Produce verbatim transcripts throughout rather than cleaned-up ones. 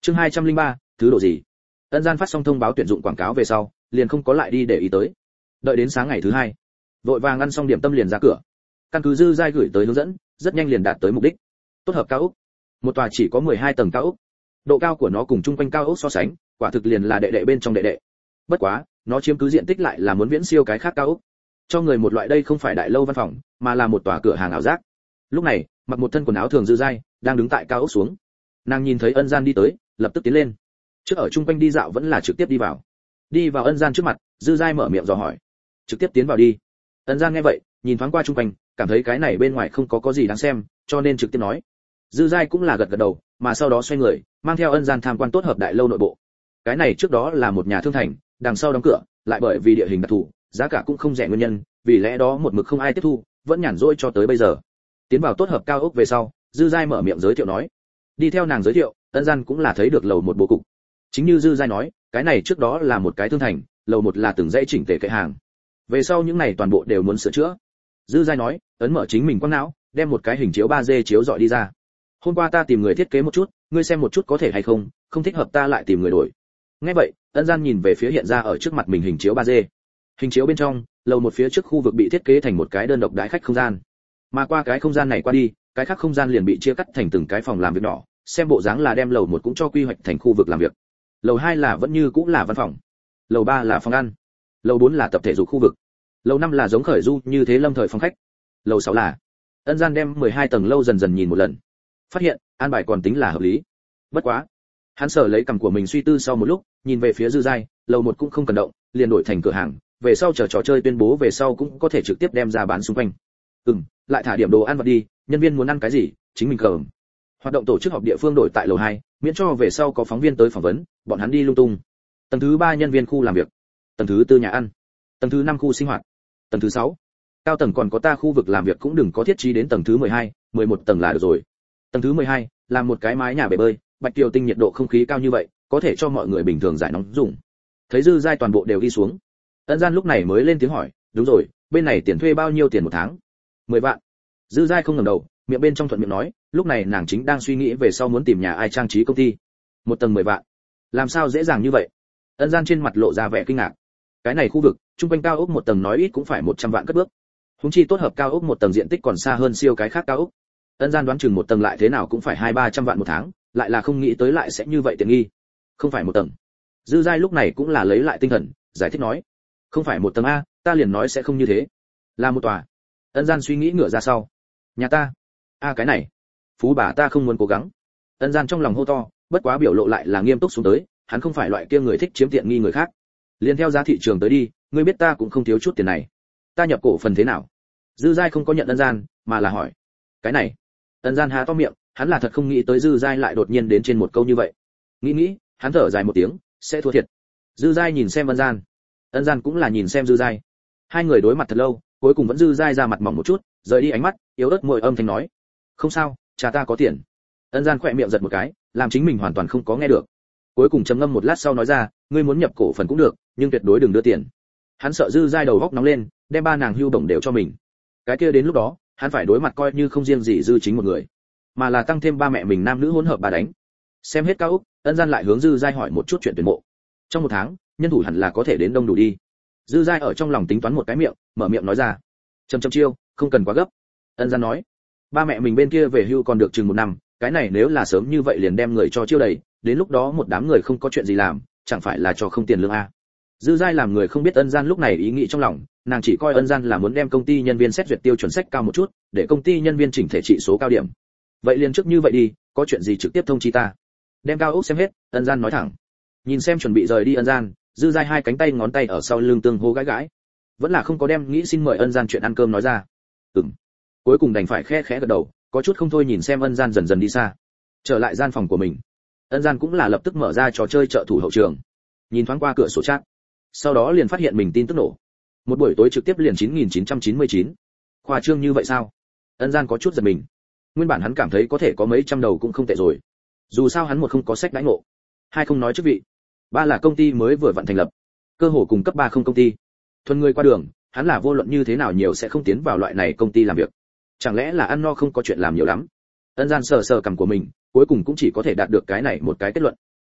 Chương hai trăm linh ba, thứ độ gì? Ân Gian phát xong thông báo tuyển dụng quảng cáo về sau, liền không có lại đi để ý tới. Đợi đến sáng ngày thứ hai, vội vàng ăn xong điểm tâm liền ra cửa. Căn cứ Dư Giai gửi tới hướng dẫn, rất nhanh liền đạt tới mục đích. Tốt hợp cao ốc. Một tòa chỉ có mười hai tầng cao ốc. Độ cao của nó cùng chung quanh cao ốc so sánh, quả thực liền là đệ đệ bên trong đệ đệ. Bất quá, nó chiếm cứ diện tích lại là muốn viễn siêu cái khác cao ốc. Cho người một loại đây không phải đại lâu văn phòng, mà là một tòa cửa hàng ảo giác. Lúc này, mặc một thân quần áo thường Dư Giai, đang đứng tại cao ốc xuống. Nàng nhìn thấy Ân Gian đi tới, lập tức tiến lên. Trước ở chung quanh đi dạo vẫn là trực tiếp đi vào. Đi vào Ân Gian trước mặt, Dư Giai mở miệng dò hỏi. Trực tiếp tiến vào đi. Ân Gian nghe vậy, nhìn thoáng qua chung quanh, cảm thấy cái này bên ngoài không có có gì đáng xem, cho nên trực tiếp nói. Dư Giai cũng là gật gật đầu, mà sau đó xoay người, mang theo Ân Gian tham quan tốt hợp đại lâu nội bộ. Cái này trước đó là một nhà thương thành, đằng sau đóng cửa, lại bởi vì địa hình đặc thù, giá cả cũng không rẻ nguyên nhân, vì lẽ đó một mực không ai tiếp thu, vẫn nhàn rỗi cho tới bây giờ. Tiến vào tốt hợp cao ốc về sau, Dư Giai mở miệng giới thiệu nói. Đi theo nàng giới thiệu, Ân Gian cũng là thấy được lầu một bố cục. Chính như Dư Giai nói, cái này trước đó là một cái thương thành, lầu một là từng dãy chỉnh tề kệ hàng. Về sau những này toàn bộ đều muốn sửa chữa. Dư Giai nói, ấn mở chính mình quang não, đem một cái hình chiếu ba D chiếu dọi đi ra. Hôm qua ta tìm người thiết kế một chút, ngươi xem một chút có thể hay không, không thích hợp ta lại tìm người đổi. Nghe vậy, Ân Gian nhìn về phía hiện ra ở trước mặt mình hình chiếu ba D. Hình chiếu bên trong, lầu một phía trước khu vực bị thiết kế thành một cái đơn độc đái khách không gian. Mà qua cái không gian này qua đi, cái khác không gian liền bị chia cắt thành từng cái phòng làm việc nhỏ, xem bộ dáng là đem lầu một cũng cho quy hoạch thành khu vực làm việc. Lầu hai là vẫn như cũng là văn phòng. Lầu ba là phòng ăn. Lầu bốn là tập thể dục khu vực. Lầu năm là giống khởi du như thế lâm thời phòng khách. Lầu sáu là. Ân Gian đem mười hai tầng lâu dần dần nhìn một lần. Phát hiện, an bài còn tính là hợp lý. Bất quá, hắn sở lấy cằm của mình suy tư sau một lúc, nhìn về phía Dư Giai, lầu một cũng không cần động, liền đổi thành cửa hàng, về sau chờ trò chơi tuyên bố về sau cũng có thể trực tiếp đem ra bán xung quanh. Ừm, lại thả điểm đồ ăn vặt đi, nhân viên muốn ăn cái gì, chính mình cầm. Hoạt động tổ chức họp địa phương đổi tại lầu hai, miễn cho về sau có phóng viên tới phỏng vấn, bọn hắn đi lung tung. Tầng thứ ba nhân viên khu làm việc, tầng thứ tư nhà ăn, tầng thứ năm khu sinh hoạt, tầng thứ sáu cao tầng còn có ta khu vực làm việc cũng đừng có thiết trí đến tầng thứ mười hai, mười một tầng là được rồi. Tầng thứ mười hai là một cái mái nhà bể bơi, bạch kiều tinh nhiệt độ không khí cao như vậy, có thể cho mọi người bình thường giải nóng dùng. Thấy Dư Giai toàn bộ đều đi xuống, Ân Gian lúc này mới lên tiếng hỏi, đúng rồi, bên này tiền thuê bao nhiêu tiền một tháng? Mười vạn. Dư Giai không ngẩng đầu, miệng bên trong thuận miệng nói, lúc này nàng chính đang suy nghĩ về sau muốn tìm nhà ai trang trí công ty. Một tầng mười vạn, làm sao dễ dàng như vậy? Ân Gian trên mặt lộ ra vẻ kinh ngạc. Cái này khu vực, trung quanh cao ốc một tầng nói ít cũng phải một trăm vạn cất bước. Huống chi tốt hợp cao ốc một tầng diện tích còn xa hơn siêu cái khác cao ốc. Ân Gian đoán chừng một tầng lại thế nào cũng phải hai ba trăm vạn một tháng, lại là không nghĩ tới lại sẽ như vậy tiện nghi. Không phải một tầng. Dư Giai lúc này cũng là lấy lại tinh thần, giải thích nói, không phải một tầng a, ta liền nói sẽ không như thế, là một tòa. Ân Gian suy nghĩ ngửa ra sau. Nhà ta? A cái này, phú bà ta không muốn cố gắng. Ân Gian trong lòng hô to, bất quá biểu lộ lại là nghiêm túc xuống tới, hắn không phải loại kia người thích chiếm tiện nghi người khác. Liên theo giá thị trường tới đi, ngươi biết ta cũng không thiếu chút tiền này. Ta nhập cổ phần thế nào? Dư Giai không có nhận Ân Gian, mà là hỏi. Cái này. Ân Gian há to miệng, hắn là thật không nghĩ tới Dư Giai lại đột nhiên đến trên một câu như vậy. Nghĩ nghĩ, hắn thở dài một tiếng, sẽ thua thiệt. Dư Giai nhìn xem Ân Gian. Ân Gian cũng là nhìn xem Dư Giai. Hai người đối mặt thật lâu, cuối cùng vẫn Dư Giai ra mặt mỏng một chút, rời đi ánh mắt, yếu ớt môi âm thanh nói. Không sao, cha ta có tiền. Ân Gian khỏe miệng giật một cái, làm chính mình hoàn toàn không có nghe được. Cuối cùng trầm ngâm một lát sau nói ra, ngươi muốn nhập cổ phần cũng được, nhưng tuyệt đối đừng đưa tiền. Hắn sợ Dư Giai đầu góc nóng lên, đem ba nàng hưu bổng đều cho mình. Cái kia đến lúc đó, hắn phải đối mặt coi như không riêng gì Dư chính một người, mà là tăng thêm ba mẹ mình nam nữ hỗn hợp bà đánh. Xem hết cao ốc, Ân Gian lại hướng Dư Giai hỏi một chút chuyện tuyển mộ. Trong một tháng, nhân thủ hẳn là có thể đến đông đủ đi. Dư Giai ở trong lòng tính toán một cái miệng, mở miệng nói ra. Châm châm chiêu, không cần quá gấp. Ân Gian nói, ba mẹ mình bên kia về hưu còn được chừng một năm, cái này nếu là sớm như vậy liền đem người cho chiêu đầy, đến lúc đó một đám người không có chuyện gì làm, chẳng phải là cho không tiền lương a. Dư Giai làm người không biết Ân Gian lúc này ý nghĩ trong lòng, nàng chỉ coi Ân Gian là muốn đem công ty nhân viên xét duyệt tiêu chuẩn sách cao một chút, để công ty nhân viên chỉnh thể trị số cao điểm. Vậy liền trước như vậy đi, có chuyện gì trực tiếp thông chi ta. Đem cao ốc xem hết, Ân Gian nói thẳng. Nhìn xem chuẩn bị rời đi Ân Gian, Dư Giai hai cánh tay ngón tay ở sau lưng tương hô gãi gãi, vẫn là không có đem nghĩ xin mời Ân Gian chuyện ăn cơm nói ra. Ừm. Cuối cùng đành phải khẽ khẽ gật đầu, có chút không thôi nhìn xem Ân Gian dần dần đi xa. Trở lại gian phòng của mình, Ân Gian cũng là lập tức mở ra trò chơi trợ thủ hậu trường, nhìn thoáng qua cửa sổ chat, sau đó liền phát hiện mình tin tức nổ. Một buổi tối trực tiếp liền chín nghìn chín trăm chín mươi chín. Khoa trương như vậy sao? Ân Gian có chút giật mình. Nguyên bản hắn cảm thấy có thể có mấy trăm đầu cũng không tệ rồi. Dù sao hắn một không có sách đãi ngộ, hai không nói chức vị, ba là công ty mới vừa vận thành lập, cơ hồ cùng cấp ba không công ty. Thuần người qua đường, hắn là vô luận như thế nào nhiều sẽ không tiến vào loại này công ty làm việc. Chẳng lẽ là ăn no không có chuyện làm nhiều lắm? Ân Gian sờ sờ cằm của mình, cuối cùng cũng chỉ có thể đạt được cái này một cái kết luận.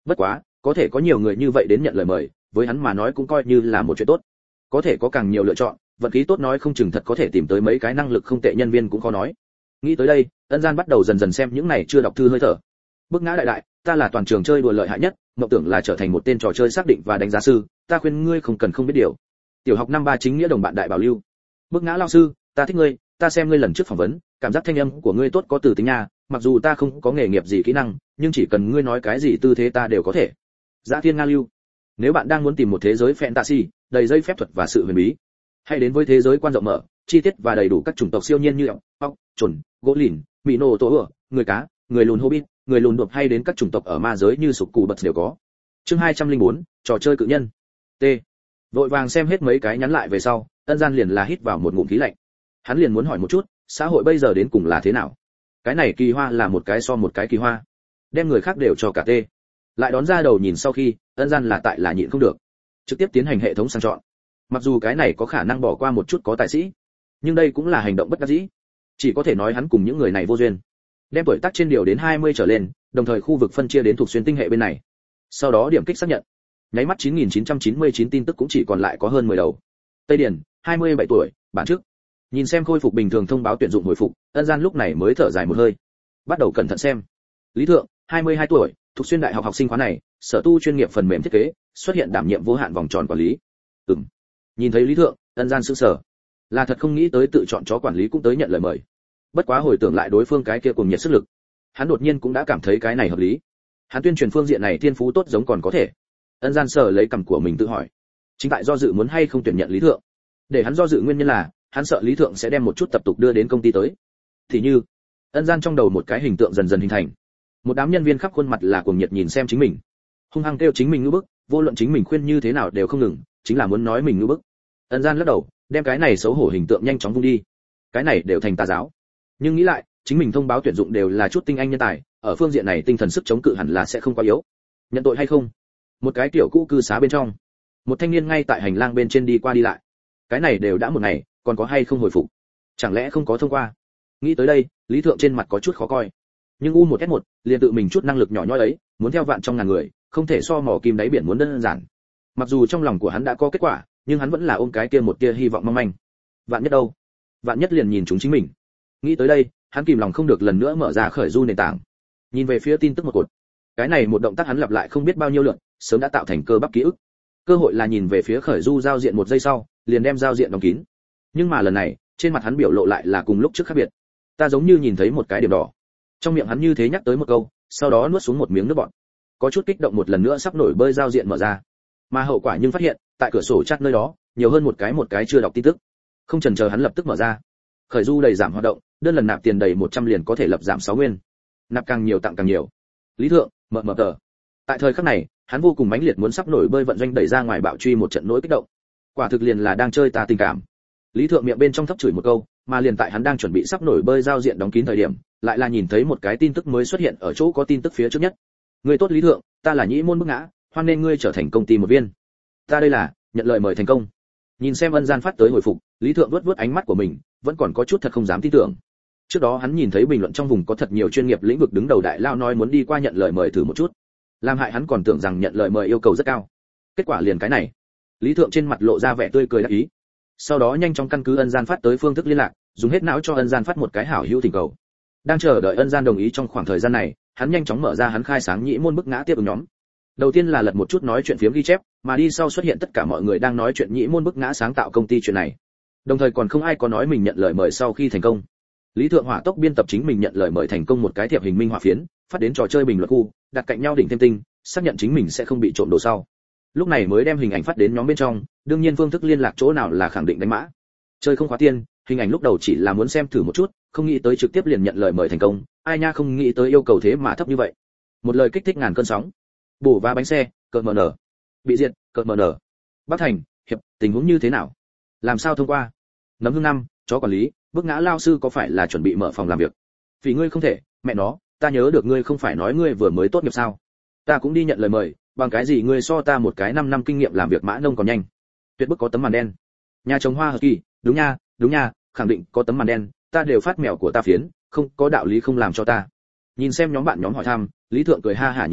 Bất quá, có thể có nhiều người như vậy đến nhận lời mời, với hắn mà nói cũng coi như là một chuyện tốt. Có thể có càng nhiều lựa chọn, vận khí tốt nói không chừng thật có thể tìm tới mấy cái năng lực không tệ nhân viên cũng khó nói. Nghĩ tới đây, Ân Gian bắt đầu dần dần xem những này chưa đọc thư hơi thở. Bức ngã đại đại, ta là toàn trường chơi đùa lợi hại nhất, mộng tưởng là trở thành một tên trò chơi xác định và đánh giá sư, ta khuyên ngươi không cần không biết điều. Tiểu học năm ba chính nghĩa đồng bạn đại bảo lưu. Bức ngã lao sư, ta thích ngươi, ta xem ngươi lần trước phỏng vấn, cảm giác thanh âm của ngươi tốt có từ tính nha, mặc dù ta không có nghề nghiệp gì kỹ năng, nhưng chỉ cần ngươi nói cái gì tư thế ta đều có thể. Dã Thiên Nga Lưu. Nếu bạn đang muốn tìm một thế giới fantasy, đầy dây phép thuật và sự huyền bí, hãy đến với thế giới quan rộng mở, chi tiết và đầy đủ các chủng tộc siêu nhiên như ọc, ọc, chuẩn, gỗ lìn, mỹ nổ tổ ửa, người cá, người lùn hobbit, người lùn đột hay đến các chủng tộc ở ma giới như sục cù bật đều có. Chương hai trăm lẻ bốn, trò chơi cự nhân. T. Vội vàng xem hết mấy cái nhắn lại về sau, Ân Gian liền là hít vào một ngụm khí lạnh. Hắn liền muốn hỏi một chút, xã hội bây giờ đến cùng là thế nào? Cái này kỳ hoa là một cái so một cái kỳ hoa, đem người khác đều cho cả tê. Lại đón ra đầu nhìn sau khi, Ân Gian là tại là nhịn không được, trực tiếp tiến hành hệ thống sàng chọn. Mặc dù cái này có khả năng bỏ qua một chút có tài sĩ, nhưng đây cũng là hành động bất đắc dĩ. Chỉ có thể nói hắn cùng những người này vô duyên. Đem tuổi tác trên điều đến hai mươi trở lên, đồng thời khu vực phân chia đến thuộc xuyên tinh hệ bên này. Sau đó điểm kích xác nhận. Nháy mắt chín nghìn chín trăm chín mươi chín tin tức cũng chỉ còn lại có hơn mười đầu. Tây Điển, hai mươi bảy tuổi, bản trước. Nhìn xem khôi phục bình thường thông báo tuyển dụng hồi phục, Ân Gian lúc này mới thở dài một hơi. Bắt đầu cẩn thận xem. Lý Thượng, hai mươi hai tuổi, thuộc xuyên đại học học sinh khóa này, sở tu chuyên nghiệp phần mềm thiết kế, xuất hiện đảm nhiệm vô hạn vòng tròn quản lý. Ừm. Nhìn thấy Lý Thượng, Ân Gian sững sờ. Là thật không nghĩ tới tự chọn chó quản lý cũng tới nhận lời mời. Bất quá hồi tưởng lại đối phương cái kia cùng nhiệt sức lực, hắn đột nhiên cũng đã cảm thấy cái này hợp lý. Hắn tuyên truyền phương diện này thiên phú tốt giống còn có thể. Ân Gian sờ lấy cằm của mình tự hỏi, chính tại do dự muốn hay không tuyển nhận Lý Thượng. Để hắn do dự nguyên nhân là, hắn sợ Lý Thượng sẽ đem một chút tập tục đưa đến công ty tới. Thì như, Ân Gian trong đầu một cái hình tượng dần dần hình thành. Một đám nhân viên khắp khuôn mặt là cuồng nhiệt nhìn xem chính mình, hung hăng kêu chính mình ngữ bức, vô luận chính mình khuyên như thế nào đều không ngừng, chính là muốn nói mình ngữ bức. Ân Gian lắc đầu, đem cái này xấu hổ hình tượng nhanh chóng vung đi. Cái này đều thành tà giáo. Nhưng nghĩ lại, chính mình thông báo tuyển dụng đều là chút tinh anh nhân tài, ở phương diện này tinh thần sức chống cự hẳn là sẽ không quá yếu. Nhận tội hay không? Một cái tiểu cũ cư xá bên trong, một thanh niên ngay tại hành lang bên trên đi qua đi lại. Cái này đều đã một ngày, còn có hay không hồi phục? Chẳng lẽ không có thông qua? Nghĩ tới đây, Lý Thượng trên mặt có chút khó coi. Nhưng u một S một, liền tự mình chút năng lực nhỏ nhoi ấy, muốn theo vạn trong ngàn người, không thể so mỏ kim đáy biển muốn đơn giản. Mặc dù trong lòng của hắn đã có kết quả, nhưng hắn vẫn là ôm cái kia một tia hy vọng mong manh. Vạn nhất đâu? Vạn nhất liền nhìn chúng chính mình. Nghĩ tới đây, hắn kìm lòng không được lần nữa mở ra khởi du nền tảng. Nhìn về phía tin tức một cột. Cái này một động tác hắn lặp lại không biết bao nhiêu lượt, sớm đã tạo thành cơ bắp ký ức. Cơ hội là nhìn về phía khởi du giao diện một giây sau, liền đem giao diện đóng kín. Nhưng mà lần này, trên mặt hắn biểu lộ lại là cùng lúc trước khác biệt. Ta giống như nhìn thấy một cái điểm đỏ. Trong miệng hắn như thế nhắc tới một câu, sau đó nuốt xuống một miếng nước bọt. Có chút kích động một lần nữa sắp nổi bơi giao diện mở ra. Mà hậu quả nhưng phát hiện, tại cửa sổ chat nơi đó, nhiều hơn một cái một cái chưa đọc tin tức. Không chần chờ hắn lập tức mở ra. Khởi du đầy giảm hoạt động, đơn lần nạp tiền đầy một trăm liền có thể lập giảm sáu nguyên. Nạp càng nhiều tặng càng nhiều. Lý Thượng, mờ mờ tờ. Tại thời khắc này, hắn vô cùng mãnh liệt muốn sắp nổi bơi vận doanh đẩy ra ngoài bạo truy một trận nỗi kích động. Quả thực liền là đang chơi ta tình cảm. Lý Thượng miệng bên trong thấp chửi một câu, mà liền tại hắn đang chuẩn bị sắp nổi bơi giao diện đóng kín thời điểm, lại là nhìn thấy một cái tin tức mới xuất hiện ở chỗ có tin tức phía trước nhất. Người tốt Lý Thượng, ta là Nhĩ Môn Bức Ngã, hoan nên ngươi trở thành công ty một viên. Ta đây là nhận lời mời thành công. Nhìn xem Ân Gian phát tới hồi phục, Lý Thượng vuốt vuốt ánh mắt của mình, vẫn còn có chút thật không dám tin tưởng. Trước đó hắn nhìn thấy bình luận trong vùng có thật nhiều chuyên nghiệp lĩnh vực đứng đầu đại lao nói muốn đi qua nhận lời mời thử một chút. Làm hại hắn còn tưởng rằng nhận lời mời yêu cầu rất cao. Kết quả liền cái này. Lý Thượng trên mặt lộ ra vẻ tươi cười đắc ý. Sau đó nhanh chóng căn cứ Ân Gian phát tới phương thức liên lạc, dùng hết não cho Ân Gian phát một cái hảo hữu thỉnh cầu. Đang chờ đợi Ân Gian đồng ý trong khoảng thời gian này, hắn nhanh chóng mở ra hắn khai sáng Nhĩ Môn Bức Ngã tiếp ứng nhóm. Đầu tiên là lật một chút nói chuyện phiếm ghi chép, mà đi sau xuất hiện tất cả mọi người đang nói chuyện Nhĩ Môn Bức Ngã sáng tạo công ty chuyện này. Đồng thời còn không ai có nói mình nhận lời mời sau khi thành công. Lý Thượng hỏa tốc biên tập chính mình nhận lời mời thành công một cái thiệp hình minh họa phiến, phát đến trò chơi bình luận khu, đặt cạnh nhau đỉnh thêm tinh, xác nhận chính mình sẽ không bị trộm đồ sau. Lúc này mới đem hình ảnh phát đến nhóm bên trong, đương nhiên phương thức liên lạc chỗ nào là khẳng định đánh mã. Chơi không khóa tiên, hình ảnh lúc đầu chỉ là muốn xem thử một chút, không nghĩ tới trực tiếp liền nhận lời mời thành công, ai nha không nghĩ tới yêu cầu thế mà thấp như vậy. Một lời kích thích ngàn cơn sóng. Bổ và bánh xe, cợt mờ nở. Bị diệt, cợt mờ nở. Bắc Thành, hiệp, tình huống như thế nào? Làm sao thông qua? Nấm hương năm, chó quản lý, Bức Ngã lao sư có phải là chuẩn bị mở phòng làm việc? Vì ngươi không thể, mẹ nó, ta nhớ được ngươi không phải nói ngươi vừa mới tốt nghiệp sao? Ta cũng đi nhận lời mời, bằng cái gì ngươi so ta một cái năm năm kinh nghiệm làm việc mã nông còn nhanh? Tuyệt bức có tấm màn đen. Nhà trồng hoa hợp kỳ, đúng nha, đúng nha, khẳng định có tấm màn đen, ta đều phát mèo của ta phiến, không có đạo lý không làm cho ta. Nhìn xem nhóm bạn nhóm hỏi thăm, Lý Thượng cười ha hả nhìn xem,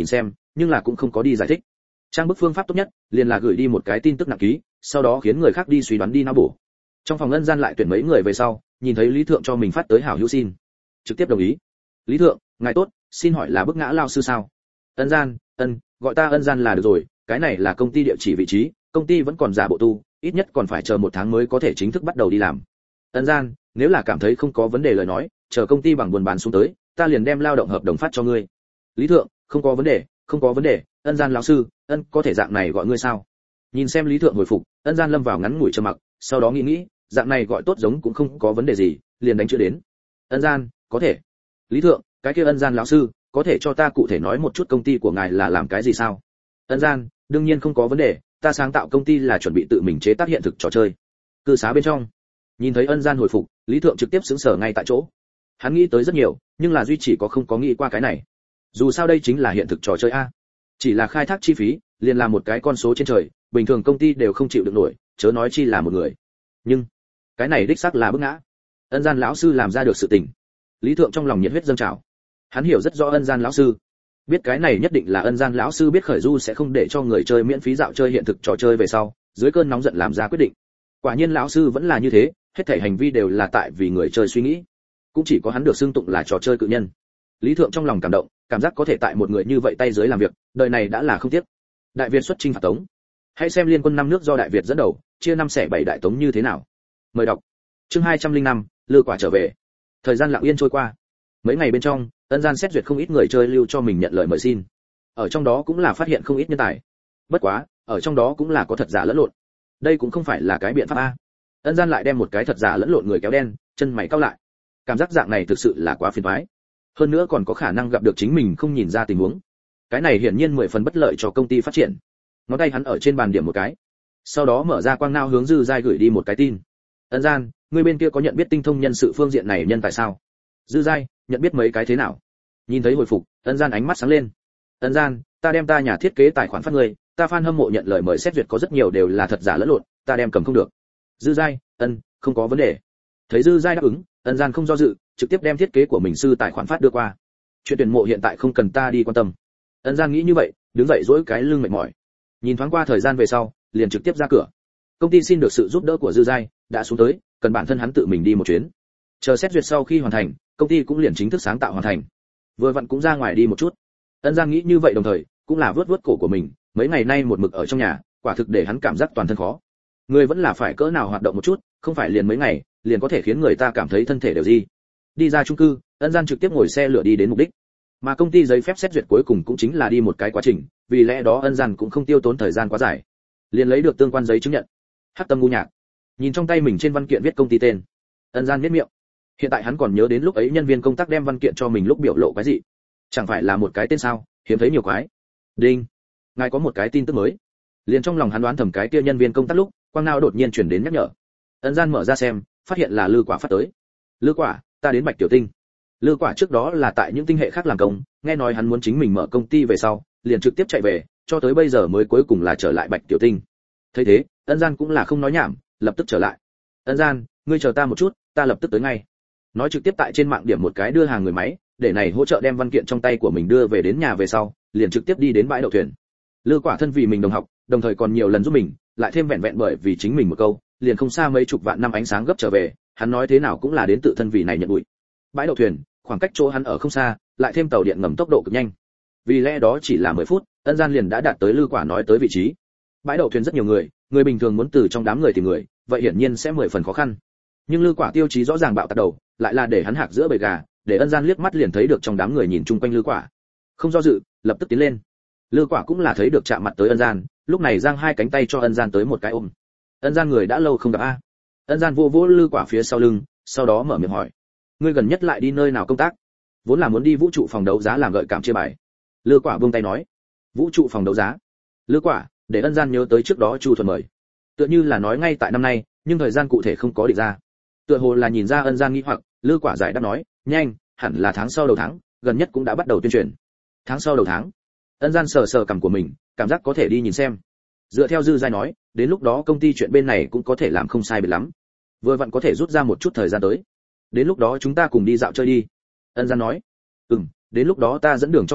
nhưng là cũng không có đi giải thích. Trang bức phương pháp tốt nhất liền là gửi đi một cái tin tức nặng ký, sau đó khiến người khác đi suy đoán đi não bổ. Trong phòng Ân Gian lại tuyển mấy người về sau, nhìn thấy Lý Thượng cho mình phát tới hảo hữu xin, trực tiếp đồng ý. Lý Thượng, ngài tốt, xin hỏi là Bức Ngã lao sư sao? Ân Gian, ân, gọi ta Ân Gian là được rồi, cái này là công ty địa chỉ vị trí, công ty vẫn còn giả bộ tu, ít nhất còn phải chờ một tháng mới có thể chính thức bắt đầu đi làm. Ân Gian, nếu là cảm thấy không có vấn đề lời nói, chờ công ty bằng buôn bán xuống tới, ta liền đem lao động hợp đồng phát cho ngươi. Lý Thượng, không có vấn đề, không có vấn đề, Ân Gian lão sư, ân, có thể dạng này gọi ngươi sao? Nhìn xem Lý Thượng hồi phục, Ân Gian lâm vào ngắn ngủi trầm mặc, sau đó nghĩ nghĩ, dạng này gọi tốt giống cũng không có vấn đề gì, liền đánh chữ đến. Ân Gian, có thể. Lý Thượng, cái kia Ân Gian lão sư, có thể cho ta cụ thể nói một chút công ty của ngài là làm cái gì sao? Ân Gian, đương nhiên không có vấn đề, ta sáng tạo công ty là chuẩn bị tự mình chế tác hiện thực trò chơi. Cư xá bên trong, nhìn thấy Ân Gian hồi phục, Lý Thượng trực tiếp sững sờ ngay tại chỗ. Hắn nghĩ tới rất nhiều, nhưng là duy chỉ có không có nghĩ qua cái này. Dù sao đây chính là hiện thực trò chơi a, chỉ là khai thác chi phí, liền là một cái con số trên trời, bình thường công ty đều không chịu được nổi, chớ nói chi là một người. Nhưng cái này đích xác là Bức Ngã. Ân Gian lão sư làm ra được sự tình. Lý Thượng trong lòng nhiệt huyết dâng trào. Hắn hiểu rất rõ Ân Gian lão sư, biết cái này nhất định là Ân Gian lão sư biết khởi du sẽ không để cho người chơi miễn phí dạo chơi hiện thực trò chơi về sau, dưới cơn nóng giận làm ra quyết định. Quả nhiên lão sư vẫn là như thế, hết thảy hành vi đều là tại vì người chơi suy nghĩ. Cũng chỉ có hắn được xưng tụng là trò chơi cự nhân. Lý Thượng trong lòng cảm động, cảm giác có thể tại một người như vậy tay dưới làm việc, đời này đã là không tiếc. Đại Việt xuất chinh phạt Tống. Hãy xem Liên quân năm nước do Đại Việt dẫn đầu, chia năm xẻ bảy đại Tống như thế nào. Mời đọc. Chương hai trăm linh năm, Lư Quả trở về. Thời gian lặng yên trôi qua. Mấy ngày bên trong, Ân Gian xét duyệt không ít người chơi lưu cho mình nhận lời mời xin. Ở trong đó cũng là phát hiện không ít nhân tài. Bất quá, ở trong đó cũng là có thật giả lẫn lộn. Đây cũng không phải là cái biện pháp a. Ân Gian lại đem một cái thật giả lẫn lộn người kéo đen, chân mày cau lại. Cảm giác dạng này thực sự là quá phiền toái. Hơn nữa còn có khả năng gặp được chính mình không nhìn ra tình huống. Cái này hiển nhiên mười phần bất lợi cho công ty phát triển. Ngón tay hắn ở trên bàn điểm một cái, sau đó mở ra quang nao hướng Dư Giai gửi đi một cái tin. Ân Gian, người bên kia có nhận biết tinh thông nhân sự phương diện này nhân tài sao? Dư Giai, nhận biết mấy cái thế nào? Nhìn thấy hồi phục, Ân Gian ánh mắt sáng lên. Ân Gian, ta đem ta nhà thiết kế tài khoản phát người, ta fan hâm mộ nhận lời mời xét duyệt có rất nhiều đều là thật giả lẫn lộn, ta đem cầm không được. Dư Giai, ân, không có vấn đề. Thấy Dư Giai đáp ứng, Ân Gian không do dự, trực tiếp đem thiết kế của mình sư tài khoản phát đưa qua. Chuyện tuyển mộ hiện tại không cần ta đi quan tâm. Ân Gian nghĩ như vậy, đứng dậy duỗi cái lưng mệt mỏi. Nhìn thoáng qua thời gian về sau, liền trực tiếp ra cửa. Công ty xin được sự giúp đỡ của Dư Giai, đã xuống tới, cần bản thân hắn tự mình đi một chuyến. Chờ xét duyệt sau khi hoàn thành, công ty cũng liền chính thức sáng tạo hoàn thành. Vừa vặn cũng ra ngoài đi một chút. Ân Gian nghĩ như vậy đồng thời, cũng là vớt vớt cổ của mình, mấy ngày nay một mực ở trong nhà, quả thực để hắn cảm giác toàn thân khó. Người vẫn là phải cỡ nào hoạt động một chút, không phải liền mấy ngày, liền có thể khiến người ta cảm thấy thân thể đều gì. Đi ra chung cư, Ân Gian trực tiếp ngồi xe lửa đi đến mục đích. Mà công ty giấy phép xét duyệt cuối cùng cũng chính là đi một cái quá trình, vì lẽ đó Ân Gian cũng không tiêu tốn thời gian quá dài, liền lấy được tương quan giấy chứng nhận. Hắc Tâm ngu nhạc, nhìn trong tay mình trên văn kiện viết công ty tên, Ân Gian nhếch miệng. Hiện tại hắn còn nhớ đến lúc ấy nhân viên công tác đem văn kiện cho mình lúc biểu lộ cái gì, chẳng phải là một cái tên sao, hiếm thấy nhiều quái. Đinh, ngài có một cái tin tức mới. Liền trong lòng hắn đoán thầm cái kia nhân viên công tác lúc, quang não đột nhiên chuyển đến nhắc nhở. Ân Gian mở ra xem, phát hiện là Lư Quả phát tới. Lư Quả, ta đến Bạch Tiểu Tinh. Lư Quả trước đó là tại những tinh hệ khác làm công, nghe nói hắn muốn chính mình mở công ty về sau, liền trực tiếp chạy về, cho tới bây giờ mới cuối cùng là trở lại Bạch Tiểu Tinh. Thấy thế, Ân Gian cũng là không nói nhảm, lập tức trở lại. Ân Gian, ngươi chờ ta một chút, ta lập tức tới ngay. Nói trực tiếp tại trên mạng điểm một cái đưa hàng người máy, để này hỗ trợ đem văn kiện trong tay của mình đưa về đến nhà về sau, liền trực tiếp đi đến bãi đậu thuyền. Lư Quả thân vì mình đồng học, đồng thời còn nhiều lần giúp mình, lại thêm vẹn vẹn bởi vì chính mình một câu, liền không xa mấy chục vạn năm ánh sáng gấp trở về, hắn nói thế nào cũng là đến tự thân vì này nhận bụi. Bãi đậu thuyền, khoảng cách chỗ hắn ở không xa, lại thêm tàu điện ngầm tốc độ cực nhanh. Vì lẽ đó chỉ là mười phút, Ân Gian liền đã đạt tới Lư Quả nói tới vị trí. Bãi đậu thuyền rất nhiều người, người bình thường muốn từ trong đám người tìm người, vậy hiển nhiên sẽ mười phần khó khăn. Nhưng Lư Quả tiêu chí rõ ràng bạo tạc đầu, lại là để hắn hạc giữa bầy gà, để Ân Gian liếc mắt liền thấy được trong đám người nhìn chung quanh Lư Quả. Không do dự, lập tức tiến lên. Lư Quả cũng là thấy được chạm mặt tới Ân Gian, lúc này giang hai cánh tay cho Ân Gian tới một cái ôm. Ân Gian người đã lâu không gặp a. Ân Gian vô vỗ Lư Quả phía sau lưng, sau đó mở miệng hỏi: ngươi gần nhất lại đi nơi nào công tác? Vốn là muốn đi vũ trụ phòng đấu giá làm gợi cảm chia bài. Lư Quả buông tay nói: vũ trụ phòng đấu giá? Lư Quả, để Ân Gian nhớ tới trước đó Chu Thuần mời. Tựa như là nói ngay tại năm nay, nhưng thời gian cụ thể không có định ra. Tựa hồ là nhìn ra Ân Gian nghi hoặc, Lư Quả giải đáp nói: nhanh, hẳn là tháng sau đầu tháng, gần nhất cũng đã bắt đầu tuyên truyền. Tháng sau đầu tháng? Ân Gian sờ sờ cằm của mình, cảm giác có thể đi nhìn xem. Dựa theo Dư Giai nói, đến lúc đó công ty chuyện bên này cũng có thể làm không sai biệt lắm. Vừa vặn có thể rút ra một chút thời gian tới. Đến lúc đó chúng ta cùng đi dạo chơi đi. Ân Gian nói: ừm, đến lúc đó ta dẫn đường cho ngươi,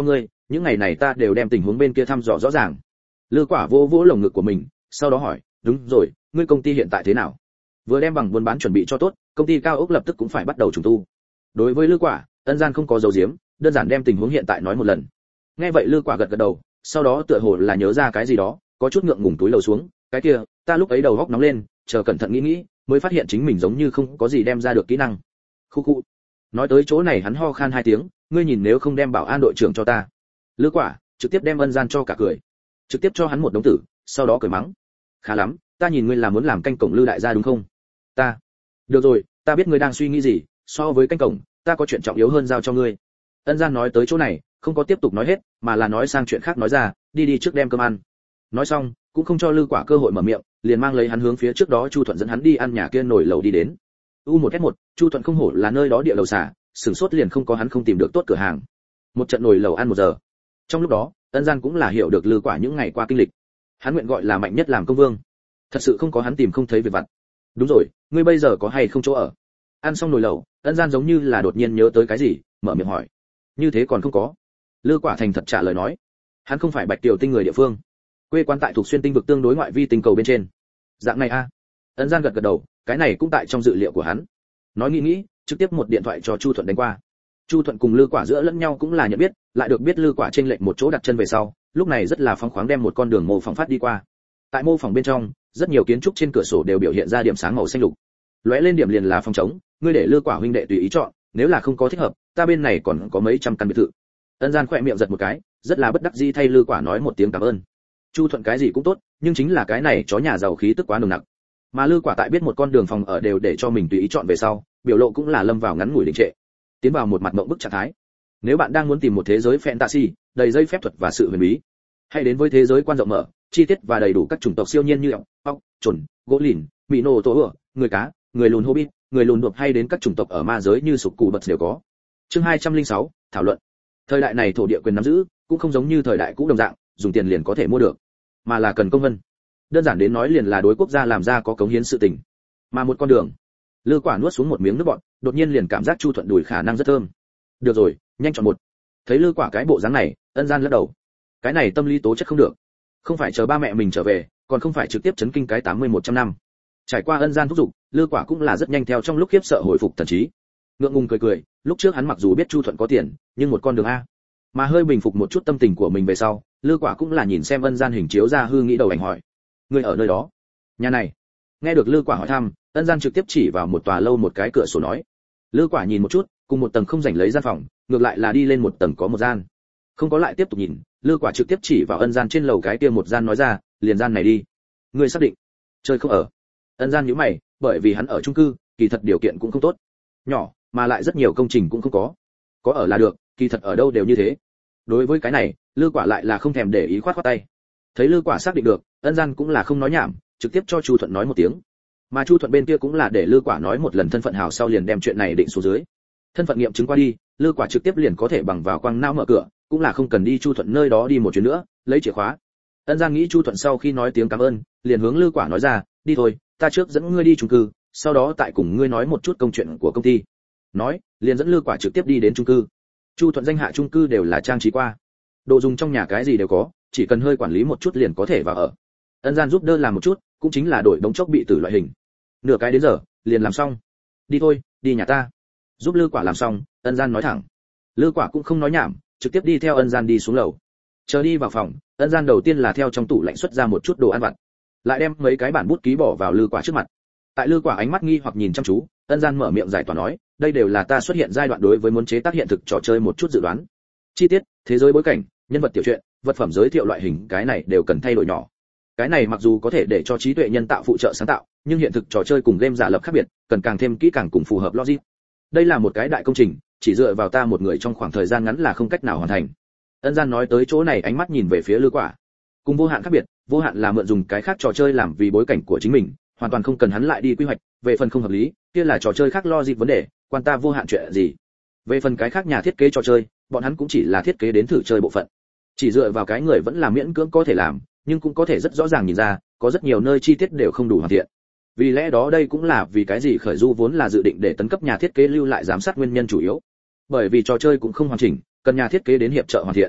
những ngày này ta đều đem tình huống bên kia thăm dò rõ ràng. Lư Quả vỗ vỗ lồng ngực của mình, sau đó hỏi, đúng rồi, ngươi công ty hiện tại thế nào? Vừa đem bằng buôn bán chuẩn bị cho tốt, công ty cao ốc lập tức cũng phải bắt đầu trùng tu. Đối với Lư Quả, Ân Gian không có dấu giếm, đơn giản đem tình huống hiện tại nói một lần. Nghe vậy Lư Quả gật gật đầu, sau đó tựa hồ là nhớ ra cái gì đó, có chút ngượng ngùng túi lầu xuống, cái kia, ta lúc ấy đầu óc nóng lên, chờ cẩn thận nghĩ nghĩ, mới phát hiện chính mình giống như không có gì đem ra được kỹ năng. Khu khu. Nói tới chỗ này hắn ho khan hai tiếng, ngươi nhìn nếu không đem bảo an đội trưởng cho ta. Lư Quả trực tiếp đem Ân Gian cho cả cười, trực tiếp cho hắn một đống tử, sau đó cười mắng. Khá lắm, ta nhìn ngươi là muốn làm canh cổng Lư đại gia đúng không? Ta. Được rồi, ta biết ngươi đang suy nghĩ gì, so với canh cổng, ta có chuyện trọng yếu hơn giao cho ngươi. Ân Gian nói tới chỗ này, không có tiếp tục nói hết, mà là nói sang chuyện khác nói ra, đi đi trước đem cơm ăn. Nói xong, cũng không cho Lư Quả cơ hội mở miệng, liền mang lấy hắn hướng phía trước đó Chu Thuận dẫn hắn đi ăn nhà kia nổi lẩu đi đến. U một S một, Chu Thuận không hổ là nơi đó địa lầu xả, sửng sốt liền không có hắn không tìm được tốt cửa hàng. Một trận nồi lẩu ăn một giờ. Trong lúc đó, Ân Gian cũng là hiểu được Lư Quả những ngày qua kinh lịch. Hắn nguyện gọi là mạnh nhất làm công vương. Thật sự không có hắn tìm không thấy việc vặt. Đúng rồi, ngươi bây giờ có hay không chỗ ở? Ăn xong nồi lẩu, Ân Gian giống như là đột nhiên nhớ tới cái gì, mở miệng hỏi. Như thế còn không có. Lư Quả thành thật trả lời nói. Hắn không phải Bạch Tiểu Tinh người địa phương, quê quán tại thuộc xuyên tinh vực tương đối ngoại vi tinh cầu bên trên. Dạng này a. À? Ân Gian gật gật đầu, cái này cũng tại trong dự liệu của hắn. Nói nghĩ nghĩ, trực tiếp một điện thoại cho Chu Thuận đánh qua. Chu Thuận cùng Lư Quả giữa lẫn nhau cũng là nhận biết, lại được biết Lư Quả trên lệnh một chỗ đặt chân về sau, lúc này rất là phóng khoáng đem một con đường mô phỏng phát đi qua. Tại mô phỏng bên trong, rất nhiều kiến trúc trên cửa sổ đều biểu hiện ra điểm sáng màu xanh lục. Lóe lên điểm liền là phòng trống, ngươi để Lư Quả huynh đệ tùy ý chọn, nếu là không có thích hợp, ta bên này còn có mấy trăm căn biệt thự. Ân Gian khỏe miệng giật một cái, rất là bất đắc dĩ thay Lư Quả nói một tiếng cảm ơn. Chu Thuận cái gì cũng tốt, nhưng chính là cái này chó nhà giàu khí tức quá nồng nặc. Mà Lư Quả tại biết một con đường phòng ở đều để cho mình tùy ý chọn về sau, biểu lộ cũng là lâm vào ngắn ngủi đình trệ, tiến vào một mặt mộng bức trạng thái. Nếu bạn đang muốn tìm một thế giới fantasy đầy dây phép thuật và sự huyền bí, hãy đến với thế giới quan rộng mở, chi tiết và đầy đủ các chủng tộc siêu nhiên như ọc, ọc, chuẩn, gỗ lìn, mỹ nô tổ ửa, người cá, người lùn hobbit, người lùn đột hay đến các chủng tộc ở ma giới như sục cù bật đều có. Chương hai trăm lẻ sáu, thảo luận. Thời đại này thổ địa quyền nắm giữ cũng không giống như thời đại cũ đồng dạng, dùng tiền liền có thể mua được, mà là cần công vân. Đơn giản đến nói liền là đối quốc gia làm ra có cống hiến sự tình. Mà một con đường. Lư Quả nuốt xuống một miếng nước bọt, đột nhiên liền cảm giác Chu Thuận đùi khả năng rất thơm. Được rồi, nhanh chọn một. Thấy Lư Quả cái bộ dáng này, Ân Gian lắc đầu. Cái này tâm lý tố chất không được. Không phải chờ ba mẹ mình trở về, còn không phải trực tiếp chấn kinh cái tám mươi một trăm năm. Trải qua Ân Gian thúc giục, Lư Quả cũng là rất nhanh theo trong lúc khiếp sợ hồi phục thần trí. Ngượng ngùng cười cười, lúc trước hắn mặc dù biết Chu Thuận có tiền, nhưng một con đường a. Mà hơi bình phục một chút tâm tình của mình về sau, Lư Quả cũng là nhìn xem Ân Gian hình chiếu ra hư nghĩ đầu ảnh hỏi. Người ở nơi đó? Nhà này. Nghe được Lư Quả hỏi thăm, Ân Gian trực tiếp chỉ vào một tòa lâu một cái cửa sổ nói. Lư Quả nhìn một chút, cùng một tầng không rảnh lấy gian phòng, ngược lại là đi lên một tầng có một gian. Không có lại tiếp tục nhìn, Lư Quả trực tiếp chỉ vào Ân Gian trên lầu cái kia một gian nói ra, liền gian này đi. Ngươi xác định? Chơi không ở. Ân Gian nhíu mày, bởi vì hắn ở chung cư, kỳ thật điều kiện cũng không tốt. Nhỏ, mà lại rất nhiều công trình cũng không có. Có ở là được, kỳ thật ở đâu đều như thế. Đối với cái này, Lư Quả lại là không thèm để ý khoát khoát tay. Thấy Lư Quả xác định được, Ân Gian cũng là không nói nhảm, trực tiếp cho Chu Thuận nói một tiếng. Mà Chu Thuận bên kia cũng là để Lư Quả nói một lần thân phận hào sau liền đem chuyện này định xuống dưới. Thân phận nghiệm chứng qua đi, Lư Quả trực tiếp liền có thể bằng vào quang não mở cửa, cũng là không cần đi Chu Thuận nơi đó đi một chuyến nữa, lấy chìa khóa. Ân Gian nghĩ Chu Thuận sau khi nói tiếng cảm ơn, liền hướng Lư Quả nói ra, đi thôi, ta trước dẫn ngươi đi chung cư, sau đó tại cùng ngươi nói một chút công chuyện của công ty. Nói, liền dẫn Lư Quả trực tiếp đi đến chung cư. Chu Thuận danh hạ chung cư đều là trang trí qua, đồ dùng trong nhà cái gì đều có, chỉ cần hơi quản lý một chút liền có thể vào ở. Ân Gian giúp đỡ làm một chút, cũng chính là đổi đống chốc bị tử loại hình. Nửa cái đến giờ, liền làm xong. Đi thôi, đi nhà ta. Giúp Lư Quả làm xong, Ân Gian nói thẳng. Lư Quả cũng không nói nhảm, trực tiếp đi theo Ân Gian đi xuống lầu. Chờ đi vào phòng, Ân Gian đầu tiên là theo trong tủ lạnh xuất ra một chút đồ ăn vặt, lại đem mấy cái bản bút ký bỏ vào Lư Quả trước mặt. Tại Lư Quả ánh mắt nghi hoặc nhìn chăm chú, Ân Gian mở miệng giải tỏa nói, đây đều là ta xuất hiện giai đoạn đối với muốn chế tác hiện thực trò chơi một chút dự đoán. Chi tiết, thế giới bối cảnh, nhân vật tiểu truyện, vật phẩm giới thiệu loại hình, cái này đều cần thay đổi nhỏ. Cái này mặc dù có thể để cho trí tuệ nhân tạo phụ trợ sáng tạo, nhưng hiện thực trò chơi cùng game giả lập khác biệt, cần càng thêm kỹ càng cùng phù hợp logic. Đây là một cái đại công trình, chỉ dựa vào ta một người trong khoảng thời gian ngắn là không cách nào hoàn thành. Ân Gian nói tới chỗ này ánh mắt nhìn về phía Lư Quả. Cùng vô hạn khác biệt, vô hạn là mượn dùng cái khác trò chơi làm vì bối cảnh của chính mình, hoàn toàn không cần hắn lại đi quy hoạch, về phần không hợp lý, kia là trò chơi khác logic vấn đề, quan ta vô hạn chuyện gì. Về phần cái khác nhà thiết kế trò chơi, bọn hắn cũng chỉ là thiết kế đến thử chơi bộ phận. Chỉ dựa vào cái người vẫn là miễn cưỡng có thể làm, nhưng cũng có thể rất rõ ràng nhìn ra, có rất nhiều nơi chi tiết đều không đủ hoàn thiện. Vì lẽ đó đây cũng là vì cái gì khởi du vốn là dự định để tấn cấp nhà thiết kế lưu lại giám sát nguyên nhân chủ yếu. Bởi vì trò chơi cũng không hoàn chỉnh, cần nhà thiết kế đến hiệp trợ hoàn thiện.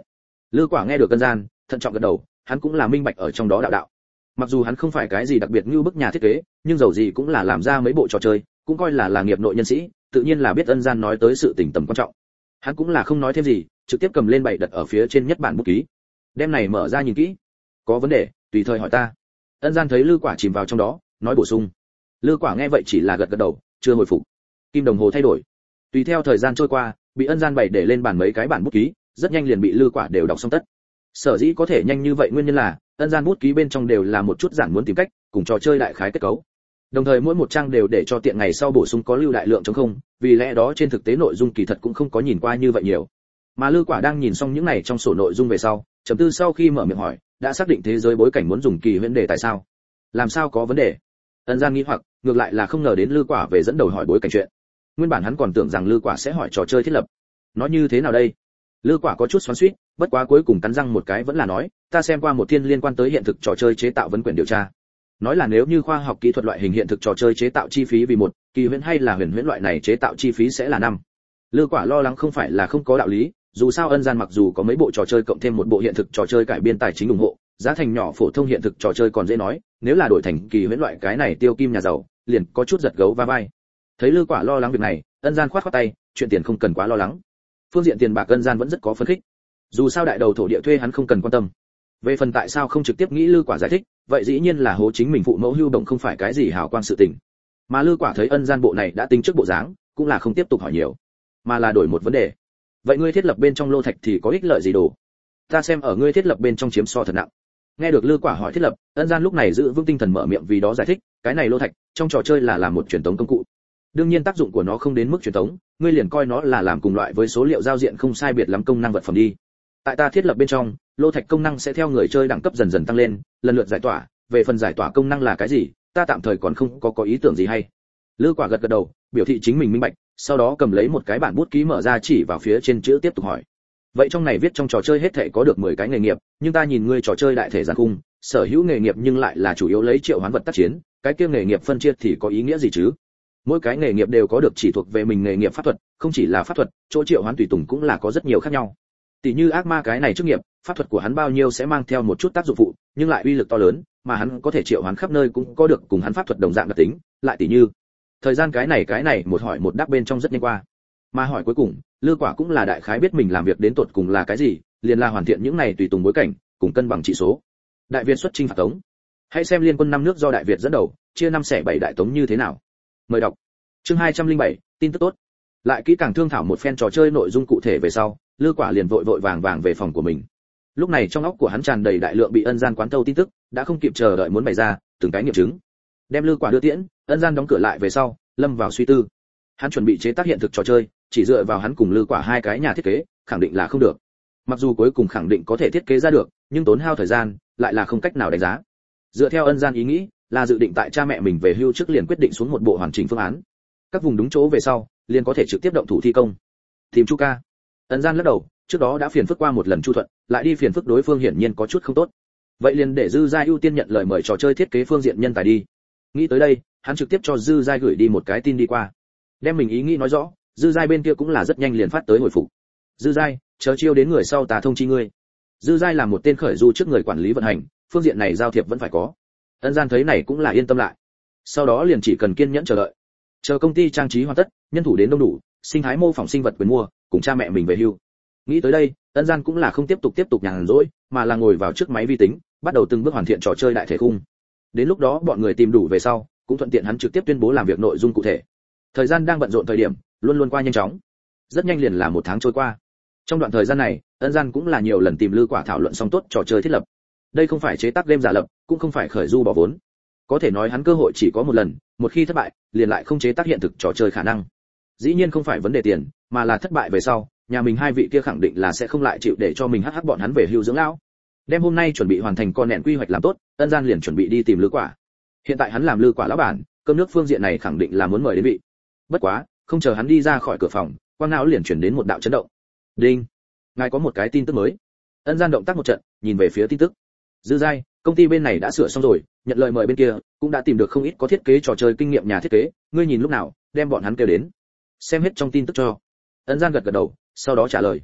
Lư Quả nghe được Ân Gian, thận trọng gật đầu, hắn cũng là minh bạch ở trong đó đạo đạo. Mặc dù hắn không phải cái gì đặc biệt như bức nhà thiết kế, nhưng dầu gì cũng là làm ra mấy bộ trò chơi, cũng coi là là nghiệp nội nhân sĩ, tự nhiên là biết Ân Gian nói tới sự tình tầm quan trọng. Hắn cũng là không nói thêm gì, trực tiếp cầm lên bày đặt ở phía trên nhất bản bút ký. Đem này mở ra nhìn kỹ. Có vấn đề, tùy thời hỏi ta. Ân Gian thấy Lư Quả chìm vào trong đó, nói bổ sung. Lư Quả nghe vậy chỉ là gật gật đầu, chưa hồi phục. Kim đồng hồ thay đổi. Tùy theo thời gian trôi qua, bị Ân Gian bày để lên bàn mấy cái bản bút ký, rất nhanh liền bị Lư Quả đều đọc xong tất. Sở dĩ có thể nhanh như vậy nguyên nhân là, Ân Gian bút ký bên trong đều là một chút giản muốn tìm cách, cùng trò chơi đại khái kết cấu. Đồng thời mỗi một trang đều để cho tiện ngày sau bổ sung có lưu đại lượng trống không, vì lẽ đó trên thực tế nội dung kỳ thật cũng không có nhìn qua như vậy nhiều. Mà Lư Quả đang nhìn xong những này trong sổ nội dung về sau, trầm tư sau khi mở miệng hỏi, đã xác định thế giới bối cảnh muốn dùng kỳ huyễn đề tại sao? Làm sao có vấn đề? Ân Gian nghĩ hoặc, ngược lại là không ngờ đến Lư Quả về dẫn đầu hỏi bối cảnh chuyện. Nguyên bản hắn còn tưởng rằng Lư Quả sẽ hỏi trò chơi thiết lập. Nói như thế nào đây? Lư Quả có chút xoắn xuýt, bất quá cuối cùng cắn răng một cái vẫn là nói, ta xem qua một thiên liên quan tới hiện thực trò chơi chế tạo vấn quyển điều tra. Nói là nếu như khoa học kỹ thuật loại hình hiện thực trò chơi chế tạo chi phí vì một, kỳ huyễn hay là huyền huyễn loại này chế tạo chi phí sẽ là năm. Lư Quả lo lắng không phải là không có đạo lý, dù sao Ân Gian mặc dù có mấy bộ trò chơi cộng thêm một bộ hiện thực trò chơi cải biên tài chính ủng hộ, giá thành nhỏ phổ thông hiện thực trò chơi còn dễ nói, nếu là đổi thành kỳ huyễn loại cái này tiêu kim nhà giàu, liền có chút giật gấu va vai. Thấy Lư Quả lo lắng việc này, Ân Gian khoát khoát tay, chuyện tiền không cần quá lo lắng. Phương diện tiền bạc Ân Gian vẫn rất có phấn khích. Dù sao đại đầu thổ địa thuê hắn không cần quan tâm. Về phần tại sao không trực tiếp nghĩ Lư Quả giải thích, vậy dĩ nhiên là hố chính mình phụ mẫu hưu động không phải cái gì hảo quan sự tình. Mà Lư Quả thấy Ân Gian bộ này đã tính trước bộ dáng, cũng là không tiếp tục hỏi nhiều, mà là đổi một vấn đề. Vậy ngươi thiết lập bên trong lô thạch thì có ích lợi gì đồ? Ta xem ở ngươi thiết lập bên trong chiếm so thật nặng. Nghe được Lư Quả hỏi thiết lập, Ân Gian lúc này giữ vững tinh thần mở miệng vì đó giải thích, cái này lô thạch trong trò chơi là làm một truyền tống công cụ. Đương nhiên tác dụng của nó không đến mức truyền tống, ngươi liền coi nó là làm cùng loại với số liệu giao diện không sai biệt lắm công năng vật phẩm đi. Tại ta thiết lập bên trong, lô thạch công năng sẽ theo người chơi đẳng cấp dần dần tăng lên, lần lượt giải tỏa, về phần giải tỏa công năng là cái gì, ta tạm thời còn không có có ý tưởng gì hay. Lư Quả gật gật đầu, biểu thị chính mình minh bạch, sau đó cầm lấy một cái bản bút ký mở ra chỉ vào phía trên chữ tiếp tục hỏi. Vậy trong này viết trong trò chơi hết thảy có được mười cái nghề nghiệp, nhưng ta nhìn ngươi trò chơi đại thể giản cung, sở hữu nghề nghiệp nhưng lại là chủ yếu lấy triệu hoán vật tác chiến, cái kia nghề nghiệp phân chia thì có ý nghĩa gì chứ? Mỗi cái nghề nghiệp đều có được chỉ thuộc về mình nghề nghiệp pháp thuật, không chỉ là pháp thuật, chỗ triệu hoán tùy tùng cũng là có rất nhiều khác nhau. Tỷ như ác ma cái này chức nghiệp, pháp thuật của hắn bao nhiêu sẽ mang theo một chút tác dụng phụ, nhưng lại uy lực to lớn, mà hắn có thể triệu hoán khắp nơi cũng có được cùng hắn pháp thuật đồng dạng đặc tính, lại tỷ như thời gian cái này cái này một hỏi một đáp bên trong rất nhanh qua. Mà hỏi cuối cùng, Lư Quả cũng là đại khái biết mình làm việc đến tột cùng là cái gì, liền là hoàn thiện những này tùy tùng bối cảnh, cùng cân bằng trị số. Đại Việt xuất chinh phạt Tống. Hãy xem liên quân năm nước do Đại Việt dẫn đầu, chia năm xẻ bảy đại Tống như thế nào. Mời đọc. Chương hai trăm lẻ bảy, tin tức tốt. Lại kỹ càng thương thảo một phen trò chơi nội dung cụ thể về sau, Lư Quả liền vội vội vàng vàng về phòng của mình. Lúc này trong óc của hắn tràn đầy đại lượng bị Ân Gian quán thâu tin tức, đã không kịp chờ đợi muốn bày ra từng cái nghiệm chứng. Đem Lư Quả đưa tiễn, Ân Gian đóng cửa lại về sau, lâm vào suy tư. Hắn chuẩn bị chế tác hiện thực trò chơi, chỉ dựa vào hắn cùng Lư Quả hai cái nhà thiết kế, khẳng định là không được. Mặc dù cuối cùng khẳng định có thể thiết kế ra được, nhưng tốn hao thời gian, lại là không cách nào đánh giá. Dựa theo Ân Gian ý nghĩ, là dự định tại cha mẹ mình về hưu trước liền quyết định xuống một bộ hoàn chỉnh phương án. Các vùng đúng chỗ về sau, liền có thể trực tiếp động thủ thi công. Tìm Chu ca. Ân Gian lắc đầu, trước đó đã phiền phức qua một lần Chu Thuận, lại đi phiền phức đối phương hiển nhiên có chút không tốt. Vậy liền để Dư Giai ưu tiên nhận lời mời trò chơi thiết kế phương diện nhân tài đi. Nghĩ tới đây, hắn trực tiếp cho Dư Giai gửi đi một cái tin đi qua. Đem mình ý nghĩ nói rõ, Dư Giai bên kia cũng là rất nhanh liền phát tới hồi phục. Dư Giai, chờ chiêu đến người sau ta thông chi ngươi. Dư Giai là một tên khởi du trước người quản lý vận hành, phương diện này giao thiệp vẫn phải có. Ân Gian thấy này cũng là yên tâm lại. Sau đó liền chỉ cần kiên nhẫn chờ đợi. Chờ công ty trang trí hoàn tất, nhân thủ đến đông đủ, sinh thái mô phỏng sinh vật quyền mua, cùng cha mẹ mình về hưu. Nghĩ tới đây, Ân Gian cũng là không tiếp tục tiếp tục nhàn rỗi, mà là ngồi vào trước máy vi tính, bắt đầu từng bước hoàn thiện trò chơi đại thể khung. Đến lúc đó bọn người tìm đủ về sau, cũng thuận tiện hắn trực tiếp tuyên bố làm việc nội dung cụ thể. Thời gian đang bận rộn thời điểm, luôn luôn qua nhanh chóng. Rất nhanh liền là một tháng trôi qua. Trong đoạn thời gian này, Ân Gian cũng là nhiều lần tìm Lư Quả thảo luận xong tốt trò chơi thiết lập. Đây không phải chế tác game giả lập, cũng không phải khởi du bỏ vốn. Có thể nói hắn cơ hội chỉ có một lần, một khi thất bại, liền lại không chế tác hiện thực trò chơi khả năng. Dĩ nhiên không phải vấn đề tiền, mà là thất bại về sau, nhà mình hai vị kia khẳng định là sẽ không lại chịu để cho mình hắc hắc bọn hắn về hưu dưỡng lão. Đem hôm nay chuẩn bị hoàn thành con nện quy hoạch làm tốt, Ân Gian liền chuẩn bị đi tìm Lư Quả. Hiện tại hắn làm Lư Quả lão bản, cơm nước phương diện này khẳng định là muốn mời đến vị. Bất quá, không chờ hắn đi ra khỏi cửa phòng, quang não liền chuyển đến một đạo chấn động. Đinh, ngài có một cái tin tức mới. Ân Gian động tác một trận, nhìn về phía tin tức. Dư Giai, công ty bên này đã sửa xong rồi, nhận lời mời bên kia, cũng đã tìm được không ít có thiết kế trò chơi kinh nghiệm nhà thiết kế, ngươi nhìn lúc nào, đem bọn hắn kêu đến. Xem hết trong tin tức cho. Ân Gian gật gật đầu, sau đó trả lời.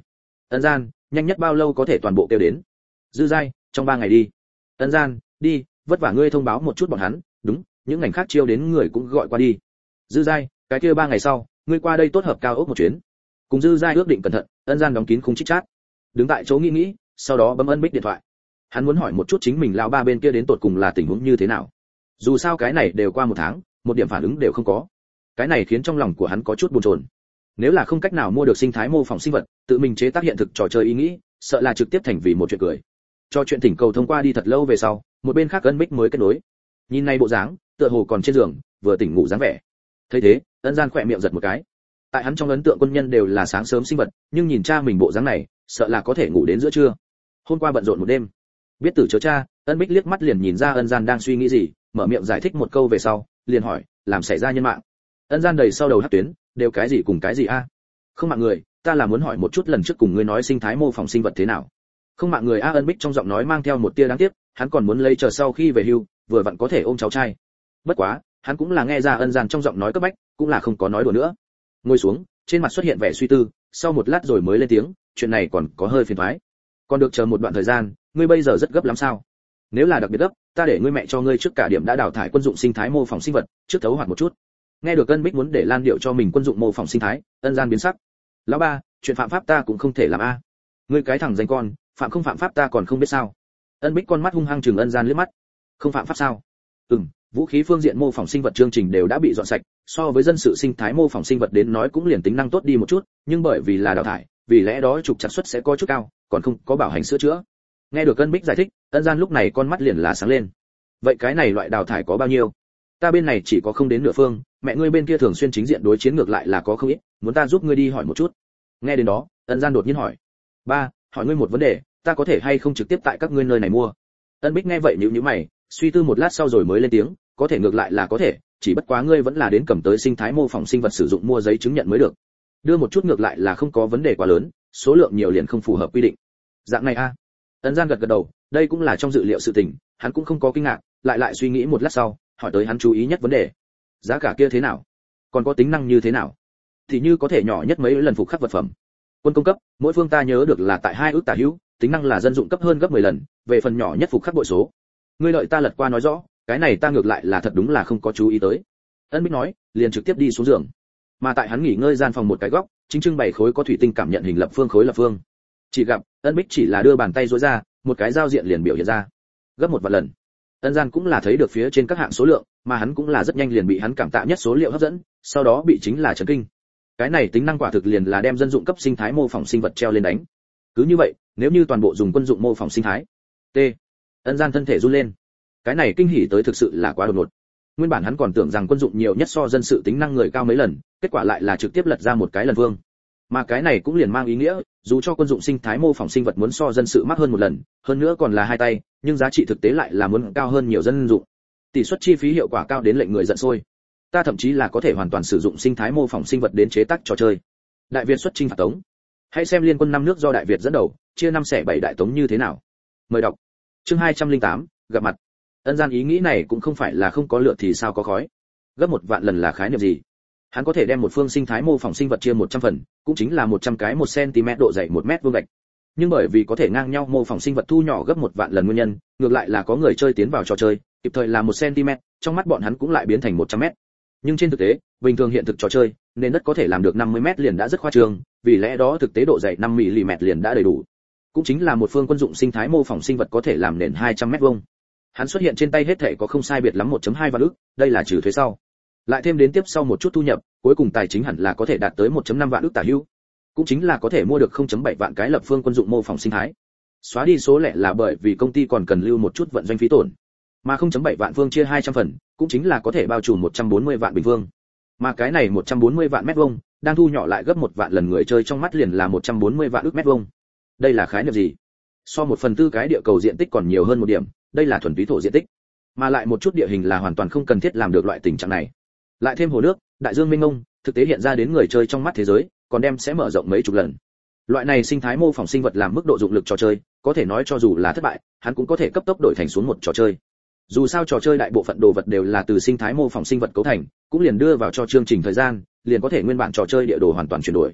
Ân Gian, nhanh nhất bao lâu có thể toàn bộ kêu đến? Dư Giai, trong ba ngày đi. Ân Gian, đi, vất vả ngươi thông báo một chút bọn hắn, đúng, những ngành khác chiêu đến người cũng gọi qua đi. Dư Giai, cái kia ba ngày sau, ngươi qua đây tốt hợp cao ốc một chuyến. Cùng Dư Giai ước định cẩn thận, Ân Gian đóng kín khung chít chat. Đứng tại chỗ nghĩ nghĩ, sau đó bấm Ân Bích điện thoại. Hắn muốn hỏi một chút chính mình lão ba bên kia đến tột cùng là tình huống như thế nào. Dù sao cái này đều qua một tháng, một điểm phản ứng đều không có. Cái này khiến trong lòng của hắn có chút buồn chồn. Nếu là không cách nào mua được sinh thái mô phỏng sinh vật, tự mình chế tác hiện thực trò chơi ý nghĩ, sợ là trực tiếp thành vì một chuyện cười. Cho chuyện thỉnh cầu thông qua đi thật lâu về sau, một bên khác Ân Bích mới kết nối. Nhìn này bộ dáng, tựa hồ còn trên giường, vừa tỉnh ngủ dáng vẻ. Thấy thế, Ân Gian khỏe miệng giật một cái. Tại hắn trong ấn tượng quân nhân đều là sáng sớm sinh vật, nhưng nhìn cha mình bộ dáng này, sợ là có thể ngủ đến giữa trưa. Hôm qua bận rộn một đêm. Biết tử chớ cha, Ân Bích liếc mắt liền nhìn ra Ân Gian đang suy nghĩ gì, mở miệng giải thích một câu về sau, liền hỏi, làm xảy ra nhân mạng. Ân Gian đầy sau đầu hất tuyến, đều cái gì cùng cái gì a? Không mạng người, ta là muốn hỏi một chút lần trước cùng ngươi nói sinh thái mô phỏng sinh vật thế nào. Không mạng người a. Ân Bích trong giọng nói mang theo một tia đáng tiếc, hắn còn muốn lấy chờ sau khi về hưu, vừa vặn có thể ôm cháu trai. Bất quá, hắn cũng là nghe ra Ân Gian trong giọng nói cấp bách, cũng là không có nói đùa nữa. Ngồi xuống, trên mặt xuất hiện vẻ suy tư, sau một lát rồi mới lên tiếng, chuyện này còn có hơi phiền toái. Còn được chờ một đoạn thời gian, ngươi bây giờ rất gấp lắm sao? Nếu là đặc biệt gấp, ta để ngươi mẹ cho ngươi trước cả điểm đã đào thải quân dụng sinh thái mô phỏng sinh vật, trước thấu hoạt một chút. Nghe được Ân Bích muốn để Lan Điệu cho mình quân dụng mô phỏng sinh thái, Ân Gian biến sắc. Lão ba, chuyện phạm pháp ta cũng không thể làm a. Ngươi cái thằng danh con, phạm không phạm pháp ta còn không biết sao? Ân Bích con mắt hung hăng trừng Ân Gian liếc mắt. Không phạm pháp sao? Ừm, vũ khí phương diện mô phỏng sinh vật chương trình đều đã bị dọn sạch, so với dân sự sinh thái mô phỏng sinh vật đến nói cũng liền tính năng tốt đi một chút, nhưng bởi vì là đào thải, vì lẽ đó trục chặt suất sẽ có chút cao, còn không có bảo hành sửa chữa. Nghe được Ân Bích giải thích, Ân Gian lúc này con mắt liền là sáng lên. Vậy cái này loại đào thải có bao nhiêu? Ta bên này chỉ có không đến nửa phương, mẹ ngươi bên kia thường xuyên chính diện đối chiến ngược lại là có không ít, muốn ta giúp ngươi đi hỏi một chút. Nghe đến đó, Ân Gian đột nhiên hỏi. Ba, hỏi ngươi một vấn đề, ta có thể hay không trực tiếp tại các ngươi nơi này mua? Ân Bích nghe vậy nhíu nhíu mày, suy tư một lát sau rồi mới lên tiếng, có thể ngược lại là có thể, chỉ bất quá ngươi vẫn là đến cầm tới sinh thái mô phỏng sinh vật sử dụng mua giấy chứng nhận mới được. Đưa một chút ngược lại là không có vấn đề quá lớn, số lượng nhiều liền không phù hợp quy định. Dạng này a. Ân Gian gật gật đầu, đây cũng là trong dự liệu sự tình, hắn cũng không có kinh ngạc, lại lại suy nghĩ một lát sau, hỏi tới hắn chú ý nhất vấn đề. Giá cả kia thế nào? Còn có tính năng như thế nào? Thì như có thể nhỏ nhất mấy lần phục khắc vật phẩm. Quân công cấp, mỗi phương ta nhớ được là tại hai ước tả hữu, tính năng là dân dụng cấp hơn gấp mười lần, về phần nhỏ nhất phục khắc bội số. Ngươi đợi ta lật qua nói rõ, cái này ta ngược lại là thật đúng là không có chú ý tới. Ân Bích nói, liền trực tiếp đi xuống giường. Mà tại hắn nghỉ ngơi gian phòng một cái góc, chính trưng bày khối có thủy tinh cảm nhận hình lập phương khối lập phương. Chỉ gặp, Ân Bích chỉ là đưa bàn tay duỗi ra, một cái giao diện liền biểu hiện ra. Gấp một vạn lần. Ân Gian cũng là thấy được phía trên các hạng số lượng, mà hắn cũng là rất nhanh liền bị hắn cảm tạ nhất số liệu hấp dẫn, sau đó bị chính là chấn kinh. Cái này tính năng quả thực liền là đem dân dụng cấp sinh thái mô phỏng sinh vật treo lên đánh. Cứ như vậy, nếu như toàn bộ dùng quân dụng mô phỏng sinh thái. T. Ân Gian thân thể run lên. Cái này kinh hỉ tới thực sự là quá đột ngột. Nguyên bản hắn còn tưởng rằng quân dụng nhiều nhất so dân sự tính năng người cao mấy lần, kết quả lại là trực tiếp lật ra một cái lần vương. Mà cái này cũng liền mang ý nghĩa, dù cho quân dụng sinh thái mô phỏng sinh vật muốn so dân sự mắc hơn một lần, hơn nữa còn là hai tay, nhưng giá trị thực tế lại là muốn cao hơn nhiều dân dụng. Tỷ suất chi phí hiệu quả cao đến lệnh người giận sôi. Ta thậm chí là có thể hoàn toàn sử dụng sinh thái mô phỏng sinh vật đến chế tác trò chơi. Đại Việt xuất chinh phạt Tống. Hãy xem liên quân năm nước do Đại Việt dẫn đầu, chia năm xẻ bảy đại Tống như thế nào. Mời đọc. Chương hai trăm lẻ tám, gặp mặt. Ân Gian ý nghĩ này cũng không phải là không có lựa thì sao có khói. Gấp một vạn lần là khái niệm gì? Hắn có thể đem một phương sinh thái mô phỏng sinh vật chia một trăm phần, cũng chính là một trăm cái một cm độ dày một mét vuông gạch. Nhưng bởi vì có thể ngang nhau mô phỏng sinh vật thu nhỏ gấp một vạn lần nguyên nhân, ngược lại là có người chơi tiến vào trò chơi, kịp thời là một cm, trong mắt bọn hắn cũng lại biến thành một trăm mét. Nhưng trên thực tế, bình thường hiện thực trò chơi, nên đất có thể làm được năm mươi mét liền đã rất khoa trương, vì lẽ đó thực tế độ dày năm mi li mét liền đã đầy đủ. Cũng chính là một phương quân dụng sinh thái mô phỏng sinh vật có thể làm nền hai trăm mét vuông. Hắn xuất hiện trên tay hết thảy có không sai biệt lắm một phẩy hai vạn ức, đây là trừ thuế sau. Lại thêm đến tiếp sau một chút thu nhập, cuối cùng tài chính hẳn là có thể đạt tới một phẩy năm vạn ức tả hữu. Cũng chính là có thể mua được không phẩy bảy vạn cái lập phương quân dụng mô phỏng sinh thái. Xóa đi số lẻ là bởi vì công ty còn cần lưu một chút vận doanh phí tổn. Mà không phẩy bảy vạn phương chia hai trăm phần, cũng chính là có thể bao trùm một trăm bốn mươi vạn bình phương. Mà cái này một trăm bốn mươi vạn mét vuông, đang thu nhỏ lại gấp một vạn lần người chơi trong mắt liền là một trăm bốn mươi vạn ức mét vuông. Đây là khái niệm gì? So một phần tư cái địa cầu diện tích còn nhiều hơn một điểm, đây là thuần túy thổ diện tích. Mà lại một chút địa hình là hoàn toàn không cần thiết làm được loại tình trạng này. Lại thêm hồ nước, đại dương mênh mông, thực tế hiện ra đến người chơi trong mắt thế giới, còn đem sẽ mở rộng mấy chục lần. Loại này sinh thái mô phỏng sinh vật làm mức độ dụng lực trò chơi, có thể nói cho dù là thất bại, hắn cũng có thể cấp tốc đổi thành xuống một trò chơi. Dù sao trò chơi đại bộ phận đồ vật đều là từ sinh thái mô phỏng sinh vật cấu thành, cũng liền đưa vào cho chương trình thời gian, liền có thể nguyên bản trò chơi địa đồ hoàn toàn chuyển đổi.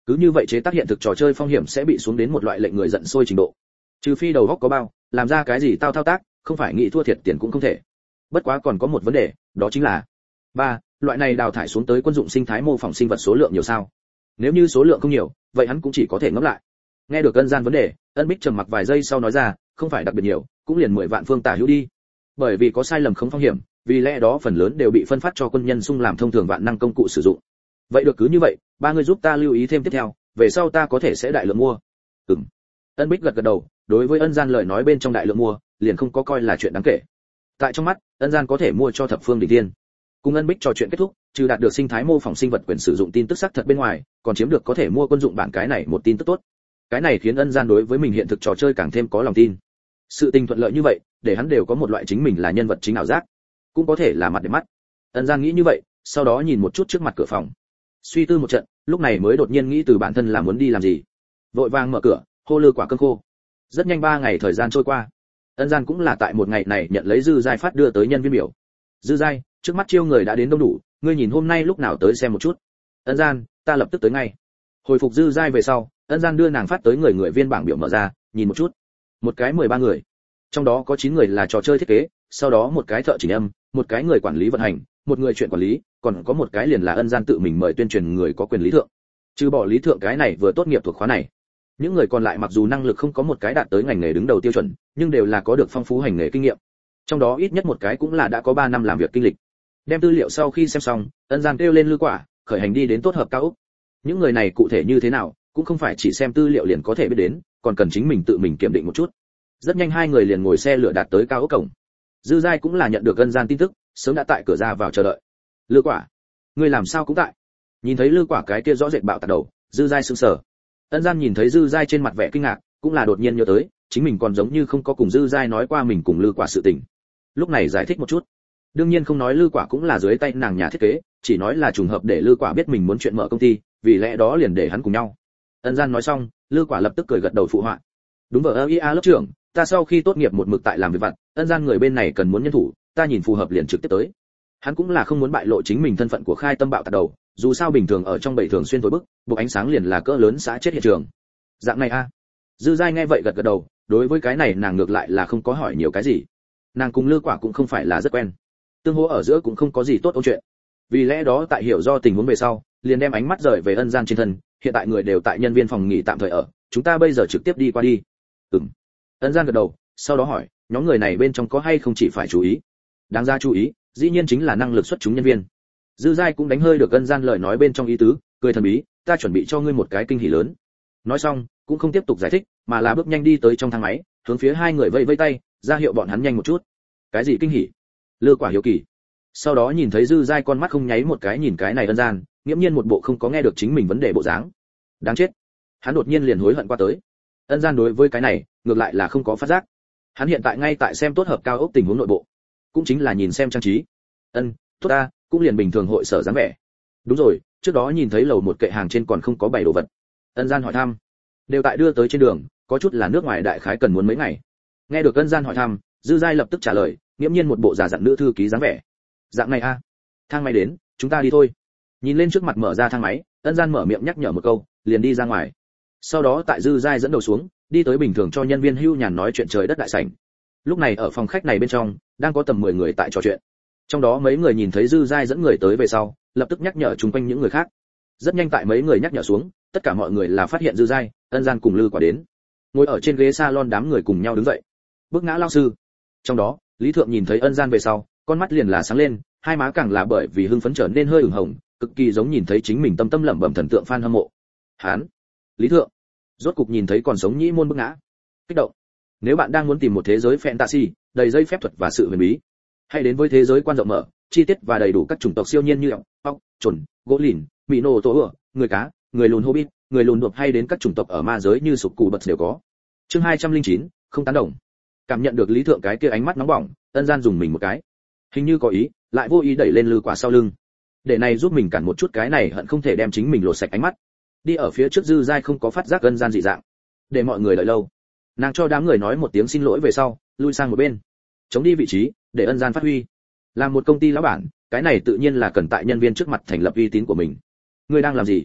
Cứ như vậy chế tác hiện thực trò chơi phong hiểm sẽ bị xuống đến một loại lệnh người giận sôi trình độ. Trừ phi đầu góc có bao, làm ra cái gì tao thao tác, không phải nghĩ thua thiệt tiền cũng không thể. Bất quá còn có một vấn đề, đó chính là ba, loại này đào thải xuống tới quân dụng sinh thái mô phỏng sinh vật số lượng nhiều sao? Nếu như số lượng không nhiều, vậy hắn cũng chỉ có thể ngẫm lại. Nghe được Ân Gian vấn đề, Ân Bích trầm mặc vài giây sau nói ra, không phải đặc biệt nhiều, cũng liền mười vạn phương tả hữu đi. Bởi vì có sai lầm không phong hiểm, vì lẽ đó phần lớn đều bị phân phát cho quân nhân xung làm thông thường vạn năng công cụ sử dụng. Vậy được cứ như vậy, ba người giúp ta lưu ý thêm tiếp theo, về sau ta có thể sẽ đại lượng mua. Ừm. Ân Bích gật gật đầu, đối với Ân Gian lời nói bên trong đại lượng mua, liền không có coi là chuyện đáng kể. Tại trong mắt, Ân Gian có thể mua cho thập phương đỉnh tiên. Cùng Ân Bích trò chuyện kết thúc, trừ đạt được sinh thái mô phỏng sinh vật quyền sử dụng tin tức xác thật bên ngoài, còn chiếm được có thể mua quân dụng bản cái này một tin tức tốt. Cái này khiến Ân Gian đối với mình hiện thực trò chơi càng thêm có lòng tin. Sự tình thuận lợi như vậy, để hắn đều có một loại chính mình là nhân vật chính ảo giác, cũng có thể là mặt để mắt. Ân Gian nghĩ như vậy, sau đó nhìn một chút trước mặt cửa phòng, suy tư một trận, lúc này mới đột nhiên nghĩ từ bản thân là muốn đi làm gì. Vội vàng mở cửa, hô lư quả cơm khô. Rất nhanh ba ngày thời gian trôi qua. Ân Gian cũng là tại một ngày này nhận lấy Dư Giai phát đưa tới nhân viên biểu. Dư Giai, trước mắt chiêu người đã đến đông đủ, ngươi nhìn hôm nay lúc nào tới xem một chút. Ân Gian, ta lập tức tới ngay. Hồi phục Dư Giai về sau, Ân Gian đưa nàng phát tới người người viên bảng biểu mở ra, nhìn một chút. Một cái mười ba người, trong đó có chín người là trò chơi thiết kế, sau đó một cái thợ chỉnh âm, một cái người quản lý vận hành, một người chuyện quản lý, còn có một cái liền là Ân Gian tự mình mời tuyên truyền người có quyền lý thượng. Trừ bỏ lý thượng cái này vừa tốt nghiệp thuộc khóa này, những người còn lại mặc dù năng lực không có một cái đạt tới ngành nghề đứng đầu tiêu chuẩn, nhưng đều là có được phong phú hành nghề kinh nghiệm. Trong đó ít nhất một cái cũng là đã có ba năm làm việc kinh lịch. Đem tư liệu sau khi xem xong, Ân Gian kêu lên Lư Quả, khởi hành đi đến tốt hợp cao ốc. Những người này cụ thể như thế nào, cũng không phải chỉ xem tư liệu liền có thể biết đến, còn cần chính mình tự mình kiểm định một chút. Rất nhanh hai người liền ngồi xe lửa đạt tới cao ốc cổng. Dư Giai cũng là nhận được Ân Gian tin tức, sớm đã tại cửa ra vào chờ đợi. Lư Quả, ngươi làm sao cũng tại? Nhìn thấy Lư Quả cái kia rõ rệt bạo tạc đầu, Dư Giai sững sờ. Ân Gian nhìn thấy Dư Giai trên mặt vẻ kinh ngạc, cũng là đột nhiên nhớ tới, chính mình còn giống như không có cùng Dư Giai nói qua mình cùng Lư Quả sự tình. Lúc này giải thích một chút. Đương nhiên không nói Lư Quả cũng là dưới tay nàng nhà thiết kế, chỉ nói là trùng hợp để Lư Quả biết mình muốn chuyện mở công ty, vì lẽ đó liền để hắn cùng nhau. Ân Gian nói xong, Lư Quả lập tức cười gật đầu phụ họa. Đúng vậy i a lớp trưởng, ta sau khi tốt nghiệp một mực tại làm việc vặt, Ân Gian người bên này cần muốn nhân thủ, ta nhìn phù hợp liền trực tiếp tới. Hắn cũng là không muốn bại lộ chính mình thân phận của khai tâm bạo tạc đầu, dù sao bình thường ở trong bầy thường xuyên tối bức, buộc ánh sáng liền là cỡ lớn xã chết hiện trường. Dạng này a. Dư Giai nghe vậy gật gật đầu, đối với cái này nàng ngược lại là không có hỏi nhiều cái gì. Nàng cùng Lư Quả cũng không phải là rất quen, tương hỗ ở giữa cũng không có gì tốt ôn chuyện. Vì lẽ đó tại hiểu do tình huống về sau, liền đem ánh mắt rời về Ân Gian trên thân, hiện tại người đều tại nhân viên phòng nghỉ tạm thời ở, chúng ta bây giờ trực tiếp đi qua đi. Ừm. Ân Gian gật đầu, sau đó hỏi, nhóm người này bên trong có hay không chỉ phải chú ý? Đáng ra chú ý, dĩ nhiên chính là năng lực xuất chúng nhân viên. Dư Giai cũng đánh hơi được Ân Gian lời nói bên trong ý tứ, cười thần bí, ta chuẩn bị cho ngươi một cái kinh hỉ lớn. Nói xong, cũng không tiếp tục giải thích, mà là bước nhanh đi tới trong thang máy, hướng phía hai người vẫy vẫy tay, ra hiệu bọn hắn nhanh một chút. Cái gì kinh hỉ? Lư Quả hiếu kỳ. Sau đó nhìn thấy Dư Giai con mắt không nháy một cái nhìn cái này Ân Gian, nghiễm nhiên một bộ không có nghe được chính mình vấn đề bộ dáng. Đáng chết. Hắn đột nhiên liền hối hận qua tới. Ân Gian đối với cái này, ngược lại là không có phát giác. Hắn hiện tại ngay tại xem tốt hợp cao ốc tình huống nội bộ, cũng chính là nhìn xem trang trí. Ân, tốt ta, cũng liền bình thường hội sở dáng vẻ. Đúng rồi, trước đó nhìn thấy lầu một kệ hàng trên còn không có bảy đồ vật. Ân Gian hỏi thăm. Đều tại đưa tới trên đường, có chút là nước ngoài đại khái cần muốn mấy ngày. Nghe được Ân Gian hỏi thăm, Dư Giai lập tức trả lời, nghiễm nhiên một bộ giả dặn nữ thư ký dáng vẻ. Dạng này a, thang máy đến, chúng ta đi thôi. Nhìn lên trước mặt mở ra thang máy, Ân Gian mở miệng nhắc nhở một câu, liền đi ra ngoài. Sau đó tại Dư Giai dẫn đầu xuống, đi tới bình thường cho nhân viên hưu nhàn nói chuyện trời đất đại sảnh. Lúc này ở phòng khách này bên trong, đang có tầm mười người tại trò chuyện. Trong đó mấy người nhìn thấy Dư Giai dẫn người tới về sau, lập tức nhắc nhở chung quanh những người khác. Rất nhanh tại mấy người nhắc nhở xuống, tất cả mọi người là phát hiện Dư Giai, Ân Gian cùng Lư Quả đến. Ngồi ở trên ghế salon đám người cùng nhau đứng dậy. Bước ngã lao sư. Trong đó, Lý Thượng nhìn thấy Ân Gian về sau, con mắt liền là sáng lên, hai má càng là bởi vì hưng phấn trở nên hơi ửng hồng, cực kỳ giống nhìn thấy chính mình tâm tâm lẩm bẩm thần tượng fan hâm mộ. Hán, Lý Thượng, rốt cục nhìn thấy còn sống nhĩ môn bước ngã. Kích động. Nếu bạn đang muốn tìm một thế giới fantasy đầy dây phép thuật và sự huyền bí, hãy đến với thế giới quan rộng mở, chi tiết và đầy đủ các chủng tộc siêu nhiên như ọc, ọc, chuẩn, gỗ lìn, mỹ nô tố ửa, người cá, người lùn hobbit, người lùn đột hay đến các chủng tộc ở ma giới như sục cù bật đều có. Chương hai trăm lẻ chín, không tán đồng. Cảm nhận được Lý Thượng cái kia ánh mắt nóng bỏng, Ân Gian dùng mình một cái, hình như có ý, lại vô ý đẩy lên Lư Quả sau lưng. Để này giúp mình cản một chút cái này hận không thể đem chính mình lột sạch ánh mắt. Đi ở phía trước Dư Giai không có phát giác Ân Gian dị dạng, để mọi người đợi lâu. Nàng cho đám người nói một tiếng xin lỗi về sau, lui sang một bên, chống đi vị trí, để Ân Gian phát huy. Làm một công ty lão bản, cái này tự nhiên là cần tại nhân viên trước mặt thành lập uy tín của mình. Ngươi đang làm gì?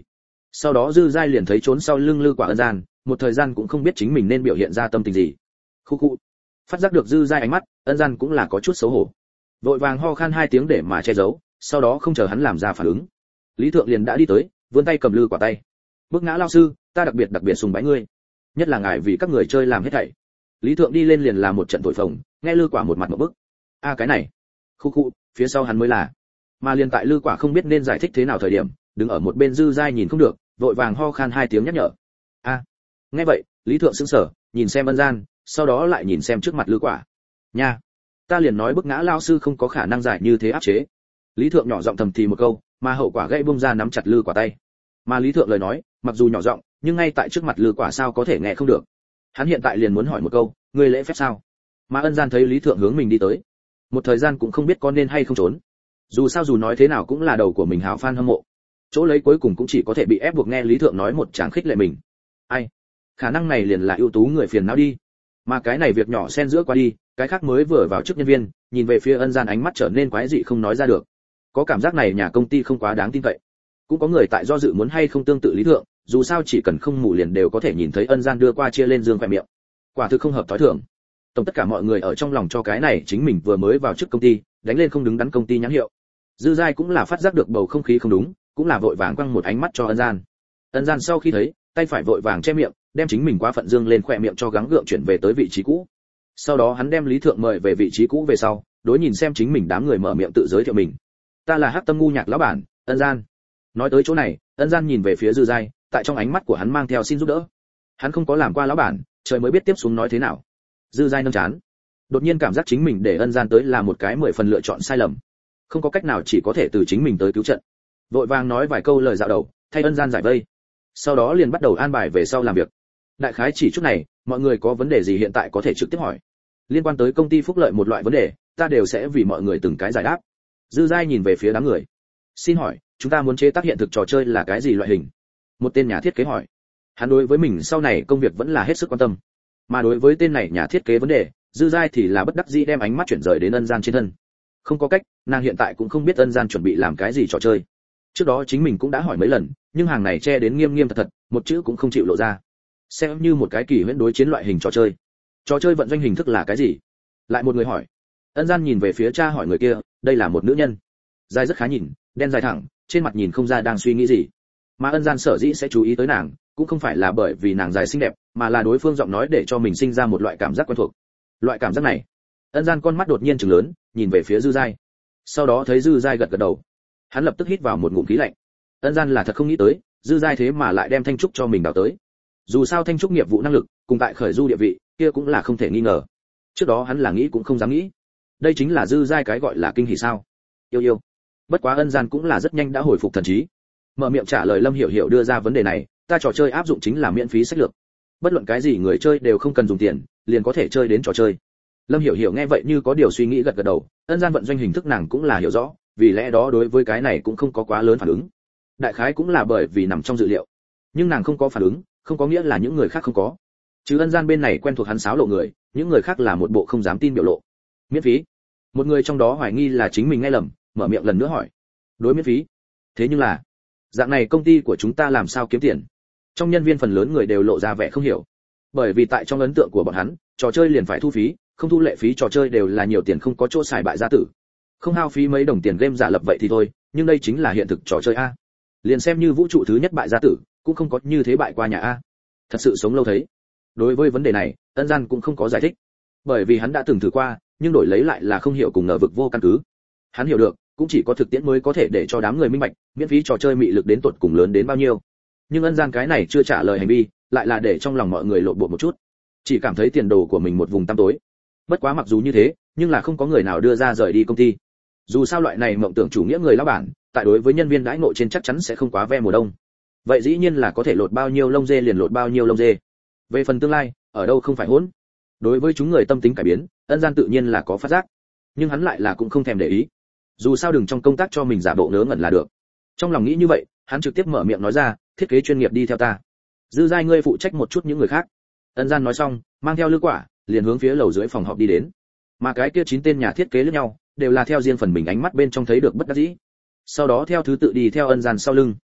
Sau đó Dư Giai liền thấy trốn sau lưng Lư Quả Ân Gian, một thời gian cũng không biết chính mình nên biểu hiện ra tâm tình gì. Khu khu. Phát giác được Dư Giai ánh mắt, Ân Gian cũng là có chút xấu hổ. Vội vàng ho khan hai tiếng để mà che giấu, sau đó không chờ hắn làm ra phản ứng. Lý Thượng liền đã đi tới, vươn tay cầm Lư Quả tay. "Bức Ngã lão sư, ta đặc biệt đặc biệt sùng bái ngươi. Nhất là ngài vì các người chơi làm hết thảy." Lý Thượng đi lên liền làm một trận thổi phồng, nghe Lư Quả một mặt ngộp bức. "A cái này." Khu khu, phía sau hắn mới là. Mà liền tại Lư Quả không biết nên giải thích thế nào thời điểm, đứng ở một bên Dư Giai nhìn không được, vội vàng ho khan hai tiếng nhắc nhở. "A." Nghe vậy, Lý Thượng sững sờ, nhìn xem Ân Gian, sau đó lại nhìn xem trước mặt Lư Quả. "Nha, ta liền nói Bức Ngã lão sư không có khả năng giải như thế áp chế." Lý Thượng nhỏ giọng thầm thì một câu, mà hậu quả gãy bung ra nắm chặt Lư Quả tay. Mà Lý Thượng lời nói, mặc dù nhỏ giọng, nhưng ngay tại trước mặt Lư Quả sao có thể nghe không được. Hắn hiện tại liền muốn hỏi một câu, ngươi lễ phép sao? Mà Ân Gian thấy Lý Thượng hướng mình đi tới, một thời gian cũng không biết có nên hay không trốn. Dù sao dù nói thế nào cũng là đầu của mình hào fan hâm mộ. Chỗ lấy cuối cùng cũng chỉ có thể bị ép buộc nghe Lý Thượng nói một tràng khích lệ mình. Ai? Khả năng này liền là ưu tú người phiền não đi. Mà cái này việc nhỏ xen giữa qua đi, cái khác mới vừa vào chức nhân viên, nhìn về phía Ân Gian ánh mắt trở nên quái dị không nói ra được. Có cảm giác này nhà công ty không quá đáng tin cậy. Cũng có người tại do dự muốn hay không tương tự Lý Thượng, dù sao chỉ cần không mù liền đều có thể nhìn thấy Ân Gian đưa qua chia lên dương khỏe miệng. Quả thực không hợp thói thường. Tổng tất cả mọi người ở trong lòng cho cái này chính mình vừa mới vào chức công ty, đánh lên không đứng đắn công ty nhãn hiệu. Dư Giai cũng là phát giác được bầu không khí không đúng, cũng là vội vàng quăng một ánh mắt cho Ân Gian. Ân Gian sau khi thấy, tay phải vội vàng che miệng, đem chính mình quá phận dương lên khỏe miệng cho gắng gượng chuyển về tới vị trí cũ. Sau đó hắn đem Lý Thượng mời về vị trí cũ về sau, đối nhìn xem chính mình đám người mở miệng tự giới thiệu mình. "Ta là Hắc Tâm ngu nhạc lão bản, Ân Gian." Nói tới chỗ này, Ân Gian nhìn về phía Dư Giai, tại trong ánh mắt của hắn mang theo xin giúp đỡ. Hắn không có làm qua lão bản, trời mới biết tiếp xuống nói thế nào. Dư Giai nâng chán, đột nhiên cảm giác chính mình để Ân Gian tới là một cái mười phần lựa chọn sai lầm, không có cách nào chỉ có thể từ chính mình tới cứu trận. Vội vàng nói vài câu lời dạo đầu, thay Ân Gian giải vây. Sau đó liền bắt đầu an bài về sau làm việc. Đại khái chỉ chút này, mọi người có vấn đề gì hiện tại có thể trực tiếp hỏi. Liên quan tới công ty phúc lợi một loại vấn đề, ta đều sẽ vì mọi người từng cái giải đáp. Dư Giai nhìn về phía đám người. "Xin hỏi, chúng ta muốn chế tác hiện thực trò chơi là cái gì loại hình?" Một tên nhà thiết kế hỏi. Hắn đối với mình sau này công việc vẫn là hết sức quan tâm. Mà đối với tên này nhà thiết kế vấn đề, Dư Giai thì là bất đắc dĩ đem ánh mắt chuyển rời đến Ân Gian trên thân. Không có cách, nàng hiện tại cũng không biết Ân Gian chuẩn bị làm cái gì trò chơi. Trước đó chính mình cũng đã hỏi mấy lần, nhưng hàng này che đến nghiêm nghiêm thật thật, một chữ cũng không chịu lộ ra. Xem như một cái kỳ huyễn đối chiến loại hình trò chơi. Trò chơi vận doanh hình thức là cái gì? Lại một người hỏi. Ân Gian nhìn về phía cha hỏi người kia, đây là một nữ nhân. Dài rất khá nhìn, đen dài thẳng, trên mặt nhìn không ra đang suy nghĩ gì. Mà Ân Gian sở dĩ sẽ chú ý tới nàng, cũng không phải là bởi vì nàng dài xinh đẹp, mà là đối phương giọng nói để cho mình sinh ra một loại cảm giác quen thuộc. Loại cảm giác này, Ân Gian con mắt đột nhiên trừng lớn, nhìn về phía Dư Giai. Sau đó thấy Dư Giai gật gật đầu, hắn lập tức hít vào một ngụm khí lạnh. Ân Gian là thật không nghĩ tới, Dư Giai thế mà lại đem Thanh Trúc cho mình đào tới. Dù sao Thanh Trúc nghiệp vụ năng lực, cùng tại khởi du địa vị, kia cũng là không thể nghi ngờ. Trước đó hắn là nghĩ cũng không dám nghĩ. Đây chính là Dư Giai cái gọi là kinh hỉ sao? Yêu yêu. Bất quá Ân Gian cũng là rất nhanh đã hồi phục thần trí. Mở miệng trả lời Lâm Hiểu Hiểu đưa ra vấn đề này, ta trò chơi áp dụng chính là miễn phí sách lược. Bất luận cái gì người chơi đều không cần dùng tiền, liền có thể chơi đến trò chơi. Lâm Hiểu Hiểu nghe vậy như có điều suy nghĩ gật gật đầu, Ân Gian vận doanh hình thức nàng cũng là hiểu rõ, vì lẽ đó đối với cái này cũng không có quá lớn phản ứng. Đại khái cũng là bởi vì nằm trong dự liệu. Nhưng nàng không có phản ứng, không có nghĩa là những người khác không có. Chứ Ân Gian bên này quen thuộc hắn sáo lộ người, những người khác là một bộ không dám tin biểu lộ. Miễn phí? Một người trong đó hoài nghi là chính mình nghe lầm, mở miệng lần nữa hỏi. Đối miễn phí? Thế nhưng là, dạng này công ty của chúng ta làm sao kiếm tiền? Trong nhân viên phần lớn người đều lộ ra vẻ không hiểu. Bởi vì tại trong ấn tượng của bọn hắn, trò chơi liền phải thu phí, không thu lệ phí trò chơi đều là nhiều tiền không có chỗ xài bại gia tử. Không hao phí mấy đồng tiền game giả lập vậy thì thôi, nhưng đây chính là hiện thực trò chơi a. Liền xem như vũ trụ thứ nhất bại gia tử, cũng không có như thế bại qua nhà a. Thật sự sống lâu thấy. Đối với vấn đề này, Ân Gian cũng không có giải thích, bởi vì hắn đã từng thử qua, nhưng đổi lấy lại là không hiểu cùng ngờ vực vô căn cứ. Hắn hiểu được, cũng chỉ có thực tiễn mới có thể để cho đám người minh bạch, miễn phí trò chơi mị lực đến tột cùng lớn đến bao nhiêu. Nhưng Ân Gian cái này chưa trả lời hành vi, lại là để trong lòng mọi người lộn bột một chút, chỉ cảm thấy tiền đồ của mình một vùng tăm tối. Bất quá mặc dù như thế, nhưng là không có người nào đưa ra rời đi công ty. Dù sao loại này mộng tưởng chủ nghĩa người lão bản, tại đối với nhân viên đãi ngộ trên chắc chắn sẽ không quá ve mùa đông. Vậy dĩ nhiên là có thể lột bao nhiêu lông dê liền lột bao nhiêu lông dê. Về phần tương lai, ở đâu không phải hỗn. Đối với chúng người tâm tính cải biến, Ân Gian tự nhiên là có phát giác, nhưng hắn lại là cũng không thèm để ý. Dù sao đừng trong công tác cho mình giả bộ ngớ ngẩn là được. Trong lòng nghĩ như vậy, hắn trực tiếp mở miệng nói ra, thiết kế chuyên nghiệp đi theo ta. Dư Giai ngươi phụ trách một chút những người khác. Ân Gian nói xong, mang theo Lư Quả, liền hướng phía lầu dưới phòng họp đi đến. Mà cái kia chín tên nhà thiết kế lẫn nhau, đều là theo riêng phần mình ánh mắt bên trong thấy được bất đắc dĩ. Sau đó theo thứ tự đi theo Ân Gian sau lưng.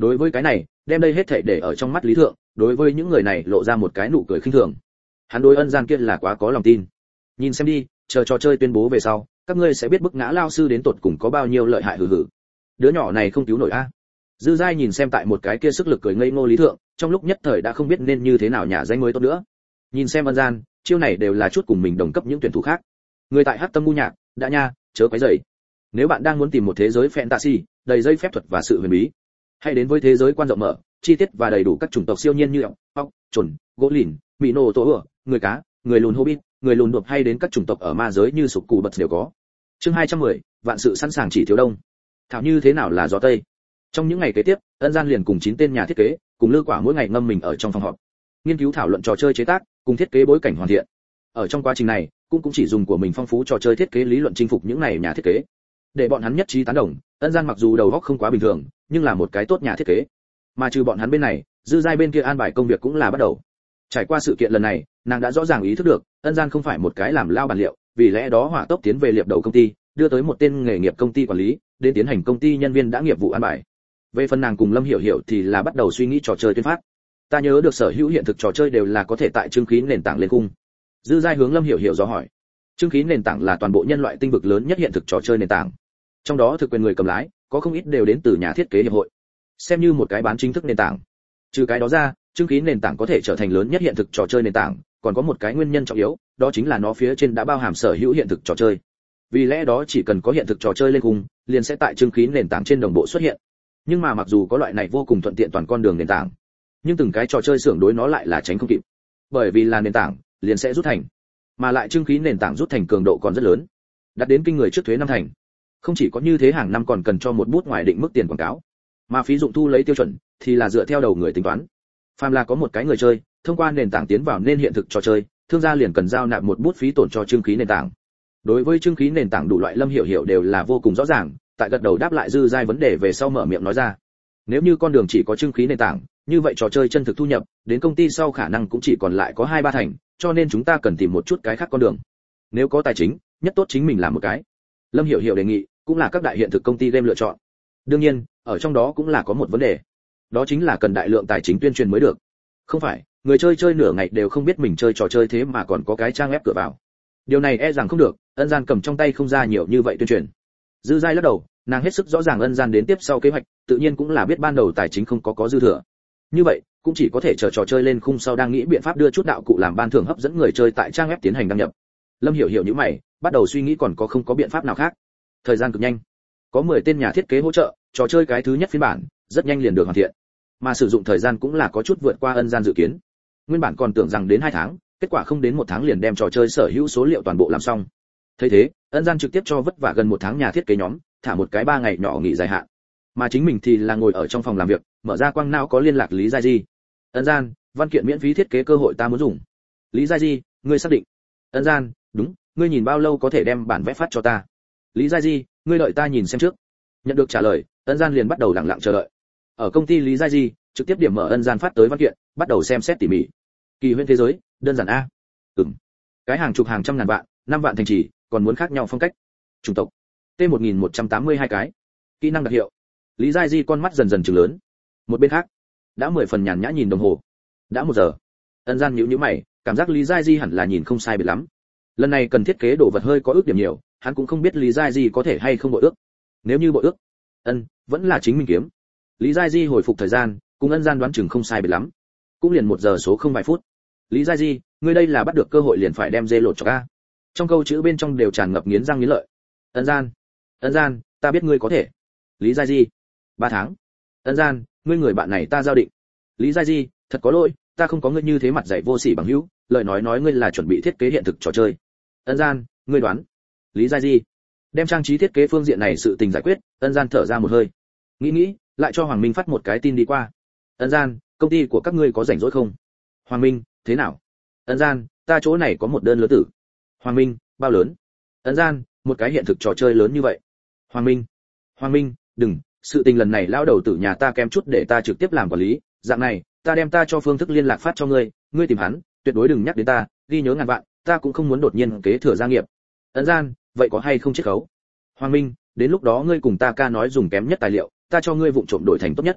Đối với cái này, đem đây hết thảy để ở trong mắt Lý Thượng, đối với những người này lộ ra một cái nụ cười khinh thường. Hắn đối Ân Gian kia là quá có lòng tin. Nhìn xem đi, chờ trò chơi tuyên bố về sau, các ngươi sẽ biết bức ngã lao sư đến tột cùng có bao nhiêu lợi hại hừ hừ. Đứa nhỏ này không cứu nổi a. Dư Giai nhìn xem tại một cái kia sức lực cười ngây ngô Lý Thượng, trong lúc nhất thời đã không biết nên như thế nào nhả danh mới tốt nữa. Nhìn xem Ân Gian, chiêu này đều là chút cùng mình đồng cấp những tuyển thủ khác. Người tại Hắc Tâm ngu nhạc, đã nha, chớ quấy rầy. Nếu bạn đang muốn tìm một thế giới fantasy, đầy dây phép thuật và sự huyền bí, hãy đến với thế giới quan rộng mở, chi tiết và đầy đủ các chủng tộc siêu nhiên như ọc, ọc, chuẩn, gỗ lìn, mỹ nô tổ ửa, người cá, người lùn hobbit, người lùn đột hay đến các chủng tộc ở ma giới như sục cù bật đều có. Chương hai trăm mười, vạn sự sẵn sàng chỉ thiếu đông. Thảo như thế nào là gió tây. Trong những ngày kế tiếp, Ân Gian liền cùng chín tên nhà thiết kế, cùng Lư Quả mỗi ngày ngâm mình ở trong phòng họp, nghiên cứu thảo luận trò chơi chế tác, cùng thiết kế bối cảnh hoàn thiện. Ở trong quá trình này, cũng cũng chỉ dùng của mình phong phú trò chơi thiết kế lý luận chinh phục những này nhà thiết kế, để bọn hắn nhất trí tán đồng. Ân Gian mặc dù đầu óc không quá bình thường, nhưng là một cái tốt nhà thiết kế. Mà trừ bọn hắn bên này, Dư Giai bên kia an bài công việc cũng là bắt đầu. Trải qua sự kiện lần này, nàng đã rõ ràng ý thức được, Ân Gian không phải một cái làm lao bản liệu, vì lẽ đó hỏa tốc tiến về liệp đầu công ty, đưa tới một tên nghề nghiệp công ty quản lý, đến tiến hành công ty nhân viên đã nghiệp vụ an bài. Về phần nàng cùng Lâm Hiểu Hiểu thì là bắt đầu suy nghĩ trò chơi tuyên phát. Ta nhớ được sở hữu hiện thực trò chơi đều là có thể tại chương khí nền tảng lên cung. Dư Giai hướng Lâm Hiểu Hiểu dò hỏi. Chương khí nền tảng là toàn bộ nhân loại tinh vực lớn nhất hiện thực trò chơi nền tảng. Trong đó thực quyền người cầm lái, có không ít đều đến từ nhà thiết kế hiệp hội. Xem như một cái bán chính thức nền tảng. Trừ cái đó ra, chương khí nền tảng có thể trở thành lớn nhất hiện thực trò chơi nền tảng, còn có một cái nguyên nhân trọng yếu, đó chính là nó phía trên đã bao hàm sở hữu hiện thực trò chơi. Vì lẽ đó chỉ cần có hiện thực trò chơi lên cùng, liền sẽ tại chương khí nền tảng trên đồng bộ xuất hiện. Nhưng mà mặc dù có loại này vô cùng thuận tiện toàn con đường nền tảng, nhưng từng cái trò chơi xưởng đối nó lại là tránh không kịp. Bởi vì là nền tảng, liền sẽ rút thành, mà lại chương khí nền tảng rút thành cường độ còn rất lớn, đạt đến kinh người trước thuế năm thành. Không chỉ có như thế, hàng năm còn cần cho một bút ngoài định mức tiền quảng cáo, mà phí dụng thu lấy tiêu chuẩn thì là dựa theo đầu người tính toán. Phàm là có một cái người chơi thông qua nền tảng tiến vào nên hiện thực trò chơi, thương gia liền cần giao nạp một bút phí tổn cho chương khí nền tảng. Đối với chương khí nền tảng đủ loại Lâm Hiểu Hiểu đều là vô cùng rõ ràng, tại gật đầu đáp lại Dư Giai vấn đề về sau mở miệng nói ra. Nếu như con đường chỉ có chương khí nền tảng, như vậy trò chơi chân thực thu nhập đến công ty sau khả năng cũng chỉ còn lại có hai ba thành, cho nên chúng ta cần tìm một chút cái khác con đường. Nếu có tài chính, nhất tốt chính mình làm một cái. Lâm Hiểu Hiểu đề nghị, cũng là các đại hiện thực công ty game lựa chọn. Đương nhiên, ở trong đó cũng là có một vấn đề, đó chính là cần đại lượng tài chính tuyên truyền mới được. Không phải người chơi chơi nửa ngày đều không biết mình chơi trò chơi thế mà còn có cái trang web cửa vào. Điều này e rằng không được. Ân Gian cầm trong tay không ra nhiều như vậy tuyên truyền. Dư Giai lắc đầu, nàng hết sức rõ ràng Ân Gian đến tiếp sau kế hoạch, tự nhiên cũng là biết ban đầu tài chính không có có dư thừa. Như vậy, cũng chỉ có thể chờ trò chơi lên khung sau đang nghĩ biện pháp đưa chút đạo cụ làm ban thưởng hấp dẫn người chơi tại trang web tiến hành đăng nhập. Lâm Hiểu Hiểu như mày, bắt đầu suy nghĩ còn có không có biện pháp nào khác. Thời gian cực nhanh, có mười tên nhà thiết kế hỗ trợ, trò chơi cái thứ nhất phiên bản rất nhanh liền được hoàn thiện, mà sử dụng thời gian cũng là có chút vượt qua Ân Gian dự kiến. Nguyên bản còn tưởng rằng đến hai tháng, kết quả không đến một tháng liền đem trò chơi sở hữu số liệu toàn bộ làm xong. Thấy thế, Ân Gian trực tiếp cho vất vả gần một tháng nhà thiết kế nhóm thả một cái ba ngày nhỏ nghỉ dài hạn, mà chính mình thì là ngồi ở trong phòng làm việc, mở ra quang não có liên lạc Lý Giai Di. Ân Gian, văn kiện miễn phí thiết kế cơ hội ta muốn dùng. Lý Giai Di, ngươi xác định? Ân Gian, đúng, ngươi nhìn bao lâu có thể đem bản vẽ phát cho ta? Lý Giai Di, ngươi đợi ta nhìn xem trước. Nhận được trả lời, Ân Gian liền bắt đầu lặng lặng chờ đợi. Ở công ty Lý Giai Di, trực tiếp điểm mở Ân Gian phát tới văn kiện, bắt đầu xem xét tỉ mỉ. Kỳ huyễn thế giới, đơn giản a. Ừm. Cái hàng chục hàng trăm ngàn vạn, năm vạn thành trì, còn muốn khác nhau phong cách. Chủng tộc. T một nghìn một trăm tám mươi hai cái. Kỹ năng đặc hiệu. Lý Giai Di con mắt dần dần trừng lớn. Một bên khác, đã mười phần nhàn nhã nhìn đồng hồ. Đã một giờ. Ân Gian nhíu nhíu mày, cảm giác Lý Giai Di hẳn là nhìn không sai biệt lắm. Lần này cần thiết kế đồ vật hơi có ước điểm nhiều, hắn cũng không biết Lý Giai Di có thể hay không bội ước. Nếu như bội ước, ân, vẫn là chính mình kiếm. Lý Giai Di hồi phục thời gian, cùng Ân Gian đoán chừng không sai biệt lắm. Cũng liền một giờ số không vài phút. Lý Giai Di, ngươi đây là bắt được cơ hội liền phải đem dê lột cho ca. Trong câu chữ bên trong đều tràn ngập nghiến răng nghiến lợi. Ân Gian, Ân Gian, ta biết ngươi có thể. Lý Giai Di, ba tháng. Ân Gian, ngươi người bạn này ta giao định. Lý Giai Di, thật có lỗi, ta không có ngươi như thế mặt dày vô sỉ bằng hữu, lời nói nói ngươi là chuẩn bị thiết kế hiện thực trò chơi. Ân Gian, ngươi đoán. Lý Giai Di, đem trang trí thiết kế phương diện này sự tình giải quyết. Ân Gian thở ra một hơi, nghĩ nghĩ, lại cho Hoàng Minh phát một cái tin đi qua. Ân Gian, công ty của các ngươi có rảnh rỗi không? Hoàng Minh, thế nào? Ân Gian, ta chỗ này có một đơn lớn tử. Hoàng Minh, bao lớn? Ân Gian, một cái hiện thực trò chơi lớn như vậy. Hoàng Minh, Hoàng Minh, đừng, sự tình lần này lão đầu tử nhà ta kém chút để ta trực tiếp làm quản lý, dạng này, ta đem ta cho phương thức liên lạc phát cho ngươi, ngươi tìm hắn, tuyệt đối đừng nhắc đến ta, ghi nhớ ngàn vạn, ta cũng không muốn đột nhiên kế thừa gia nghiệp. Ân Gian, vậy có hay không chiết khấu? Hoàng Minh, đến lúc đó ngươi cùng ta ca nói dùng kém nhất tài liệu, ta cho ngươi vụng trộm đổi thành tốt nhất.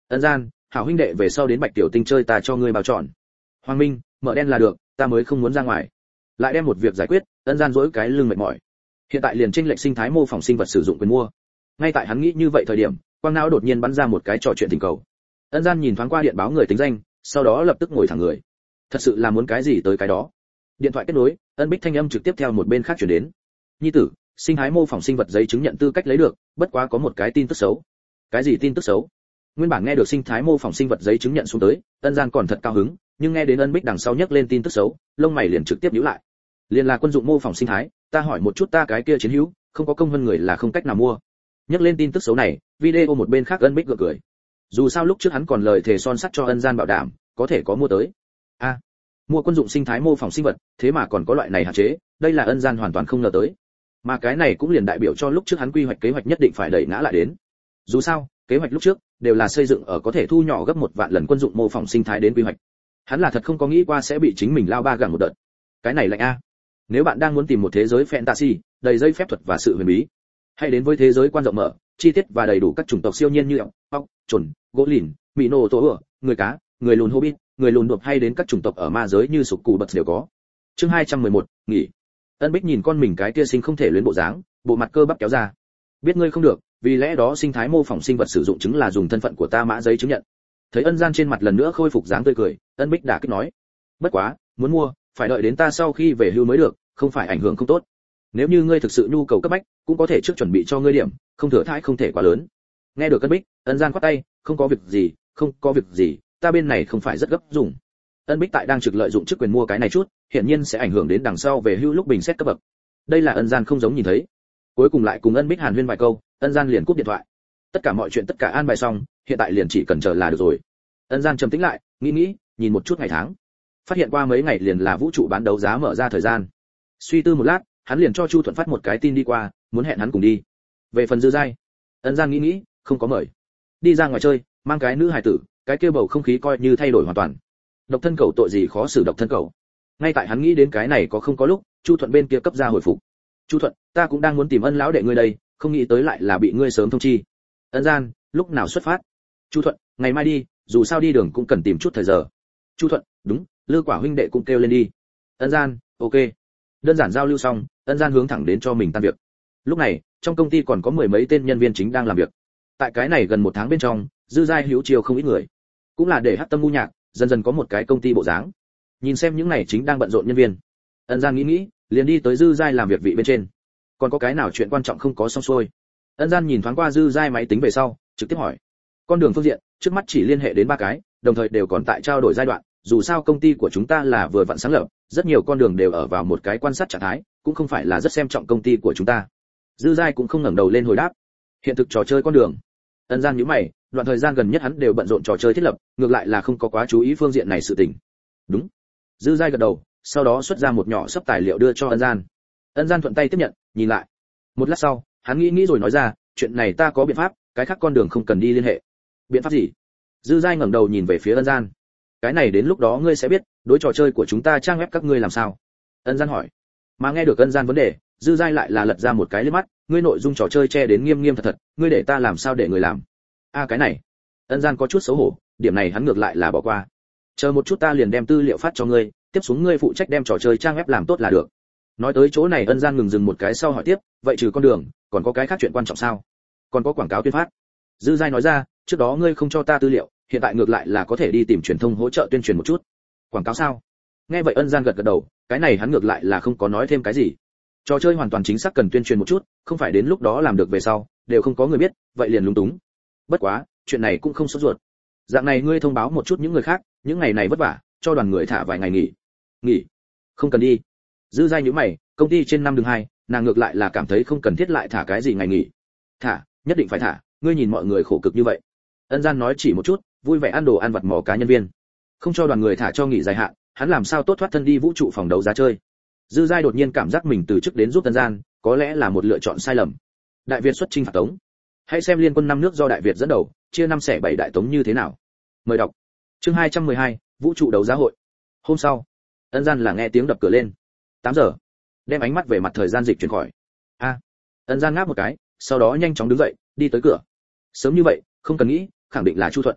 Ân Gian, hảo huynh đệ về sau đến Bạch Tiểu Tinh chơi ta cho ngươi bao tròn. Hoàng Minh, mở đen là được, ta mới không muốn ra ngoài. Lại đem một việc giải quyết, Ân Gian dỗi cái lưng mệt mỏi. Hiện tại liền chênh lệch sinh thái mô phỏng sinh vật sử dụng quyền mua. Ngay tại hắn nghĩ như vậy thời điểm, quang não đột nhiên bắn ra một cái trò chuyện tình cầu. Ân Gian nhìn thoáng qua điện báo người tính danh, sau đó lập tức ngồi thẳng người. Thật sự là muốn cái gì tới cái đó. Điện thoại kết nối, Ân Bích thanh âm trực tiếp theo một bên khác truyền đến. Nhi tử, sinh thái mô phỏng sinh vật giấy chứng nhận tư cách lấy được, bất quá có một cái tin tức xấu. Cái gì tin tức xấu? Nguyên bản nghe được sinh thái mô phỏng sinh vật giấy chứng nhận xuống tới, Ân Gian còn thật cao hứng, nhưng nghe đến Ân Bích đằng sau nhắc lên tin tức xấu, lông mày liền trực tiếp nhíu lại. Liên là quân dụng mô phỏng sinh thái, ta hỏi một chút ta cái kia chiến hữu, không có công hơn người là không cách nào mua. Nhắc lên tin tức xấu này, video một bên khác Ân Bích gượng cười. Dù sao lúc trước hắn còn lời thề son sắt cho Ân Gian bảo đảm, có thể có mua tới. A, à, mua quân dụng sinh thái mô phỏng sinh vật, thế mà còn có loại này hạn chế, đây là Ân Gian hoàn toàn không ngờ tới. Mà cái này cũng liền đại biểu cho lúc trước hắn quy hoạch kế hoạch nhất định phải đẩy ngã lại đến. Dù sao, kế hoạch lúc trước đều là xây dựng ở có thể thu nhỏ gấp một vạn lần quân dụng mô phỏng sinh thái đến quy hoạch. Hắn là thật không có nghĩ qua sẽ bị chính mình lao ba gặm một đợt. Cái này lạnh a. Nếu bạn đang muốn tìm một thế giới fantasy, đầy dây phép thuật và sự huyền bí, hãy đến với thế giới quan rộng mở, chi tiết và đầy đủ các chủng tộc siêu nhiên như ọc, ọc, chuẩn, gỗ lìn, mỹ nô tổ ửa, người cá, người lùn hobbit, người lùn đột hay đến các chủng tộc ở ma giới như sục cù bật đều có. Chương hai trăm mười một, nghỉ. Ân Bích nhìn con mình cái kia sinh không thể luyến bộ dáng, bộ mặt cơ bắp kéo ra. Biết ngươi không được, vì lẽ đó sinh thái mô phỏng sinh vật sử dụng chứng là dùng thân phận của ta mã giấy chứng nhận. Thấy Ân Gian trên mặt lần nữa khôi phục dáng tươi cười, Ân Bích đã kích nói: bất quá, muốn mua, phải đợi đến ta sau khi về hưu mới được, không phải ảnh hưởng không tốt. Nếu như ngươi thực sự nhu cầu cấp bách, cũng có thể trước chuẩn bị cho ngươi điểm, không thừa thãi không thể quá lớn. Nghe được Ân Bích, Ân Gian quát tay: không có việc gì, không có việc gì, ta bên này không phải rất gấp dùng. Ân Bích tại đang trực lợi dụng chức quyền mua cái này chút, hiển nhiên sẽ ảnh hưởng đến đằng sau về hưu lúc bình xét cấp bậc. Đây là Ân Gian không giống nhìn thấy. Cuối cùng lại cùng Ân Bích hàn huyên vài câu, Ân Gian liền cúp điện thoại. Tất cả mọi chuyện tất cả an bài xong, hiện tại liền chỉ cần chờ là được rồi. Ân Gian trầm tĩnh lại, nghĩ nghĩ, nhìn một chút ngày tháng. Phát hiện qua mấy ngày liền là vũ trụ bán đấu giá mở ra thời gian. Suy tư một lát, hắn liền cho Chu Thuận phát một cái tin đi qua, muốn hẹn hắn cùng đi. Về phần Dư Giai, Ân Gian nghĩ nghĩ, không có mời. Đi ra ngoài chơi, mang cái nữ hài tử, cái kia bầu không khí coi như thay đổi hoàn toàn. Độc thân cầu tội gì khó xử độc thân cầu. Ngay tại hắn nghĩ đến cái này có không có lúc, Chu Thuận bên kia cấp ra hồi phục. Chu Thuận, ta cũng đang muốn tìm Ân lão đệ ngươi đây, không nghĩ tới lại là bị ngươi sớm thông chi. Ân Gian, lúc nào xuất phát? Chu Thuận, ngày mai đi, dù sao đi đường cũng cần tìm chút thời giờ. Chu Thuận, đúng, Lư Quả huynh đệ cũng kêu lên đi. Ân Gian, ok. Đơn giản giao lưu xong, Ân Gian hướng thẳng đến cho mình tan việc. Lúc này, trong công ty còn có mười mấy tên nhân viên chính đang làm việc. Tại cái này gần một tháng bên trong, Dư Giai hữu chiều không ít người. Cũng là để hắc tâm ngu nhạc, dần dần có một cái công ty bộ dáng. Nhìn xem những này chính đang bận rộn nhân viên, Ân Gian nghĩ nghĩ, liền đi tới Dư Giai làm việc vị bên trên. Còn có cái nào chuyện quan trọng không có xong xuôi? Ân Gian nhìn thoáng qua Dư Giai máy tính về sau, trực tiếp hỏi. Con đường phương diện, trước mắt chỉ liên hệ đến ba cái, đồng thời đều còn tại trao đổi giai đoạn, dù sao công ty của chúng ta là vừa vặn sáng lập, rất nhiều con đường đều ở vào một cái quan sát trạng thái, cũng không phải là rất xem trọng công ty của chúng ta. Dư Giai cũng không ngẩng đầu lên hồi đáp. Hiện thực trò chơi con đường. Ân Gian nhíu mày, đoạn thời gian gần nhất hắn đều bận rộn trò chơi thiết lập, ngược lại là không có quá chú ý phương diện này sự tình. Đúng. Dư Giai gật đầu, sau đó xuất ra một nhỏ xấp tài liệu đưa cho Ân Gian. Ân Gian thuận tay tiếp nhận, nhìn lại. Một lát sau, hắn nghĩ nghĩ rồi nói ra, chuyện này ta có biện pháp, cái khác con đường không cần đi liên hệ. Biện pháp gì? Dư Giai ngẩng đầu nhìn về phía Ân Gian. Cái này đến lúc đó ngươi sẽ biết, đối trò chơi của chúng ta trang web các ngươi làm sao. Ân Gian hỏi. Mà nghe được Ân Gian vấn đề, Dư Giai lại là lật ra một cái liếc mắt, ngươi nội dung trò chơi che đến nghiêm nghiêm thật thật, ngươi để ta làm sao để người làm? A à, cái này. Ân Gian có chút xấu hổ, điểm này hắn ngược lại là bỏ qua. Chờ một chút ta liền đem tư liệu phát cho ngươi, tiếp xuống ngươi phụ trách đem trò chơi trang web làm tốt là được. Nói tới chỗ này Ân Gian ngừng dừng một cái sau hỏi tiếp, vậy trừ con đường, còn có cái khác chuyện quan trọng sao? Còn có quảng cáo tuyên phát. Dư Giai nói ra, trước đó ngươi không cho ta tư liệu, hiện tại ngược lại là có thể đi tìm truyền thông hỗ trợ tuyên truyền một chút. Quảng cáo sao? Nghe vậy Ân Gian gật gật đầu, cái này hắn ngược lại là không có nói thêm cái gì. Trò chơi hoàn toàn chính xác cần tuyên truyền một chút, không phải đến lúc đó làm được về sau, đều không có người biết, vậy liền lúng túng. Bất quá, chuyện này cũng không sốt ruột. Dạng này ngươi thông báo một chút những người khác, những ngày này vất vả, cho đoàn người thả vài ngày nghỉ. Nghỉ? Không cần đi. Dư Giai nhíu mày, công ty trên năm đường hai, nàng ngược lại là cảm thấy không cần thiết lại thả cái gì ngày nghỉ. Thả, nhất định phải thả, ngươi nhìn mọi người khổ cực như vậy. Ân Gian nói chỉ một chút, vui vẻ ăn đồ ăn vặt mò cá nhân viên. Không cho đoàn người thả cho nghỉ dài hạn, hắn làm sao tốt thoát thân đi vũ trụ phòng đấu giá chơi. Dư Giai đột nhiên cảm giác mình từ chức đến giúp Ân Gian, có lẽ là một lựa chọn sai lầm. Đại Việt xuất chinh phạt Tống. Hãy xem liên quân năm nước do Đại Việt dẫn đầu, chia năm xẻ bảy đại Tống như thế nào. Mời đọc. Chương hai trăm mười hai, vũ trụ đấu giá hội. Hôm sau, Ân Gian là nghe tiếng đập cửa lên. tám giờ. Đem ánh mắt về mặt thời gian dịch chuyển khỏi. A. À. Ân Gian ngáp một cái, sau đó nhanh chóng đứng dậy, đi tới cửa. Sớm như vậy, không cần nghĩ, khẳng định là Chu Thuận.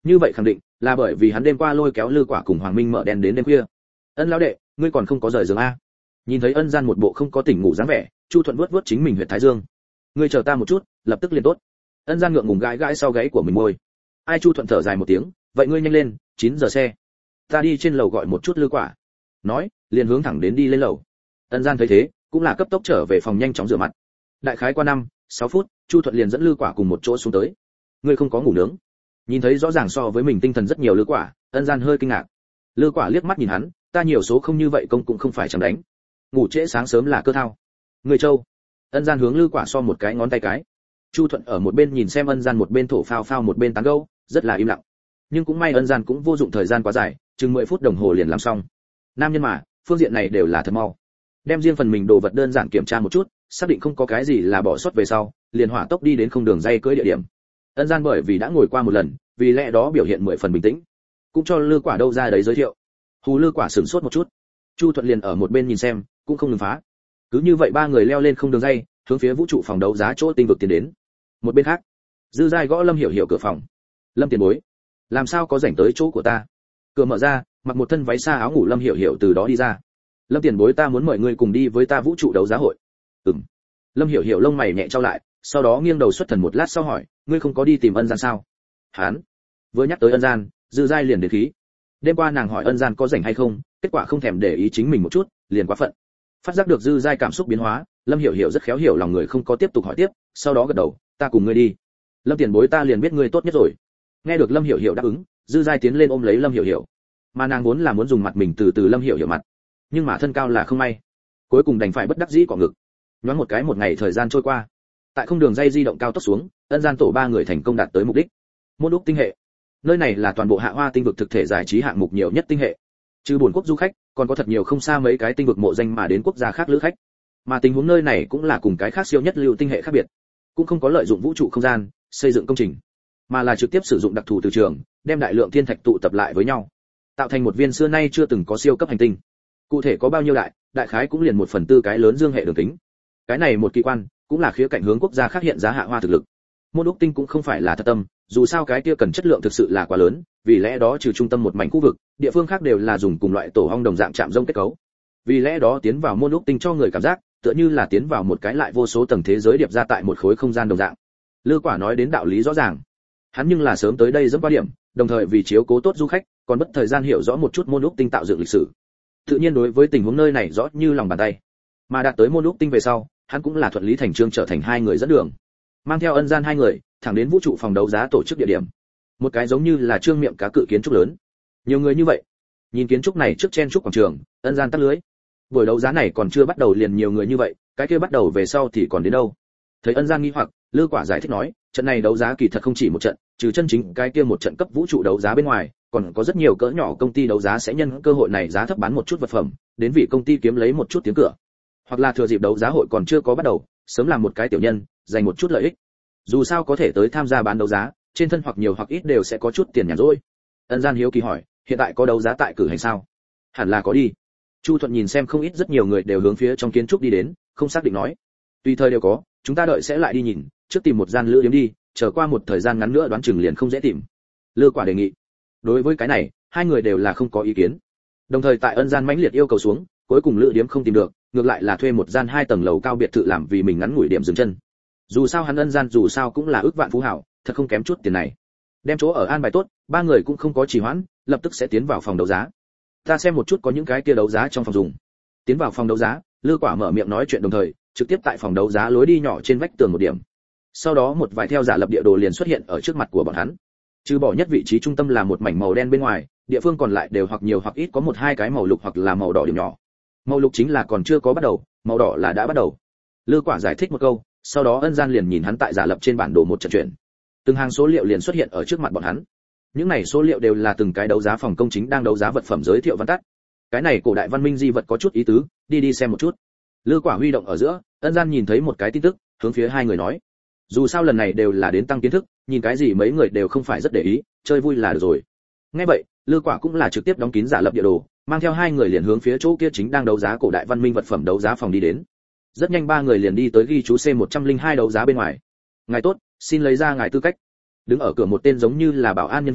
Như vậy khẳng định là bởi vì hắn đêm qua lôi kéo Lư Quả cùng Hoàng Minh mở đèn đến đêm khuya. Ân lão đệ, ngươi còn không có rời giường a? Nhìn thấy Ân Gian một bộ không có tỉnh ngủ dáng vẻ, Chu Thuận vuốt vuốt chính mình huyệt thái dương. Ngươi chờ ta một chút, lập tức liền tốt. Ân Gian ngượng ngùng gãi gãi sau gáy của mình môi. Ai? Chu Thuận thở dài một tiếng, vậy ngươi nhanh lên, chín giờ xe. Ta đi trên lầu gọi một chút Lư Quả. Nói, liền hướng thẳng đến đi lên lầu. Ân Gian thấy thế, cũng là cấp tốc trở về phòng nhanh chóng rửa mặt. Đại khái qua năm, sáu phút, Chu Thuận liền dẫn Lư Quả cùng một chỗ xuống tới. Ngươi không có ngủ nướng? Nhìn thấy rõ ràng so với mình tinh thần rất nhiều Lư Quả, Ân Gian hơi kinh ngạc. Lư Quả liếc mắt nhìn hắn, ta nhiều số không như vậy công cũng không phải chẳng đánh. Ngủ trễ sáng sớm là cơ thao. Người châu. Ân Gian hướng Lư Quả so một cái ngón tay cái. Chu Thuận ở một bên nhìn xem Ân Gian một bên thổ phao phao một bên tán gẫu, rất là im lặng. Nhưng cũng may Ân Gian cũng vô dụng thời gian quá dài, chừng mười phút đồng hồ liền làm xong. Nam nhân mà, phương diện này đều là thật mau. Đem riêng phần mình đồ vật đơn giản kiểm tra một chút, xác định không có cái gì là bỏ sót về sau, liền hỏa tốc đi đến không đường dây cưỡi địa điểm. Ân Gian bởi vì đã ngồi qua một lần, vì lẽ đó biểu hiện mười phần bình tĩnh, cũng cho Lư Quả đâu ra đấy giới thiệu. Hù Lư Quả sửng sốt một chút. Chu Thuận liền ở một bên nhìn xem, cũng không ngừng phá. Cứ như vậy ba người leo lên không đường dây, hướng phía vũ trụ phòng đấu giá chỗ tinh vực tiến đến. Một bên khác, Dư Giai gõ Lâm Hiểu Hiểu cửa phòng. Lâm tiền bối, làm sao có rảnh tới chỗ của ta? Cửa mở ra, mặc một thân váy xa áo ngủ Lâm Hiểu Hiểu từ đó đi ra. Lâm tiền bối, ta muốn mời ngươi cùng đi với ta vũ trụ đấu giá hội. Ừm. Lâm Hiểu Hiểu lông mày nhẹ trao lại, sau đó nghiêng đầu xuất thần một lát sau hỏi, ngươi không có đi tìm Ân Gian sao? Hán. Vừa nhắc tới Ân Gian, Dư Giai liền đến khí. Đêm qua nàng hỏi Ân Gian có rảnh hay không, kết quả không thèm để ý chính mình một chút, liền quá phận. Phát giác được Dư Giai cảm xúc biến hóa, Lâm Hiểu Hiểu rất khéo hiểu lòng người không có tiếp tục hỏi tiếp, sau đó gật đầu, ta cùng ngươi đi. Lâm tiền bối, ta liền biết ngươi tốt nhất rồi. Nghe được Lâm Hiểu Hiểu đáp ứng, Dư Giai tiến lên ôm lấy Lâm Hiểu Hiểu. Mà nàng vốn là muốn dùng mặt mình từ từ Lâm Hiểu Hiểu mặt, nhưng mà thân cao là không may, cuối cùng đành phải bất đắc dĩ cọ ngực. Nhoáng một cái một ngày thời gian trôi qua, tại không đường dây di động cao tốc xuống, Ân Gian tổ ba người thành công đạt tới mục đích. Môn Úc tinh hệ. Nơi này là toàn bộ Hạ Hoa tinh vực thực thể giải trí hạng mục nhiều nhất tinh hệ. Trừ buồn quốc du khách, còn có thật nhiều không xa mấy cái tinh vực mộ danh mà đến quốc gia khác lữ khách. Mà tình huống nơi này cũng là cùng cái khác siêu nhất lưu tinh hệ khác biệt, cũng không có lợi dụng vũ trụ không gian xây dựng công trình, mà là trực tiếp sử dụng đặc thù từ trường, đem đại lượng thiên thạch tụ tập lại với nhau, tạo thành một viên xưa nay chưa từng có siêu cấp hành tinh. Cụ thể có bao nhiêu đại, đại khái cũng liền một phần tư cái lớn dương hệ đường kính. Cái này một kỳ quan, cũng là khía cạnh hướng quốc gia khác hiện giá Hạ Hoa thực lực. Môn Úc tinh cũng không phải là thật tâm, dù sao cái kia cần chất lượng thực sự là quá lớn, vì lẽ đó trừ trung tâm một mảnh khu vực, địa phương khác đều là dùng cùng loại tổ ong đồng dạng chạm rông kết cấu. Vì lẽ đó tiến vào Môn Úc tinh cho người cảm giác tựa như là tiến vào một cái lại vô số tầng thế giới điệp ra tại một khối không gian đồng dạng. Lư Quả nói đến đạo lý rõ ràng, hắn nhưng là sớm tới đây dẫm qua điểm, đồng thời vì chiếu cố tốt du khách, còn bất thời gian hiểu rõ một chút Môn Úc tinh tạo dựng lịch sử. Tự nhiên đối với tình huống nơi này rõ như lòng bàn tay. Mà đạt tới Môn Úc tinh về sau, hắn cũng là thuận lý thành chương trở thành hai người dẫn đường, mang theo Ân Gian hai người thẳng đến vũ trụ phòng đấu giá tổ chức địa điểm. Một cái giống như là trương miệng cá cự kiến trúc lớn, nhiều người như vậy, nhìn kiến trúc này trước chen trúc quảng trường, Ân Gian tắt lưới. Buổi đấu giá này còn chưa bắt đầu liền nhiều người như vậy, cái kia bắt đầu về sau thì còn đến đâu? Thấy Ân Gian nghi hoặc, Lư Quả giải thích nói, trận này đấu giá kỳ thật không chỉ một trận, trừ chân chính cái kia một trận cấp vũ trụ đấu giá bên ngoài, còn có rất nhiều cỡ nhỏ công ty đấu giá sẽ nhân cơ hội này giá thấp bán một chút vật phẩm, đến vị công ty kiếm lấy một chút tiếng cửa. Hoặc là thừa dịp đấu giá hội còn chưa có bắt đầu, sớm làm một cái tiểu nhân, dành một chút lợi ích. Dù sao có thể tới tham gia bán đấu giá, trên thân hoặc nhiều hoặc ít đều sẽ có chút tiền nhàn rỗi. Ân Gian hiếu kỳ hỏi, hiện tại có đấu giá tại cử hành sao? Hẳn là có đi. Chu Thuận nhìn xem không ít rất nhiều người đều hướng phía trong kiến trúc đi đến, không xác định nói, tùy thời đều có, chúng ta đợi sẽ lại đi nhìn, trước tìm một gian lữ điếm đi, chờ qua một thời gian ngắn nữa đoán chừng liền không dễ tìm. Lư Quả đề nghị. Đối với cái này, hai người đều là không có ý kiến. Đồng thời tại Ân Gian mãnh liệt yêu cầu xuống, cuối cùng lữ điếm không tìm được, ngược lại là thuê một gian hai tầng lầu cao biệt thự làm vì mình ngắn ngủi điểm dừng chân. Dù sao hắn Ân Gian dù sao cũng là ước vạn phú hảo, thật không kém chút tiền này. Đem chỗ ở an bài tốt, ba người cũng không có trì hoãn, lập tức sẽ tiến vào phòng đấu giá. Ta xem một chút có những cái kia đấu giá trong phòng dùng. Tiến vào phòng đấu giá, Lư Quả mở miệng nói chuyện đồng thời, trực tiếp tại phòng đấu giá lối đi nhỏ trên vách tường một điểm. Sau đó một vài theo giả lập địa đồ liền xuất hiện ở trước mặt của bọn hắn. Trừ bỏ nhất vị trí trung tâm là một mảnh màu đen bên ngoài, địa phương còn lại đều hoặc nhiều hoặc ít có một hai cái màu lục hoặc là màu đỏ điểm nhỏ. Màu lục chính là còn chưa có bắt đầu, màu đỏ là đã bắt đầu. Lư Quả giải thích một câu, sau đó Ân Gian liền nhìn hắn tại giả lập trên bản đồ một trận chuyển. Từng hàng số liệu liền xuất hiện ở trước mặt bọn hắn. Những này số liệu đều là từng cái đấu giá phòng công chính đang đấu giá vật phẩm giới thiệu văn tắt. Cái này cổ đại văn minh di vật có chút ý tứ, đi đi xem một chút. Lư Quả huy động ở giữa, Ân Gian nhìn thấy một cái tin tức, hướng phía hai người nói, dù sao lần này đều là đến tăng kiến thức, nhìn cái gì mấy người đều không phải rất để ý, chơi vui là được rồi. Nghe vậy, Lư Quả cũng là trực tiếp đóng kín giả lập địa đồ, mang theo hai người liền hướng phía chỗ kia chính đang đấu giá cổ đại văn minh vật phẩm đấu giá phòng đi đến. Rất nhanh ba người liền đi tới ghi chú C một trăm lẻ hai đấu giá bên ngoài. Ngài tốt, xin lấy ra ngài tư cách. Đứng ở cửa một tên giống như là bảo an nhân viên,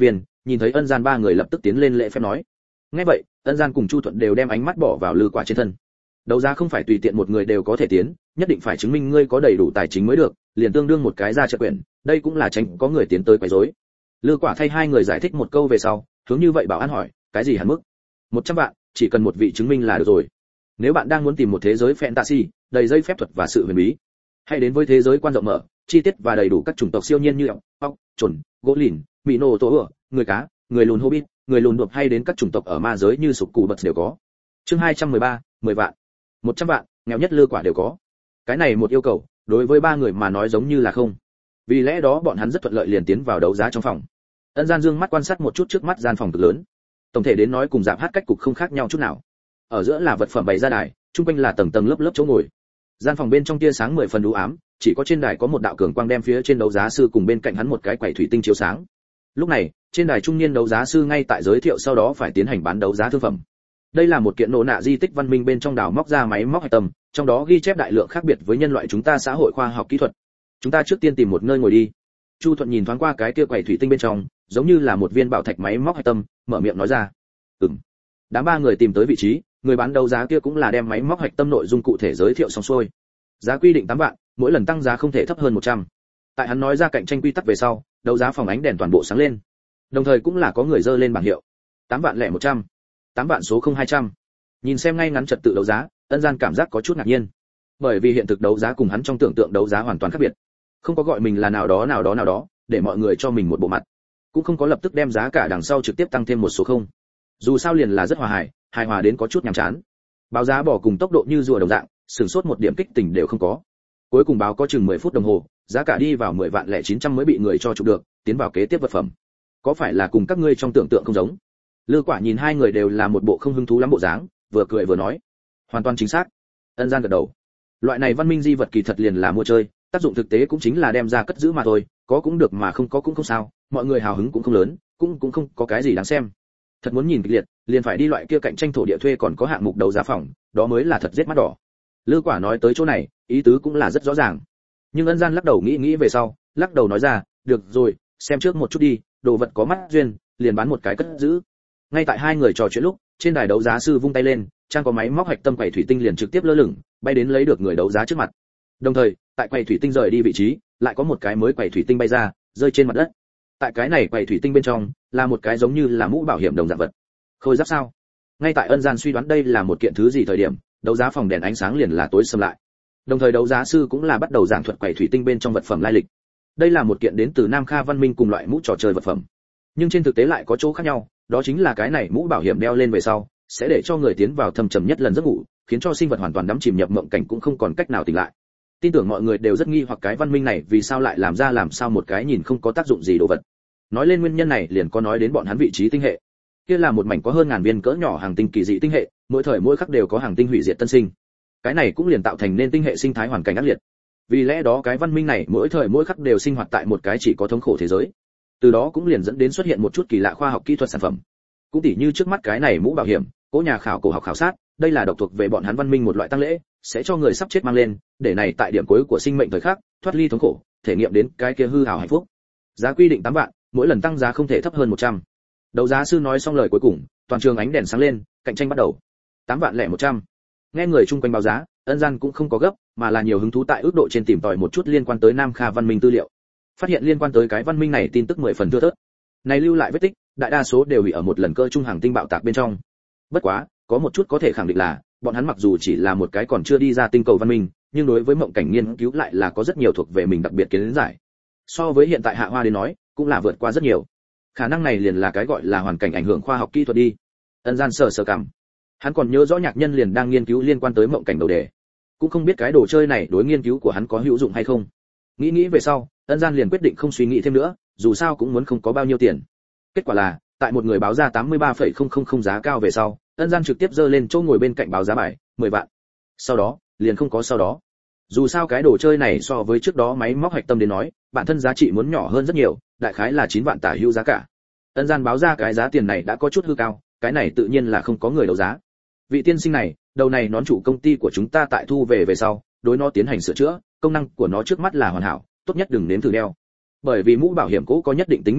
nhìn thấy Ân Gian ba người lập tức tiến lên lễ phép nói. Nghe vậy, Ân Gian cùng Chu Thuận đều đem ánh mắt bỏ vào Lư Quả trên thân. Đấu giá không phải tùy tiện một người đều có thể tiến, nhất định phải chứng minh ngươi có đầy đủ tài chính mới được, liền tương đương một cái ra trợ quyền, đây cũng là tránh có người tiến tới quấy rối. Lư Quả thay hai người giải thích một câu về sau, hướng như vậy bảo an hỏi, cái gì hạn mức? một trăm vạn, chỉ cần một vị chứng minh là được rồi. Nếu bạn đang muốn tìm một thế giới fantasy, đầy dây phép thuật và sự huyền bí, hãy đến với thế giới quan rộng mở, chi tiết và đầy đủ các chủng tộc siêu nhiên như ọc, ọc, chuẩn, gỗ lìn, mỹ nô tổ ựa, người cá, người lùn hobbit, người lùn đột hay đến các chủng tộc ở ma giới như sục cụ bật đều có. Chương hai trăm mười ba, mười vạn, một trăm vạn, nghèo nhất Lư Quả đều có. Cái này một yêu cầu, đối với ba người mà nói giống như là không. Vì lẽ đó bọn hắn rất thuận lợi liền tiến vào đấu giá trong phòng. Ân Gian dương mắt quan sát một chút trước mắt gian phòng cực lớn. Tổng thể đến nói cùng dạp hát cách cục không khác nhau chút nào. Ở giữa là vật phẩm bày ra đài, trung quanh là tầng tầng lớp lớp chỗ ngồi. Gian phòng bên trong tia sáng mười phần u ám, chỉ có trên đài có một đạo cường quang đem phía trên đấu giá sư cùng bên cạnh hắn một cái quầy thủy tinh chiếu sáng. Lúc này, trên đài trung niên đấu giá sư ngay tại giới thiệu sau đó phải tiến hành bán đấu giá thương phẩm. Đây là một kiện nổ nạ di tích văn minh bên trong đào móc ra máy móc hạch tâm, trong đó ghi chép đại lượng khác biệt với nhân loại chúng ta xã hội khoa học kỹ thuật. Chúng ta trước tiên tìm một nơi ngồi đi. Chu Thuận nhìn thoáng qua cái kia quầy thủy tinh bên trong, giống như là một viên bảo thạch máy móc hạch tâm, mở miệng nói ra. Ừm. Đám ba người tìm tới vị trí, người bán đấu giá kia cũng là đem máy móc hạch tâm nội dung cụ thể giới thiệu xong xuôi. Giá quy định tám vạn, mỗi lần tăng giá không thể thấp hơn một trăm. Tại hắn nói ra cạnh tranh quy tắc về sau, đấu giá phòng ánh đèn toàn bộ sáng lên. Đồng thời cũng là có người dơ lên bảng hiệu. tám vạn lẻ một trăm, tám vạn số không hai trăm. Nhìn xem ngay ngắn trật tự đấu giá, Ân Gian cảm giác có chút ngạc nhiên. Bởi vì hiện thực đấu giá cùng hắn trong tưởng tượng đấu giá hoàn toàn khác biệt. Không có gọi mình là nào đó nào đó nào đó, để mọi người cho mình một bộ mặt. Cũng không có lập tức đem giá cả đằng sau trực tiếp tăng thêm một số không. Dù sao liền là rất hòa hài, hài hòa đến có chút nhàm chán. Báo giá bỏ cùng tốc độ như rùa đồng dạng, sửng sốt một điểm kích tình đều không có. Cuối cùng báo có chừng mười phút đồng hồ, giá cả đi vào mười vạn lẻ chín trăm mới bị người cho chụp được, tiến vào kế tiếp vật phẩm. Có phải là cùng các ngươi trong tưởng tượng không giống? Lư Quả nhìn hai người đều là một bộ không hứng thú lắm bộ dáng, vừa cười vừa nói, hoàn toàn chính xác. Ân Gian gật đầu. Loại này văn minh di vật kỳ thật liền là mua chơi, tác dụng thực tế cũng chính là đem ra cất giữ mà thôi, có cũng được mà không có cũng không sao, mọi người hào hứng cũng không lớn, cũng cũng không có cái gì đáng xem. Thật muốn nhìn kịch liệt, liền phải đi loại kia cạnh tranh thổ địa thuê còn có hạng mục đấu giá phòng, đó mới là thật giết mắt đỏ. Lư Quả nói tới chỗ này, ý tứ cũng là rất rõ ràng. Nhưng Ân Gian lắc đầu nghĩ nghĩ về sau, lắc đầu nói ra, được rồi, xem trước một chút đi, đồ vật có mắt duyên, liền bán một cái cất giữ. Ngay tại hai người trò chuyện lúc, trên đài đấu giá sư vung tay lên, trang có máy móc hạch tâm quầy thủy tinh liền trực tiếp lơ lửng, bay đến lấy được người đấu giá trước mặt. Đồng thời, tại quầy thủy tinh rời đi vị trí, lại có một cái mới quầy thủy tinh bay ra, rơi trên mặt đất. Tại cái này quầy thủy tinh bên trong, là một cái giống như là mũ bảo hiểm đồng dạng vật. Khôi giáp sao? Ngay tại Ân Gian suy đoán đây là một kiện thứ gì thời điểm, đấu giá phòng đèn ánh sáng liền là tối sầm lại. Đồng thời đấu giá sư cũng là bắt đầu giảng thuật quầy thủy tinh bên trong vật phẩm lai lịch. Đây là một kiện đến từ Nam Kha văn minh cùng loại mũ trò chơi vật phẩm. Nhưng trên thực tế lại có chỗ khác nhau, đó chính là cái này mũ bảo hiểm đeo lên về sau, sẽ để cho người tiến vào thâm trầm nhất lần giấc ngủ, khiến cho sinh vật hoàn toàn đắm chìm nhập mộng cảnh cũng không còn cách nào tỉnh lại. Tin tưởng mọi người đều rất nghi hoặc cái văn minh này vì sao lại làm ra làm sao một cái nhìn không có tác dụng gì đồ vật. Nói lên nguyên nhân này liền có nói đến bọn hắn vị trí tinh hệ. Kia là một mảnh có hơn ngàn viên cỡ nhỏ hành tinh kỳ dị tinh hệ, mỗi thời mỗi khắc đều có hành tinh hủy diệt tân sinh. Cái này cũng liền tạo thành nên tinh hệ sinh thái hoàn cảnh ác liệt. Vì lẽ đó cái văn minh này mỗi thời mỗi khắc đều sinh hoạt tại một cái chỉ có thống khổ thế giới. Từ đó cũng liền dẫn đến xuất hiện một chút kỳ lạ khoa học kỹ thuật sản phẩm. Cũng tỉ như trước mắt cái này mũ bảo hiểm, cố nhà khảo cổ học khảo sát, đây là độc thuộc về bọn hắn văn minh một loại tăng lễ, sẽ cho người sắp chết mang lên, để này tại điểm cuối của sinh mệnh thời khắc, thoát ly thống khổ, thể nghiệm đến cái kia hư hào hạnh phúc. Giá quy định tám vạn, mỗi lần tăng giá không thể thấp hơn một trăm. Đấu giá sư nói xong lời cuối cùng, toàn trường ánh đèn sáng lên, cạnh tranh bắt đầu. tám vạn lẻ một trăm. Nghe người chung quanh báo giá, Ân Gian cũng không có gấp, mà là nhiều hứng thú tại ước độ trên tìm tòi một chút liên quan tới Nam Kha văn minh tư liệu. Phát hiện liên quan tới cái văn minh này tin tức mười phần thưa thớt. Này lưu lại vết tích, đại đa số đều hủy ở một lần cơ trung hàng tinh bạo tạc bên trong. Bất quá, có một chút có thể khẳng định là, bọn hắn mặc dù chỉ là một cái còn chưa đi ra tinh cầu văn minh, nhưng đối với mộng cảnh nghiên cứu lại là có rất nhiều thuộc về mình đặc biệt kiến giải. So với hiện tại Hạ Hoa đến nói, cũng là vượt qua rất nhiều. Khả năng này liền là cái gọi là hoàn cảnh ảnh hưởng khoa học kỹ thuật đi. Ân Gian sờ sờ cảm. Hắn còn nhớ rõ nhạc nhân liền đang nghiên cứu liên quan tới mộng cảnh đầu đề. Cũng không biết cái đồ chơi này đối nghiên cứu của hắn có hữu dụng hay không. Nghĩ nghĩ về sau, Ân Gian liền quyết định không suy nghĩ thêm nữa, dù sao cũng muốn không có bao nhiêu tiền. Kết quả là, tại một người báo giá tám mươi ba phẩy không không không giá cao về sau, Ân Gian trực tiếp giơ lên chỗ ngồi bên cạnh báo giá bài, mười vạn. Sau đó, liền không có sau đó. Dù sao cái đồ chơi này so với trước đó máy móc hạch tâm đến nói, bản thân giá trị muốn nhỏ hơn rất nhiều, đại khái là chín vạn tả hữu giá cả. Ân Gian báo ra cái giá tiền này đã có chút hư cao, cái này tự nhiên là không có người đấu giá. Vị tiên sinh này, đầu này nón chủ công ty của chúng ta tại thu về về sau, đối nó tiến hành sửa chữa, công năng của nó trước mắt là hoàn hảo, tốt nhất đừng nếm thử đeo. Bởi vì mũ bảo hiểm cũ có nhất định tính nguy hiểm,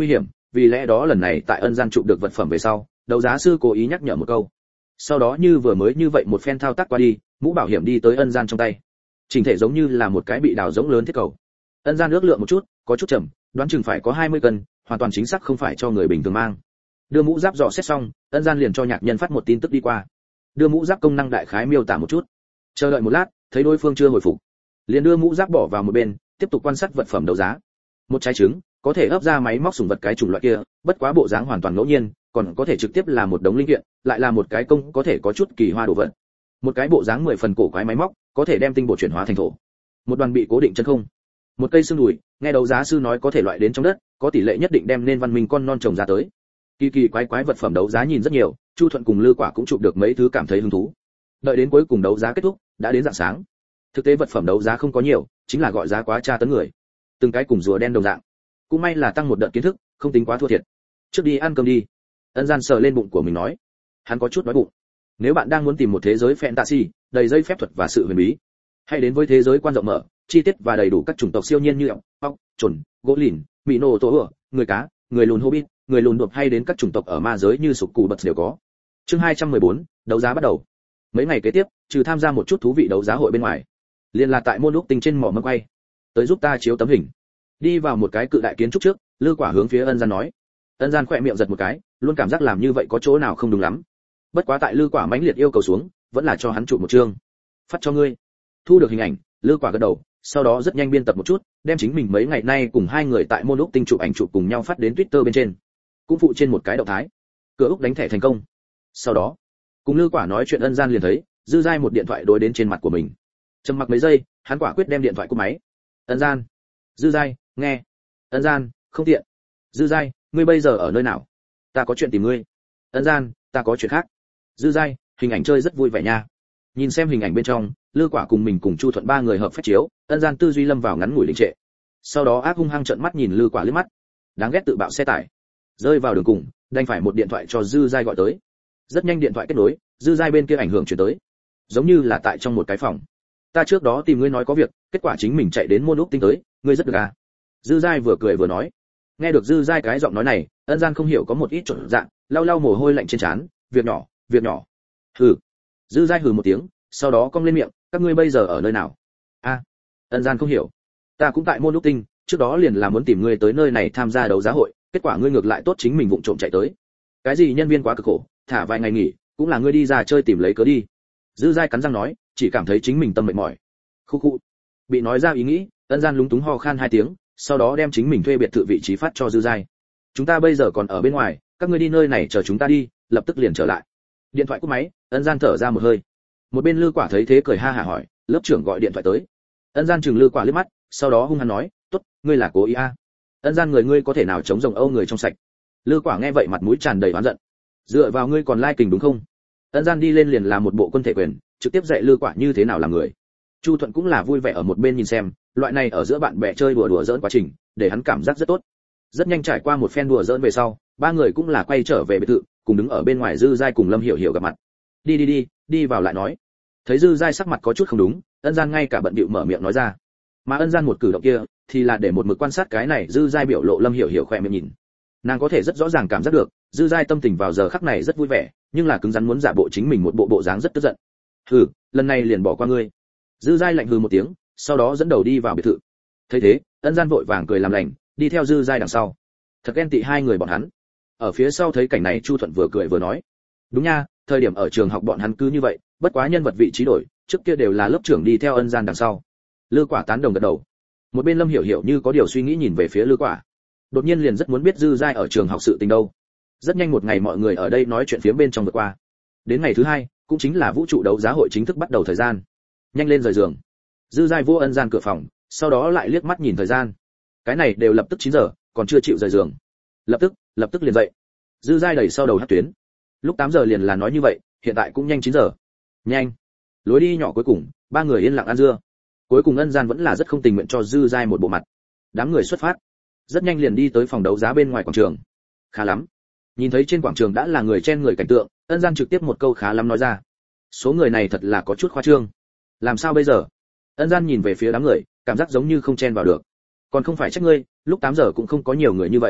vì lẽ đó lần này tại Ân Gian chụp được vật phẩm về sau, đấu giá sư cố ý nhắc nhở một câu. Sau đó như vừa mới như vậy một phen thao tác qua đi, mũ bảo hiểm đi tới Ân Gian trong tay. Chỉnh thể giống như là một cái bị đào rỗng lớn thiết cầu. Ân Gian ước lượng một chút, có chút chậm, đoán chừng phải có hai mươi cân, hoàn toàn chính xác không phải cho người bình thường mang. Đưa mũ giáp dò xét xong, Ân Gian liền cho Nhạc Nhân phát một tin tức đi qua. Đưa mũ giáp công năng đại khái miêu tả một chút. Chờ đợi một lát, thấy đối phương chưa hồi phục, liền đưa mũ giáp bỏ vào một bên, tiếp tục quan sát vật phẩm đấu giá. Một trái trứng, có thể ấp ra máy móc sủng vật cái chủng loại kia, bất quá bộ dáng hoàn toàn ngẫu nhiên, còn có thể trực tiếp là một đống linh kiện, lại là một cái công có thể có chút kỳ hoa đồ vật. Một cái bộ dáng mười phần cổ quái máy móc, có thể đem tinh bột chuyển hóa thành thổ. Một đoàn bị cố định chân không. Một cây xương đùi, nghe đấu giá sư nói có thể loại đến trong đất, có tỷ lệ nhất định đem nên văn minh con non trồng ra tới. Kỳ kỳ quái quái vật phẩm đấu giá nhìn rất nhiều, Chu Thuận cùng Lư Quả cũng chụp được mấy thứ cảm thấy hứng thú. Đợi đến cuối cùng đấu giá kết thúc, đã đến rạng sáng. Thực tế vật phẩm đấu giá không có nhiều, chính là gọi giá quá tra tấn người. Từng cái cùng rùa đen đồng dạng. Cũng may là tăng một đợt kiến thức, không tính quá thua thiệt. Trước đi ăn cơm đi. Ân Gian sờ lên bụng của mình nói. Hắn có chút đói bụng. Nếu bạn đang muốn tìm một thế giới fantasy, đầy dây phép thuật và sự huyền bí, hãy đến với thế giới quan rộng mở, chi tiết và đầy đủ các chủng tộc siêu nhiên như ọc, ọc, chuẩn, gỗ lìn, mỹ nô tổ ửa, người cá, người lùn hobbit, người lùn đột hay đến các chủng tộc ở ma giới như sục cù bật đều có. Chương hai trăm mười bốn, đấu giá bắt đầu. Mấy ngày kế tiếp, trừ tham gia một chút thú vị đấu giá hội bên ngoài, liên là tại môn lúc tinh trên mỏ mâm quay, tới giúp ta chiếu tấm hình. Đi vào một cái cự đại kiến trúc trước, Lư Quả hướng phía Ân Gian nói. Ân Gian khỏe miệng giật một cái, luôn cảm giác làm như vậy có chỗ nào không đúng lắm. Bất quá tại Lư Quả mãnh liệt yêu cầu xuống, vẫn là cho hắn chụp một chương. Phát cho ngươi. Thu được hình ảnh, Lư Quả gật đầu, sau đó rất nhanh biên tập một chút, đem chính mình mấy ngày nay cùng hai người tại môn lúc tinh chụp ảnh chụp cùng nhau phát đến Twitter bên trên. Cũng phụ trên một cái động thái. Cửa Úc đánh thẻ thành công. Sau đó, cùng Lư Quả nói chuyện Ân Gian liền thấy, Dư Giai một điện thoại đối đến trên mặt của mình. Trầm mặc mấy giây, hắn quả quyết đem điện thoại cúp máy. Ân Gian. Dư Giai, nghe. Ân Gian, không tiện. Dư Giai, ngươi bây giờ ở nơi nào? Ta có chuyện tìm ngươi. Ân Gian, ta có chuyện khác. Dư Giai, hình ảnh chơi rất vui vẻ nha. Nhìn xem hình ảnh bên trong, Lư Quả cùng mình cùng Chu Thuận ba người hợp phép chiếu, Ân Gian tư duy lâm vào ngắn ngủi đình trệ. Sau đó ác hung hăng trợn mắt nhìn Lư Quả liếc mắt. Đáng ghét tự bạo xe tải. Rơi vào đường cùng, đành phải một điện thoại cho Dư Giai gọi tới. Rất nhanh điện thoại kết nối, Dư Giai bên kia ảnh hưởng truyền tới. Giống như là tại trong một cái phòng. Ta trước đó tìm ngươi nói có việc, kết quả chính mình chạy đến môn úc tinh tới, ngươi rất được à? Dư Giai vừa cười vừa nói. Nghe được Dư Giai cái giọng nói này, Ân Gian không hiểu có một ít trộn dạng, lau lau mồ hôi lạnh trên trán, việc nhỏ, việc nhỏ. Hừ. Dư Giai hừ một tiếng, sau đó cong lên miệng, các ngươi bây giờ ở nơi nào? A. À, Ân Gian không hiểu. Ta cũng tại môn úc tinh, trước đó liền là muốn tìm ngươi tới nơi này tham gia đấu giá hội, kết quả ngươi ngược lại tốt chính mình vụng trộm chạy tới. Cái gì nhân viên quá cực khổ, thả vài ngày nghỉ, cũng là ngươi đi ra chơi tìm lấy cớ đi. Dư Giai cắn răng nói, chỉ cảm thấy chính mình tâm mệt mỏi. Khu khu. Bị nói ra ý nghĩ, Ân Gian lúng túng ho khan hai tiếng, sau đó đem chính mình thuê biệt thự vị trí phát cho Dư Giai. Chúng ta bây giờ còn ở bên ngoài, các ngươi đi nơi này chờ chúng ta đi, lập tức liền trở lại. Điện thoại cúp máy, Ân Gian thở ra một hơi. Một bên Lư Quả thấy thế cười ha hả hỏi, lớp trưởng gọi điện thoại tới. Ân Gian chừng Lư Quả liếc mắt, sau đó hung hăng nói, tốt, ngươi là cố ý a. À. Ân Gian người ngươi có thể nào chống rồng Âu người trong sạch. Lư Quả nghe vậy mặt mũi tràn đầy oán giận. Dựa vào ngươi còn lai kình đúng không? Ân Gian đi lên liền làm một bộ quân thể quyền, trực tiếp dạy Lư Quả như thế nào làm người. Chu Thuận cũng là vui vẻ ở một bên nhìn xem, loại này ở giữa bạn bè chơi đùa đùa giỡn quá trình, để hắn cảm giác rất tốt. Rất nhanh trải qua một phen đùa giỡn về sau, ba người cũng là quay trở về biệt thự, cùng đứng ở bên ngoài Dư Giai cùng Lâm Hiểu Hiểu gặp mặt. Đi đi đi, đi vào lại nói. Thấy Dư Giai sắc mặt có chút không đúng, Ân Gian ngay cả bận bịu mở miệng nói ra. Mà Ân Gian một cử động kia, thì là để một mực quan sát cái này Dư Giai biểu lộ Lâm Hiểu Hiểu khỏe miệng nhìn. Nàng có thể rất rõ ràng cảm giác được, Dư Giai tâm tình vào giờ khắc này rất vui vẻ, nhưng là cứng rắn muốn giả bộ chính mình một bộ bộ dáng rất tức giận. Hừ, lần này liền bỏ qua ngươi. Dư Giai lạnh hừ một tiếng, sau đó dẫn đầu đi vào biệt thự. Thấy thế, Ân Gian vội vàng cười làm lành, đi theo Dư Giai đằng sau. Thật ghen tị hai người bọn hắn. Ở phía sau thấy cảnh này Chu Thuận vừa cười vừa nói, đúng nha, thời điểm ở trường học bọn hắn cứ như vậy, bất quá nhân vật vị trí đổi, trước kia đều là lớp trưởng đi theo Ân Gian đằng sau. Lư Quả tán đồng gật đầu. Một bên Lâm Hiểu Hiểu như có điều suy nghĩ nhìn về phía Lư Quả. Đột nhiên liền rất muốn biết Dư Giai ở trường học sự tình đâu. Rất nhanh một ngày mọi người ở đây nói chuyện phía bên trong vượt qua. Đến ngày thứ hai, cũng chính là vũ trụ đấu giá hội chính thức bắt đầu thời gian. Nhanh lên rời giường. Dư Giai vô Ân Gian cửa phòng, sau đó lại liếc mắt nhìn thời gian. Cái này đều lập tức chín giờ, còn chưa chịu rời giường. Lập tức, lập tức liền dậy. Dư Giai đẩy sau đầu hất tuyến. Lúc tám giờ liền là nói như vậy, hiện tại cũng nhanh chín giờ. Nhanh. Lối đi nhỏ cuối cùng, ba người yên lặng ăn dưa. Cuối cùng Ân Gian vẫn là rất không tình nguyện cho Dư Giai một bộ mặt. Đám người xuất phát, rất nhanh liền đi tới phòng đấu giá bên ngoài quảng trường. Khá lắm. Nhìn thấy trên quảng trường đã là người chen người cảnh tượng, Ân Gian trực tiếp một câu khá lắm nói ra. Số người này thật là có chút khoa trương. Làm sao bây giờ? Ân Gian nhìn về phía đám người, cảm giác giống như không chen vào được. Còn không phải trách ngươi, lúc tám giờ cũng không có nhiều người như vậy.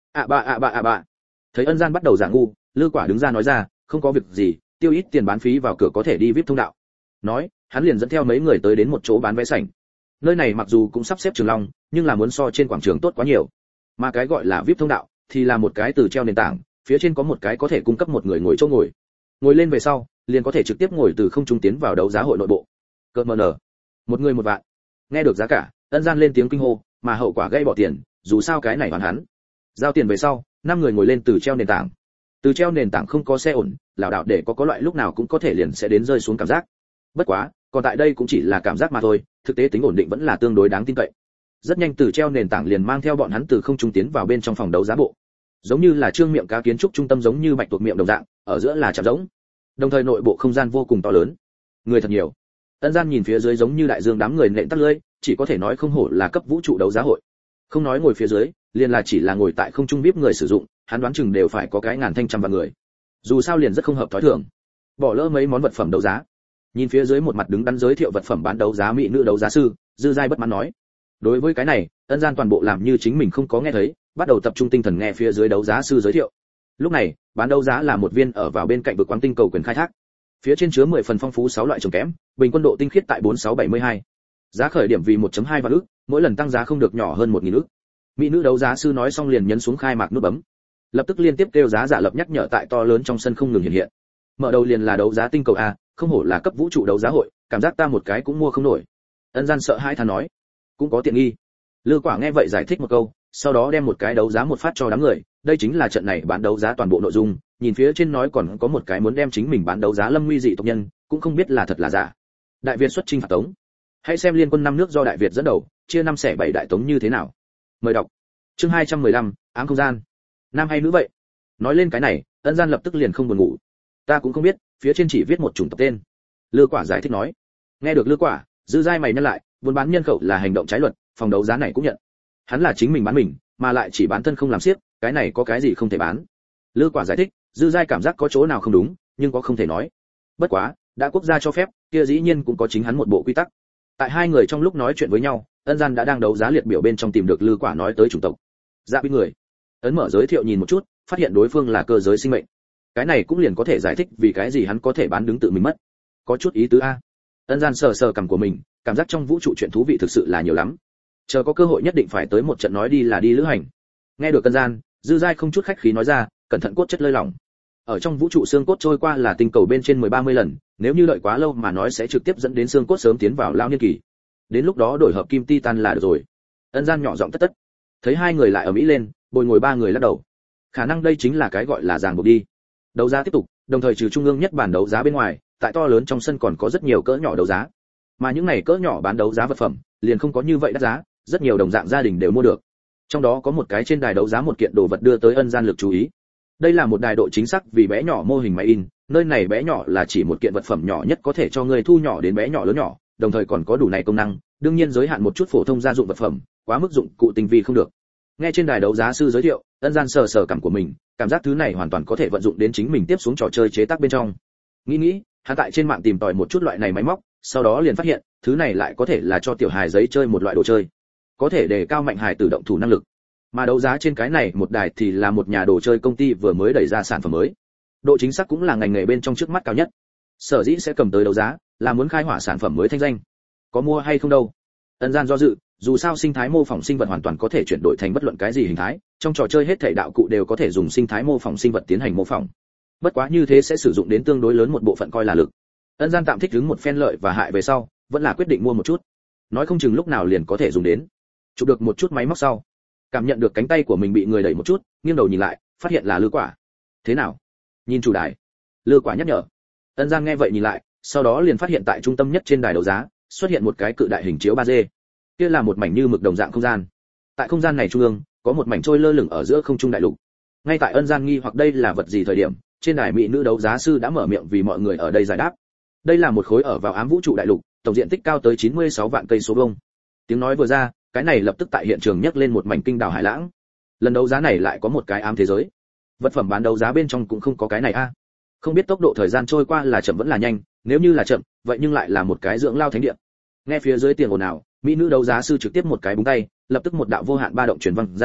ạ bạ ạ bạ ạ bạ. Thấy Ân Gian bắt đầu giả ngu, Lư Quả đứng ra nói ra, không có việc gì, tiêu ít tiền bán phí vào cửa có thể đi vê i pê thông đạo. Nói, hắn liền dẫn theo mấy người tới đến một chỗ bán vé sảnh. Nơi này mặc dù cũng sắp xếp Trường Long, nhưng là muốn so trên quảng trường tốt quá nhiều. Mà cái gọi là vê i pê thông đạo thì là một cái từ treo nền tảng, phía trên có một cái có thể cung cấp một người ngồi chỗ ngồi. Ngồi lên về sau, liền có thể trực tiếp ngồi từ không trung tiến vào đấu giá hội nội bộ. Cỡ mờ nở, một người một vạn. Nghe được giá cả, Ân Gian lên tiếng kinh hô, mà hậu quả gây bỏ tiền, dù sao cái này hoàn hắn. Giao tiền về sau, năm người ngồi lên từ treo nền tảng. Từ treo nền tảng không có xe ổn, lảo đảo để có có loại lúc nào cũng có thể liền sẽ đến rơi xuống cảm giác. Bất quá, còn tại đây cũng chỉ là cảm giác mà thôi, thực tế tính ổn định vẫn là tương đối đáng tin cậy. Rất nhanh từ treo nền tảng liền mang theo bọn hắn từ không trung tiến vào bên trong phòng đấu giá bộ. Giống như là trương miệng cá kiến trúc trung tâm giống như bạch tuộc miệng đồng dạng, ở giữa là chạm rỗng. Đồng thời nội bộ không gian vô cùng to lớn. Người thật nhiều. Ân Gian nhìn phía dưới giống như đại dương đám người nện tắt lưỡi, chỉ có thể nói không hổ là cấp vũ trụ đấu giá hội. Không nói ngồi phía dưới, liền là chỉ là ngồi tại không trung vê i pê người sử dụng, hắn đoán chừng đều phải có cái ngàn thanh trăm vạn người. Dù sao liền rất không hợp thói thường. Bỏ lỡ mấy món vật phẩm đấu giá. Nhìn phía dưới một mặt đứng đắn giới thiệu vật phẩm bán đấu giá mỹ nữ đấu giá sư, Dư Giai bất mãn nói. Đối với cái này, Ân Gian toàn bộ làm như chính mình không có nghe thấy, bắt đầu tập trung tinh thần nghe phía dưới đấu giá sư giới thiệu. Lúc này, bán đấu giá là một viên ở vào bên cạnh vực quang tinh cầu quyền khai thác. Phía trên chứa mười phần phong phú sáu loại trồng kẽm, bình quân độ tinh khiết tại bốn sáu bảy mươi hai. Giá khởi điểm vì một phẩy hai vạn ức, mỗi lần tăng giá không được nhỏ hơn một nghìn ức. Mỹ nữ đấu giá sư nói xong liền nhấn xuống khai mạc nút bấm. Lập tức liên tiếp kêu giá giả lập nhắc nhở tại to lớn trong sân không ngừng hiện hiện. Mở đầu liền là đấu giá tinh cầu a, không hổ là cấp vũ trụ đấu giá hội, cảm giác ta một cái cũng mua không nổi. Ân Gian sợ hãi than nói, cũng có tiện nghi. Lư Quả nghe vậy giải thích một câu, sau đó đem một cái đấu giá một phát cho đám người, đây chính là trận này bán đấu giá toàn bộ nội dung, nhìn phía trên nói còn có một cái muốn đem chính mình bán đấu giá Lâm Nguy dị tộc nhân, cũng không biết là thật là giả. Đại Việt xuất chinh phạt Tống. Hãy xem liên quân năm nước do Đại Việt dẫn đầu, chia năm xẻ bảy đại Tống như thế nào. Mời đọc. Chương hai trăm mười lăm, ám không gian. Nam hay nữ vậy? Nói lên cái này, Ân Gian lập tức liền không buồn ngủ. Ta cũng không biết, phía trên chỉ viết một chủng tộc tên. Lư Quả giải thích nói. Nghe được Lư Quả, Dư Giai mày nhăn lại, buôn bán nhân khẩu là hành động trái luật, phòng đấu giá này cũng nhận. Hắn là chính mình bán mình, mà lại chỉ bán thân không làm xiếc, cái này có cái gì không thể bán. Lư Quả giải thích, Dư Giai cảm giác có chỗ nào không đúng, nhưng có không thể nói. Bất quá, đã quốc gia cho phép, kia dĩ nhiên cũng có chính hắn một bộ quy tắc. Tại hai người trong lúc nói chuyện với nhau, Ân Gian đã đang đấu giá liệt biểu bên trong tìm được Lư Quả nói tới chủng tộc. Dạ biết người. Ấn mở giới thiệu nhìn một chút, phát hiện đối phương là cơ giới sinh mệnh. Cái này cũng liền có thể giải thích vì cái gì hắn có thể bán đứng tự mình mất. Có chút ý tứ a. Ân Gian sờ sờ cằm của mình, cảm giác trong vũ trụ chuyện thú vị thực sự là nhiều lắm. Chờ có cơ hội nhất định phải tới một trận nói đi là đi lữ hành. Nghe được Ân Gian, Dư Giai không chút khách khí nói ra, cẩn thận cốt chất lơi lỏng. Ở trong vũ trụ xương cốt trôi qua là tinh cầu bên trên mười ba mươi lần, nếu như đợi quá lâu mà nói sẽ trực tiếp dẫn đến xương cốt sớm tiến vào lao niên kỳ. Đến lúc đó đổi hợp kim titan là được rồi. Ân Gian nhỏ giọng tất tất. Thấy hai người lại ở mỹ lên, bồi ngồi ba người lắc đầu. Khả năng đây chính là cái gọi là ràng buộc đi. Đấu giá tiếp tục, đồng thời trừ trung ương nhất bản đấu giá bên ngoài, tại to lớn trong sân còn có rất nhiều cỡ nhỏ đấu giá. Mà những này cỡ nhỏ bán đấu giá vật phẩm, liền không có như vậy đắt giá, rất nhiều đồng dạng gia đình đều mua được. Trong đó có một cái trên đài đấu giá một kiện đồ vật đưa tới Ân Gian lực chú ý. Đây là một đài độ chính xác vì bé nhỏ mô hình máy in, nơi này bé nhỏ là chỉ một kiện vật phẩm nhỏ nhất có thể cho người thu nhỏ đến bé nhỏ lớn nhỏ, đồng thời còn có đủ này công năng, đương nhiên giới hạn một chút phổ thông gia dụng vật phẩm, quá mức dụng cụ tinh vi không được. Nghe trên đài đấu giá sư giới thiệu, Ân Gian sờ sờ cảm của mình, cảm giác thứ này hoàn toàn có thể vận dụng đến chính mình tiếp xuống trò chơi chế tác bên trong. Nghĩ nghĩ, hắn tại trên mạng tìm tòi một chút loại này máy móc, sau đó liền phát hiện, thứ này lại có thể là cho tiểu hài giấy chơi một loại đồ chơi, có thể đề cao mạnh hài tự động thủ năng lực. Mà đấu giá trên cái này một đài thì là một nhà đồ chơi công ty vừa mới đẩy ra sản phẩm mới, độ chính xác cũng là ngành nghề bên trong trước mắt cao nhất. Sở dĩ sẽ cầm tới đấu giá, là muốn khai hỏa sản phẩm mới thanh danh. Có mua hay không đâu? Ân Gian do dự, dù sao sinh thái mô phỏng sinh vật hoàn toàn có thể chuyển đổi thành bất luận cái gì hình thái, trong trò chơi hết thảy đạo cụ đều có thể dùng sinh thái mô phỏng sinh vật tiến hành mô phỏng. Bất quá như thế sẽ sử dụng đến tương đối lớn một bộ phận coi là lực. Ân Gian tạm thích ứng một phen lợi và hại về sau, vẫn là quyết định mua một chút. Nói không chừng lúc nào liền có thể dùng đến. Chụp được một chút máy móc sau, cảm nhận được cánh tay của mình bị người đẩy một chút, nghiêng đầu nhìn lại, phát hiện là Lư Quả. Thế nào? Nhìn chủ đài. Lư Quả nhắc nhở. Ân Gian nghe vậy nhìn lại, sau đó liền phát hiện tại trung tâm nhất trên đài đấu giá, xuất hiện một cái cự đại hình chiếu ba D. Kia là một mảnh như mực đồng dạng không gian. Tại không gian này trung ương, có một mảnh trôi lơ lửng ở giữa không trung đại lục. Ngay tại Ân Gian nghi hoặc đây là vật gì thời điểm, trên đài mỹ nữ đấu giá sư đã mở miệng vì mọi người ở đây giải đáp. Đây là một khối ở vào ám vũ trụ đại lục, tổng diện tích cao tới chín mươi sáu vạn cây số vuông. Tiếng nói vừa ra, cái này lập tức tại hiện trường nhấc lên một mảnh kinh đảo hải lãng. Lần đấu giá này lại có một cái ám thế giới. Vật phẩm bán đấu giá bên trong cũng không có cái này a. Không biết tốc độ thời gian trôi qua là chậm vẫn là nhanh, nếu như là chậm, vậy nhưng lại là một cái dưỡng lao thánh địa. Nghe phía dưới tiền ồn ào, mỹ nữ đấu giá sư trực tiếp một cái búng tay, lập tức một đạo vô hạn ba động truyền vang ra,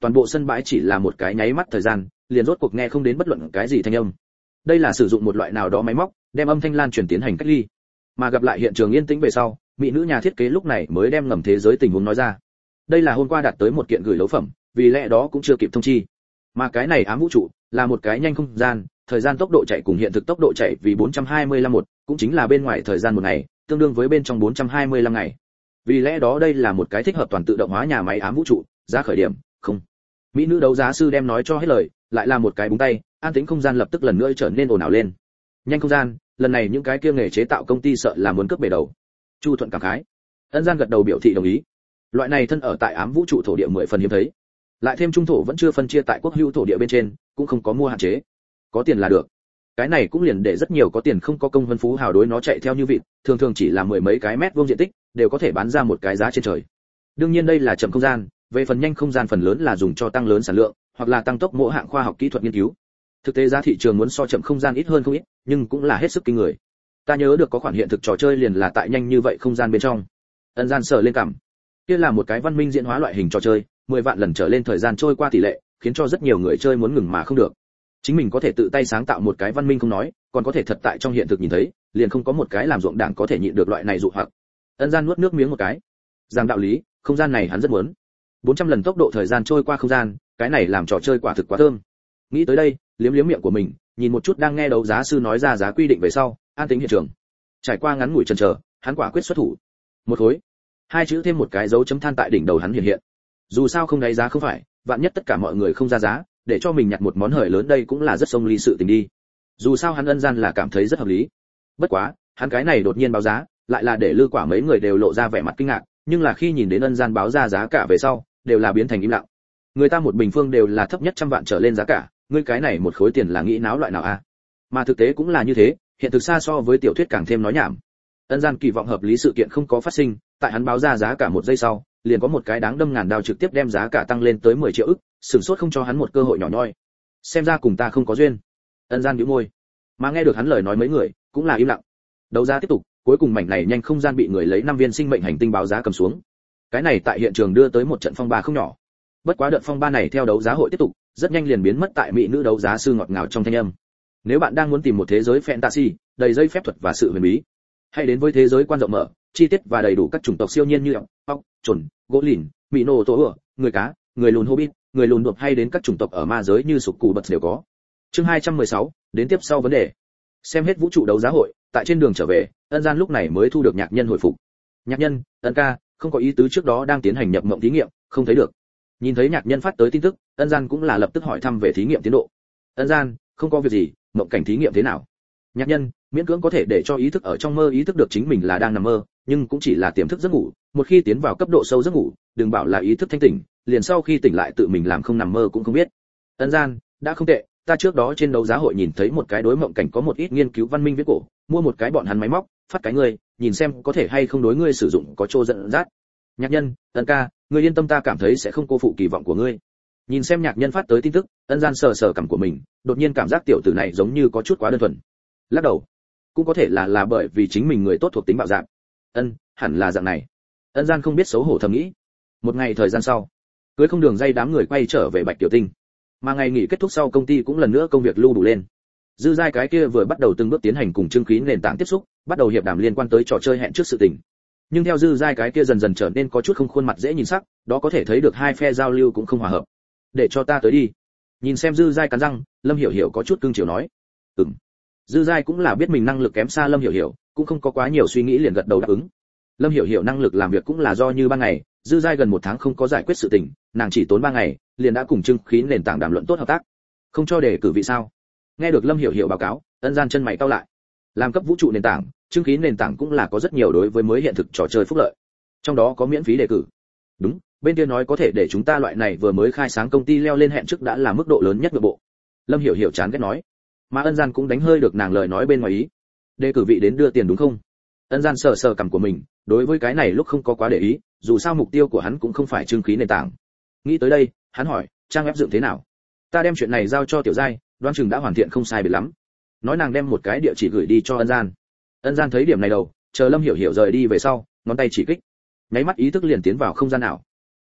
toàn bộ sân bãi chỉ là một cái nháy mắt thời gian, liền rốt cuộc nghe không đến bất luận cái gì thanh âm. Đây là sử dụng một loại nào đó máy móc, đem âm thanh lan truyền tiến hành cách ly. Mà gặp lại hiện trường yên tĩnh về sau, mỹ nữ nhà thiết kế lúc này mới đem ngầm thế giới tình huống nói ra. Đây là hôm qua đạt tới một kiện gửi lấu phẩm, vì lẽ đó cũng chưa kịp thông chi. Mà cái này ám vũ trụ là một cái nhanh không gian, thời gian tốc độ chạy cùng hiện thực tốc độ chạy vì bốn trăm hai mươi lăm một, cũng chính là bên ngoài thời gian một ngày, tương đương với bên trong bốn trăm hai mươi lăm ngày. Vì lẽ đó đây là một cái thích hợp toàn tự động hóa nhà máy ám vũ trụ, giá khởi điểm, không. Mỹ nữ đấu giá sư đem nói cho hết lời, lại là một cái búng tay, an tĩnh không gian lập tức lần nữa trở nên ồn ào lên. Nhanh không gian, lần này những cái kia nghề chế tạo công ty sợ là muốn cướp bể đầu. Chu Thuận cảm khái. Ân Gian gật đầu biểu thị đồng ý. Loại này thân ở tại ám vũ trụ thổ địa mười phần hiếm thấy. Lại thêm trung thổ vẫn chưa phân chia tại quốc hữu thổ địa bên trên, cũng không có mua hạn chế. Có tiền là được. Cái này cũng liền để rất nhiều có tiền không có công vân phú hào đối nó chạy theo như vịt, thường thường chỉ là mười mấy cái mét vuông diện tích, đều có thể bán ra một cái giá trên trời. Đương nhiên đây là chậm không gian, về phần nhanh không gian phần lớn là dùng cho tăng lớn sản lượng, hoặc là tăng tốc mỗi hạng khoa học kỹ thuật nghiên cứu. Thực tế giá thị trường muốn so chậm không gian ít hơn không ít, nhưng cũng là hết sức kinh người. Ta nhớ được có khoản hiện thực trò chơi liền là tại nhanh như vậy không gian bên trong. Ân Gian sờ lên cằm. Kia là một cái văn minh diễn hóa loại hình trò chơi, mười vạn lần trở lên thời gian trôi qua tỷ lệ, khiến cho rất nhiều người chơi muốn ngừng mà không được. Chính mình có thể tự tay sáng tạo một cái văn minh không nói, còn có thể thật tại trong hiện thực nhìn thấy, liền không có một cái làm ruộng đảng có thể nhịn được loại này dụ hoặc. Ân Gian nuốt nước miếng một cái. Rằng đạo lý, không gian này hắn rất muốn. bốn trăm lần tốc độ thời gian trôi qua không gian, cái này làm trò chơi quả thực quá thơm. Nghĩ tới đây, liếm liếm miệng của mình, nhìn một chút đang nghe đấu giá sư nói ra giá quy định về sau, an tính hiện trường. Trải qua ngắn ngủi chần chờ, hắn quả quyết xuất thủ. Một khối. Hai chữ thêm một cái dấu chấm than tại đỉnh đầu hắn hiện hiện. Dù sao không đáy giá không phải, vạn nhất tất cả mọi người không ra giá, để cho mình nhặt một món hời lớn đây cũng là rất sông ly sự tình đi. Dù sao hắn Ân Gian là cảm thấy rất hợp lý. Bất quá, hắn cái này đột nhiên báo giá, lại là để Lư Quả mấy người đều lộ ra vẻ mặt kinh ngạc, nhưng là khi nhìn đến Ân Gian báo ra giá cả về sau, đều là biến thành im lặng. Người ta một bình phương đều là thấp nhất trăm vạn trở lên giá cả, ngươi cái này một khối tiền là nghĩ náo loại nào a? Mà thực tế cũng là như thế, hiện thực xa so với tiểu thuyết càng thêm nói nhảm. Ân Gian kỳ vọng hợp lý sự kiện không có phát sinh, tại hắn báo ra giá cả một giây sau, liền có một cái đáng đâm ngàn đao trực tiếp đem giá cả tăng lên tới mười triệu ức, sửng sốt không cho hắn một cơ hội nhỏ nhoi. Xem ra cùng ta không có duyên. Ân Gian nhíu môi, mà nghe được hắn lời nói mấy người cũng là im lặng. Đấu giá tiếp tục, cuối cùng mảnh này nhanh không gian bị người lấy năm viên sinh mệnh hành tinh báo giá cầm xuống. Cái này tại hiện trường đưa tới một trận phong ba không nhỏ. Bất quá đợt phong ba này theo đấu giá hội tiếp tục, rất nhanh liền biến mất tại mỹ nữ đấu giá sư ngọt ngào trong thanh âm. Nếu bạn đang muốn tìm một thế giới fantasy đầy dây phép thuật và sự huyền bí, hãy đến với thế giới quan rộng mở, chi tiết và đầy đủ các chủng tộc siêu nhiên như ọc, ọc, chuẩn, gỗ lìn, mỹ nô tổ ửa, người cá, người lùn hobbit, người lùn đột hay đến các chủng tộc ở ma giới như sục cù bật đều có. Chương hai trăm mười sáu, đến tiếp sau vấn đề. Xem hết vũ trụ đấu giá hội, tại trên đường trở về, Ân Gian lúc này mới thu được nhạc nhân hồi phục. Nhạc nhân, Ân ca, không có ý tứ trước đó đang tiến hành nhập mộng thí nghiệm, không thấy được. Nhìn thấy nhạc nhân phát tới tin tức, Ân Gian cũng là lập tức hỏi thăm về thí nghiệm tiến độ. Ân Gian, không có việc gì, mộng cảnh thí nghiệm thế nào? Nhạc nhân, miễn cưỡng có thể để cho ý thức ở trong mơ ý thức được chính mình là đang nằm mơ, nhưng cũng chỉ là tiềm thức giấc ngủ, một khi tiến vào cấp độ sâu giấc ngủ, đừng bảo là ý thức thanh tỉnh, liền sau khi tỉnh lại tự mình làm không nằm mơ cũng không biết. Ân Gian, đã không tệ, ta trước đó trên đấu giá hội nhìn thấy một cái đối mộng cảnh có một ít nghiên cứu văn minh viễn cổ, mua một cái bọn hắn máy móc, phát cái ngươi, nhìn xem có thể hay không đối ngươi sử dụng có chỗ dẫn dắt. Nhạc nhân, Ân ca, ngươi yên tâm ta cảm thấy sẽ không cô phụ kỳ vọng của ngươi. Nhìn xem nhạc nhân phát tới tin tức, Ân Gian sờ sờ cằm của mình, đột nhiên cảm giác tiểu tử này giống như có chút quá đơn thuần. Lắc đầu, cũng có thể là là bởi vì chính mình người tốt thuộc tính bạo dạng. Ân, hẳn là dạng này. Ân Gian không biết xấu hổ thầm nghĩ. Một ngày thời gian sau, cưới không đường dây đám người quay trở về Bạch Tiểu Tinh. Mà ngày nghỉ kết thúc sau công ty cũng lần nữa công việc lưu đủ lên. Dư Giai cái kia vừa bắt đầu từng bước tiến hành cùng Trương Khí nền tảng tiếp xúc, bắt đầu hiệp đàm liên quan tới trò chơi hẹn trước sự tình. Nhưng theo Dư Giai cái kia dần dần trở nên có chút không khuôn mặt dễ nhìn sắc, đó có thể thấy được hai phe giao lưu cũng không hòa hợp. Để cho ta tới đi. Nhìn xem Dư Giai cắn răng, Lâm Hiểu Hiểu có chút cương chiều nói. Ừm. Dư Giai cũng là biết mình năng lực kém xa Lâm Hiểu Hiểu, cũng không có quá nhiều suy nghĩ liền gật đầu đáp ứng. Lâm Hiểu Hiểu năng lực làm việc cũng là do như ban ngày, Dư Giai gần một tháng không có giải quyết sự tình, nàng chỉ tốn ba ngày, liền đã cùng Trương Khí nền tảng đàm luận tốt hợp tác. Không cho đề cử vị sao? Nghe được Lâm Hiểu Hiểu báo cáo, Ân Gian chân mày cau lại. Làm cấp vũ trụ nền tảng, Trương Khí nền tảng cũng là có rất nhiều đối với mới hiện thực trò chơi phúc lợi. Trong đó có miễn phí đề cử. Đúng, bên kia nói có thể để chúng ta loại này vừa mới khai sáng công ty leo lên hẹn trước đã là mức độ lớn nhất nội bộ. Lâm Hiểu Hiểu chán ghét nói. Mà Ân Gian cũng đánh hơi được nàng lời nói bên ngoài ý. Đề cử vị đến đưa tiền đúng không? Ân Gian sờ sờ cằm của mình, đối với cái này lúc không có quá để ý, dù sao mục tiêu của hắn cũng không phải Trương Khí nền tảng. Nghĩ tới đây, hắn hỏi, trang web dựng thế nào? Ta đem chuyện này giao cho Tiểu Giai, đoán chừng đã hoàn thiện không sai biệt lắm. Nói nàng đem một cái địa chỉ gửi đi cho Ân Gian. Ân Gian thấy điểm này đầu, chờ Lâm Hiểu Hiểu rời đi về sau, ngón tay chỉ kích, nháy mắt ý thức liền tiến vào không gian ảo.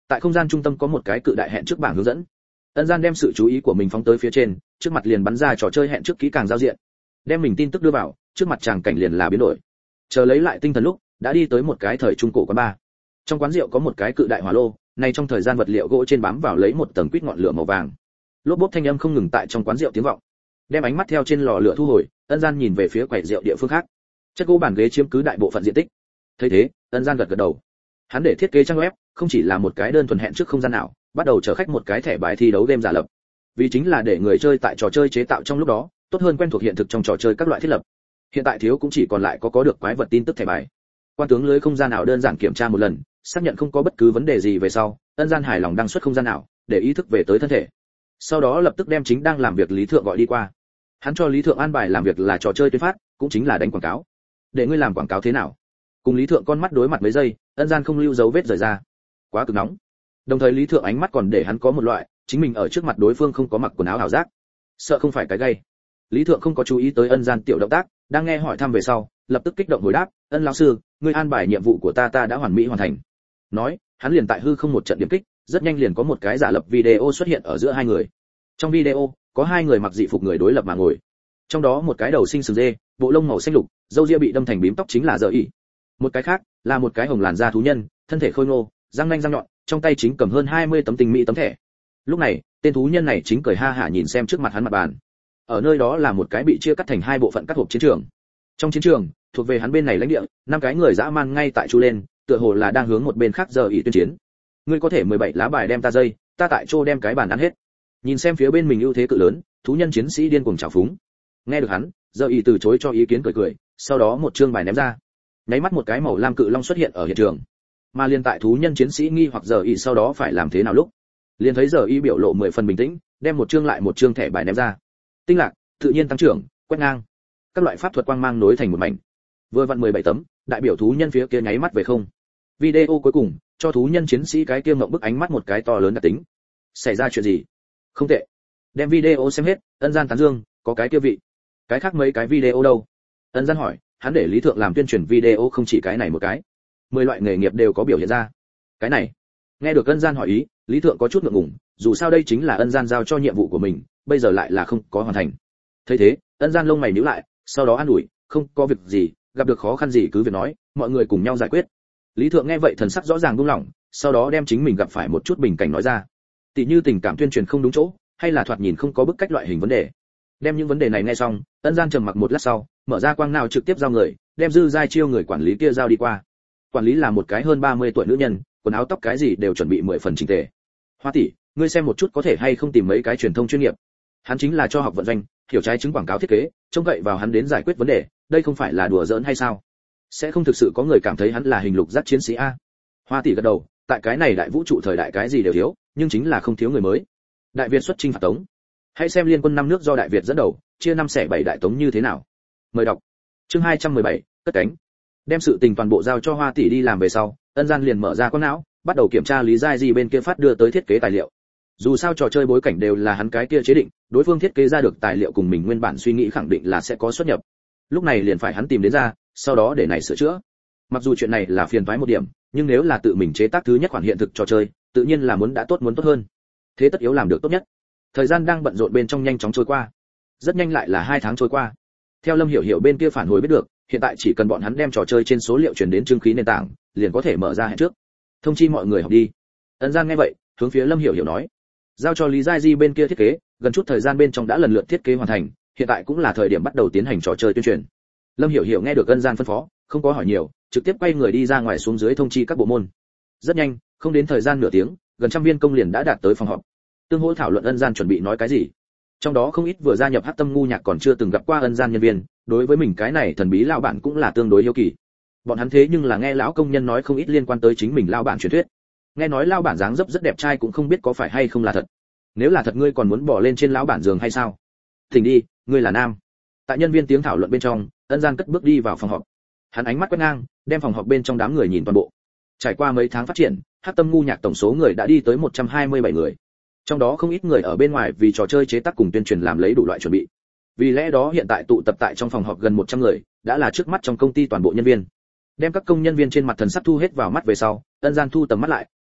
Tại không gian trung tâm có một cái cự đại hẹn trước bảng hướng dẫn. Ân Gian đem sự chú ý của mình phóng tới phía trên, trước mặt liền bắn ra trò chơi hẹn trước kỹ càng giao diện. Đem mình tin tức đưa vào, trước mặt tràng cảnh liền là biến đổi. Chờ lấy lại tinh thần lúc, đã đi tới một cái thời trung cổ quán bar. Trong quán rượu có một cái cự đại hỏa lô, này trong thời gian vật liệu gỗ trên bám vào lấy một tầng quýt ngọn lửa màu vàng. Lốp bốp thanh âm không ngừng tại trong quán rượu tiếng vọng. Đem ánh mắt theo trên lò lửa thu hồi, Ân Gian nhìn về phía quầy rượu địa phương khác. Chất gỗ bàn ghế chiếm cứ đại bộ phận diện tích. Thấy thế, Ân Gian gật gật đầu. Hắn để thiết kế trang web không chỉ là một cái đơn thuần hẹn trước không gian nào, bắt đầu chở khách một cái thẻ bài thi đấu game giả lập. Vì chính là để người chơi tại trò chơi chế tạo trong lúc đó, tốt hơn quen thuộc hiện thực trong trò chơi các loại thiết lập. Hiện tại thiếu cũng chỉ còn lại có có được quái vật tin tức thẻ bài. Quan tướng lưới không gian nào đơn giản kiểm tra một lần, xác nhận không có bất cứ vấn đề gì về sau, Ân Gian hài lòng đăng xuất không gian nào, để ý thức về tới thân thể. Sau đó lập tức đem chính đang làm việc Lý Thượng gọi đi qua. Hắn cho Lý Thượng an bài làm việc là trò chơi tuyên phát, cũng chính là đánh quảng cáo. Để ngươi làm quảng cáo thế nào? Cùng Lý Thượng con mắt đối mặt mấy giây, Ân Gian không lưu dấu vết rời ra. Quá cực nóng. Đồng thời Lý Thượng ánh mắt còn để hắn có một loại, chính mình ở trước mặt đối phương không có mặc quần áo ảo giác, sợ không phải cái gay. Lý Thượng không có chú ý tới Ân Gian tiểu động tác, đang nghe hỏi thăm về sau, lập tức kích động hồi đáp, "Ân lão sư, ngươi an bài nhiệm vụ của ta ta đã hoàn mỹ hoàn thành." Nói, hắn liền tại hư không một trận điểm kích, rất nhanh liền có một cái giả lập video xuất hiện ở giữa hai người. Trong video, có hai người mặc dị phục người đối lập mà ngồi. Trong đó một cái đầu sinh sừng dê, bộ lông màu xanh lục, râu ria bị đâm thành bím tóc chính là Giờ ỉ. Một cái khác là một cái hồng làn da thú nhân, thân thể khôi ngô, răng nanh răng nhọn, trong tay chính cầm hơn hai mươi tấm tình mỹ tấm thẻ. Lúc này, tên thú nhân này chính cười ha hả nhìn xem trước mặt hắn mặt bàn. Ở nơi đó là một cái bị chia cắt thành hai bộ phận các hộp chiến trường. Trong chiến trường, thuộc về hắn bên này lãnh địa, năm cái người dã man ngay tại chu lên, tựa hồ là đang hướng một bên khác Giờ ỉ tuyên chiến. Ngươi có thể mười bảy lá bài đem ta dây, ta tại chỗ đem cái bàn ăn hết. Nhìn xem phía bên mình ưu thế cự lớn, thú nhân chiến sĩ điên cuồng trào phúng. Nghe được hắn, Giờ ỉ từ chối cho ý kiến cười cười, sau đó một chương bài ném ra. Nháy mắt một cái màu lam cự long xuất hiện ở hiện trường. Mà liên tại thú nhân chiến sĩ nghi hoặc Giờ ỉ sau đó phải làm thế nào lúc, liền thấy Giờ ỉ biểu lộ mười phần bình tĩnh, đem một chương lại một chương thẻ bài ném ra. Tinh lạc, tự nhiên tăng trưởng, quét ngang. Các loại pháp thuật quang mang nối thành một mảnh. Vừa vặn mười bảy tấm, đại biểu thú nhân phía kia nháy mắt về không. Video cuối cùng, cho thú nhân chiến sĩ cái kia ngậm bức ánh mắt một cái to lớn đặc tính. Xảy ra chuyện gì? Không tệ. Đem video xem hết, Ân Gian tán dương, có cái kia vị. Cái khác mấy cái video đâu? Ân Gian hỏi, hắn để Lý Thượng làm tuyên truyền video không chỉ cái này một cái. Mười loại nghề nghiệp đều có biểu hiện ra. Cái này. Nghe được Ân Gian hỏi ý, Lý Thượng có chút ngượng ngùng, dù sao đây chính là Ân Gian giao cho nhiệm vụ của mình, bây giờ lại là không có hoàn thành. Thấy thế, Ân Gian lông mày nhíu lại, sau đó an ủi, không có việc gì, gặp được khó khăn gì cứ việc nói, mọi người cùng nhau giải quyết. Lý Thượng nghe vậy thần sắc rõ ràng buông lỏng, sau đó đem chính mình gặp phải một chút bình cảnh nói ra. Tỷ như tình cảm tuyên truyền không đúng chỗ, hay là thoạt nhìn không có bức cách loại hình vấn đề. Đem những vấn đề này nghe xong, Ân Gian trầm mặc một lát sau, mở ra quang nào trực tiếp giao người, đem dư giai chiêu người quản lý kia giao đi qua. Quản lý là một cái hơn ba mươi tuổi nữ nhân, quần áo tóc cái gì đều chuẩn bị mười phần chỉnh tề. Hoa tỷ, ngươi xem một chút có thể hay không tìm mấy cái truyền thông chuyên nghiệp. Hắn chính là cho học vận doanh, hiểu trái chứng quảng cáo thiết kế, trông cậy vào hắn đến giải quyết vấn đề, đây không phải là đùa giỡn hay sao? Sẽ không thực sự có người cảm thấy hắn là hình lục giác chiến sĩ a? Hoa tỷ gật đầu, tại cái này đại vũ trụ thời đại cái gì đều thiếu, nhưng chính là không thiếu người mới. Đại Việt xuất chinh phạt Tống. Hãy xem liên quân năm nước do Đại Việt dẫn đầu, chia năm xẻ bảy đại Tống như thế nào. Mời đọc. Chương hai trăm mười bảy, cất cánh. Đem sự tình toàn bộ giao cho Hoa tỷ đi làm về sau, Ân Gian liền mở ra con não, bắt đầu kiểm tra Lý Giai Di bên kia phát đưa tới thiết kế tài liệu. Dù sao trò chơi bối cảnh đều là hắn cái kia chế định, đối phương thiết kế ra được tài liệu cùng mình nguyên bản suy nghĩ khẳng định là sẽ có xuất nhập. Lúc này liền phải hắn tìm đến ra, sau đó để này sửa chữa. Mặc dù chuyện này là phiền toái một điểm, nhưng nếu là tự mình chế tác thứ nhất khoản hiện thực trò chơi, tự nhiên là muốn đã tốt muốn tốt hơn. Thế tất yếu làm được tốt nhất. Thời gian đang bận rộn bên trong nhanh chóng trôi qua. Rất nhanh lại là hai tháng trôi qua. Theo Lâm Hiểu Hiểu bên kia phản hồi biết được, hiện tại chỉ cần bọn hắn đem trò chơi trên số liệu truyền đến trưng khí nền tảng, liền có thể mở ra hẹn trước. Thông chi mọi người học đi. Ân Gian nghe vậy, hướng phía Lâm Hiểu Hiểu nói, giao cho Lý Giai Di bên kia thiết kế, gần chút thời gian bên trong đã lần lượt thiết kế hoàn thành, hiện tại cũng là thời điểm bắt đầu tiến hành trò chơi tuyên truyền. Lâm Hiểu Hiểu nghe được Ân Gian phân phó, không có hỏi nhiều, trực tiếp quay người đi ra ngoài xuống dưới thông chi các bộ môn. Rất nhanh, không đến thời gian nửa tiếng, gần trăm viên công liền đã đạt tới phòng họp. Tương hỗ thảo luận Ân Gian chuẩn bị nói cái gì. Trong đó không ít vừa gia nhập Hắc Tâm ngu nhạc còn chưa từng gặp qua Ân Gian nhân viên, đối với mình cái này thần bí lão bản cũng là tương đối hiếu kỳ. Bọn hắn thế nhưng là nghe lão công nhân nói không ít liên quan tới chính mình lão bản truyền thuyết. Nghe nói lão bản dáng dấp rất đẹp trai cũng không biết có phải hay không là thật. Nếu là thật ngươi còn muốn bỏ lên trên lão bản giường hay sao? Thỉnh đi, ngươi là nam. Tại nhân viên tiếng thảo luận bên trong, Ân Gian cất bước đi vào phòng họp. Hắn ánh mắt quét ngang, đem phòng họp bên trong đám người nhìn toàn bộ. Trải qua mấy tháng phát triển, Hắc Tâm ngu nhạc tổng số người đã đi tới một trăm hai mươi bảy người. Trong đó không ít người ở bên ngoài vì trò chơi chế tác cùng tuyên truyền làm lấy đủ loại chuẩn bị. Vì lẽ đó hiện tại tụ tập tại trong phòng họp gần một trăm người, đã là trước mắt trong công ty toàn bộ nhân viên. Đem các công nhân viên trên mặt thần sắc thu hết vào mắt về sau, Ân Gian thu tầm mắt lại,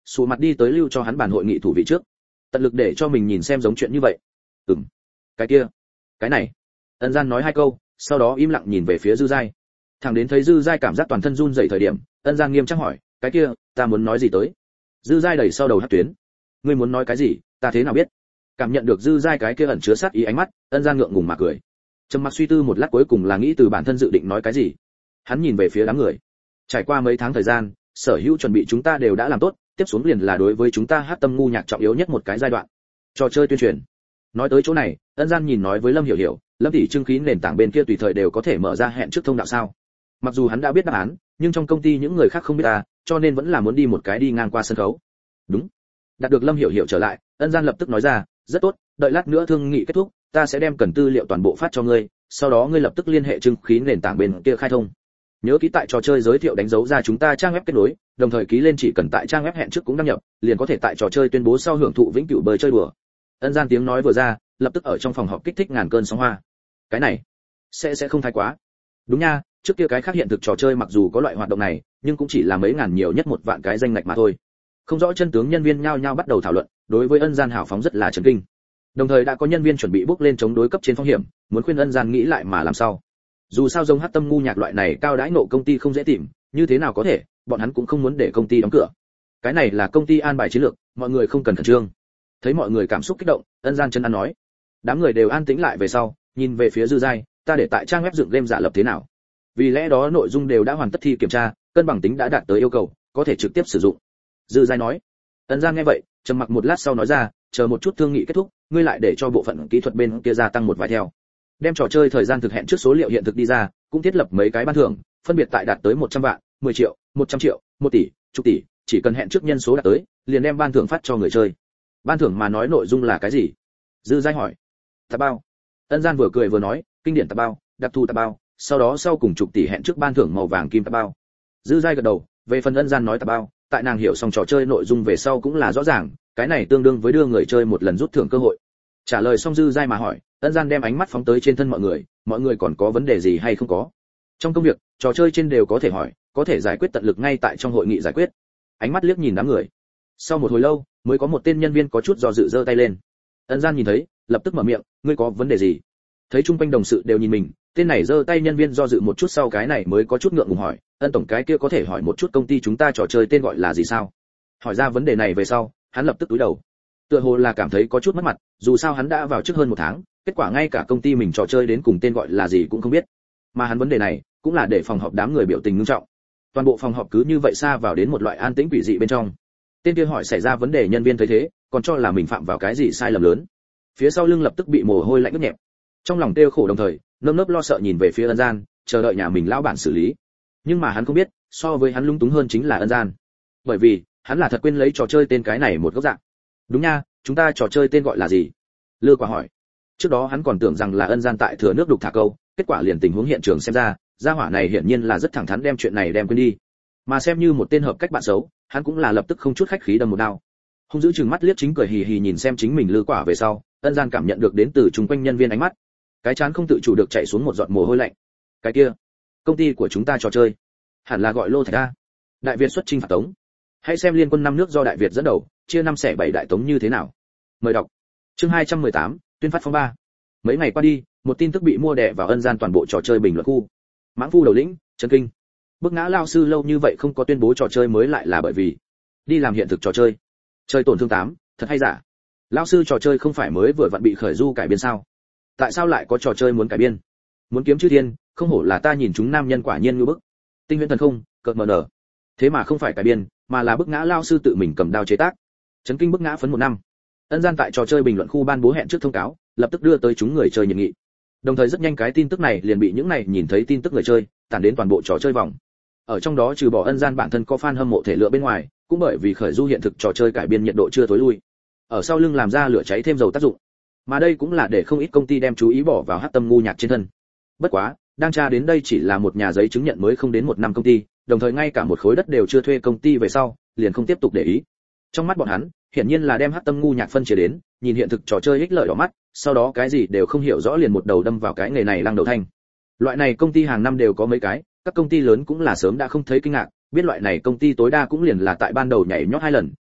sụ mặt đi tới lưu cho hắn bàn hội nghị thủ vị trước, tận lực để cho mình nhìn xem giống chuyện như vậy. Ừm, cái kia, cái này. Ân Gian nói hai câu, sau đó im lặng nhìn về phía Dư Giai. Thẳng đến thấy Dư Giai cảm giác toàn thân run rẩy thời điểm, Ân Gian nghiêm trang hỏi, cái kia, ta muốn nói gì tới? Dư Giai đẩy sau đầu hất tuyến. Ngươi muốn nói cái gì, ta thế nào biết? Cảm nhận được Dư Giai cái kia ẩn chứa sát ý ánh mắt, Ân Gian ngượng ngùng mà cười. Trầm mặc suy tư một lát cuối cùng là nghĩ từ bản thân dự định nói cái gì. Hắn nhìn về phía đám người. Trải qua mấy tháng thời gian, sở hữu chuẩn bị chúng ta đều đã làm tốt, tiếp xuống liền là đối với chúng ta hát tâm ngu nhạc trọng yếu nhất một cái giai đoạn. Trò chơi tuyên truyền. Nói tới chỗ này, Ân Gian nhìn nói với Lâm Hiểu Hiểu, Lâm tỷ trưng khí nền tảng bên kia tùy thời đều có thể mở ra hẹn trước thông đạo sao? Mặc dù hắn đã biết đáp án, nhưng trong công ty những người khác không biết ta, cho nên vẫn là muốn đi một cái đi ngang qua sân khấu. Đúng. Đạt được Lâm Hiểu Hiểu trở lại, Ân Gian lập tức nói ra, rất tốt, đợi lát nữa thương nghị kết thúc, ta sẽ đem cần tư liệu toàn bộ phát cho ngươi, sau đó ngươi lập tức liên hệ trưng khí nền tảng bên kia khai thông. Nhớ ký tại trò chơi giới thiệu đánh dấu ra chúng ta trang web kết nối, đồng thời ký lên chỉ cần tại trang web hẹn trước cũng đăng nhập, liền có thể tại trò chơi tuyên bố sau hưởng thụ vĩnh cửu bơi chơi đùa. Ân Gian tiếng nói vừa ra, lập tức ở trong phòng họp kích thích ngàn cơn sóng hoa. Cái này sẽ sẽ không thái quá. Đúng nha, trước kia cái khác hiện thực trò chơi mặc dù có loại hoạt động này, nhưng cũng chỉ là mấy ngàn nhiều nhất một vạn cái danh ngạch mà thôi. Không rõ chân tướng nhân viên nhao nhao bắt đầu thảo luận, đối với Ân Gian hào phóng rất là chấn kinh. Đồng thời đã có nhân viên chuẩn bị bước lên chống đối cấp trên phong hiểm, muốn khuyên Ân Gian nghĩ lại mà làm sao. Dù sao giống hát tâm ngu nhạc loại này cao đãi nộ công ty không dễ tìm, như thế nào có thể, bọn hắn cũng không muốn để công ty đóng cửa. Cái này là công ty an bài chiến lược, mọi người không cần khẩn trương. Thấy mọi người cảm xúc kích động, Ân Gian chân ăn nói. Đám người đều an tĩnh lại về sau, nhìn về phía Dư Giai, ta để tại trang web dựng game giả lập thế nào? Vì lẽ đó nội dung đều đã hoàn tất thi kiểm tra, cân bằng tính đã đạt tới yêu cầu, có thể trực tiếp sử dụng. Dư Giai nói. Ân Gian nghe vậy, trầm mặc một lát sau nói ra, chờ một chút thương nghị kết thúc, ngươi lại để cho bộ phận kỹ thuật bên kia gia tăng một vài theo. Đem trò chơi thời gian thực hẹn trước số liệu hiện thực đi ra, cũng thiết lập mấy cái ban thưởng, phân biệt tại đạt tới một trăm vạn, mười triệu, một trăm triệu, một tỷ, chục tỷ, chỉ cần hẹn trước nhân số đạt tới, liền đem ban thưởng phát cho người chơi. Ban thưởng mà nói nội dung là cái gì? Dư Giai hỏi. Tạp bao. Ân Gian vừa cười vừa nói, kinh điển tạp bao, đặc thù tạp bao, sau đó sau cùng chục tỷ hẹn trước ban thưởng màu vàng kim tạp bao. Dư Giai gật đầu, về phần Ân Gian nói tạp bao, tại nàng hiểu xong trò chơi nội dung về sau cũng là rõ ràng, cái này tương đương với đưa người chơi một lần rút thưởng cơ hội. Trả lời xong Dư Giai mà hỏi, Ân Gian đem ánh mắt phóng tới trên thân mọi người, mọi người còn có vấn đề gì hay không có? Trong công việc, trò chơi trên đều có thể hỏi, có thể giải quyết tận lực ngay tại trong hội nghị giải quyết. Ánh mắt liếc nhìn đám người. Sau một hồi lâu, mới có một tên nhân viên có chút do dự giơ tay lên. Ân Gian nhìn thấy, lập tức mở miệng, ngươi có vấn đề gì? Thấy chung quanh đồng sự đều nhìn mình, tên này giơ tay nhân viên do dự một chút sau cái này mới có chút ngượng ngùng hỏi, Ân tổng cái kia có thể hỏi một chút công ty chúng ta trò chơi tên gọi là gì sao? Hỏi ra vấn đề này về sau, hắn lập tức cúi đầu. Tựa hồ là cảm thấy có chút mất mặt, dù sao hắn đã vào trước hơn một tháng, kết quả ngay cả công ty mình trò chơi đến cùng tên gọi là gì cũng không biết. Mà hắn vấn đề này, cũng là để phòng họp đám người biểu tình nghiêm trọng. Toàn bộ phòng họp cứ như vậy xa vào đến một loại an tĩnh quỷ dị bên trong. Tên kia hỏi xảy ra vấn đề nhân viên thấy thế, còn cho là mình phạm vào cái gì sai lầm lớn. Phía sau lưng lập tức bị mồ hôi lạnh ướt nhẹp. Trong lòng tiêu khổ đồng thời, nơm nớp lo sợ nhìn về phía Ân Gian, chờ đợi nhà mình lão bản xử lý. Nhưng mà hắn không biết, so với hắn lung túng hơn chính là Ân Gian. Bởi vì, hắn là thật quên lấy trò chơi tên cái này một góc dạng. Đúng nha, chúng ta trò chơi tên gọi là gì? Lư Quả hỏi. Trước đó hắn còn tưởng rằng là Ân Gian tại thừa nước đục thả câu, kết quả liền tình huống hiện trường xem ra, gia hỏa này hiển nhiên là rất thẳng thắn đem chuyện này đem quên đi. Mà xem như một tên hợp cách bạn xấu, hắn cũng là lập tức không chút khách khí đâm một đao. Hung dữ trừng mắt liếc chính cười hì hì nhìn xem chính mình Lư Quả về sau, Ân Gian cảm nhận được đến từ chung quanh nhân viên ánh mắt, cái chán không tự chủ được chảy xuống một giọt mồ hôi lạnh. Cái kia, công ty của chúng ta trò chơi, hẳn là gọi Lô Thạch a. Đại Việt xuất chinh phạt Tống. Hãy xem liên quân năm nước do Đại Việt dẫn đầu, chia năm xẻ bảy đại Tống như thế nào. Mời đọc. Chương hai trăm mười tám, tuyên phát phong ba. Mấy ngày qua đi, một tin tức bị mua đè vào Ân Gian toàn bộ trò chơi bình luận khu. Mãng Phu đầu lĩnh, chấn kinh. Bức ngã lao sư lâu như vậy không có tuyên bố trò chơi mới lại là bởi vì đi làm hiện thực trò chơi. Chơi tổn thương tám, thật hay giả? Lao sư trò chơi không phải mới vừa vặn bị khởi du cải biên sao? Tại sao lại có trò chơi muốn cải biên? Muốn kiếm chư thiên, không hổ là ta nhìn chúng nam nhân quả nhiên như bức. Tinh huyễn thần không, cợt mờ nở. Thế mà không phải cải biên, mà là bức ngã lao sư tự mình cầm đao chế tác. Chấn kinh bức ngã phấn một năm. Ân Gian tại trò chơi bình luận khu ban bố hẹn trước thông cáo, lập tức đưa tới chúng người chơi nhiệt nghị. Đồng thời rất nhanh cái tin tức này liền bị những này nhìn thấy tin tức người chơi tản đến toàn bộ trò chơi vòng. Ở trong đó trừ bỏ Ân Gian bản thân có fan hâm mộ thể lựa bên ngoài, cũng bởi vì khởi du hiện thực trò chơi cải biên nhiệt độ chưa tối lui. Ở sau lưng làm ra lửa cháy thêm dầu tác dụng. Mà đây cũng là để không ít công ty đem chú ý bỏ vào hát tâm ngu nhạc trên thân. Bất quá, đang tra đến đây chỉ là một nhà giấy chứng nhận mới không đến một năm công ty, đồng thời ngay cả một khối đất đều chưa thuê công ty về sau, liền không tiếp tục để ý. Trong mắt bọn hắn, hiển nhiên là đem hát tâm ngu nhạc phân chia đến, nhìn hiện thực trò chơi ích lợi đỏ mắt, sau đó cái gì đều không hiểu rõ liền một đầu đâm vào cái nghề này lăng đầu thanh. Loại này công ty hàng năm đều có mấy cái, các công ty lớn cũng là sớm đã không thấy kinh ngạc, biết loại này công ty tối đa cũng liền là tại ban đầu nhảy nhót hai lần,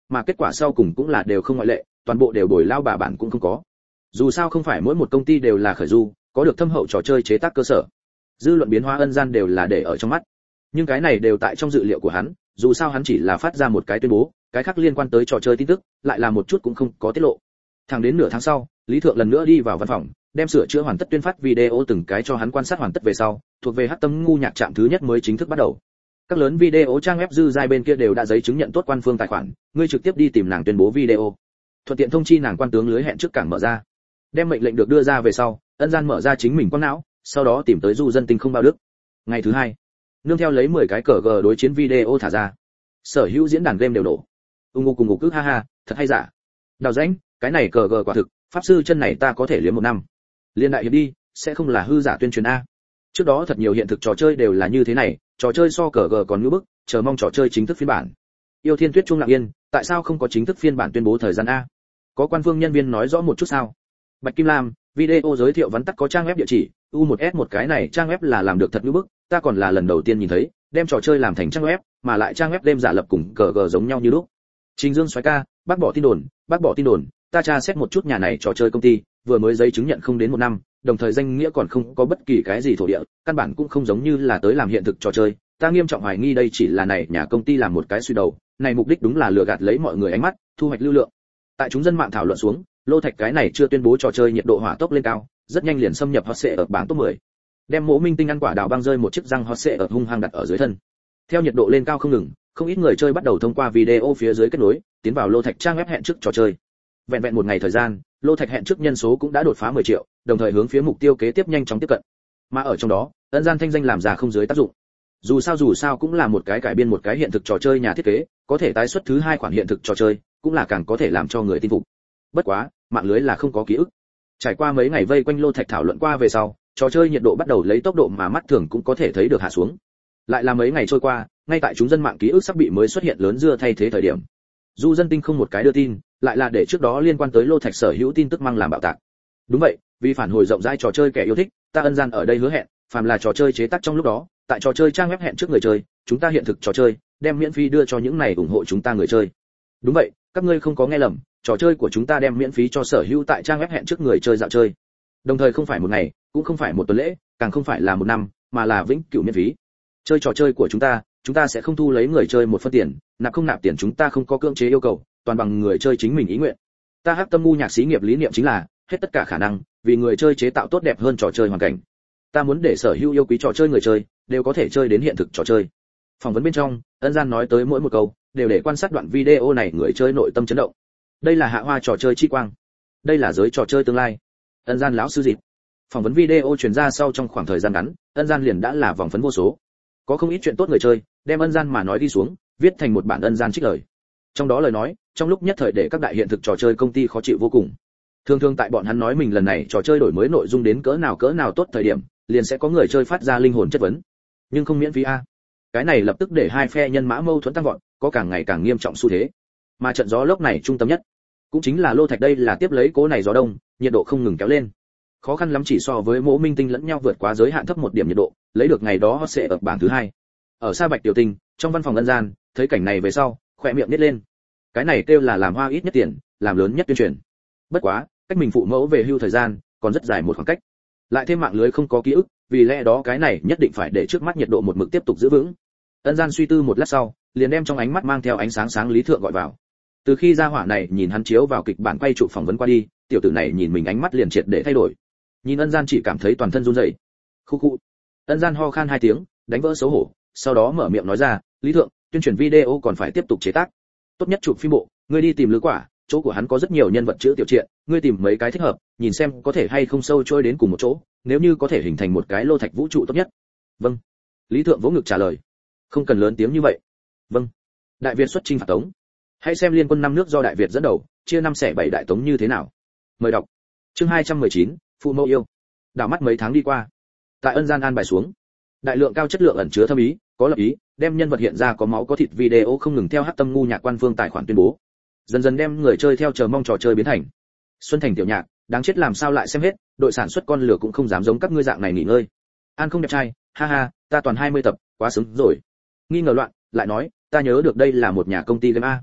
mà kết quả sau cùng cũng là đều không ngoại lệ, toàn bộ đều bồi lao bà bản cũng không có. Dù sao không phải mỗi một công ty đều là khởi du, có được thâm hậu trò chơi chế tác cơ sở. Dư luận biến hóa Ân Gian đều là để ở trong mắt. Nhưng cái này đều tại trong dự liệu của hắn, dù sao hắn chỉ là phát ra một cái tuyên bố, cái khác liên quan tới trò chơi tin tức, lại là một chút cũng không có tiết lộ. Thẳng đến nửa tháng sau, Lý Thượng lần nữa đi vào văn phòng, đem sửa chữa hoàn tất tuyên phát video từng cái cho hắn quan sát hoàn tất về sau, thuộc về Hắc Tâm ngu nhạc trạm thứ nhất mới chính thức bắt đầu. Các lớn video trang web dư giai bên kia đều đã giấy chứng nhận tốt quan phương tài khoản, ngươi trực tiếp đi tìm nàng tuyên bố video. Thuận tiện thông chi nàng quan tướng lưới hẹn trước cảng mở ra. Đem mệnh lệnh được đưa ra về sau, Ân Gian mở ra chính mình quang não, sau đó tìm tới Du Dân Tinh không bao đức. Ngày thứ hai, nương theo lấy mười cái cờ gờ đối chiến video thả ra. Sở hữu diễn đàn game đều nổ. Ung ngô cùng ngục cứ ha ha, thật hay giả. Đào rãnh, cái này cờ gờ quả thực, pháp sư chân này ta có thể liếm một năm. Liên đại hiệp đi, sẽ không là hư giả tuyên truyền a. Trước đó thật nhiều hiện thực trò chơi đều là như thế này, trò chơi so cờ gờ còn ngưỡng bức, chờ mong trò chơi chính thức phiên bản. Yêu Thiên Tuyết Trung lặng yên, tại sao không có chính thức phiên bản tuyên bố thời gian a? Có quan phương nhân viên nói rõ một chút sao? Bạch Kim Lam, video giới thiệu vắn tắt có trang web địa chỉ, u một s một cái này trang web là làm được thật ngưỡng bức, ta còn là lần đầu tiên nhìn thấy, đem trò chơi làm thành trang web, mà lại trang web đem giả lập cùng cờ gờ giống nhau như lúc. Trình Dương xoáy ca, bác bỏ tin đồn, bác bỏ tin đồn, ta tra xét một chút nhà này trò chơi công ty, vừa mới giấy chứng nhận không đến một năm, đồng thời danh nghĩa còn không có bất kỳ cái gì thổ địa, căn bản cũng không giống như là tới làm hiện thực trò chơi, ta nghiêm trọng hoài nghi đây chỉ là này nhà công ty làm một cái suy đầu, này mục đích đúng là lừa gạt lấy mọi người ánh mắt, thu hoạch lưu lượng. Tại chúng dân mạng thảo luận xuống, Lô Thạch cái này chưa tuyên bố trò chơi nhiệt độ hỏa tốc lên cao, rất nhanh liền xâm nhập hot search ở bảng top mười. Đem Mộ Minh Tinh ăn quả đào băng rơi một chiếc răng hot search ở hung hăng đặt ở dưới thân. Theo nhiệt độ lên cao không ngừng, không ít người chơi bắt đầu thông qua video phía dưới kết nối, tiến vào Lô Thạch trang web hẹn trước trò chơi. Vẹn vẹn một ngày thời gian, Lô Thạch hẹn trước nhân số cũng đã đột phá mười triệu, đồng thời hướng phía mục tiêu kế tiếp nhanh chóng tiếp cận. Mà ở trong đó, Ân Gian thanh danh làm ra không dưới tác dụng. Dù sao dù sao cũng là một cái cải biên một cái hiện thực trò chơi nhà thiết kế, có thể tái xuất thứ hai khoản hiện thực trò chơi, cũng là càng có thể làm cho người tin phục. Bất quá, mạng lưới là không có ký ức. Trải qua mấy ngày vây quanh Lô Thạch thảo luận qua về sau, trò chơi nhiệt độ bắt đầu lấy tốc độ mà mắt thường cũng có thể thấy được hạ xuống. Lại là mấy ngày trôi qua, ngay tại chúng dân mạng ký ức sắp bị mới xuất hiện lớn dưa thay thế thời điểm. Du Dân Tinh không một cái đưa tin, lại là để trước đó liên quan tới Lô Thạch sở hữu tin tức mang làm bạo tạc. Đúng vậy, vì phản hồi rộng rãi trò chơi kẻ yêu thích, ta Ân Gian ở đây hứa hẹn, phàm là trò chơi chế tác trong lúc đó, tại trò chơi trang web hẹn trước người chơi, chúng ta hiện thực trò chơi, đem miễn phí đưa cho những này ủng hộ chúng ta người chơi. Đúng vậy, các ngươi không có nghe lầm, trò chơi của chúng ta đem miễn phí cho sở hữu tại trang web hẹn trước người chơi dạo chơi. Đồng thời không phải một ngày, cũng không phải một tuần lễ, càng không phải là một năm, mà là vĩnh cửu miễn phí. Chơi trò chơi của chúng ta, chúng ta sẽ không thu lấy người chơi một phân tiền, nạp không nạp tiền chúng ta không có cưỡng chế yêu cầu, toàn bằng người chơi chính mình ý nguyện. Ta Hắc Tâm ngu nhạc xí nghiệp lý niệm chính là hết tất cả khả năng, vì người chơi chế tạo tốt đẹp hơn trò chơi hoàn cảnh. Ta muốn để sở hữu yêu quý trò chơi người chơi đều có thể chơi đến hiện thực trò chơi. Phỏng vấn bên trong, Ân Gian nói tới mỗi một câu, đều để quan sát đoạn video này người chơi nội tâm chấn động. Đây là hạ hoa trò chơi chi quang, đây là giới trò chơi tương lai. Ân Gian lão sư dịp. Phỏng vấn video truyền ra sau trong khoảng thời gian ngắn, Ân Gian liền đã là vòng phấn vô số. Có không ít chuyện tốt người chơi, đem Ân Gian mà nói đi xuống, viết thành một bản Ân Gian trích lời. Trong đó lời nói, trong lúc nhất thời để các đại hiện thực trò chơi công ty khó chịu vô cùng. Thường thường tại bọn hắn nói mình lần này trò chơi đổi mới nội dung đến cỡ nào cỡ nào tốt thời điểm, liền sẽ có người chơi phát ra linh hồn chất vấn. Nhưng không miễn phí a. Cái này lập tức để hai phe nhân mã mâu thuẫn tăng vọt, có càng ngày càng nghiêm trọng xu thế. Mà trận gió lốc này trung tâm nhất, cũng chính là Lô Thạch đây là tiếp lấy cố này gió đông, nhiệt độ không ngừng kéo lên. Khó khăn lắm chỉ so với Mộ Minh Tinh lẫn nhau vượt quá giới hạn thấp một điểm nhiệt độ, lấy được ngày đó hot sẽ ở bảng thứ hai. Ở xa Bạch Tiểu Tinh, trong văn phòng Ân Gian, thấy cảnh này về sau, khỏe miệng nhếch lên. Cái này kêu là làm hoa ít nhất tiền, làm lớn nhất tuyên truyền. Bất quá, cách mình phụ mẫu về hưu thời gian, còn rất dài một khoảng cách. Lại thêm mạng lưới không có ký ức, vì lẽ đó cái này nhất định phải để trước mắt nhiệt độ một mực tiếp tục giữ vững. Ân Gian suy tư một lát sau, liền đem trong ánh mắt mang theo ánh sáng sáng Lý Thượng gọi vào. Từ khi ra hỏa này nhìn hắn chiếu vào kịch bản quay chụp phỏng vấn qua đi, tiểu tử này nhìn mình ánh mắt liền triệt để thay đổi. Nhìn Ân Gian chỉ cảm thấy toàn thân run rẩy. Khu khu. Ân Gian ho khan hai tiếng, đánh vỡ xấu hổ, sau đó mở miệng nói ra, "Lý Thượng, tuyên truyền video còn phải tiếp tục chế tác. Tốt nhất chụp phim bộ, ngươi đi tìm Lữ Quả, chỗ của hắn có rất nhiều nhân vật chữ tiểu truyện, ngươi tìm mấy cái thích hợp, nhìn xem có thể hay không sâu trôi đến cùng một chỗ, nếu như có thể hình thành một cái Lô Thạch vũ trụ tốt nhất." "Vâng." Lý Thượng vỗ ngực trả lời. "Không cần lớn tiếng như vậy." "Vâng." Đại Việt xuất chinh phạt Tống. Hãy xem liên quân năm nước do Đại Việt dẫn đầu, chia năm xẻ bảy đại Tống như thế nào. Mời đọc. Chương hai trăm mười chín, Phụ mẫu yêu. Đảo mắt mấy tháng đi qua. Tại Ân Gian an bài xuống, đại lượng cao chất lượng ẩn chứa thâm ý, có lập ý, đem nhân vật hiện ra có máu có thịt video không ngừng theo Hắc Tâm ngu nhạc quan phương tài khoản tuyên bố. Dần dần đem người chơi theo chờ mong trò chơi biến thành. Xuân Thành tiểu nhạc, đáng chết làm sao lại xem hết, đội sản xuất con lửa cũng không dám giống các ngươi dạng này nghỉ ngơi. An không đẹp trai, ha ha, ta toàn hai mươi tập, quá sướng rồi. Nghi ngờ loạn, lại nói, ta nhớ được đây là một nhà công ty game a.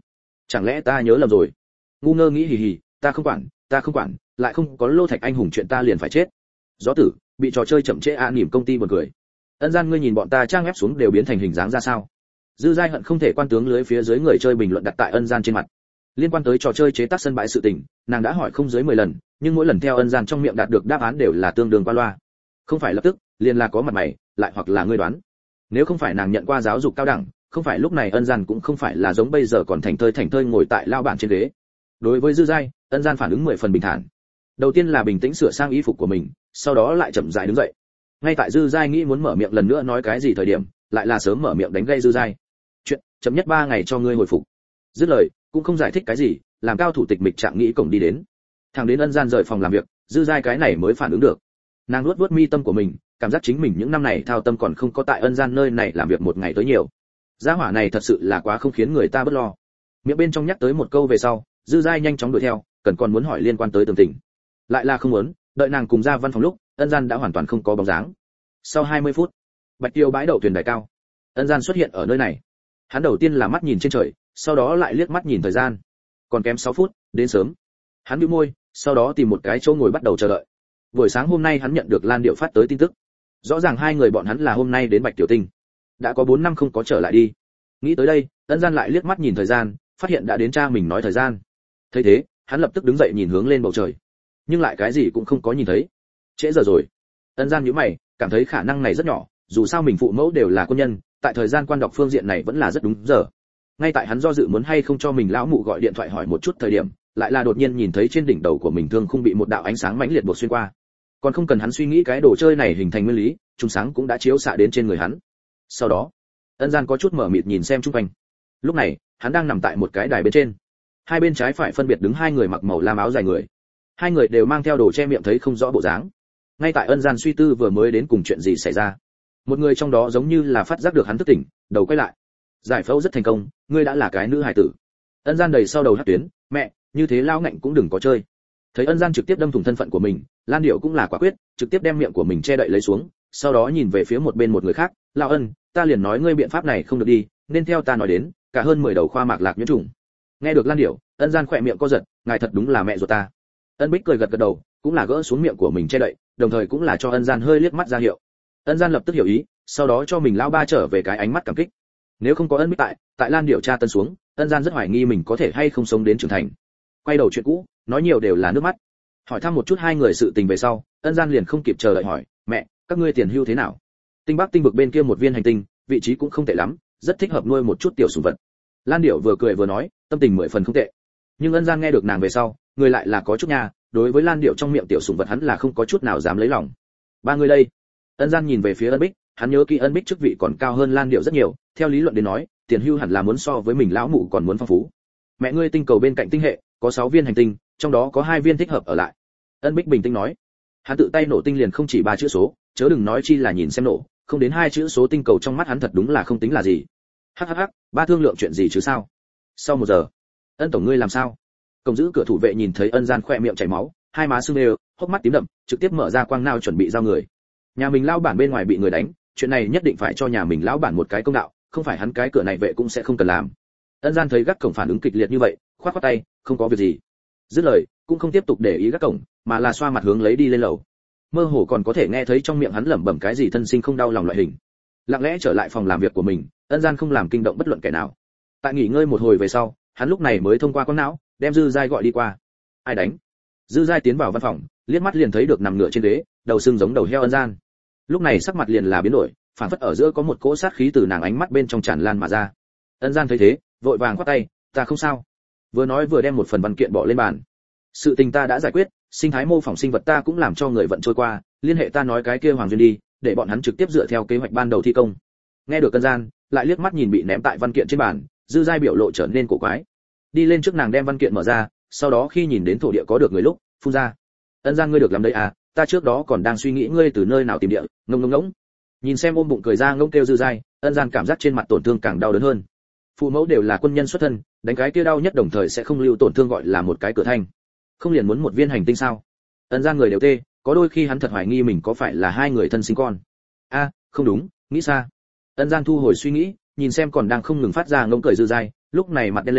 Chẳng lẽ ta nhớ lầm rồi? Ngu ngơ nghĩ hì hì, ta không quản, ta không quản, lại không có Lô Thạch anh hùng chuyện ta liền phải chết. Gió tử, bị trò chơi chậm trễ a niềm công ty buồn cười. Ân Gian ngươi nhìn bọn ta trang ép xuống đều biến thành hình dáng ra sao? Dư Giai hận không thể quan tướng lưới phía dưới người chơi bình luận đặt tại Ân Gian trên mặt. Liên quan tới trò chơi chế tác sân bãi sự tình, nàng đã hỏi không dưới mười lần, nhưng mỗi lần theo Ân Gian trong miệng đạt được đáp án đều là tương đương qua loa. Không phải lập tức, liền là có mặt mày, lại hoặc là ngươi đoán. Nếu không phải nàng nhận qua giáo dục cao đẳng, không phải lúc này Ân Gian cũng không phải là giống bây giờ còn thành thơi thành thơi ngồi tại lao bản trên ghế. Đối với Dư Giai, Ân Gian phản ứng mười phần bình thản. Đầu tiên là bình tĩnh sửa sang y phục của mình, sau đó lại chậm rãi đứng dậy. Ngay tại Dư Giai nghĩ muốn mở miệng lần nữa nói cái gì thời điểm, lại là sớm mở miệng đánh gây Dư Giai. Chuyện, chậm nhất ba ngày cho ngươi hồi phục. Dứt lời, cũng không giải thích cái gì, làm cao thủ tịch mịch trạng nghĩ cổng đi đến. Thằng đến Ân Gian rời phòng làm việc, Dư Giai cái này mới phản ứng được. Nàng nuốt nuốt mi tâm của mình, cảm giác chính mình những năm này thao tâm còn không có tại Ân Gian nơi này làm việc một ngày tới nhiều. Gia hỏa này thật sự là quá không khiến người ta bất lo. Miệng bên trong nhắc tới một câu về sau, Dư Giai nhanh chóng đuổi theo, cần còn muốn hỏi liên quan tới tường tình. Lại là không muốn, đợi nàng cùng ra văn phòng lúc, Ân Gian đã hoàn toàn không có bóng dáng. Sau hai mươi phút, Bạch Tiêu bãi đậu thuyền đài cao. Ân Gian xuất hiện ở nơi này. Hắn đầu tiên là mắt nhìn trên trời, sau đó lại liếc mắt nhìn thời gian. Còn kém sáu phút, đến sớm. Hắn bĩu môi, sau đó tìm một cái chỗ ngồi bắt đầu chờ đợi. Buổi sáng hôm nay hắn nhận được Lan Điệu phát tới tin tức. Rõ ràng hai người bọn hắn là hôm nay đến Bạch Tiểu Tinh. Đã có bốn năm không có trở lại đi. Nghĩ tới đây, Ân Gian lại liếc mắt nhìn thời gian, phát hiện đã đến cha mình nói thời gian. Thấy thế, hắn lập tức đứng dậy nhìn hướng lên bầu trời. Nhưng lại cái gì cũng không có nhìn thấy. Trễ giờ rồi. Ân Gian nhíu mày, cảm thấy khả năng này rất nhỏ, dù sao mình phụ mẫu đều là quân nhân, tại thời gian quan đọc phương diện này vẫn là rất đúng giờ. Ngay tại hắn do dự muốn hay không cho mình lão mụ gọi điện thoại hỏi một chút thời điểm, lại là đột nhiên nhìn thấy trên đỉnh đầu của mình thương không bị một đạo ánh sáng mãnh liệt buộc xuyên qua. Còn không cần hắn suy nghĩ cái đồ chơi này hình thành nguyên lý, trùng sáng cũng đã chiếu xạ đến trên người hắn. Sau đó, Ân Gian có chút mở mịt nhìn xem xung quanh. Lúc này, hắn đang nằm tại một cái đài bên trên. Hai bên trái phải phân biệt đứng hai người mặc màu lam áo dài người. Hai người đều mang theo đồ che miệng thấy không rõ bộ dáng. Ngay tại Ân Gian suy tư vừa mới đến cùng chuyện gì xảy ra, một người trong đó giống như là phát giác được hắn thức tỉnh, đầu quay lại. Giải phẫu rất thành công, ngươi đã là cái nữ hài tử. Ân Gian đầy sau đầu hất tuyến, mẹ, như thế lao ngạnh cũng đừng có chơi. Thấy Ân Gian trực tiếp đâm thủng thân phận của mình, Lan Điệu cũng là quả quyết, trực tiếp đem miệng của mình che đậy lấy xuống, sau đó nhìn về phía một bên một người khác, lão Ân, ta liền nói ngươi biện pháp này không được đi, nên theo ta nói đến, cả hơn mười đầu khoa mạc lạc nhiễm trùng. Nghe được Lan Điệu, Ân Gian khỏe miệng co giật, ngài thật đúng là mẹ ruột ta. Ân Bích cười gật gật đầu, cũng là gỡ xuống miệng của mình che đậy, đồng thời cũng là cho Ân Gian hơi liếc mắt ra hiệu. Ân Gian lập tức hiểu ý, sau đó cho mình lão ba trở về cái ánh mắt cảm kích. Nếu không có Ân Bích tại, tại Lan Điệu tra tân xuống, Ân Gian rất hoài nghi mình có thể hay không sống đến trưởng thành. Quay đầu chuyện cũ, nói nhiều đều là nước mắt. Hỏi thăm một chút hai người sự tình về sau, Ân Gian liền không kịp chờ đợi hỏi, mẹ, các ngươi tiền hưu thế nào? Tinh Bắc tinh vực bên kia một viên hành tinh, vị trí cũng không tệ lắm, rất thích hợp nuôi một chút tiểu sủng vật. Lan Điệu vừa cười vừa nói, tâm tình mười phần không tệ. Nhưng Ân Gian nghe được nàng về sau, người lại là có chút nha, đối với Lan Điệu trong miệng tiểu sủng vật hắn là không có chút nào dám lấy lòng. Ba người đây. Ân Gian nhìn về phía Ân Bích, hắn nhớ kỹ Ân Bích chức vị còn cao hơn Lan Điệu rất nhiều, theo lý luận đến nói, tiền hưu hẳn là muốn so với mình lão mụ còn muốn phong phú. Mẹ ngươi tinh cầu bên cạnh tinh hệ, có sáu viên hành tinh, trong đó có hai viên thích hợp ở lại. Ân Bích bình tĩnh nói. Hắn tự tay nổ tinh liền không chỉ ba chữ số, chớ đừng nói chi là nhìn xem nổ, không đến hai chữ số tinh cầu trong mắt hắn thật đúng là không tính là gì. Hắc hắc hắc, ba thương lượng chuyện gì chứ sao? Sau một giờ, Ân tổng ngươi làm sao? Cổng giữ cửa thủ vệ nhìn thấy Ân Gian khỏe miệng chảy máu, hai má sưng đều, hốc mắt tím đậm, trực tiếp mở ra quang nao chuẩn bị giao người. Nhà mình lão bản bên ngoài bị người đánh, chuyện này nhất định phải cho nhà mình lão bản một cái công đạo, không phải hắn cái cửa này vệ cũng sẽ không cần làm. Ân Gian thấy gác cổng phản ứng kịch liệt như vậy, khoát khoát tay, không có việc gì. Dứt lời, cũng không tiếp tục để ý gác cổng, mà là xoa mặt hướng lấy đi lên lầu. Mơ hồ còn có thể nghe thấy trong miệng hắn lẩm bẩm cái gì thân sinh không đau lòng loại hình. Lặng lẽ trở lại phòng làm việc của mình, Ân Gian không làm kinh động bất luận kẻ nào. Tại nghỉ ngơi một hồi về sau, hắn lúc này mới thông qua con não, đem Dư Giai gọi đi qua. Ai đánh? Dư Giai tiến vào văn phòng, liếc mắt liền thấy được nằm ngửa trên ghế, đầu sưng giống đầu heo Ân Gian. Lúc này sắc mặt liền là biến đổi, phản phất ở giữa có một cỗ sát khí từ nàng ánh mắt bên trong tràn lan mà ra. Ân Gian thấy thế, vội vàng quát tay, ta không sao. Vừa nói vừa đem một phần văn kiện bỏ lên bàn. Sự tình ta đã giải quyết, sinh thái mô phỏng sinh vật ta cũng làm cho người vận trôi qua, liên hệ ta nói cái kia Hoàng Duyên đi, để bọn hắn trực tiếp dựa theo kế hoạch ban đầu thi công. Nghe được Ân Gian, lại liếc mắt nhìn bị ném tại văn kiện trên bàn, Dư Giai biểu lộ trở nên cổ quái. Đi lên trước nàng đem văn kiện mở ra, sau đó khi nhìn đến thổ địa có được người lúc, phun ra. Ân Gian ngươi được làm đấy à, ta trước đó còn đang suy nghĩ ngươi từ nơi nào tìm địa, ngông ngông ngỗng. Nhìn xem ôm bụng cười ra ngông kêu Dư Giai, Ân Gian cảm giác trên mặt tổn thương càng đau đớn hơn. Phụ mẫu đều là quân nhân xuất thân, đánh cái kia đau nhất đồng thời sẽ không lưu tổn thương gọi là một cái cửa thanh. Không liền muốn một viên hành tinh sao? Ân Gian người đều tê, có đôi khi hắn thật hoài nghi mình có phải là hai người thân sinh con. A, không đúng, nghĩ xa. Ân Gian thu hồi suy nghĩ, nhìn xem còn đang không ngừng phát ra ngông cười Dư Giai, lúc này mặt đen lên,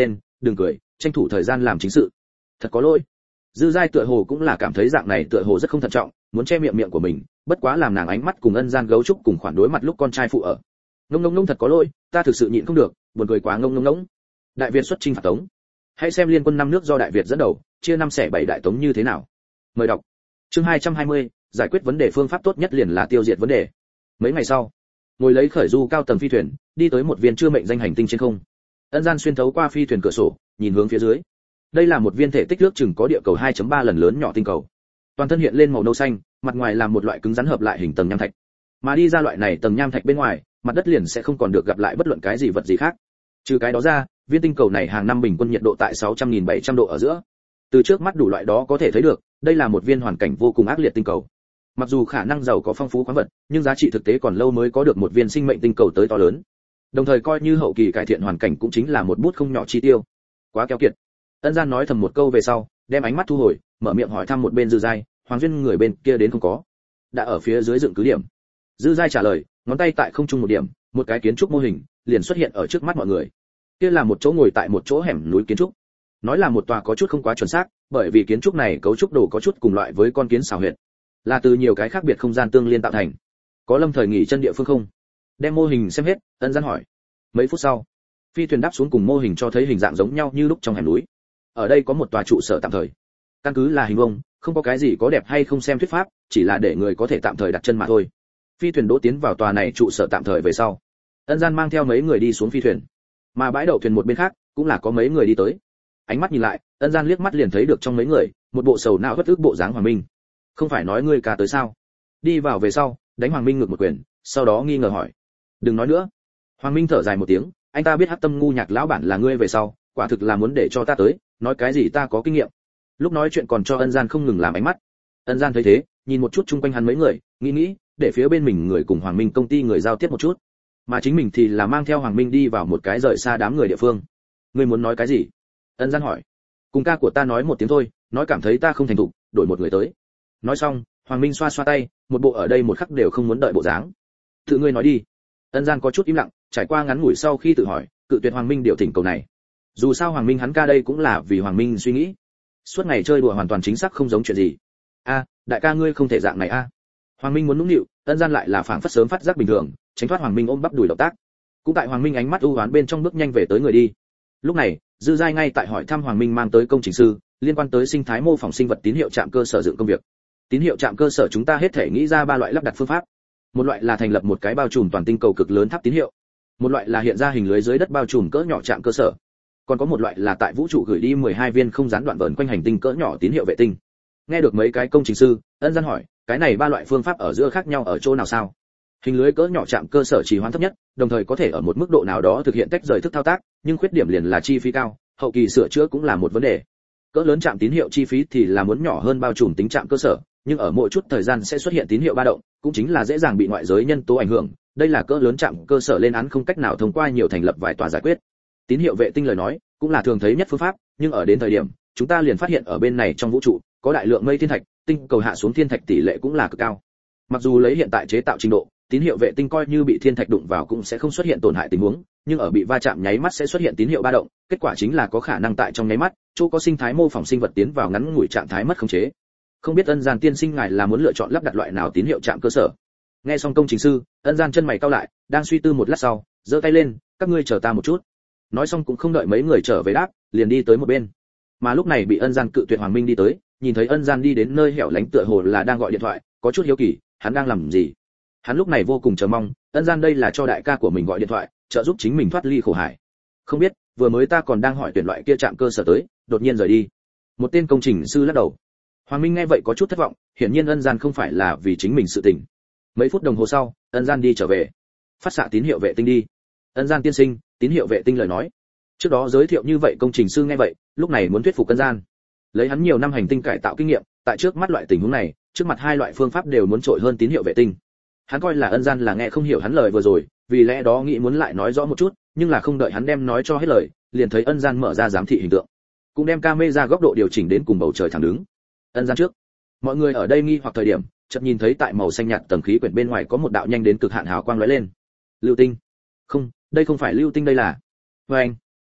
đừng cười, tranh thủ thời gian làm chính sự. Thật có lỗi. Dư Giai tựa hồ cũng là cảm thấy dạng này tựa hồ rất không thận trọng, muốn che miệng miệng của mình, bất quá làm nàng ánh mắt cùng Ân Gian gấu trúc cùng khoản đối mặt lúc con trai phụ ở. Ngông ngông ngông thật có lỗi, ta thực sự nhịn không được, buồn cười quá ngông ngông ngông. Đại Việt xuất chinh phạt Tống. Hãy xem liên quân năm nước do Đại Việt dẫn đầu, chia năm xẻ bảy đại Tống như thế nào. Mời đọc. Chương hai trăm hai mươi, giải quyết vấn đề phương pháp tốt nhất liền là tiêu diệt vấn đề. Mấy ngày sau, ngồi lấy khởi du cao tầng phi thuyền, đi tới một viên chưa mệnh danh hành tinh trên không. Ân Gian xuyên thấu qua phi thuyền cửa sổ, nhìn hướng phía dưới. Đây là một viên thể tích nước chừng có địa cầu hai chấm ba lần lớn nhỏ tinh cầu. Toàn thân hiện lên màu nâu xanh, mặt ngoài là một loại cứng rắn hợp lại hình tầng nham thạch. Mà đi ra loại này tầng nham thạch bên ngoài, mặt đất liền sẽ không còn được gặp lại bất luận cái gì vật gì khác. Trừ cái đó ra, viên tinh cầu này hàng năm bình quân nhiệt độ tại sáu trăm nghìn bảy trăm độ ở giữa. Từ trước mắt đủ loại đó có thể thấy được, đây là một viên hoàn cảnh vô cùng ác liệt tinh cầu. Mặc dù khả năng giàu có phong phú khoáng vật, nhưng giá trị thực tế còn lâu mới có được một viên sinh mệnh tinh cầu tới to lớn. Đồng thời coi như hậu kỳ cải thiện hoàn cảnh cũng chính là một bút không nhỏ chi tiêu. Quá keo kiệt. Ân Gian nói thầm một câu về sau, đem ánh mắt thu hồi, mở miệng hỏi thăm một bên Dư Giai, Hoàng Duyên người bên kia đến không có? Đã ở phía dưới dựng cứ điểm. Dư Giai trả lời, ngón tay tại không trung một điểm, một cái kiến trúc mô hình liền xuất hiện ở trước mắt mọi người. Kia là một chỗ ngồi tại một chỗ hẻm núi kiến trúc. Nói là một tòa có chút không quá chuẩn xác, bởi vì kiến trúc này cấu trúc đồ có chút cùng loại với con kiến xào huyệt, là từ nhiều cái khác biệt không gian tương liên tạo thành. Có lâm thời nghỉ chân địa phương không? Đem mô hình xem hết, Ân Gian hỏi. Mấy phút sau, phi thuyền đáp xuống cùng mô hình cho thấy hình dạng giống nhau như lúc trong hẻm núi. Ở đây có một tòa trụ sở tạm thời. Căn cứ là hình vuông, không có cái gì có đẹp hay không xem thuyết pháp, chỉ là để người có thể tạm thời đặt chân mà thôi. Phi thuyền đỗ tiến vào tòa này trụ sở tạm thời về sau, Ân Gian mang theo mấy người đi xuống phi thuyền. Mà bãi đậu thuyền một bên khác, cũng là có mấy người đi tới. Ánh mắt nhìn lại, Ân Gian liếc mắt liền thấy được trong mấy người, một bộ sầu não bất ức bộ dáng Hoàng Minh. Không phải nói ngươi cả tới sao? Đi vào về sau, đánh Hoàng Minh ngược một quyền, sau đó nghi ngờ hỏi. Đừng nói nữa. Hoàng Minh thở dài một tiếng, anh ta biết Hắc Tâm ngu nhạc lão bản là ngươi về sau, quả thực là muốn để cho ta tới, nói cái gì ta có kinh nghiệm. Lúc nói chuyện còn cho Ân Gian không ngừng làm ánh mắt. Ân Gian thấy thế, nhìn một chút chung quanh hắn mấy người, nghĩ nghĩ, để phía bên mình người cùng Hoàng Minh công ty người giao tiếp một chút, mà chính mình thì là mang theo Hoàng Minh đi vào một cái rời xa đám người địa phương. Ngươi muốn nói cái gì? Ân Gian hỏi. Cùng ca của ta nói một tiếng thôi, nói cảm thấy ta không thành thục, đổi một người tới. Nói xong, Hoàng Minh xoa xoa tay, một bộ ở đây một khắc đều không muốn đợi bộ dáng. Tự ngươi nói đi. Ân Gian có chút im lặng, trải qua ngắn ngủi sau khi tự hỏi, cự tuyệt Hoàng Minh điều thỉnh cầu này. Dù sao Hoàng Minh hắn ca đây cũng là vì Hoàng Minh suy nghĩ. Suốt ngày chơi đùa hoàn toàn chính xác không giống chuyện gì. A, đại ca ngươi không thể dạng này a. Hoàng Minh muốn nũng nịu, Ân Gian lại là phảng phất sớm phát giác bình thường, tránh thoát Hoàng Minh ôm bắp đùi động tác. Cũng tại Hoàng Minh ánh mắt u hoán bên trong bước nhanh về tới người đi. Lúc này, Dư Giai ngay tại hỏi thăm Hoàng Minh mang tới công trình sư, liên quan tới sinh thái mô phỏng sinh vật tín hiệu trạm cơ sở dựng công việc. Tín hiệu trạm cơ sở chúng ta hết thể nghĩ ra ba loại lắp đặt phương pháp. Một loại là thành lập một cái bao trùm toàn tinh cầu cực lớn tháp tín hiệu. Một loại là hiện ra hình lưới dưới đất bao trùm cỡ nhỏ trạm cơ sở. Còn có một loại là tại vũ trụ gửi đi mười hai viên không gián đoạn vờn quanh hành tinh cỡ nhỏ tín hiệu vệ tinh. Nghe được mấy cái công trình sư, Ân Gian hỏi, cái này ba loại phương pháp ở giữa khác nhau ở chỗ nào sao? Hình lưới cỡ nhỏ trạm cơ sở trì hoãn thấp nhất, đồng thời có thể ở một mức độ nào đó thực hiện tách rời thức thao tác, nhưng khuyết điểm liền là chi phí cao, hậu kỳ sửa chữa cũng là một vấn đề. Cỡ lớn trạm tín hiệu chi phí thì là muốn nhỏ hơn bao trùm tính trạm cơ sở, nhưng ở mỗi chút thời gian sẽ xuất hiện tín hiệu ba động, cũng chính là dễ dàng bị ngoại giới nhân tố ảnh hưởng. Đây là cỡ lớn trạm cơ sở lên án không cách nào thông qua nhiều thành lập vài tòa giải quyết. Tín hiệu vệ tinh lời nói, cũng là thường thấy nhất phương pháp, nhưng ở đến thời điểm, chúng ta liền phát hiện ở bên này trong vũ trụ có đại lượng mây thiên thạch, tinh cầu hạ xuống thiên thạch tỷ lệ cũng là cực cao. Mặc dù lấy hiện tại chế tạo trình độ, tín hiệu vệ tinh coi như bị thiên thạch đụng vào cũng sẽ không xuất hiện tổn hại tình huống, nhưng ở bị va chạm nháy mắt sẽ xuất hiện tín hiệu ba động, kết quả chính là có khả năng tại trong nháy mắt, chỗ có sinh thái mô phỏng sinh vật tiến vào ngắn ngủi trạng thái mất khống chế. Không biết Ân Gian tiên sinh ngài là muốn lựa chọn lắp đặt loại nào tín hiệu trạm cơ sở? Nghe xong công trình sư, Ân Gian chân mày cau lại, đang suy tư một lát sau, giơ tay lên, các ngươi chờ ta một chút. Nói xong cũng không đợi mấy người trở về đáp, liền đi tới một bên. Mà lúc này bị Ân Gian cự tuyệt Hoàng Minh đi tới, nhìn thấy Ân Gian đi đến nơi hẻo lánh tựa hồ là đang gọi điện thoại, có chút hiếu kỳ, hắn đang làm gì? Hắn lúc này vô cùng chờ mong, Ân Gian đây là cho đại ca của mình gọi điện thoại, trợ giúp chính mình thoát ly khổ hải. Không biết, vừa mới ta còn đang hỏi tuyển loại kia trạm cơ sở tới, đột nhiên rời đi. Một tên công trình sư lắc đầu. Hoàng Minh nghe vậy có chút thất vọng, hiển nhiên Ân Gian không phải là vì chính mình sự tình. Mấy phút đồng hồ sau, Ân Gian đi trở về. Phát xạ tín hiệu vệ tinh đi. Ân Gian tiên sinh, tín hiệu vệ tinh lời nói. Trước đó giới thiệu như vậy công trình sư nghe vậy, lúc này muốn thuyết phục Ân Gian. Lấy hắn nhiều năm hành tinh cải tạo kinh nghiệm, tại trước mắt loại tình huống này, trước mặt hai loại phương pháp đều muốn trội hơn tín hiệu vệ tinh. Hắn coi là Ân Gian là nghe không hiểu hắn lời vừa rồi, vì lẽ đó nghĩ muốn lại nói rõ một chút, nhưng là không đợi hắn đem nói cho hết lời, liền thấy Ân Gian mở ra giám thị hình tượng, cũng đem camera góc độ điều chỉnh đến cùng bầu trời thẳng đứng. Ân Gian trước, mọi người ở đây nghi hoặc thời điểm, chợt nhìn thấy tại màu xanh nhạt tầng khí quyển bên ngoài có một đạo nhanh đến cực hạn hào quang lóe lên. Lưu tinh? Không, đây không phải lưu tinh, đây là. Và anh,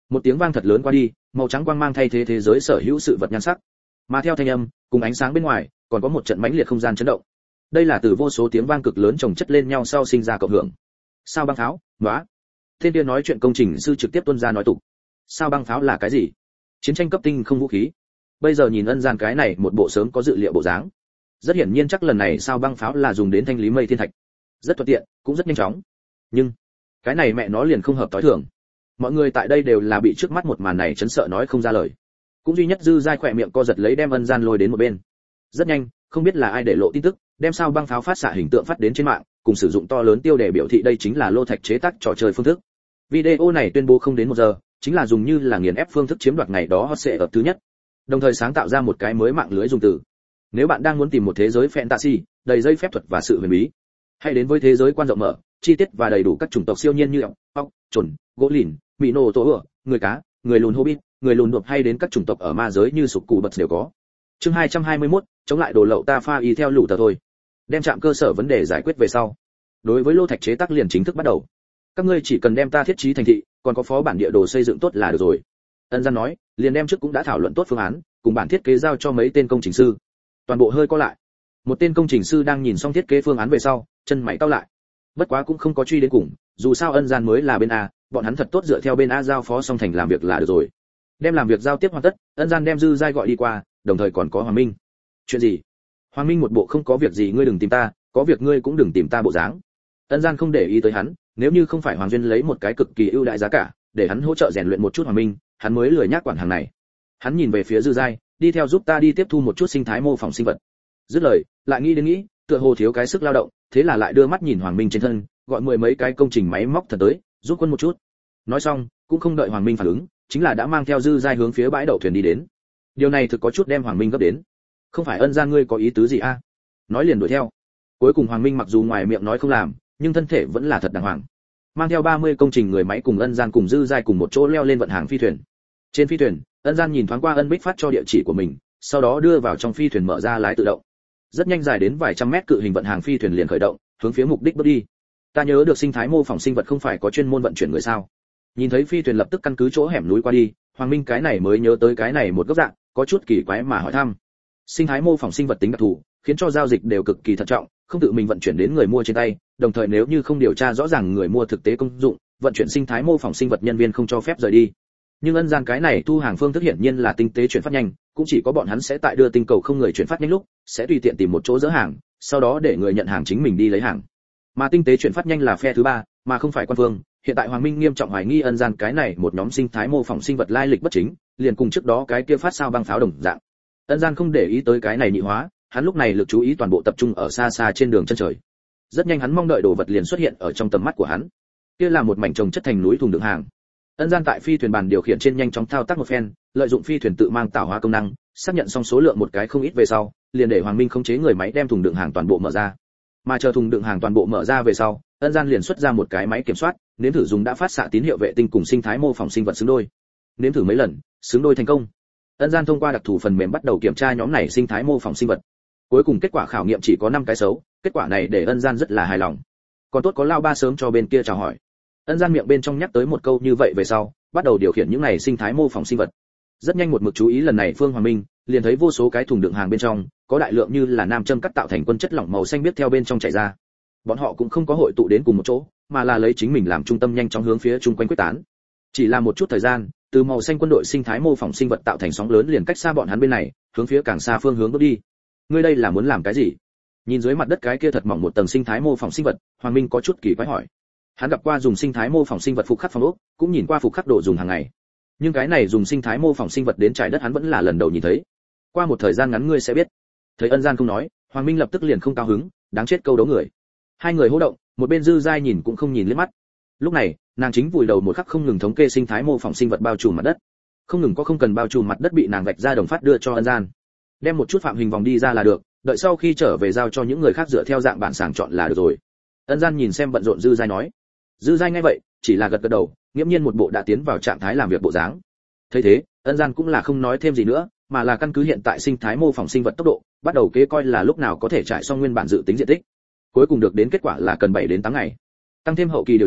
Một tiếng vang thật lớn qua đi, màu trắng quang mang thay thế thế giới sở hữu sự vật nhan sắc. Mà theo thanh âm, cùng ánh sáng bên ngoài, còn có một trận mãnh liệt không gian chấn động. Đây là từ vô số tiếng vang cực lớn chồng chất lên nhau sau sinh ra cộng hưởng. Sao băng pháo? Nóa. Thiên kia nói chuyện công trình sư trực tiếp tuôn ra nói tục. Sao băng pháo là cái gì? Chiến tranh cấp tinh không vũ khí. Bây giờ nhìn Ân Gian cái này một bộ sớm có dự liệu bộ dáng. Rất hiển nhiên chắc lần này sao băng pháo là dùng đến thanh lý mây thiên thạch. Rất thuận tiện, cũng rất nhanh chóng. Nhưng cái này mẹ nó liền không hợp tối thường. Mọi người tại đây đều là bị trước mắt một màn này chấn sợ nói không ra lời. Cũng duy nhất Dư Giai khỏe miệng co giật lấy đem Ân Gian lôi đến một bên. Rất nhanh, không biết là ai để lộ tin tức, đem sao băng pháo phát xạ hình tượng phát đến trên mạng, cùng sử dụng to lớn tiêu đề biểu thị đây chính là lô thạch chế tác trò chơi phương thức. Video này tuyên bố không đến một giờ, chính là dùng như là nghiền ép phương thức chiếm đoạt ngày đó hot sẽ ở thứ nhất. Đồng thời sáng tạo ra một cái mới mạng lưới dùng từ. Nếu bạn đang muốn tìm một thế giới fantasy, đầy dây phép thuật và sự huyền bí, hãy đến với thế giới quan rộng mở, chi tiết và đầy đủ các chủng tộc siêu nhiên như ọc, ọc, chuẩn, gỗ lìn, mỹ nô tổ ửa, người cá, người lùn hobbit, người lùn đột hay đến các chủng tộc ở ma giới như sục cù bật đều có. Chương hai trăm hai mươi mốt, chống lại đồ lậu ta pha y theo lũ tờ thôi. Đem chạm cơ sở vấn đề giải quyết về sau. Đối với lô thạch chế tác liền chính thức bắt đầu. Các ngươi chỉ cần đem ta thiết trí thành thị, còn có phó bản địa đồ xây dựng tốt là được rồi. Ân Gian nói, liền đem trước cũng đã thảo luận tốt phương án, cùng bản thiết kế giao cho mấy tên công trình sư. Toàn bộ hơi co lại. Một tên công trình sư đang nhìn xong thiết kế phương án về sau, chân mày cau lại. Bất quá cũng không có truy đến cùng, dù sao Ân Gian mới là bên A, bọn hắn thật tốt dựa theo bên A giao phó xong thành làm việc là được rồi. Đem làm việc giao tiếp hoàn tất, Ân Gian đem Dư Giai gọi đi qua, đồng thời còn có Hoàng Minh. Chuyện gì? Hoàng Minh một bộ không có việc gì ngươi đừng tìm ta, có việc ngươi cũng đừng tìm ta bộ dáng. Ân Gian không để ý tới hắn, nếu như không phải Hoàng Duyên lấy một cái cực kỳ ưu đại giá cả, để hắn hỗ trợ rèn luyện một chút Hoàng Minh, hắn mới lười nhác quản hàng này. Hắn nhìn về phía Dư Giai, đi theo giúp ta đi tiếp thu một chút sinh thái mô phỏng sinh vật. Dứt lời, lại nghĩ đến nghĩ, tựa hồ thiếu cái sức lao động, thế là lại đưa mắt nhìn Hoàng Minh trên thân, gọi mười mấy cái công trình máy móc thật tới, giúp quân một chút. Nói xong, cũng không đợi Hoàng Minh phản ứng, chính là đã mang theo Dư Giai hướng phía bãi đậu thuyền đi đến. Điều này thực có chút đem Hoàng Minh gấp đến. Không phải Ân Gian ngươi có ý tứ gì a? Nói liền đuổi theo. Cuối cùng Hoàng Minh mặc dù ngoài miệng nói không làm, nhưng thân thể vẫn là thật đàng hoàng. Mang theo ba mươi công trình người máy cùng Ân Gian cùng Dư Giai cùng một chỗ leo lên vận hàng phi thuyền. Trên phi thuyền, Ân Gian nhìn thoáng qua Ân Bích phát cho địa chỉ của mình, sau đó đưa vào trong phi thuyền mở ra lái tự động. Rất nhanh dài đến vài trăm mét cự hình vận hàng phi thuyền liền khởi động, hướng phía mục đích bước đi. Ta nhớ được sinh thái mô phỏng sinh vật không phải có chuyên môn vận chuyển người sao? Nhìn thấy phi thuyền lập tức căn cứ chỗ hẻm núi qua đi, Hoàng Minh cái này mới nhớ tới cái này một góc dạng, có chút kỳ quái mà hỏi thăm. Sinh thái mô phỏng sinh vật tính đặc thù, khiến cho giao dịch đều cực kỳ thận trọng, không tự mình vận chuyển đến người mua trên tay, đồng thời nếu như không điều tra rõ ràng người mua thực tế công dụng, vận chuyển sinh thái mô phỏng sinh vật nhân viên không cho phép rời đi. Nhưng Ân Gian cái này thu hàng phương thức hiển nhiên là tinh tế chuyển phát nhanh, cũng chỉ có bọn hắn sẽ tại đưa tinh cầu không người chuyển phát nhanh lúc, sẽ tùy tiện tìm một chỗ dỡ hàng, sau đó để người nhận hàng chính mình đi lấy hàng. Mà tinh tế chuyển phát nhanh là phe thứ ba, mà không phải quan phương. Hiện tại Hoàng Minh nghiêm trọng hoài nghi Ân Gian cái này một nhóm sinh thái mô phỏng sinh vật lai lịch bất chính, liền cùng trước đó cái kia phát sao băng pháo đồng dạng. Ân Gian không để ý tới cái này nhị hóa, hắn lúc này lực chú ý toàn bộ tập trung ở xa xa trên đường chân trời. Rất nhanh hắn mong đợi đồ vật liền xuất hiện ở trong tầm mắt của hắn. Kia là một mảnh trồng chất thành núi thùng đựng hàng. Ân Gian tại phi thuyền bàn điều khiển trên nhanh chóng thao tác một phen, lợi dụng phi thuyền tự mang tạo hóa công năng, xác nhận xong số lượng một cái không ít về sau, liền để Hoàng Minh khống chế người máy đem thùng đựng hàng toàn bộ mở ra. Mà chờ thùng đựng hàng toàn bộ mở ra về sau, Ân Gian liền xuất ra một cái máy kiểm soát, nếm thử dùng đã phát xạ tín hiệu vệ tinh cùng sinh thái mô phỏng sinh vật xứng đôi. Nếm thử mấy lần, xứng đôi thành công. Ân Gian thông qua đặc thù phần mềm bắt đầu kiểm tra nhóm này sinh thái mô phỏng sinh vật. Cuối cùng kết quả khảo nghiệm chỉ có năm cái xấu, kết quả này để Ân Gian rất là hài lòng. Còn tốt có Lao Ba sớm cho bên kia chào hỏi. Ân Gian miệng bên trong nhắc tới một câu như vậy về sau, bắt đầu điều khiển những này sinh thái mô phỏng sinh vật. Rất nhanh một mực chú ý lần này Phương Hoàng Minh, liền thấy vô số cái thùng đựng hàng bên trong, có đại lượng như là nam châm cắt tạo thành quân chất lỏng màu xanh biết theo bên trong chảy ra. Bọn họ cũng không có hội tụ đến cùng một chỗ, mà là lấy chính mình làm trung tâm nhanh chóng hướng phía chung quanh quyết tán. Chỉ là một chút thời gian, từ màu xanh quân đội sinh thái mô phỏng sinh vật tạo thành sóng lớn liền cách xa bọn hắn bên này, hướng phía càng xa phương hướng bước đi. Ngươi đây là muốn làm cái gì? Nhìn dưới mặt đất cái kia thật mỏng một tầng sinh thái mô phỏng sinh vật, Hoàng Minh có chút kỳ quái hỏi. Hắn gặp qua dùng sinh thái mô phỏng sinh vật phục khắc phòng ốc, cũng nhìn qua phục khắc đồ dùng hàng ngày. Nhưng cái này dùng sinh thái mô phỏng sinh vật đến trải đất hắn vẫn là lần đầu nhìn thấy. Qua một thời gian ngắn ngươi sẽ biết. Thấy Ân Gian không nói, Hoàng Minh lập tức liền không cao hứng, đáng chết câu đấu người. Hai người hô động, một bên Dư Giai nhìn cũng không nhìn liếc mắt. Lúc này, nàng chính vùi đầu một khắc không ngừng thống kê sinh thái mô phỏng sinh vật bao trùm mặt đất. Không ngừng có không cần bao trùm mặt đất bị nàng vạch ra đồng phát đưa cho Ân Gian. Đem một chút phạm hình vòng đi ra là được, đợi sau khi trở về giao cho những người khác dựa theo dạng bản sàng chọn là được rồi. Ân Gian nhìn xem bận rộn Dư Giai nói. Dư Giai nghe vậy, chỉ là gật gật đầu, nghiễm nhiên một bộ đã tiến vào trạng thái làm việc bộ dáng. Thấy thế, Ân Gian cũng là không nói thêm gì nữa, mà là căn cứ hiện tại sinh thái mô phỏng sinh vật tốc độ, bắt đầu kế coi là lúc nào có thể trải xong nguyên bản dự tính diện tích. Cuối cùng được đến kết quả là cần bảy đến tám ngày. Tăng thêm hậu kỳ điều chỉnh,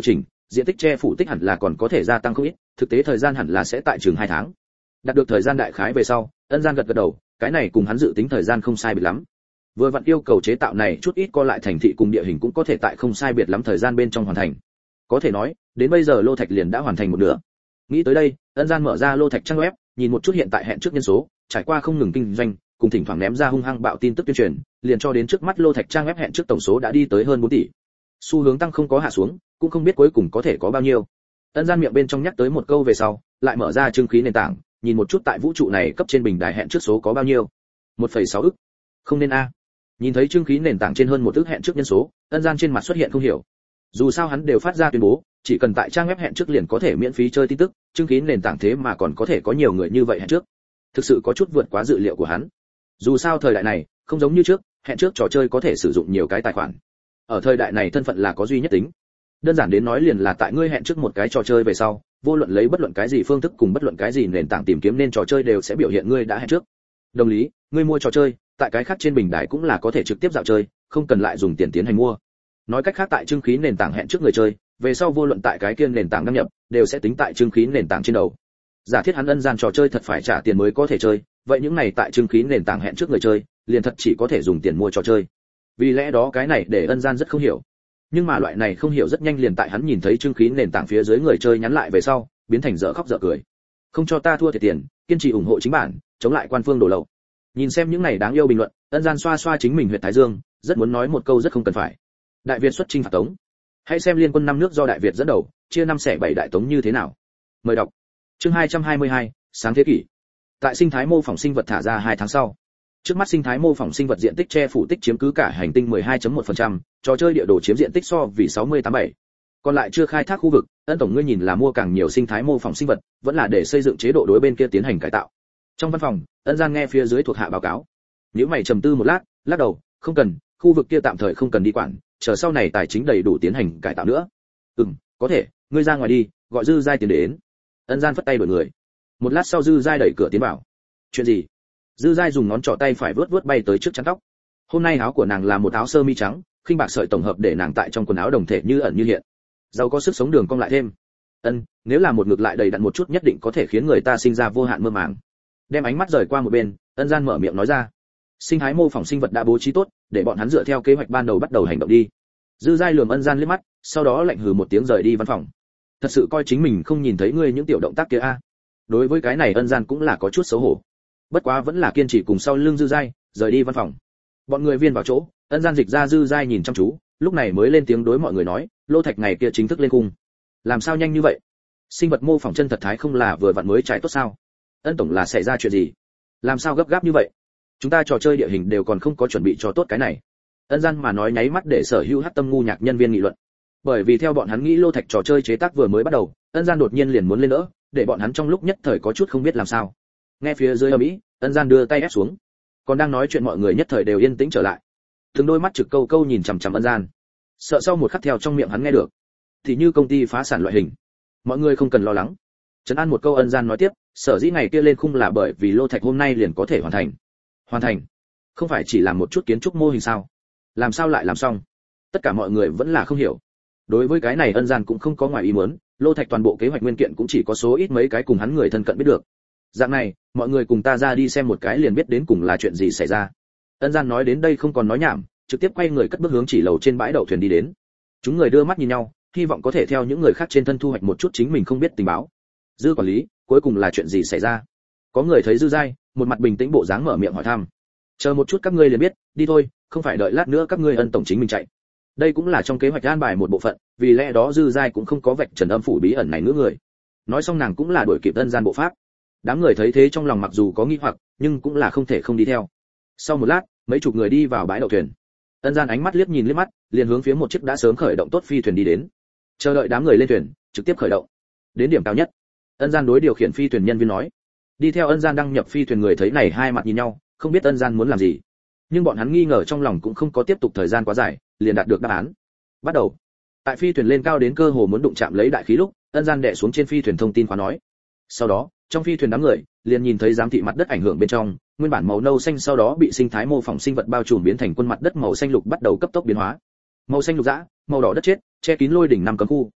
diện tích che phủ tích hẳn là còn có thể gia tăng không ít, thực tế thời gian hẳn là sẽ tại chừng hai tháng. Đạt được thời gian đại khái về sau, Ân Gian gật gật đầu, cái này cùng hắn dự tính thời gian không sai biệt lắm. Vừa vặn yêu cầu chế tạo này chút ít co lại thành thị cùng địa hình cũng có thể tại không sai biệt lắm thời gian bên trong hoàn thành. Có thể nói, đến bây giờ lô thạch liền đã hoàn thành một nửa. Nghĩ tới đây, Ân Gian mở ra lô thạch trang web, nhìn một chút hiện tại hẹn trước nhân số, trải qua không ngừng kinh doanh, cùng thỉnh thoảng ném ra hung hăng bạo tin tức tuyên truyền, liền cho đến trước mắt lô thạch trang web hẹn trước tổng số đã đi tới hơn bốn tỷ. Xu hướng tăng không có hạ xuống, cũng không biết cuối cùng có thể có bao nhiêu. Ân Gian miệng bên trong nhắc tới một câu về sau, lại mở ra trưng khí nền tảng, nhìn một chút tại vũ trụ này cấp trên bình đài hẹn trước số có bao nhiêu. một phẩy sáu ức. Không nên a. Nhìn thấy trưng khí nền tảng trên hơn một ức hẹn trước nhân số, Ân Gian trên mặt xuất hiện không hiểu. Dù sao hắn đều phát ra tuyên bố, chỉ cần tại trang web hẹn trước liền có thể miễn phí chơi tin tức, trưng khí nền tảng thế mà còn có thể có nhiều người như vậy hẹn trước. Thực sự có chút vượt quá dự liệu của hắn. Dù sao thời đại này, không giống như trước, hẹn trước trò chơi có thể sử dụng nhiều cái tài khoản. Ở thời đại này thân phận là có duy nhất tính. Đơn giản đến nói liền là tại ngươi hẹn trước một cái trò chơi về sau, vô luận lấy bất luận cái gì phương thức cùng bất luận cái gì nền tảng tìm kiếm nên trò chơi đều sẽ biểu hiện ngươi đã hẹn trước. Đồng lý, ngươi mua trò chơi, tại cái khác trên bình đài cũng là có thể trực tiếp dạo chơi, không cần lại dùng tiền tiến hành mua. Nói cách khác tại trưng khí nền tảng hẹn trước người chơi, về sau vô luận tại cái kia nền tảng đăng nhập, đều sẽ tính tại trưng khí nền tảng trên đầu. Giả thiết hắn Ân Gian trò chơi thật phải trả tiền mới có thể chơi, vậy những này tại trưng khí nền tảng hẹn trước người chơi, liền thật chỉ có thể dùng tiền mua trò chơi. Vì lẽ đó cái này để Ân Gian rất không hiểu. Nhưng mà loại này không hiểu rất nhanh liền tại hắn nhìn thấy trưng khí nền tảng phía dưới người chơi nhắn lại về sau, biến thành dở khóc dở cười. Không cho ta thua thiệt tiền, kiên trì ủng hộ chính bản, chống lại quan phương đổ lậu. Nhìn xem những này đáng yêu bình luận, Ân Gian xoa xoa chính mình huyệt thái dương, rất muốn nói một câu rất không cần phải. Đại Việt xuất chinh phạt Tống. Hãy xem liên quân năm nước do Đại Việt dẫn đầu, chia năm xẻ bảy đại Tống như thế nào. Mời đọc. Chương hai trăm hai mươi hai, sáng thế kỷ. Tại sinh thái mô phỏng sinh vật thả ra hai tháng sau. Trước mắt sinh thái mô phỏng sinh vật diện tích che phủ tích chiếm cứ cả hành tinh mười hai phẩy một phần trăm, trò chơi địa đồ chiếm diện tích so vì sáu mươi tám phẩy bảy. Còn lại chưa khai thác khu vực, Ân tổng ngươi nhìn là mua càng nhiều sinh thái mô phỏng sinh vật, vẫn là để xây dựng chế độ đối bên kia tiến hành cải tạo. Trong văn phòng, Ân Gian nghe phía dưới thuộc hạ báo cáo. Nếu mày trầm tư một lát, lắc đầu, không cần, khu vực kia tạm thời không cần đi quản, chờ sau này tài chính đầy đủ tiến hành cải tạo nữa. Ừm, có thể, ngươi ra ngoài đi, gọi Dư Giai tiến đến. Ân Gian phất tay đuổi người. Một lát sau Dư Giai đẩy cửa tiến vào. Chuyện gì? Dư Giai dùng ngón trỏ tay phải vướt vướt bay tới trước chắn tóc. Hôm nay áo của nàng là một áo sơ mi trắng, khinh bạc sợi tổng hợp để nàng tại trong quần áo đồng thể như ẩn như hiện. Giàu có sức sống đường cong lại thêm. Ân, nếu là một ngực lại đầy đặn một chút nhất định có thể khiến người ta sinh ra vô hạn mơ màng. Đem ánh mắt rời qua một bên, Ân Gian mở miệng nói ra. Sinh thái mô phỏng sinh vật đã bố trí tốt, để bọn hắn dựa theo kế hoạch ban đầu bắt đầu hành động đi. Dư Giai lườm Ân Gian liếc mắt, sau đó lạnh hừ một tiếng rời đi văn phòng. Thật sự coi chính mình không nhìn thấy ngươi những tiểu động tác kia a? À? Đối với cái này Ân Gian cũng là có chút xấu hổ. Bất quá vẫn là kiên trì cùng sau lưng Dư Giai, rời đi văn phòng. Bọn người viên vào chỗ, Ân Gian dịch ra Dư Giai nhìn chăm chú, lúc này mới lên tiếng đối mọi người nói, lô thạch ngày kia chính thức lên cung. Làm sao nhanh như vậy? Sinh vật mô phỏng chân thật thái không là vừa vặn mới trải tốt sao? Ân tổng là xảy ra chuyện gì? Làm sao gấp gáp như vậy? Chúng ta trò chơi địa hình đều còn không có chuẩn bị cho tốt cái này. Ân Gian mà nói nháy mắt để sở hữu hắc tâm ngu nhạc nhân viên nghị luận. Bởi vì theo bọn hắn nghĩ lô thạch trò chơi chế tác vừa mới bắt đầu, Ân Gian đột nhiên liền muốn lên nữa, để bọn hắn trong lúc nhất thời có chút không biết làm sao. Nghe phía dưới ầm ĩ, Ân Gian đưa tay ép xuống. Còn đang nói chuyện mọi người nhất thời đều yên tĩnh trở lại. Từng đôi mắt trực câu câu nhìn chằm chằm Ân Gian. Sợ sau một khắc theo trong miệng hắn nghe được, thì như công ty phá sản loại hình. Mọi người không cần lo lắng. Trấn an một câu Ân Gian nói tiếp, sở dĩ ngày kia lên khung là bởi vì lô thạch hôm nay liền có thể hoàn thành. Hoàn thành? Không phải chỉ làm một chút kiến trúc mô hình sao? Làm sao lại làm xong? Tất cả mọi người vẫn là không hiểu. Đối với cái này Ân Gian cũng không có ngoài ý muốn, lô thạch toàn bộ kế hoạch nguyên kiện cũng chỉ có số ít mấy cái cùng hắn người thân cận biết được. Dạng này, mọi người cùng ta ra đi xem một cái liền biết đến cùng là chuyện gì xảy ra. Ân Gian nói đến đây không còn nói nhảm, trực tiếp quay người cất bước hướng chỉ lầu trên bãi đậu thuyền đi đến. Chúng người đưa mắt nhìn nhau, hy vọng có thể theo những người khác trên thân thu hoạch một chút chính mình không biết tình báo. Dư quản lý, cuối cùng là chuyện gì xảy ra? Có người thấy Dư Giai, một mặt bình tĩnh bộ dáng mở miệng hỏi thăm. Chờ một chút các ngươi liền biết, đi thôi, không phải đợi lát nữa các ngươi Ân tổng chính mình chạy. Đây cũng là trong kế hoạch an bài một bộ phận, vì lẽ đó Dư Giai cũng không có vạch trần âm phủ bí ẩn này nữa người. Nói xong nàng cũng là đuổi kịp Ân Gian bộ pháp. Đám người thấy thế trong lòng mặc dù có nghi hoặc, nhưng cũng là không thể không đi theo. Sau một lát, mấy chục người đi vào bãi đậu thuyền. Ân Gian ánh mắt liếc nhìn liếc mắt, liền hướng phía một chiếc đã sớm khởi động tốt phi thuyền đi đến. Chờ đợi đám người lên thuyền, trực tiếp khởi động. Đến điểm cao nhất, Ân Gian đối điều khiển phi thuyền nhân viên nói. Đi theo Ân Gian đăng nhập phi thuyền người thấy này hai mặt nhìn nhau, không biết Ân Gian muốn làm gì. Nhưng bọn hắn nghi ngờ trong lòng cũng không có tiếp tục thời gian quá dài, liền đạt được đáp án. Bắt đầu. Tại phi thuyền lên cao đến cơ hồ muốn đụng chạm lấy đại khí lúc, Ân Gian đè xuống trên phi thuyền thông tin khóa nói. Sau đó, trong phi thuyền đám người liền nhìn thấy giám thị mặt đất ảnh hưởng bên trong, nguyên bản màu nâu xanh sau đó bị sinh thái mô phỏng sinh vật bao trùm biến thành quân mặt đất màu xanh lục bắt đầu cấp tốc biến hóa. Màu xanh lục dã, màu đỏ đất chết, che kín lôi đỉnh năm cấm khu.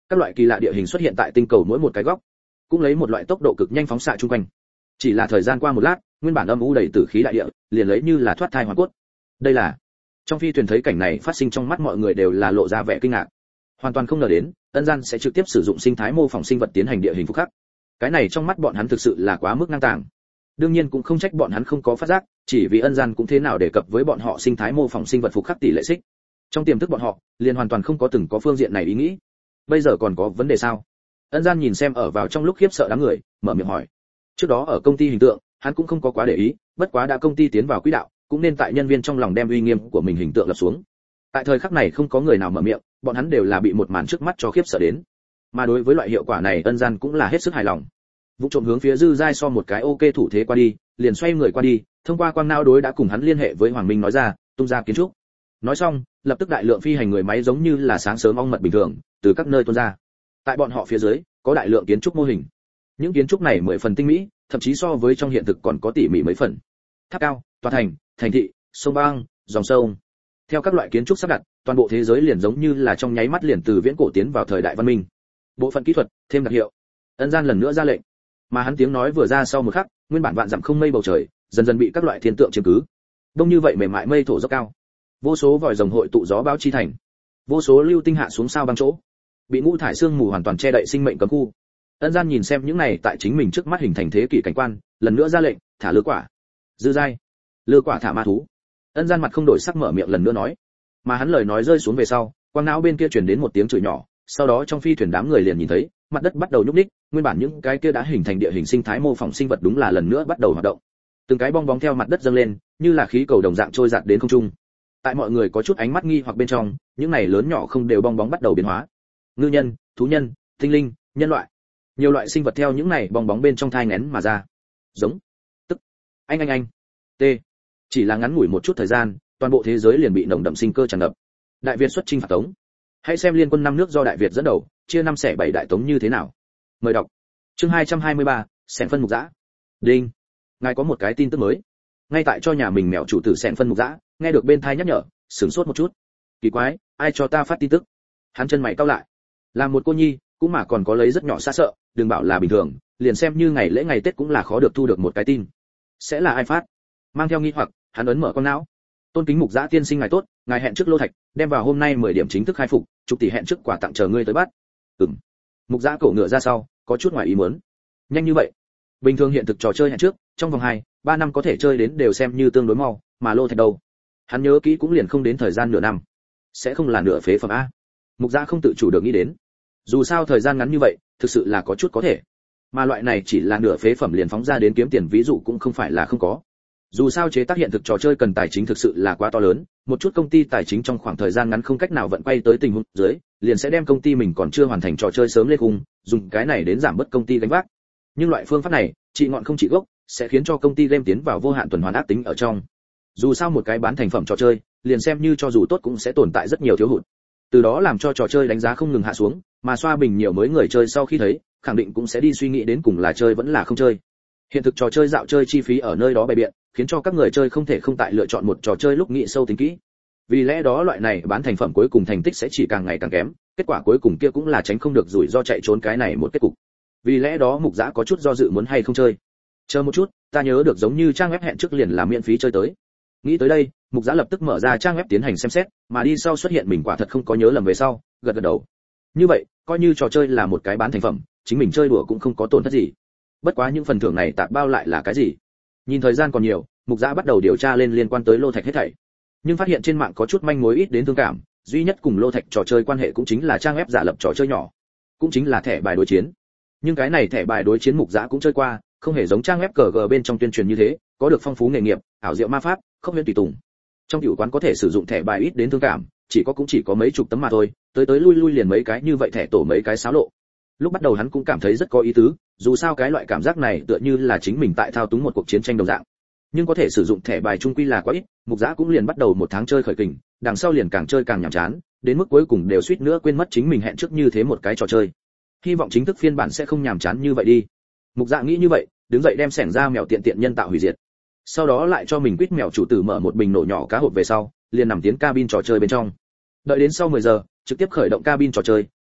các loại kỳ lạ địa hình xuất hiện tại tinh cầu mỗi một cái góc, cũng lấy một loại tốc độ cực nhanh phóng xạ chung quanh. Chỉ là thời gian qua một lát, nguyên bản âm u đầy tử khí đại địa liền lấy như là thoát thai hoàn cốt. Đây là trong phi thuyền thấy cảnh này phát sinh trong mắt mọi người đều là lộ ra vẻ kinh ngạc, hoàn toàn không ngờ đến Ân Gian sẽ trực tiếp sử dụng sinh thái mô phỏng sinh vật tiến hành địa hình phục khắc. Cái này trong mắt bọn hắn thực sự là quá mức ngang tàng. Đương nhiên cũng không trách bọn hắn không có phát giác, chỉ vì Ân Gian cũng thế nào đề cập với bọn họ sinh thái mô phỏng sinh vật phục khắc tỷ lệ xích. Trong tiềm thức bọn họ liền hoàn toàn không có từng có phương diện này ý nghĩ. Bây giờ còn có vấn đề sao? Ân Gian nhìn xem ở vào trong lúc khiếp sợ đám người, mở miệng hỏi. Trước đó ở công ty hình tượng, hắn cũng không có quá để ý, bất quá đã công ty tiến vào quỹ đạo, cũng nên tại nhân viên trong lòng đem uy nghiêm của mình hình tượng lập xuống. Tại thời khắc này không có người nào mở miệng, bọn hắn đều là bị một màn trước mắt cho khiếp sợ đến. Mà đối với loại hiệu quả này Ân Gian cũng là hết sức hài lòng. Vũ trộm hướng phía Dư Giai so một cái ok thủ thế qua đi, liền xoay người qua đi, thông qua quang não đối đã cùng hắn liên hệ với Hoàng Minh nói ra, tung ra kiến trúc. Nói xong, lập tức đại lượng phi hành người máy giống như là sáng sớm ong mật bình thường, từ các nơi tuôn ra. Tại bọn họ phía dưới, có đại lượng kiến trúc mô hình. Những kiến trúc này mười phần tinh mỹ, thậm chí so với trong hiện thực còn có tỉ mỉ mấy phần. Tháp cao, tòa thành, thành thị, sông băng, dòng sông. Theo các loại kiến trúc sắp đặt, toàn bộ thế giới liền giống như là trong nháy mắt liền từ viễn cổ tiến vào thời đại văn minh. Bộ phận kỹ thuật, thêm đặc hiệu. Ân Gian lần nữa ra lệnh. Mà hắn tiếng nói vừa ra sau một khắc, nguyên bản vạn dặm không mây bầu trời, dần dần bị các loại thiên tượng chiếm cứ. Đông như vậy mềm mại mây thổ dốc cao. Vô số vòi rồng hội tụ gió bão chi thành. Vô số lưu tinh hạ xuống sao băng chỗ. Bị ngũ thải sương mù hoàn toàn che đậy sinh mệnh cấm khu. Ân Gian nhìn xem những này tại chính mình trước mắt hình thành thế kỷ cảnh quan, lần nữa ra lệnh, thả lừa quả. Dư Giai, lừa quả thả ma thú. Ân Gian mặt không đổi sắc mở miệng lần nữa nói. Mà hắn lời nói rơi xuống về sau, quang não bên kia truyền đến một tiếng chửi nhỏ, sau đó trong phi thuyền đám người liền nhìn thấy, mặt đất bắt đầu nhúc nhích, nguyên bản những cái kia đã hình thành địa hình sinh thái mô phỏng sinh vật đúng là lần nữa bắt đầu hoạt động. Từng cái bong bóng theo mặt đất dâng lên, như là khí cầu đồng dạng trôi dạt đến không trung. Tại mọi người có chút ánh mắt nghi hoặc bên trong, những này lớn nhỏ không đều bong bóng bắt đầu biến hóa. Ngư nhân, thú nhân, tinh linh, nhân loại, nhiều loại sinh vật theo những này bong bóng bên trong thai nghén mà ra. Giống, tức, anh anh anh, t. Chỉ là ngắn ngủi một chút thời gian, toàn bộ thế giới liền bị nồng đậm sinh cơ tràn ngập. Đại Việt xuất chinh phạt Tống. Hãy xem liên quân năm nước do Đại Việt dẫn đầu, chia năm xẻ bảy đại Tống như thế nào. Mời đọc. Chương hai trăm hai mươi ba, Sẹn phân mục dã. Đinh. Ngài có một cái tin tức mới. Ngay tại cho nhà mình mèo chủ tử Sẹn phân mục dã, nghe được bên tai nhắc nhở, sửng sốt một chút. Kỳ quái, ai cho ta phát tin tức? Hắn chân mày cau lại. Là một cô nhi, cũng mà còn có lấy rất nhỏ xa sợ, đừng bảo là bình thường, liền xem như ngày lễ ngày Tết cũng là khó được thu được một cái tin. Sẽ là ai phát? Mang theo nghi hoặc, hắn ấn mở con não. Tôn kính mục dã tiên sinh ngài tốt, ngài hẹn trước Lô Thạch, đem vào hôm nay mười điểm chính thức khai phục, chục tỷ hẹn trước quà tặng chờ ngươi tới bắt. Ừm. Mục dã cổ ngựa ra sau, có chút ngoài ý muốn. Nhanh như vậy? Bình thường hiện thực trò chơi hẹn trước, trong vòng hai, ba năm có thể chơi đến đều xem như tương đối mau, mà Lô Thạch đâu? Hắn nhớ kỹ cũng liền không đến thời gian nửa năm. Sẽ không là nửa phế phẩm a? Mục dã không tự chủ được nghĩ đến. Dù sao thời gian ngắn như vậy, thực sự là có chút có thể. Mà loại này chỉ là nửa phế phẩm liền phóng ra đến kiếm tiền ví dụ cũng không phải là không có. Dù sao chế tác hiện thực trò chơi cần tài chính thực sự là quá to lớn, một chút công ty tài chính trong khoảng thời gian ngắn không cách nào vận quay tới tình huống dưới, liền sẽ đem công ty mình còn chưa hoàn thành trò chơi sớm lên khung, dùng cái này đến giảm bớt công ty gánh vác. Nhưng loại phương pháp này, trị ngọn không trị gốc, sẽ khiến cho công ty game tiến vào vô hạn tuần hoàn ác tính ở trong. Dù sao một cái bán thành phẩm trò chơi, liền xem như cho dù tốt cũng sẽ tồn tại rất nhiều thiếu hụt. Từ đó làm cho trò chơi đánh giá không ngừng hạ xuống, mà xoa bình nhiều mới người chơi sau khi thấy, khẳng định cũng sẽ đi suy nghĩ đến cùng là chơi vẫn là không chơi. Hiện thực trò chơi dạo chơi chi phí ở nơi đó bày biện, khiến cho các người chơi không thể không tại lựa chọn một trò chơi lúc nghĩ sâu tính kỹ. Vì lẽ đó loại này bán thành phẩm cuối cùng thành tích sẽ chỉ càng ngày càng kém, kết quả cuối cùng kia cũng là tránh không được rủi ro chạy trốn cái này một kết cục. Vì lẽ đó Mục Dã có chút do dự muốn hay không chơi. Chờ một chút, ta nhớ được giống như trang web hẹn trước liền là miễn phí chơi tới. Nghĩ tới đây, Mục Dã lập tức mở ra trang web tiến hành xem xét, mà đi sau xuất hiện mình quả thật không có nhớ lầm về sau, gật gật đầu. Như vậy, coi như trò chơi là một cái bán thành phẩm, chính mình chơi đùa cũng không có tổn thất gì. Bất quá những phần thưởng này tạp bao lại là cái gì? Nhìn thời gian còn nhiều, Mục Dã bắt đầu điều tra lên liên quan tới Lô Thạch hết thảy. Nhưng phát hiện trên mạng có chút manh mối ít đến thương cảm, duy nhất cùng Lô Thạch trò chơi quan hệ cũng chính là trang web giả lập trò chơi nhỏ, cũng chính là thẻ bài đối chiến. Nhưng cái này thẻ bài đối chiến Mục Dã cũng chơi qua, không hề giống trang web cờ gờ bên trong tuyên truyền như thế, có được phong phú nghề nghiệp, ảo diệu ma pháp, không huyễn tùy tùng. Trong tiểu quán có thể sử dụng thẻ bài ít đến thương cảm, chỉ có cũng chỉ có mấy chục tấm mà thôi, tới tới lui lui liền mấy cái như vậy thẻ tổ mấy cái xáo lộ. Lúc bắt đầu hắn cũng cảm thấy rất có ý tứ, dù sao cái loại cảm giác này tựa như là chính mình tại thao túng một cuộc chiến tranh đồng dạng. Nhưng có thể sử dụng thẻ bài trung quy là quá ít, Mục Dã cũng liền bắt đầu một tháng chơi khởi kình, đằng sau liền càng chơi càng nhàm chán, đến mức cuối cùng đều suýt nữa quên mất chính mình hẹn trước như thế một cái trò chơi. Hy vọng chính thức phiên bản sẽ không nhàm chán như vậy đi. Mục Dã nghĩ như vậy, đứng dậy đem xẻng ra mèo tiện tiện nhân tạo hủy diệt. Sau đó lại cho mình quýt mèo chủ tử mở một bình nổ nhỏ cá hộp về sau, liền nằm tiến cabin trò chơi bên trong. Đợi đến sau mười giờ, trực tiếp khởi động cabin trò chơi,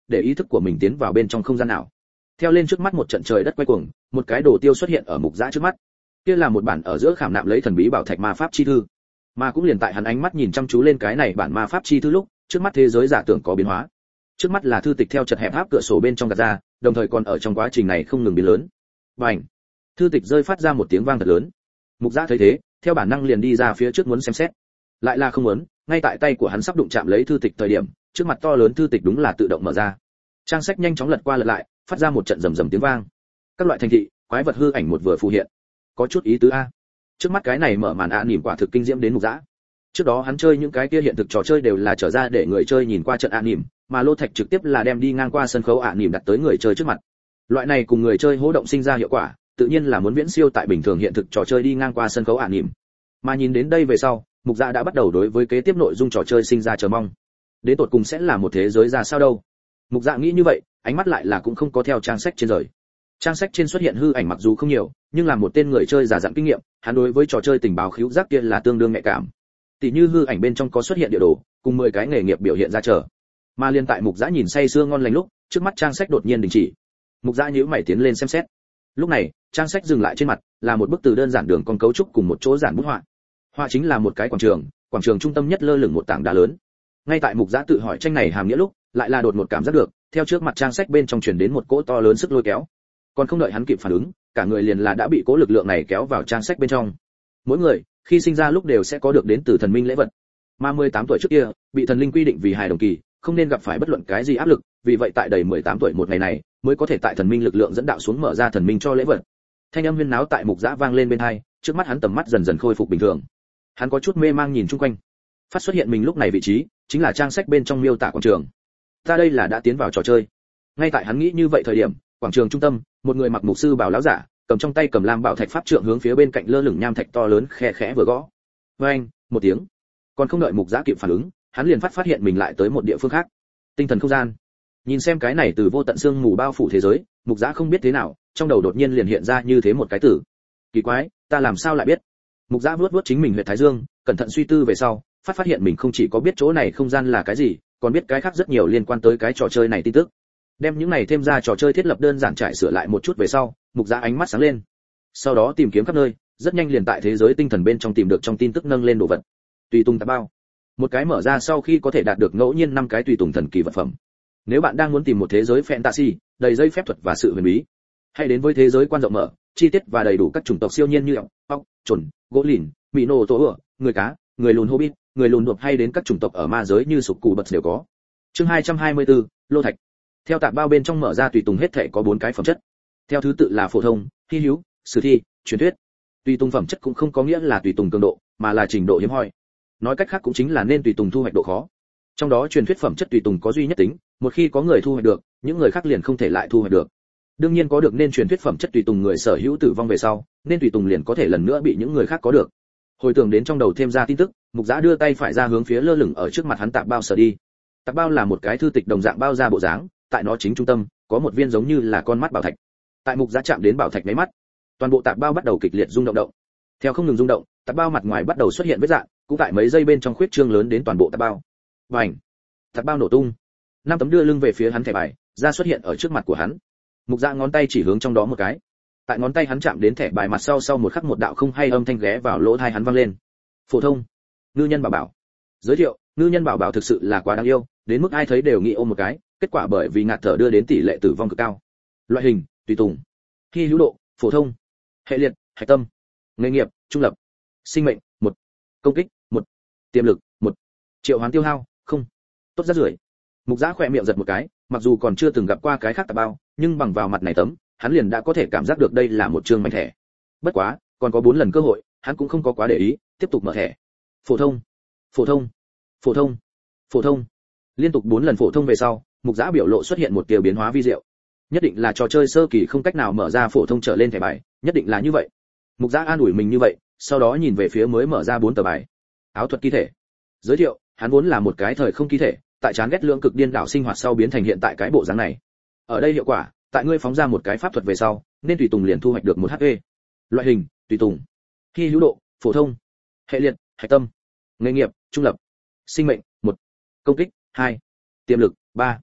để ý thức của mình tiến vào bên trong không gian nào. Theo lên trước mắt một trận trời đất quay cuồng, một cái đồ tiêu xuất hiện ở mục dã trước mắt. Kia là một bản ở giữa khảm nạm lấy thần bí bảo thạch ma pháp chi thư. Mà cũng liền tại hắn ánh mắt nhìn chăm chú lên cái này bản ma pháp chi thư lúc, trước mắt thế giới giả tưởng có biến hóa. Trước mắt là thư tịch theo chật hẹp áp cửa sổ bên trong gạt ra, đồng thời còn ở trong quá trình này không ngừng biến lớn. Bành! Thư tịch rơi phát ra một tiếng vang thật lớn. Mục Dã thấy thế, theo bản năng liền đi ra phía trước muốn xem xét. Lại là không muốn, ngay tại tay của hắn sắp đụng chạm lấy thư tịch thời điểm, trước mặt to lớn thư tịch đúng là tự động mở ra. Trang sách nhanh chóng lật qua lật lại, phát ra một trận rầm rầm tiếng vang. Các loại thành thị, quái vật hư ảnh một vừa phù hiện. Có chút ý tứ a. Trước mắt cái này mở màn ạ niệm quả thực kinh diễm đến Mục Dã. Trước đó hắn chơi những cái kia hiện thực trò chơi đều là trở ra để người chơi nhìn qua trận ạ niệm, mà Lô Thạch trực tiếp là đem đi ngang qua sân khấu ạ niệm đặt tới người chơi trước mặt. Loại này cùng người chơi hô động sinh ra hiệu quả, tự nhiên là muốn viễn siêu tại bình thường hiện thực trò chơi đi ngang qua sân khấu ạ niệm. Mà nhìn đến đây về sau, Mục Dã đã bắt đầu đối với kế tiếp nội dung trò chơi sinh ra chờ mong. Đến tột cùng sẽ là một thế giới ra sao đâu? Mục Dã nghĩ như vậy, ánh mắt lại là cũng không có theo trang sách trên rời. Trang sách trên xuất hiện hư ảnh mặc dù không nhiều, nhưng là một tên người chơi già dặn kinh nghiệm, hắn đối với trò chơi tình báo khíu giác kia là tương đương nhạy cảm. Tỷ như hư ảnh bên trong có xuất hiện địa đồ, cùng mười cái nghề nghiệp biểu hiện ra chờ. Mà liên tại Mục Dã nhìn say sưa ngon lành lúc, trước mắt trang sách đột nhiên đình chỉ. Mục Dã nhíu mày tiến lên xem xét. Lúc này, trang sách dừng lại trên mặt, là một bức từ đơn giản đường con cấu trúc cùng một chỗ giản bút họa. Họa chính là một cái quảng trường, quảng trường trung tâm nhất lơ lửng một tảng đá lớn. Ngay tại Mục Dã tự hỏi tranh này hàm nghĩa lúc, lại là đột một cảm giác được, theo trước mặt trang sách bên trong truyền đến một cỗ to lớn sức lôi kéo. Còn không đợi hắn kịp phản ứng, cả người liền là đã bị cỗ lực lượng này kéo vào trang sách bên trong. Mỗi người, khi sinh ra lúc đều sẽ có được đến từ thần minh lễ vật. Mà mười tám tuổi trước kia, bị thần linh quy định vì hài đồng kỳ, không nên gặp phải bất luận cái gì áp lực, vì vậy tại đầy mười tám tuổi một ngày này, mới có thể tại thần minh lực lượng dẫn đạo xuống mở ra thần minh cho lễ vật. Thanh âm huyên náo tại Mục Dã vang lên bên tai, trước mắt hắn tầm mắt dần dần khôi phục bình thường. Hắn có chút mê mang nhìn chung quanh. Phát xuất hiện mình lúc này vị trí, chính là trang sách bên trong miêu tả quảng trường. Ta đây là đã tiến vào trò chơi. Ngay tại hắn nghĩ như vậy thời điểm, quảng trường trung tâm, một người mặc mục sư bào láo giả, cầm trong tay cầm lam bảo thạch pháp trượng hướng phía bên cạnh lơ lửng nham thạch to lớn khẽ khẽ vừa gõ. Oeng, một tiếng. Còn không đợi Mục Dã kịp phản ứng, hắn liền phát phát hiện mình lại tới một địa phương khác. Tinh thần không gian. Nhìn xem cái này từ vô tận xương mù bao phủ thế giới, Mục Dã không biết thế nào, trong đầu đột nhiên liền hiện ra như thế một cái từ. Kỳ quái, ta làm sao lại biết? Mục Dã vuốt vuốt chính mình huyệt thái dương, cẩn thận suy tư về sau, phát phát hiện mình không chỉ có biết chỗ này không gian là cái gì, còn biết cái khác rất nhiều liên quan tới cái trò chơi này tin tức. Đem những này thêm ra trò chơi thiết lập đơn giản trải sửa lại một chút về sau, Mục Dã ánh mắt sáng lên. Sau đó tìm kiếm khắp nơi, rất nhanh liền tại thế giới tinh thần bên trong tìm được trong tin tức nâng lên đồ vật. Tùy tùng tạp bao. Một cái mở ra sau khi có thể đạt được ngẫu nhiên năm cái tùy tùng thần kỳ vật phẩm. Nếu bạn đang muốn tìm một thế giới fantasy, đầy dây phép thuật và sự huyền bí, hãy đến với thế giới quan rộng mở, chi tiết và đầy đủ các chủng tộc siêu nhiên như ọc, ọc, chuẩn, gỗ lìn, mỹ nô tổ ựa, người cá, người lùn hobbit, người lùn đột hay đến các chủng tộc ở ma giới như sục cù bật đều có. Chương hai trăm hai mươi tư, Lô Thạch. Theo tạp bao bên trong mở ra tùy tùng hết thảy có bốn cái phẩm chất. Theo thứ tự là phổ thông, hi hữu, sử thi, truyền thuyết. Tùy tùng phẩm chất cũng không có nghĩa là tùy tùng cường độ, mà là trình độ hiếm hoi. Nói cách khác cũng chính là nên tùy tùng thu hoạch độ khó. Trong đó truyền thuyết phẩm chất tùy tùng có duy nhất tính, một khi có người thu hoạch được, những người khác liền không thể lại thu hoạch được. Đương nhiên có được nên truyền thuyết phẩm chất tùy tùng người sở hữu tử vong về sau, nên tùy tùng liền có thể lần nữa bị những người khác có được. Hồi tưởng đến trong đầu thêm ra tin tức, Mục Dã đưa tay phải ra hướng phía lơ lửng ở trước mặt hắn tạp bao sờ đi. Tạp bao là một cái thư tịch đồng dạng bao ra bộ dáng, tại nó chính trung tâm có một viên giống như là con mắt bảo thạch. Tại Mục Dã chạm đến bảo thạch mấy mắt, toàn bộ tạp bao bắt đầu kịch liệt rung động động. Theo không ngừng rung động, tạp bao mặt ngoài bắt đầu xuất hiện vết rạn, cũng tại mấy giây bên trong khuyết trương lớn đến toàn bộ tạp bao. Bành! Tạp bao nổ tung. Năm tấm đưa lưng về phía hắn thẻ bài, ra xuất hiện ở trước mặt của hắn. Mục Dã ngón tay chỉ hướng trong đó một cái. Tại ngón tay hắn chạm đến thẻ bài mặt sau sau một khắc một đạo không hay âm thanh ghé vào lỗ tai hắn vang lên. Phổ thông, ngư nhân bảo bảo. Giới thiệu, ngư nhân bảo bảo thực sự là quá đáng yêu, đến mức ai thấy đều nghĩ ôm một cái, kết quả bởi vì ngạt thở đưa đến tỷ lệ tử vong cực cao. Loại hình, tùy tùng. Hy hữu độ, phổ thông. Hệ liệt, hạch tâm. Nghề nghiệp, trung lập. Sinh mệnh, một. Công kích, một. Tiềm lực, một. Triệu hoán tiêu hao, không. Tốt rất rưởi. Mục Dã khỏe miệng giật một cái, mặc dù còn chưa từng gặp qua cái khác tạp bao, nhưng bằng vào mặt này tấm, hắn liền đã có thể cảm giác được đây là một chương mảnh thẻ. Bất quá, còn có bốn lần cơ hội, hắn cũng không có quá để ý, tiếp tục mở thẻ. Phổ thông, phổ thông, phổ thông, phổ thông. Liên tục bốn lần phổ thông về sau, Mục Dã biểu lộ xuất hiện một tia biến hóa vi diệu. Nhất định là trò chơi sơ kỳ không cách nào mở ra phổ thông trở lên thẻ bài, nhất định là như vậy. Mục Dã an ủi mình như vậy, sau đó nhìn về phía mới mở ra bốn tờ bài. Áo thuật kỳ thể. Giới thiệu, hắn vốn là một cái thời không kỳ thể, tại chán ghét lượng cực điên đảo sinh hoạt sau biến thành hiện tại cái bộ dáng này. Ở đây hiệu quả, tại ngươi phóng ra một cái pháp thuật về sau, nên tùy tùng liền thu hoạch được một hát pê. Loại hình, tùy tùng. Hy hữu độ, phổ thông. Hệ liệt, hạch tâm. Nghề nghiệp, trung lập. Sinh mệnh, một. Công kích, hai. Tiềm lực, ba.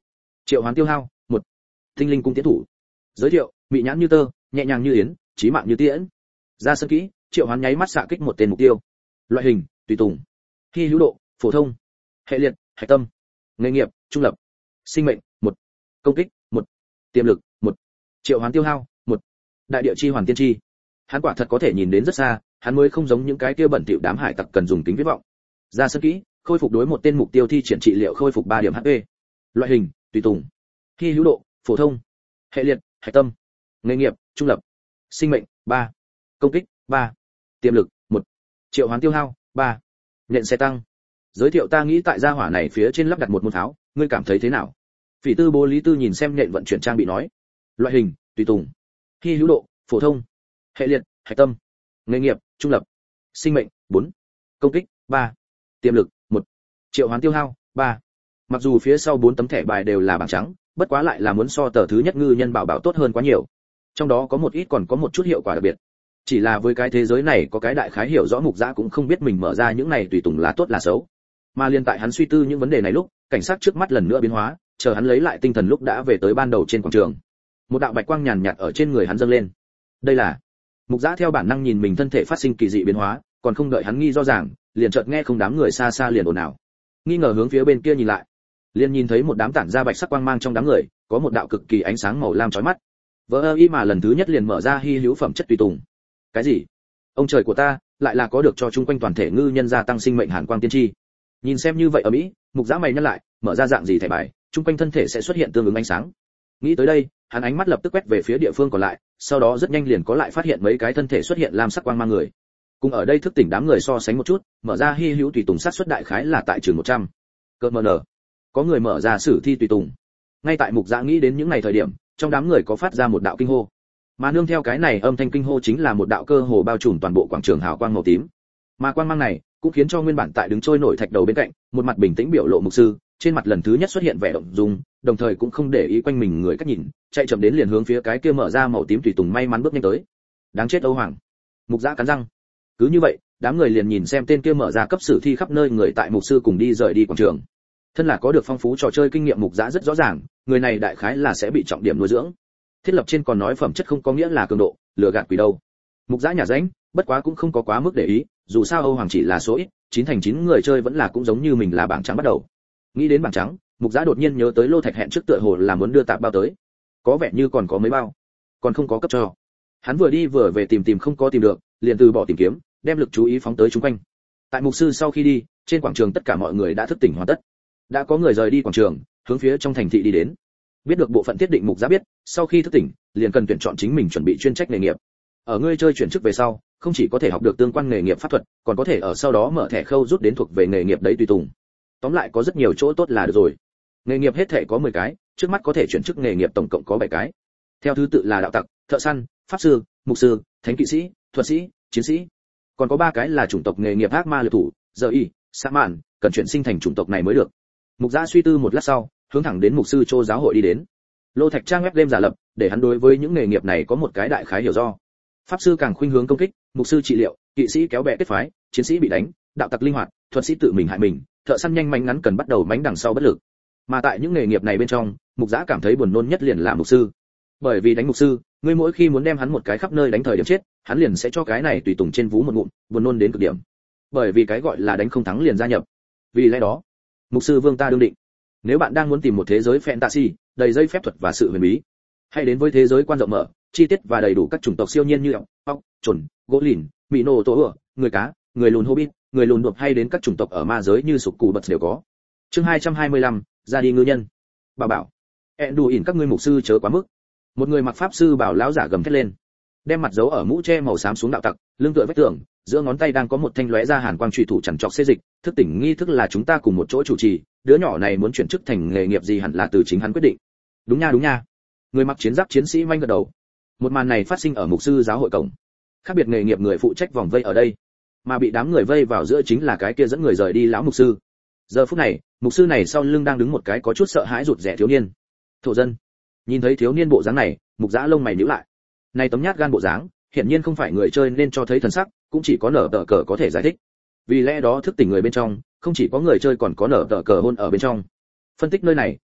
triệu hoán tiêu hao một. Tinh linh cung tiến thủ. Giới thiệu: mị nhãn như tơ, nhẹ nhàng như yến, chí mạng như tiễn. Ra sân kỹ: triệu hoán nháy mắt xạ kích một tên mục tiêu. Loại hình: tùy tùng. Hy hữu độ: phổ thông. Hệ liệt: hạch tâm. Nghề nghiệp: trung lập. Sinh mệnh: một. Công kích: một. Tiềm lực: một. Triệu hoán tiêu hao: một. Đại địa chi hoàn tiên tri. Hắn quả thật có thể nhìn đến rất xa, hắn mới không giống những cái kia bẩn thỉu đám hải tặc cần dùng kính viễn vọng. Ra sân kỹ: khôi phục đối một tên mục tiêu thi triển trị liệu khôi phục ba điểm hát pê. Loại hình: tùy tùng. Hy hữu độ: phổ thông. Hệ liệt: hạch tâm. Nghề nghiệp: trung lập. Sinh mệnh: ba. Công kích: ba. Tiềm lực: một. Triệu hoán tiêu hao: ba. Nhện xe tăng. Giới thiệu: ta nghĩ tại gia hỏa này phía trên lắp đặt một môn pháo, ngươi cảm thấy thế nào? Phỉ Tư Bố Lý Tư nhìn xem nhện vận chuyển trang bị nói. Loại hình: tùy tùng. Hy hữu độ: phổ thông. Hệ liệt: hạch tâm. Nghề nghiệp: trung lập. Sinh mệnh: bốn. Công kích: ba. Tiềm lực: một. Triệu hoán tiêu hao: ba. Mặc dù phía sau bốn tấm thẻ bài đều là bảng trắng, bất quá lại là muốn so tờ thứ nhất ngư nhân bảo bảo tốt hơn quá nhiều. Trong đó có một ít còn có một chút hiệu quả đặc biệt. Chỉ là với cái thế giới này có cái đại khái hiểu rõ Mục Dã cũng không biết mình mở ra những này tùy tùng là tốt là xấu. Mà liên tại hắn suy tư những vấn đề này lúc, cảnh sát trước mắt lần nữa biến hóa, chờ hắn lấy lại tinh thần lúc đã về tới ban đầu trên quảng trường. Một đạo bạch quang nhàn nhạt ở trên người hắn dâng lên. Đây là Mục Dã theo bản năng nhìn mình thân thể phát sinh kỳ dị biến hóa, còn không đợi hắn nghi rõ ràng, liền chợt nghe không đám người xa xa liền ồn ào. Nghi ngờ hướng phía bên kia nhìn lại, liền nhìn thấy một đám tản ra bạch sắc quang mang trong đám người, có một đạo cực kỳ ánh sáng màu lam chói mắt. Vỡ y mà lần thứ nhất liền mở ra hy hữu phẩm chất tùy tùng. Cái gì? Ông trời của ta, lại là có được cho chung quanh toàn thể ngư nhân gia tăng sinh mệnh hàn quang tiên tri. Nhìn xem như vậy ở Mỹ, Mục Dã mày nhăn lại, mở ra dạng gì thẻ bài, chung quanh thân thể sẽ xuất hiện tương ứng ánh sáng. Nghĩ tới đây, hắn ánh mắt lập tức quét về phía địa phương còn lại, sau đó rất nhanh liền có lại phát hiện mấy cái thân thể xuất hiện lam sắc quang mang người. Cùng ở đây thức tỉnh đám người so sánh một chút, mở ra hy hữu tùy tùng sát suất đại khái là tại trường một trăm. Cơ mờ nở. Có người mở ra sử thi tùy tùng. Ngay tại Mục Dã nghĩ đến những ngày thời điểm, trong đám người có phát ra một đạo kinh hô. Mà nương theo cái này âm thanh kinh hô chính là một đạo cơ hồ bao trùm toàn bộ quảng trường hào quang màu tím. Mà quang mang này cũng khiến cho nguyên bản tại đứng trôi nổi thạch đầu bên cạnh, một mặt bình tĩnh biểu lộ mục sư, trên mặt lần thứ nhất xuất hiện vẻ động dung, đồng thời cũng không để ý quanh mình người cách nhìn, chạy chậm đến liền hướng phía cái kia mở ra màu tím tùy tùng may mắn bước nhanh tới. Đáng chết Âu Hoàng. Mục Dã cắn răng. Cứ như vậy, đám người liền nhìn xem tên kia mở ra cấp sử thi khắp nơi người tại mục sư cùng đi rời đi quảng trường. Thân là có được phong phú trò chơi kinh nghiệm Mục Dã rất rõ ràng, người này đại khái là sẽ bị trọng điểm nuôi dưỡng. Thiết lập trên còn nói phẩm chất không có nghĩa là cường độ, lừa gạt quỷ đâu. Mục Dã nhả ránh, bất quá cũng không có quá mức để ý, dù sao Âu Hoàng chỉ là số ít, chín thành chín người chơi vẫn là cũng giống như mình là bảng trắng bắt đầu. Nghĩ đến bảng trắng, Mục Dã đột nhiên nhớ tới Lô Thạch hẹn trước tựa hồ là muốn đưa tạp bao tới. Có vẻ như còn có mấy bao, còn không có cấp cho. Hắn vừa đi vừa về tìm tìm không có tìm được, liền từ bỏ tìm kiếm, đem lực chú ý phóng tới chúng quanh. Tại mục sư sau khi đi, trên quảng trường tất cả mọi người đã thức tỉnh hoàn tất. Đã có người rời đi quảng trường, hướng phía trong thành thị đi đến. Biết được bộ phận thiết định Mục Dã biết, sau khi thức tỉnh, liền cần tuyển chọn chính mình chuẩn bị chuyên trách nghề nghiệp. Ở ngươi chơi chuyển chức về sau, không chỉ có thể học được tương quan nghề nghiệp pháp thuật, còn có thể ở sau đó mở thẻ khâu rút đến thuộc về nghề nghiệp đấy tùy tùng. Tóm lại có rất nhiều chỗ tốt là được rồi. Nghề nghiệp hết thể có mười cái, trước mắt có thể chuyển chức nghề nghiệp tổng cộng có bảy cái. Theo thứ tự là đạo tặc, thợ săn, pháp sư, mục sư, thánh kỵ sĩ, thuật sĩ, chiến sĩ. Còn có ba cái là chủng tộc nghề nghiệp ác ma liệt thủ, giờ y, sa mạn, cần chuyển sinh thành chủng tộc này mới được. Mục Dã suy tư một lát sau, hướng thẳng đến mục sư Trô giáo hội đi đến. Lô Thạch trang web game giả lập, để hắn đối với những nghề nghiệp này có một cái đại khái hiểu do. Pháp sư càng khuynh hướng công kích, mục sư trị liệu, kỵ sĩ kéo bè kết phái, chiến sĩ bị đánh, đạo tặc linh hoạt, thuật sĩ tự mình hại mình, thợ săn nhanh mạnh ngắn cần bắt đầu mánh đằng sau bất lực. Mà tại những nghề nghiệp này bên trong, Mục Dã cảm thấy buồn nôn nhất liền là mục sư. Bởi vì đánh mục sư, ngươi mỗi khi muốn đem hắn một cái khắp nơi đánh thời điểm chết, hắn liền sẽ cho cái này tùy tùng trên vú một ngụm, buồn nôn đến cực điểm. Bởi vì cái gọi là đánh không thắng liền gia nhập. Vì lẽ đó, mục sư Vương ta đương định, nếu bạn đang muốn tìm một thế giới fantasy đầy dây phép thuật và sự huyền bí, hãy đến với thế giới quan rộng mở, chi tiết và đầy đủ các chủng tộc siêu nhiên như ọc, ọc, chuẩn, gỗ lìn, mỹ nô tổ ửa, người cá, người lùn hobbit, người lùn đột hay đến các chủng tộc ở ma giới như sục cù bật đều có. Chương hai trăm hai mươi lăm, ra đi ngư nhân. Bà bảo, ẹn đù ỉn các ngươi mục sư chớ quá mức. Một người mặc pháp sư bảo lão giả gầm thét lên, đem mặt giấu ở mũ che màu xám xuống đạo tặc, lưng tựa vách tường, giữa ngón tay đang có một thanh lóe ra hàn quang chủy thủ chằn trọc xê dịch, thức tỉnh nghi thức là chúng ta cùng một chỗ chủ trì, đứa nhỏ này muốn chuyển chức thành nghề nghiệp gì hẳn là từ chính hắn quyết định. Đúng nha đúng nha. Người mặc chiến giáp chiến sĩ manh gật đầu. Một màn này phát sinh ở mục sư giáo hội cổng. Khác biệt nghề nghiệp người phụ trách vòng vây ở đây, mà bị đám người vây vào giữa chính là cái kia dẫn người rời đi lão mục sư. Giờ phút này, mục sư này sau lưng đang đứng một cái có chút sợ hãi rụt rè thiếu niên. Thổ dân. Nhìn thấy thiếu niên bộ dáng này, Mục Dã lông mày nhíu lại. Này tấm nhát gan bộ dáng, hiển nhiên không phải người chơi nên cho thấy thần sắc, cũng chỉ có nở tờ cờ có thể giải thích. Vì lẽ đó thức tỉnh người bên trong, không chỉ có người chơi còn có nở tờ cờ hôn ở bên trong. Phân tích nơi này,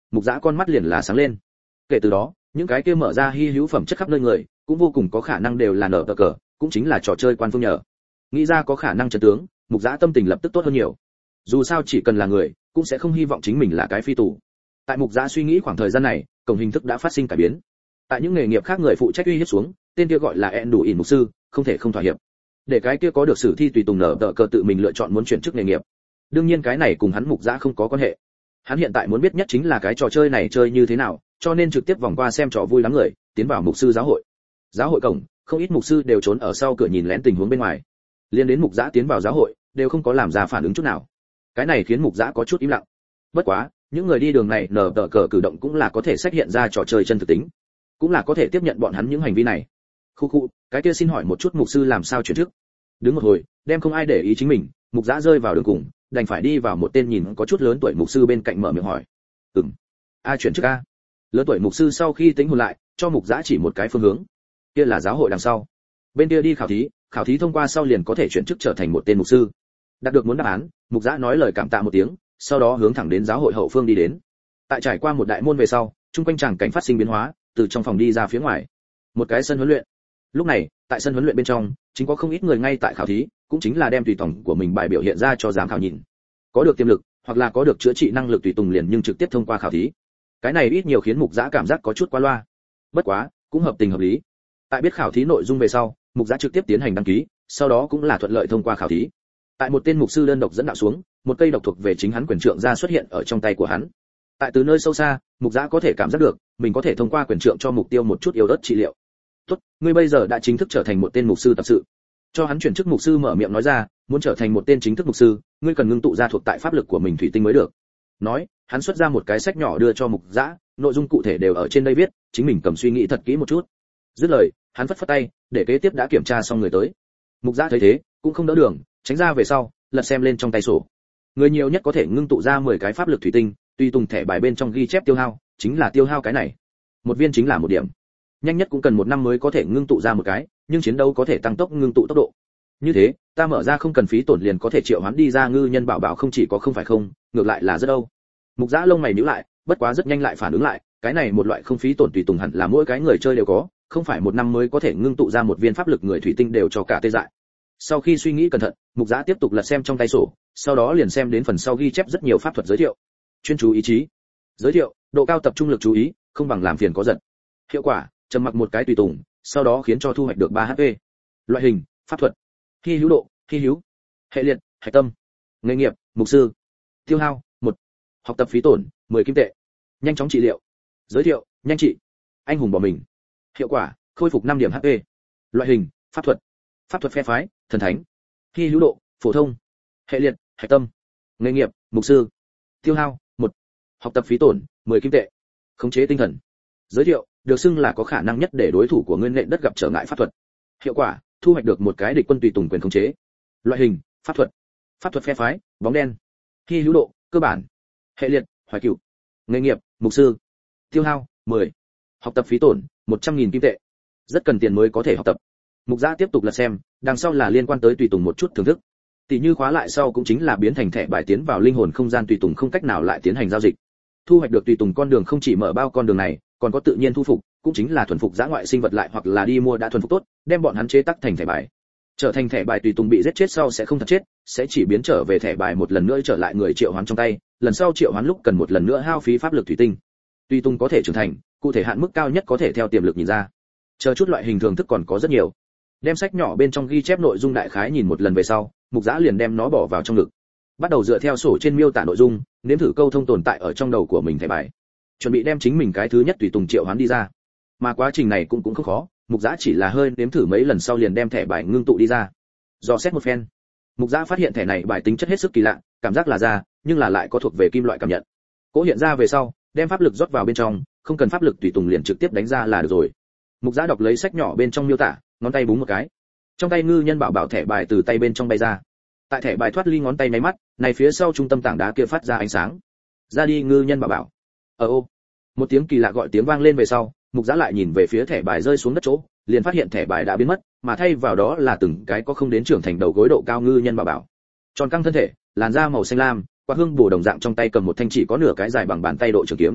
Mục Dã con mắt liền là sáng lên. Kể từ đó, những cái kia mở ra hi hữu phẩm chất khắp nơi người, cũng vô cùng có khả năng đều là nở tờ cờ, cũng chính là trò chơi quan phương nhờ. Nghĩ ra có khả năng chân tướng, Mục Dã tâm tình lập tức tốt hơn nhiều. Dù sao chỉ cần là người, cũng sẽ không hy vọng chính mình là cái phi tù. Tại Mục Dã suy nghĩ khoảng thời gian này, cổng hình thức đã phát sinh cải biến. Tại những nghề nghiệp khác người phụ trách uy hiếp xuống, tên kia gọi là En đủ ỉn mục sư, không thể không thỏa hiệp. Để cái kia có được sử thi tùy tùng nở tờ cờ tự mình lựa chọn muốn chuyển chức nghề nghiệp. Đương nhiên cái này cùng hắn Mục Dã không có quan hệ. Hắn hiện tại muốn biết nhất chính là cái trò chơi này chơi như thế nào, cho nên trực tiếp vòng qua xem trò vui lắm người, tiến vào mục sư giáo hội. Giáo hội cổng, không ít mục sư đều trốn ở sau cửa nhìn lén tình huống bên ngoài. Liên đến Mục Dã tiến vào giáo hội, đều không có làm ra phản ứng chút nào. Cái này khiến Mục Dã có chút im lặng. Bất quá, những người đi đường này nở tờ cờ cử động cũng là có thể xác hiện ra trò chơi chân thực tính, cũng là có thể tiếp nhận bọn hắn những hành vi này. Khu khu, cái kia xin hỏi một chút mục sư làm sao chuyển chức? Đứng một hồi, đem không ai để ý chính mình, Mục Dã rơi vào đường cùng, đành phải đi vào một tên nhìn có chút lớn tuổi mục sư bên cạnh mở miệng hỏi. Ừm, ai chuyển chức a? Lớn tuổi mục sư sau khi tính hồn lại, cho Mục Dã chỉ một cái phương hướng. Kia là giáo hội đằng sau. Bên kia đi khảo thí, khảo thí thông qua sau liền có thể chuyển chức trở thành một tên mục sư. Đạt được muốn đáp án, Mục Dã nói lời cảm tạ một tiếng, sau đó hướng thẳng đến giáo hội hậu phương đi đến. Tại trải qua một đại môn về sau, trung quanh tràng cảnh phát sinh biến hóa, từ trong phòng đi ra phía ngoài. Một cái sân huấn luyện. Lúc này, tại sân huấn luyện bên trong, chính có không ít người ngay tại khảo thí, cũng chính là đem tùy tùng của mình bài biểu hiện ra cho giám khảo nhìn. Có được tiềm lực, hoặc là có được chữa trị năng lực tùy tùng liền nhưng trực tiếp thông qua khảo thí. Cái này ít nhiều khiến Mục Dã cảm giác có chút quá loa. Bất quá, cũng hợp tình hợp lý. Tại biết khảo thí nội dung về sau, Mục Dã trực tiếp tiến hành đăng ký, sau đó cũng là thuận lợi thông qua khảo thí. Tại một tên mục sư đơn độc dẫn đạo xuống, một cây độc thuộc về chính hắn quyền trượng ra xuất hiện ở trong tay của hắn. Tại từ nơi sâu xa, Mục Dã có thể cảm giác được, mình có thể thông qua quyền trượng cho mục tiêu một chút yếu ớt trị liệu. "Tốt, ngươi bây giờ đã chính thức trở thành một tên mục sư tập sự." Cho hắn chuyển chức mục sư mở miệng nói ra, muốn trở thành một tên chính thức mục sư, ngươi cần ngưng tụ ra thuộc tại pháp lực của mình thủy tinh mới được. Nói, hắn xuất ra một cái sách nhỏ đưa cho Mục Dã, nội dung cụ thể đều ở trên đây viết, chính mình cầm suy nghĩ thật kỹ một chút. Dứt lời, hắn phất phất tay, để kế tiếp đã kiểm tra xong người tới. Mục Dã thấy thế, cũng không đỡ đường, tránh ra về sau, lật xem lên trong tay sổ. Người nhiều nhất có thể ngưng tụ ra mười cái pháp lực thủy tinh, tùy tùng thẻ bài bên trong ghi chép tiêu hao, chính là tiêu hao cái này. Một viên chính là một điểm. Nhanh nhất cũng cần một năm mới có thể ngưng tụ ra một cái, nhưng chiến đấu có thể tăng tốc ngưng tụ tốc độ. Như thế, ta mở ra không cần phí tổn liền có thể triệu hoán đi ra ngư nhân bảo bảo không chỉ có không phải không, ngược lại là rất đâu. Mục Dã lông mày nhíu lại, bất quá rất nhanh lại phản ứng lại, cái này một loại không phí tổn tùy tùng hẳn là mỗi cái người chơi đều có, không phải một năm mới có thể ngưng tụ ra một viên pháp lực người thủy tinh đều cho cả tê dại. Sau khi suy nghĩ cẩn thận, Mục Dã tiếp tục lật xem trong tay sổ, sau đó liền xem đến phần sau ghi chép rất nhiều pháp thuật giới thiệu. Chuyên chú ý chí. Giới thiệu, độ cao tập trung lực chú ý, không bằng làm phiền có giận. Hiệu quả, trầm mặc một cái tùy tùng, sau đó khiến cho thu hoạch được ba hát pê. Loại hình, pháp thuật. Hi hữu độ, hi hữu. Hệ liệt, hạch tâm. Nghề nghiệp, mục sư. Tiêu hao, một. Học tập phí tổn, mười kim tệ. Nhanh chóng trị liệu. Giới thiệu, nhanh trị. Anh hùng bỏ mình. Hiệu quả, khôi phục năm điểm hát pê. Loại hình, pháp thuật. Pháp thuật phe phái, thần thánh. Hi hữu độ, phổ thông. Hệ liệt, hạch tâm. Nghề nghiệp, mục sư. Tiêu hao, một. Học tập phí tổn, mười kim tệ. Khống chế tinh thần. Giới thiệu, được xưng là có khả năng nhất để đối thủ của ngươi nện đất gặp trở ngại pháp thuật. Hiệu quả, thu hoạch được một cái địch quân tùy tùng quyền khống chế. Loại hình, pháp thuật. Pháp thuật phe phái, bóng đen. Hi hữu độ, cơ bản. Hệ liệt, hoài cửu. Nghề nghiệp, mục sư. Tiêu hao, mười. Học tập phí tổn, một trăm nghìn kim tệ. Rất cần tiền mới có thể học tập. Mục Dã tiếp tục lật xem, đằng sau là liên quan tới tùy tùng một chút thưởng thức. Tỷ như khóa lại sau cũng chính là biến thành thẻ bài tiến vào linh hồn không gian tùy tùng không cách nào lại tiến hành giao dịch. Thu hoạch được tùy tùng con đường không chỉ mở bao con đường này, còn có tự nhiên thu phục, cũng chính là thuần phục dã ngoại sinh vật lại hoặc là đi mua đã thuần phục tốt, đem bọn hắn chế tác thành thẻ bài. Trở thành thẻ bài tùy tùng bị giết chết sau sẽ không thật chết, sẽ chỉ biến trở về thẻ bài một lần nữa trở lại người triệu hoán trong tay, lần sau triệu hoán lúc cần một lần nữa hao phí pháp lực thủy tinh. Tùy tùng có thể trưởng thành, cụ thể hạn mức cao nhất có thể theo tiềm lực nhìn ra. Chờ chút loại hình thường thức còn có rất nhiều. Đem sách nhỏ bên trong ghi chép nội dung đại khái nhìn một lần về sau, Mục Dã liền đem nó bỏ vào trong ngực. Bắt đầu dựa theo sổ trên miêu tả nội dung, nếm thử câu thông tồn tại ở trong đầu của mình thẻ bài. Chuẩn bị đem chính mình cái thứ nhất tùy tùng triệu hoán đi ra. Mà quá trình này cũng cũng không khó, Mục Dã chỉ là hơi nếm thử mấy lần sau liền đem thẻ bài ngưng tụ đi ra. Dò xét một phen, Mục Dã phát hiện thẻ này bài tính chất hết sức kỳ lạ, cảm giác là da, nhưng là lại có thuộc về kim loại cảm nhận. Cố hiện ra về sau, đem pháp lực rót vào bên trong, không cần pháp lực tùy tùng liền trực tiếp đánh ra là được rồi. Mục Dã đọc lấy sách nhỏ bên trong miêu tả, ngón tay búng một cái. Trong tay ngư nhân bảo bảo thẻ bài từ tay bên trong bay ra. Tại thẻ bài thoát ly ngón tay máy mắt, này phía sau trung tâm tảng đá kia phát ra ánh sáng. Ra đi ngư nhân bảo bảo. Ờ ô. Một tiếng kỳ lạ gọi tiếng vang lên về sau, Mục Dã lại nhìn về phía thẻ bài rơi xuống đất chỗ, liền phát hiện thẻ bài đã biến mất, mà thay vào đó là từng cái có không đến trưởng thành đầu gối độ cao ngư nhân bảo bảo. Tròn căng thân thể, làn da màu xanh lam, quả hương bổ đồng dạng trong tay cầm một thanh chỉ có nửa cái dài bằng bàn tay độ trường kiếm,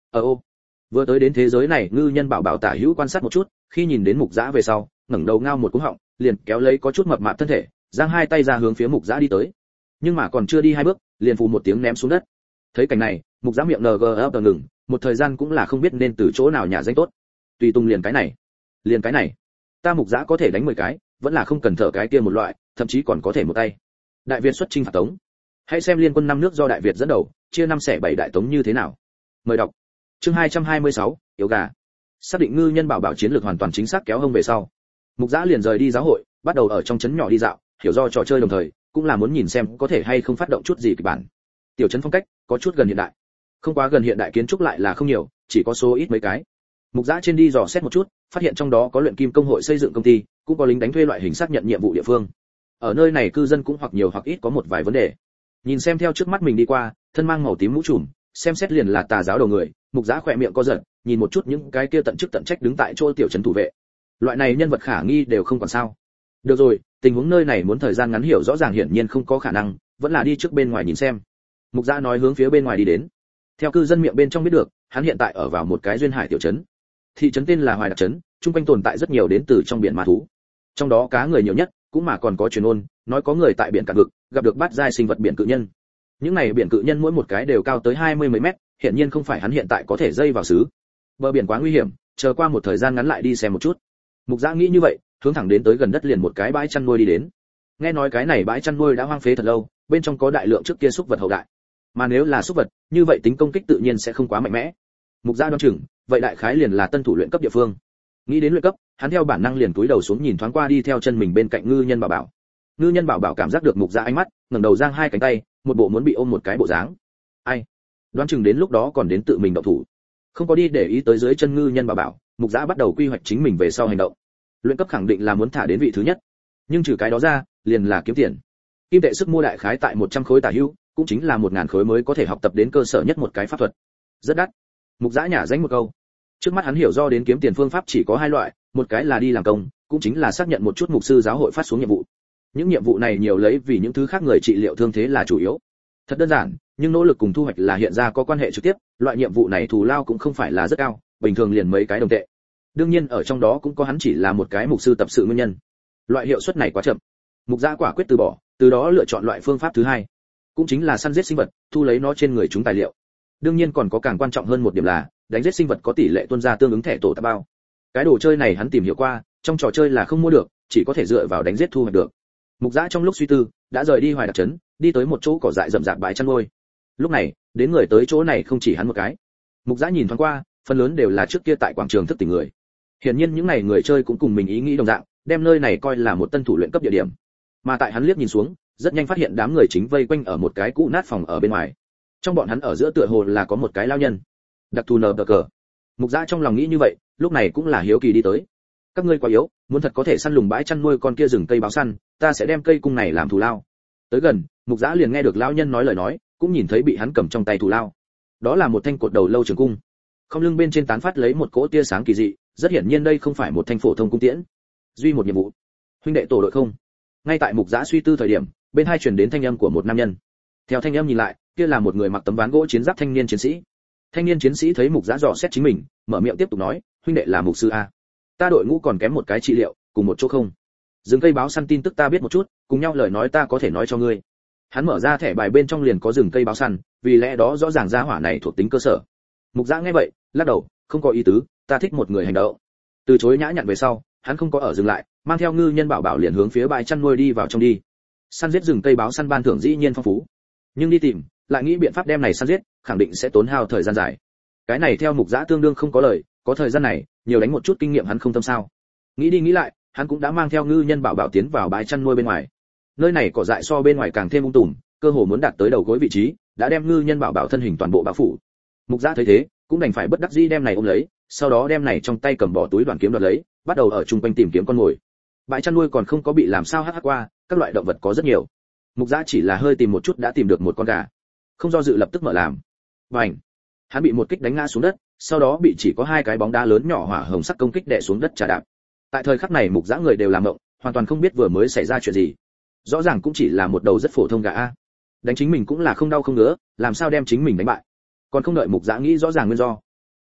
Ờ ô. Vừa tới đến thế giới này, ngư nhân bảo bảo tả hữu quan sát một chút, khi nhìn đến mục dã về sau, ngẩng đầu ngao một cú họng, liền kéo lấy có chút mập mạp thân thể, giang hai tay ra hướng phía mục dã đi tới. Nhưng mà còn chưa đi hai bước, liền phù một tiếng ném xuống đất. Thấy cảnh này, mục dã miệng ng ấp ngừng, một thời gian cũng là không biết nên từ chỗ nào nhả danh tốt. Tùy tung liền cái này, liền cái này, ta mục dã có thể đánh mười cái, vẫn là không cần thở cái kia một loại, thậm chí còn có thể một tay. Đại Việt xuất chinh phạt Tống. Hãy xem liên quân năm nước do Đại Việt dẫn đầu, chia năm xẻ bảy đại Tống như thế nào. Mời đọc. Chương hai trăm hai mươi sáu, yếu gà. Xác định ngư nhân bảo bảo chiến lược hoàn toàn chính xác kéo hông về sau, mục dã liền rời đi giáo hội, bắt đầu ở trong trấn nhỏ đi dạo, hiểu do trò chơi đồng thời, cũng là muốn nhìn xem có thể hay không phát động chút gì kịch bản. Tiểu trấn phong cách có chút gần hiện đại, không quá gần hiện đại kiến trúc lại là không nhiều, chỉ có số ít mấy cái. Mục dã trên đi dò xét một chút, phát hiện trong đó có luyện kim công hội xây dựng công ty, cũng có lính đánh thuê loại hình xác nhận nhiệm vụ địa phương. Ở nơi này cư dân cũng hoặc nhiều hoặc ít có một vài vấn đề. Nhìn xem theo trước mắt mình đi qua, thân mang màu tím mũ trùm, xem xét liền là tà giáo đầu người, mục dã khỏe miệng co giật, nhìn một chút những cái kia tận chức tận trách đứng tại chỗ tiểu trấn thủ vệ. Loại này nhân vật khả nghi đều không còn sao. Được rồi, tình huống nơi này muốn thời gian ngắn hiểu rõ ràng hiển nhiên không có khả năng, vẫn là đi trước bên ngoài nhìn xem. Mục dã nói hướng phía bên ngoài đi đến. Theo cư dân miệng bên trong biết được, hắn hiện tại ở vào một cái duyên hải tiểu trấn. Thị trấn tên là Hoài Đặc trấn, chung quanh tồn tại rất nhiều đến từ trong biển ma thú. Trong đó cá người nhiều nhất, cũng mà còn có truyền ôn, nói có người tại biển cạn vực gặp được bát giai sinh vật biển cự nhân. Những này biển cự nhân mỗi một cái đều cao tới hai mươi mấy mét, hiển nhiên không phải hắn hiện tại có thể dây vào xứ. Bờ biển quá nguy hiểm, chờ qua một thời gian ngắn lại đi xem một chút. Mục dã nghĩ như vậy, hướng thẳng đến tới gần đất liền một cái bãi chăn nuôi đi đến. Nghe nói cái này bãi chăn nuôi đã hoang phế thật lâu, bên trong có đại lượng trước kia súc vật hậu đại. Mà nếu là súc vật, như vậy tính công kích tự nhiên sẽ không quá mạnh mẽ. Mục dã đoán chừng, vậy đại khái liền là tân thủ luyện cấp địa phương. Nghĩ đến luyện cấp, hắn theo bản năng liền cúi đầu xuống nhìn thoáng qua đi theo chân mình bên cạnh ngư nhân bảo bảo. Ngư nhân bảo bảo cảm giác được mục dã ánh mắt, ngẩng đầu giang hai cánh tay, một bộ muốn bị ôm một cái bộ dáng. Ai? Đoán chừng đến lúc đó còn đến tự mình động thủ. Không có đi để ý tới dưới chân ngư nhân bảo bảo, mục dã bắt đầu quy hoạch chính mình về sau hành động. Luyện cấp khẳng định là muốn thả đến vị thứ nhất, nhưng trừ cái đó ra, liền là kiếm tiền. Kim tệ sức mua đại khái tại một trăm khối tả hữu, cũng chính là một ngàn khối mới có thể học tập đến cơ sở nhất một cái pháp thuật. Rất đắt. Mục dã nhả danh một câu. Trước mắt hắn hiểu do đến kiếm tiền phương pháp chỉ có hai loại, một cái là đi làm công, cũng chính là xác nhận một chút mục sư giáo hội phát xuống nhiệm vụ. Những nhiệm vụ này nhiều lấy vì những thứ khác người trị liệu thương thế là chủ yếu. Thật đơn giản, nhưng nỗ lực cùng thu hoạch là hiện ra có quan hệ trực tiếp, loại nhiệm vụ này thù lao cũng không phải là rất cao, bình thường liền mấy cái đồng tệ. Đương nhiên ở trong đó cũng có hắn chỉ là một cái mục sư tập sự nguyên nhân. Loại hiệu suất này quá chậm. Mục dã quả quyết từ bỏ, từ đó lựa chọn loại phương pháp thứ hai, cũng chính là săn giết sinh vật, thu lấy nó trên người chúng tài liệu. Đương nhiên còn có càng quan trọng hơn một điểm là, đánh giết sinh vật có tỷ lệ tuôn ra tương ứng thẻ tổ tạp bao. Cái đồ chơi này hắn tìm hiểu qua, trong trò chơi là không mua được, chỉ có thể dựa vào đánh giết thu hoạch được. Mục dã trong lúc suy tư, đã rời đi Hoài Đặc trấn, đi tới một chỗ cỏ dại rậm rạp bãi chăn nuôi. Lúc này, đến người tới chỗ này không chỉ hắn một cái. Mục dã nhìn thoáng qua, phần lớn đều là trước kia tại quảng trường thức tỉnh người. Hiển nhiên những này người chơi cũng cùng mình ý nghĩ đồng dạng, đem nơi này coi là một tân thủ luyện cấp địa điểm. Mà tại hắn liếc nhìn xuống, rất nhanh phát hiện đám người chính vây quanh ở một cái cũ nát phòng ở bên ngoài. Trong bọn hắn ở giữa tựa hồ là có một cái lao nhân. Đặc thù nờ cờ. Mục dã trong lòng nghĩ như vậy, lúc này cũng là hiếu kỳ đi tới. Các ngươi quá yếu, muốn thật có thể săn lùng bãi chăn nuôi con kia rừng cây báo săn, ta sẽ đem cây cung này làm thù lao. Tới gần, Mục dã liền nghe được lão nhân nói lời nói, cũng nhìn thấy bị hắn cầm trong tay thù lao. Đó là một thanh cột đầu lâu trường cung. Không lưng bên trên tán phát lấy một cỗ tia sáng kỳ dị, rất hiển nhiên đây không phải một thanh phổ thông cung tiễn. Duy một nhiệm vụ. Huynh đệ tổ đội không? Ngay tại Mục dã suy tư thời điểm, bên hai truyền đến thanh âm của một nam nhân. Theo thanh âm nhìn lại, kia là một người mặc tấm ván gỗ chiến giáp thanh niên chiến sĩ. Thanh niên chiến sĩ thấy Mục dã dò xét chính mình, mở miệng tiếp tục nói, huynh đệ là mục sư a. Ta đội ngũ còn kém một cái trị liệu, cùng một chỗ không? Rừng cây báo săn tin tức ta biết một chút, cùng nhau lời nói ta có thể nói cho ngươi. Hắn mở ra thẻ bài bên trong liền có rừng cây báo săn, vì lẽ đó rõ ràng gia hỏa này thuộc tính cơ sở. Mục dã nghe vậy, lắc đầu, không có ý tứ, ta thích một người hành động. Từ chối nhã nhặn về sau, hắn không có ở dừng lại, mang theo ngư nhân bảo bảo liền hướng phía bãi chăn nuôi đi vào trong đi. Săn giết rừng cây báo săn ban thưởng dĩ nhiên phong phú, nhưng đi tìm, lại nghĩ biện pháp đem này săn giết, khẳng định sẽ tốn hao thời gian dài. Cái này theo Mục dã tương đương không có lời, có thời gian này, nhiều đánh một chút kinh nghiệm hắn không tâm sao. Nghĩ đi nghĩ lại, hắn cũng đã mang theo ngư nhân bảo bảo tiến vào bãi chăn nuôi bên ngoài. Nơi này cỏ dại so bên ngoài càng thêm ung tùm, cơ hồ muốn đạt tới đầu gối vị trí, đã đem ngư nhân bảo bảo thân hình toàn bộ bao phủ. Mục dã thấy thế, cũng đành phải bất đắc dĩ đem này ôm lấy, sau đó đem này trong tay cầm bỏ túi đoàn kiếm đoạt lấy, bắt đầu ở trung quanh tìm kiếm con mồi. Bãi chăn nuôi còn không có bị làm sao hắc hắc qua, các loại động vật có rất nhiều. Mục dã chỉ là hơi tìm một chút đã tìm được một con gà, không do dự lập tức mở làm. Bành! Hắn bị một kích đánh ngã xuống đất, sau đó bị chỉ có hai cái bóng đá lớn nhỏ hỏa hồng sắc công kích đè xuống đất trà đạp. Tại thời khắc này Mục dã người đều làm động, hoàn toàn không biết vừa mới xảy ra chuyện gì. Rõ ràng cũng chỉ là một đầu rất phổ thông gà a. Đánh chính mình cũng là không đau không ngứa, làm sao đem chính mình đánh bại? Còn không đợi Mục dã nghĩ rõ ràng nguyên do,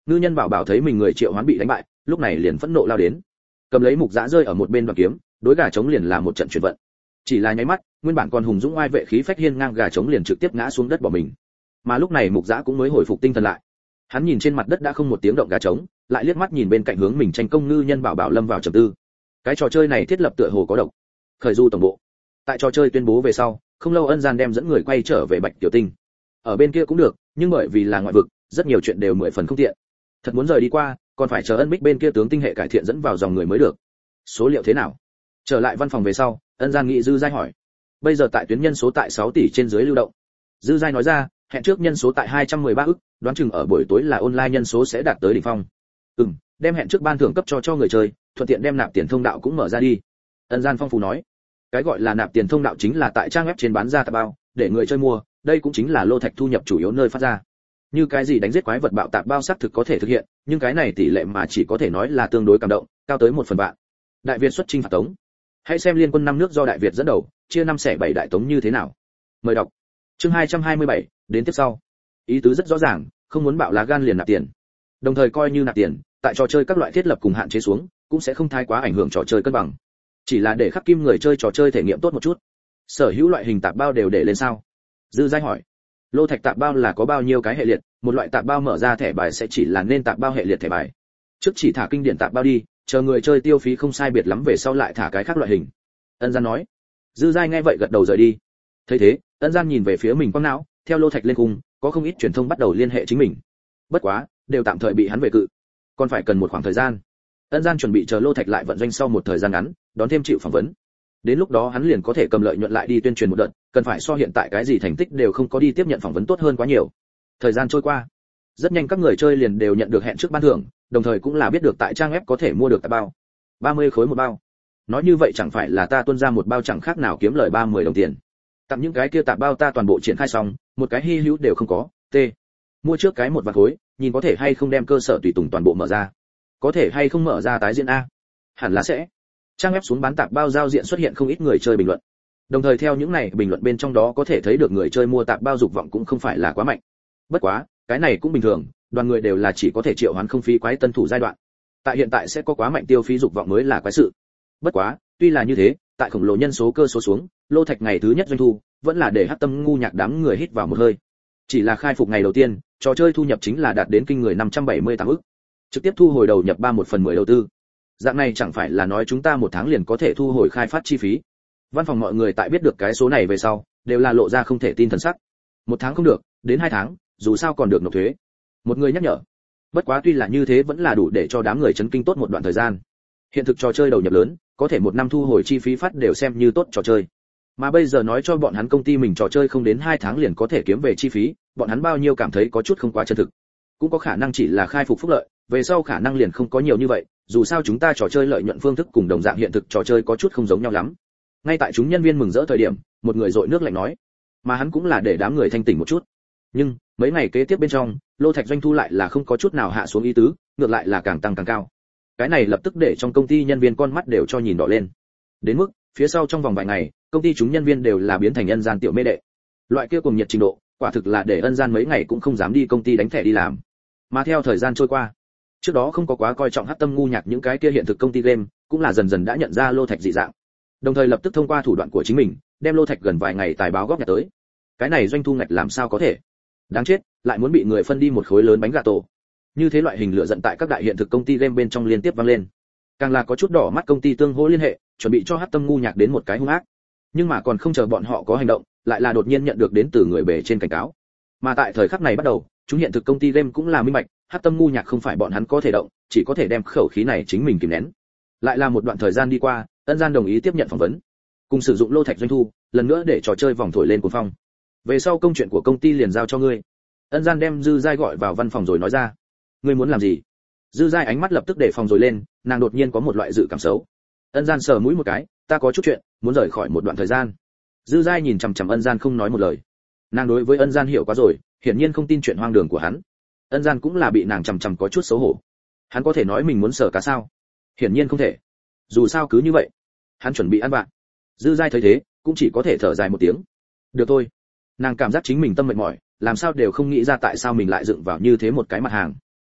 Ngư Nhân Bảo Bảo thấy mình người triệu hoán bị đánh bại, lúc này liền phẫn nộ lao đến, cầm lấy mục giã rơi ở một bên đoàn kiếm, đối gà trống liền là một trận chuyển vận. Chỉ là nháy mắt, nguyên bản còn hùng dũng oai vệ khí phách hiên ngang gà trống liền trực tiếp ngã xuống đất bỏ mình. Mà lúc này mục giã cũng mới hồi phục tinh thần lại. Hắn nhìn trên mặt đất đã không một tiếng động gà trống, lại liếc mắt nhìn bên cạnh hướng mình tranh công Ngư Nhân Bảo Bảo lâm vào trầm tư. Cái trò chơi này thiết lập tựa hồ có độc. Khởi du tổng bộ. Tại trò chơi tuyên bố về sau, không lâu Ân Gian đem dẫn người quay trở về Bạch Tiểu Tinh. Ở bên kia cũng được, nhưng bởi vì là ngoại vực, rất nhiều chuyện đều mười phần không tiện. Thật muốn rời đi qua, còn phải chờ Ân Bích bên kia tướng tinh hệ cải thiện dẫn vào dòng người mới được. Số liệu thế nào? Trở lại văn phòng về sau, Ân Gian nghị Dư Giai hỏi. Bây giờ tại tuyến nhân số tại sáu tỷ trên dưới lưu động. Dư Giai nói ra, hẹn trước nhân số tại hai trăm mười ba ức, đoán chừng ở buổi tối là online nhân số sẽ đạt tới đỉnh phong. Ừm, đem hẹn trước ban thưởng cấp cho cho người chơi, thuận tiện đem nạp tiền thông đạo cũng mở ra đi. Ân Gian phong phú nói. Cái gọi là nạp tiền thông đạo chính là tại trang web trên bán ra tạp bao, để người chơi mua, đây cũng chính là lô thạch thu nhập chủ yếu nơi phát ra. Như cái gì đánh giết quái vật bạo tạp bao xác thực có thể thực hiện, nhưng cái này tỷ lệ mà chỉ có thể nói là tương đối cảm động, cao tới một phần vạn. Đại Việt xuất chinh phạt Tống. Hãy xem liên quân năm nước do Đại Việt dẫn đầu, chia năm xẻ bảy đại Tống như thế nào. Mời đọc. Chương hai trăm hai mươi bảy, đến tiếp sau. Ý tứ rất rõ ràng, không muốn bạo lá gan liền nạp tiền. Đồng thời coi như nạp tiền, tại trò chơi các loại thiết lập cùng hạn chế xuống, cũng sẽ không thái quá ảnh hưởng trò chơi cân bằng. Chỉ là để khắc kim người chơi trò chơi thể nghiệm tốt một chút. Sở hữu loại hình tạp bao đều để lên sao? Dư Giai hỏi. Lô thạch tạp bao là có bao nhiêu cái hệ liệt, một loại tạp bao mở ra thẻ bài sẽ chỉ là nên tạp bao hệ liệt thẻ bài. Trước chỉ thả kinh điển tạp bao đi, chờ người chơi tiêu phí không sai biệt lắm về sau lại thả cái khác loại hình. Ân Gian nói. Dư Giai nghe vậy gật đầu rời đi. Thấy thế, Ân Gian nhìn về phía mình quăng não, theo lô thạch lên cung, có không ít truyền thông bắt đầu liên hệ chính mình. Bất quá, đều tạm thời bị hắn về cự. Còn phải cần một khoảng thời gian. Ân Gian chuẩn bị chờ lô thạch lại vận doanh sau một thời gian ngắn, đón thêm chịu phỏng vấn. Đến lúc đó hắn liền có thể cầm lợi nhuận lại đi tuyên truyền một đợt, cần phải so hiện tại cái gì thành tích đều không có đi tiếp nhận phỏng vấn tốt hơn quá nhiều. Thời gian trôi qua, rất nhanh các người chơi liền đều nhận được hẹn trước ban thưởng, đồng thời cũng là biết được tại trang web có thể mua được tạp bao. ba mươi khối một bao. Nói như vậy chẳng phải là ta tuân ra một bao chẳng khác nào kiếm lời ba mươi đồng tiền. Tặng những cái kia tạp bao ta toàn bộ triển khai xong, một cái hy hữu đều không có. T. Mua trước cái một vạt khối, nhìn có thể hay không đem cơ sở tùy tùng toàn bộ mở ra. Có thể hay không mở ra tái diễn a? Hẳn là sẽ. Trang web xuống bán tạp bao giao diện xuất hiện không ít người chơi bình luận. Đồng thời theo những này bình luận bên trong đó có thể thấy được người chơi mua tạp bao dục vọng cũng không phải là quá mạnh. Bất quá, cái này cũng bình thường, đoàn người đều là chỉ có thể triệu hoán không phí quái tân thủ giai đoạn. Tại hiện tại sẽ có quá mạnh tiêu phí dục vọng mới là quái sự. Bất quá, tuy là như thế, tại khổng lồ nhân số cơ số xuống, lô thạch ngày thứ nhất doanh thu, vẫn là để Hắc Tâm ngu nhạc đám người hít vào một hơi. Chỉ là khai phục ngày đầu tiên, trò chơi thu nhập chính là đạt đến kinh người năm trăm bảy mươi tám ức. Trực tiếp thu hồi đầu nhập ba một phần mười đầu tư. Dạng này chẳng phải là nói chúng ta một tháng liền có thể thu hồi khai phát chi phí. Văn phòng mọi người tại biết được cái số này về sau, đều là lộ ra không thể tin thần sắc. Một tháng không được, đến hai tháng, dù sao còn được nộp thuế. Một người nhắc nhở. Bất quá tuy là như thế vẫn là đủ để cho đám người chấn kinh tốt một đoạn thời gian. Hiện thực trò chơi đầu nhập lớn, có thể một năm thu hồi chi phí phát đều xem như tốt trò chơi. Mà bây giờ nói cho bọn hắn công ty mình trò chơi không đến hai tháng liền có thể kiếm về chi phí, bọn hắn bao nhiêu cảm thấy có chút không quá chân thực. Cũng có khả năng chỉ là khai phục phúc lợi, về sau khả năng liền không có nhiều như vậy, dù sao chúng ta trò chơi lợi nhuận phương thức cùng đồng dạng hiện thực trò chơi có chút không giống nhau lắm. Ngay tại chúng nhân viên mừng rỡ thời điểm, một người dội nước lạnh nói, mà hắn cũng là để đám người thanh tỉnh một chút. Nhưng mấy ngày kế tiếp bên trong, lô thạch doanh thu lại là không có chút nào hạ xuống ý tứ, ngược lại là càng tăng càng cao. Cái này lập tức để trong công ty nhân viên con mắt đều cho nhìn đỏ lên. Đến mức phía sau trong vòng vài ngày, công ty chúng nhân viên đều là biến thành Ân Gian tiểu mê đệ. Loại kia cùng nhiệt trình độ, quả thực là để Ân Gian mấy ngày cũng không dám đi công ty đánh thẻ đi làm. Mà theo thời gian trôi qua, trước đó không có quá coi trọng Hắc Tâm ngu nhạc những cái kia hiện thực công ty game, cũng là dần dần đã nhận ra lô thạch dị dạng. Đồng thời lập tức thông qua thủ đoạn của chính mình, đem lô thạch gần vài ngày tài báo góp nhặt tới. Cái này doanh thu ngạch làm sao có thể? Đáng chết, lại muốn bị người phân đi một khối lớn bánh gà tổ. Như thế loại hình lựa giận tại các đại hiện thực công ty game bên trong liên tiếp vang lên. Càng là có chút đỏ mắt công ty tương hỗ liên hệ, chuẩn bị cho Hắc Tâm ngu nhạc đến một cái hung ác. Nhưng mà còn không chờ bọn họ có hành động, lại là đột nhiên nhận được đến từ người bề trên cảnh cáo. Mà tại thời khắc này bắt đầu, chúng hiện thực công ty game cũng là minh bạch, Hắc Tâm ngu nhạc không phải bọn hắn có thể động, chỉ có thể đem khẩu khí này chính mình kìm nén. Lại là một đoạn thời gian đi qua, Ân Gian đồng ý tiếp nhận phỏng vấn, cùng sử dụng lô thạch doanh thu, lần nữa để trò chơi vòng thổi lên cuồng phong. Về sau công chuyện của công ty liền giao cho ngươi. Ân Gian đem Dư Giai gọi vào văn phòng rồi nói ra. Ngươi muốn làm gì? Dư Giai ánh mắt lập tức để phòng rồi lên, nàng đột nhiên có một loại dự cảm xấu. Ân Gian sờ mũi một cái, ta có chút chuyện, muốn rời khỏi một đoạn thời gian. Dư Giai nhìn chằm chằm Ân Gian không nói một lời. Nàng đối với Ân Gian hiểu quá rồi, hiển nhiên không tin chuyện hoang đường của hắn. Ân Gian cũng là bị nàng chằm chằm có chút xấu hổ. Hắn có thể nói mình muốn sờ cá sao? Hiển nhiên không thể. Dù sao cứ như vậy, hắn chuẩn bị ăn bạn. Dư Giai thấy thế, cũng chỉ có thể thở dài một tiếng. Được thôi. Nàng cảm giác chính mình tâm mệt mỏi, làm sao đều không nghĩ ra tại sao mình lại dựng vào như thế một cái mặt hàng.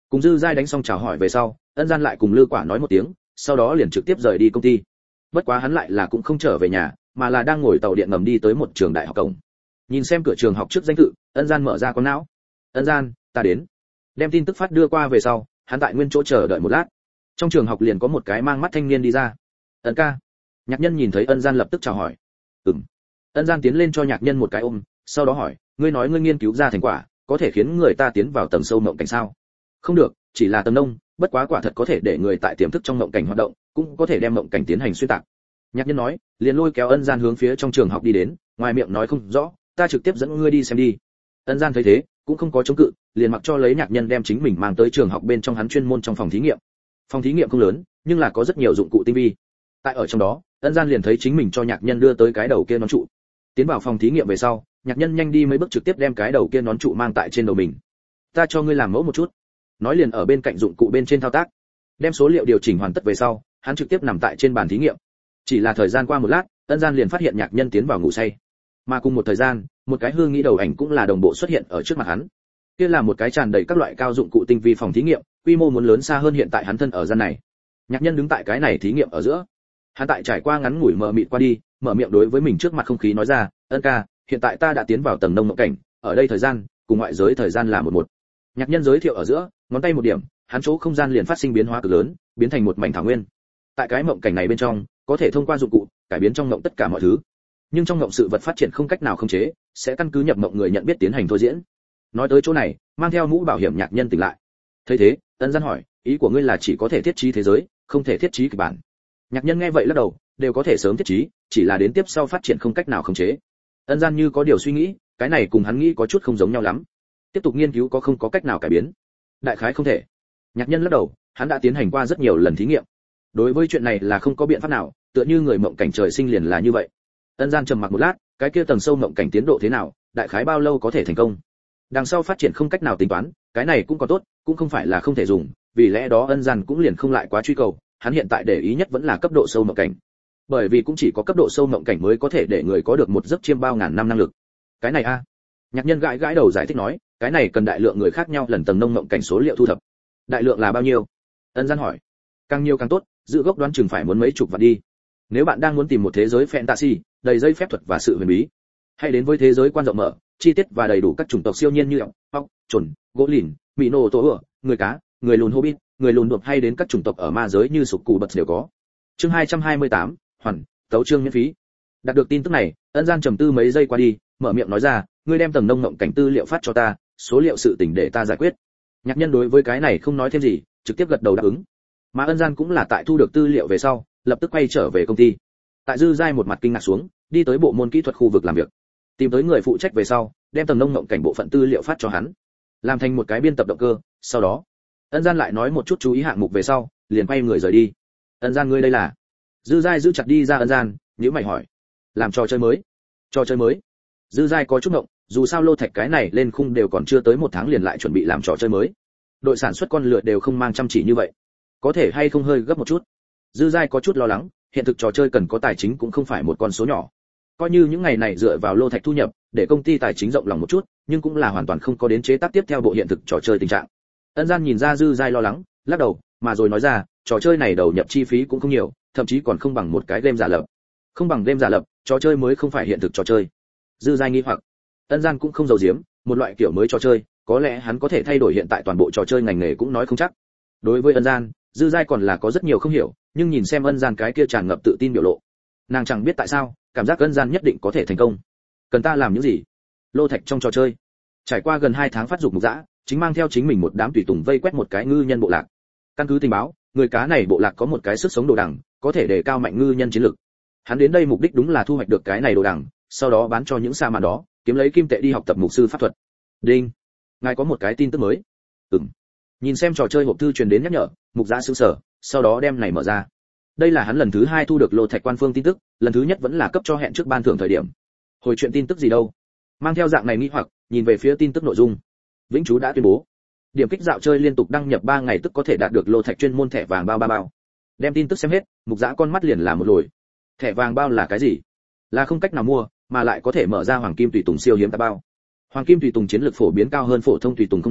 Cùng Dư Giai đánh xong chào hỏi về sau, Ân Gian lại cùng Lư Quả nói một tiếng, sau đó liền trực tiếp rời đi công ty. Bất quá hắn lại là cũng không trở về nhà, mà là đang ngồi tàu điện ngầm đi tới một trường đại học cổng. Nhìn xem cửa trường học trước danh tự, Ân Gian mở ra con não. Ân Gian, ta đến. Đem tin tức phát đưa qua về sau, hắn tại nguyên chỗ chờ đợi một lát. Trong trường học liền có một cái mang mắt thanh niên đi ra. Ân ca. Nhạc Nhân nhìn thấy Ân Gian lập tức chào hỏi. Ừm. Ân Gian tiến lên cho Nhạc Nhân một cái ôm, sau đó hỏi, ngươi nói ngươi nghiên cứu ra thành quả, có thể khiến người ta tiến vào tầng sâu mộng cảnh sao? Không được, chỉ là tầng nông, bất quá quả thật có thể để người tại tiềm thức trong mộng cảnh hoạt động, cũng có thể đem mộng cảnh tiến hành xuyên tạc. Nhạc Nhân nói, liền lôi kéo Ân Gian hướng phía trong trường học đi đến, ngoài miệng nói không rõ, ta trực tiếp dẫn ngươi đi xem đi. Ân Gian thấy thế, cũng không có chống cự, liền mặc cho lấy Nhạc Nhân đem chính mình mang tới trường học bên trong hắn chuyên môn trong phòng thí nghiệm. Phòng thí nghiệm không lớn, nhưng là có rất nhiều dụng cụ tinh vi. Tại ở trong đó, Ân Gian liền thấy chính mình cho Nhạc Nhân đưa tới cái đầu kia nón trụ. Tiến vào phòng thí nghiệm về sau, Nhạc Nhân nhanh đi mấy bước trực tiếp đem cái đầu kia nón trụ mang tại trên đầu mình. Ta cho ngươi làm mẫu một chút. Nói liền ở bên cạnh dụng cụ bên trên thao tác. Đem số liệu điều chỉnh hoàn tất về sau, hắn trực tiếp nằm tại trên bàn thí nghiệm. Chỉ là thời gian qua một lát, Ân Gian liền phát hiện Nhạc Nhân tiến vào ngủ say. Mà cùng một thời gian, một cái hương nghĩ đầu ảnh cũng là đồng bộ xuất hiện ở trước mặt hắn. Kia là một cái tràn đầy các loại cao dụng cụ tinh vi phòng thí nghiệm, quy mô muốn lớn xa hơn hiện tại hắn thân ở gian này. Nhạc Nhân đứng tại cái này thí nghiệm ở giữa. Hắn tại trải qua ngắn ngủi mờ mịt qua đi, mở miệng đối với mình trước mặt không khí nói ra, Ân ca, hiện tại ta đã tiến vào tầng nông mộng cảnh, ở đây thời gian cùng ngoại giới thời gian là một một. Nhạc Nhân giới thiệu ở giữa, ngón tay một điểm, hắn chỗ không gian liền phát sinh biến hóa cực lớn, biến thành một mảnh thảo nguyên. Tại cái mộng cảnh này bên trong, có thể thông qua dụng cụ cải biến trong mộng tất cả mọi thứ, nhưng trong mộng sự vật phát triển không cách nào khống chế, sẽ căn cứ nhập mộng người nhận biết tiến hành thôi diễn. Nói tới chỗ này, mang theo mũ bảo hiểm Nhạc Nhân tỉnh lại. Thấy thế, Ân Gian hỏi, ý của ngươi là chỉ có thể thiết trí thế giới, không thể thiết trí kịch bản? Nhạc Nhân nghe vậy lắc đầu, đều có thể sớm thiết trí, chỉ là đến tiếp sau phát triển không cách nào khống chế. Ân Gian như có điều suy nghĩ, cái này cùng hắn nghĩ có chút không giống nhau lắm. Tiếp tục nghiên cứu có không có cách nào cải biến? Đại khái không thể. Nhạc Nhân lắc đầu, hắn đã tiến hành qua rất nhiều lần thí nghiệm. Đối với chuyện này là không có biện pháp nào, tựa như người mộng cảnh trời sinh liền là như vậy. Ân Gian trầm mặc một lát, cái kia tầng sâu mộng cảnh tiến độ thế nào, đại khái bao lâu có thể thành công? Đằng sau phát triển không cách nào tính toán, cái này cũng có tốt, cũng không phải là không thể dùng, vì lẽ đó Ân Gian cũng liền không lại quá truy cầu, hắn hiện tại để ý nhất vẫn là cấp độ sâu mộng cảnh. Bởi vì cũng chỉ có cấp độ sâu mộng cảnh mới có thể để người có được một giấc chiêm bao ngàn năm năng lực. Cái này a. Nhạc Nhân gãi gãi đầu giải thích nói, cái này cần đại lượng người khác nhau lần tầng nông mộng cảnh số liệu thu thập. Đại lượng là bao nhiêu? Ân Gian hỏi. Càng nhiều càng tốt, dự gốc đoán chừng phải muốn mấy chục vạn đi. Nếu bạn đang muốn tìm một thế giới fantasy, đầy dây phép thuật và sự huyền bí, hãy đến với thế giới quan rộng mở, chi tiết và đầy đủ các chủng tộc siêu nhiên như ọc, ọc, chuẩn, gỗ lìn, mỹ nô tổ ửa, người cá, người lùn hobbit, người lùn đột hay đến các chủng tộc ở ma giới như sục cù bật đều có. Chương hai trăm hai mươi tám, hoàn, tấu chương miễn phí. Đạt được tin tức này, Ân Gian trầm tư mấy giây qua đi, mở miệng nói ra, ngươi đem tầng nông ngộng cảnh tư liệu phát cho ta, số liệu sự tình để ta giải quyết. Nhạc Nhân đối với cái này không nói thêm gì, trực tiếp gật đầu đáp ứng. Mà Ân Gian cũng là tại thu được tư liệu về sau, lập tức quay trở về công ty. Tại Dư Giai một mặt kinh ngạc xuống, đi tới bộ môn kỹ thuật khu vực làm việc, tìm tới người phụ trách về sau, đem tầng nông ngộng cảnh bộ phận tư liệu phát cho hắn, làm thành một cái biên tập động cơ. Sau đó, Ân Gian lại nói một chút chú ý hạng mục về sau, liền quay người rời đi. Ân Gian ngươi đây là? Dư Giai giữ chặt đi ra Ân Gian, nhíu mày hỏi. Làm trò chơi mới? Trò chơi mới? Dư Giai có chút ngộng, dù sao lô thạch cái này lên khung đều còn chưa tới một tháng liền lại chuẩn bị làm trò chơi mới. Đội sản xuất con lừa đều không mang chăm chỉ như vậy, có thể hay không hơi gấp một chút? Dư Giai có chút lo lắng, hiện thực trò chơi cần có tài chính cũng không phải một con số nhỏ. Coi như những ngày này dựa vào lô thạch thu nhập, để công ty tài chính rộng lòng một chút, nhưng cũng là hoàn toàn không có đến chế tác tiếp theo bộ hiện thực trò chơi tình trạng. Ân Gian nhìn ra Dư Giai lo lắng, lắc đầu, mà rồi nói ra, trò chơi này đầu nhập chi phí cũng không nhiều, thậm chí còn không bằng một cái game giả lập. Không bằng game giả lập, trò chơi mới không phải hiện thực trò chơi. Dư Giai nghi hoặc. Ân Gian cũng không giấu giếm, một loại kiểu mới trò chơi, có lẽ hắn có thể thay đổi hiện tại toàn bộ trò chơi ngành nghề cũng nói không chắc. Đối với Ân Gian, Dư Giai còn là có rất nhiều không hiểu, nhưng nhìn xem Ân Gian cái kia tràn ngập tự tin biểu lộ, nàng chẳng biết tại sao, cảm giác Ân Gian nhất định có thể thành công. Cần ta làm những gì? Lô thạch trong trò chơi. Trải qua gần hai tháng phát dục mục dã, chính mang theo chính mình một đám tùy tùng vây quét một cái ngư nhân bộ lạc. Căn cứ tình báo, người cá này bộ lạc có một cái sức sống đồ đằng, có thể đề cao mạnh ngư nhân chiến lực. Hắn đến đây mục đích đúng là thu hoạch được cái này đồ đằng, sau đó bán cho những sa màn đó, kiếm lấy kim tệ đi học tập mục sư pháp thuật. Đinh, ngài có một cái tin tức mới. Ừm. Nhìn xem trò chơi hộp thư truyền đến nhắc nhở, mục dã sững sờ, sau đó đem này mở ra. Đây là hắn lần thứ hai thu được lô thạch quan phương tin tức, lần thứ nhất vẫn là cấp cho hẹn trước ban thưởng thời điểm. Hồi chuyện tin tức gì đâu? Mang theo dạng này nghi hoặc, nhìn về phía tin tức nội dung. Vĩnh Chú đã tuyên bố, điểm kích dạo chơi liên tục đăng nhập ba ngày tức có thể đạt được lô thạch chuyên môn thẻ vàng bao ba bao. Đem tin tức xem hết, mục dã con mắt liền là một lồi. Thẻ vàng bao là cái gì? Là không cách nào mua, mà lại có thể mở ra hoàng kim tùy tùng siêu hiếm ta bao. Hoàng kim tùy tùng chiến lực phổ biến cao hơn phổ thông tùy tùng không nói,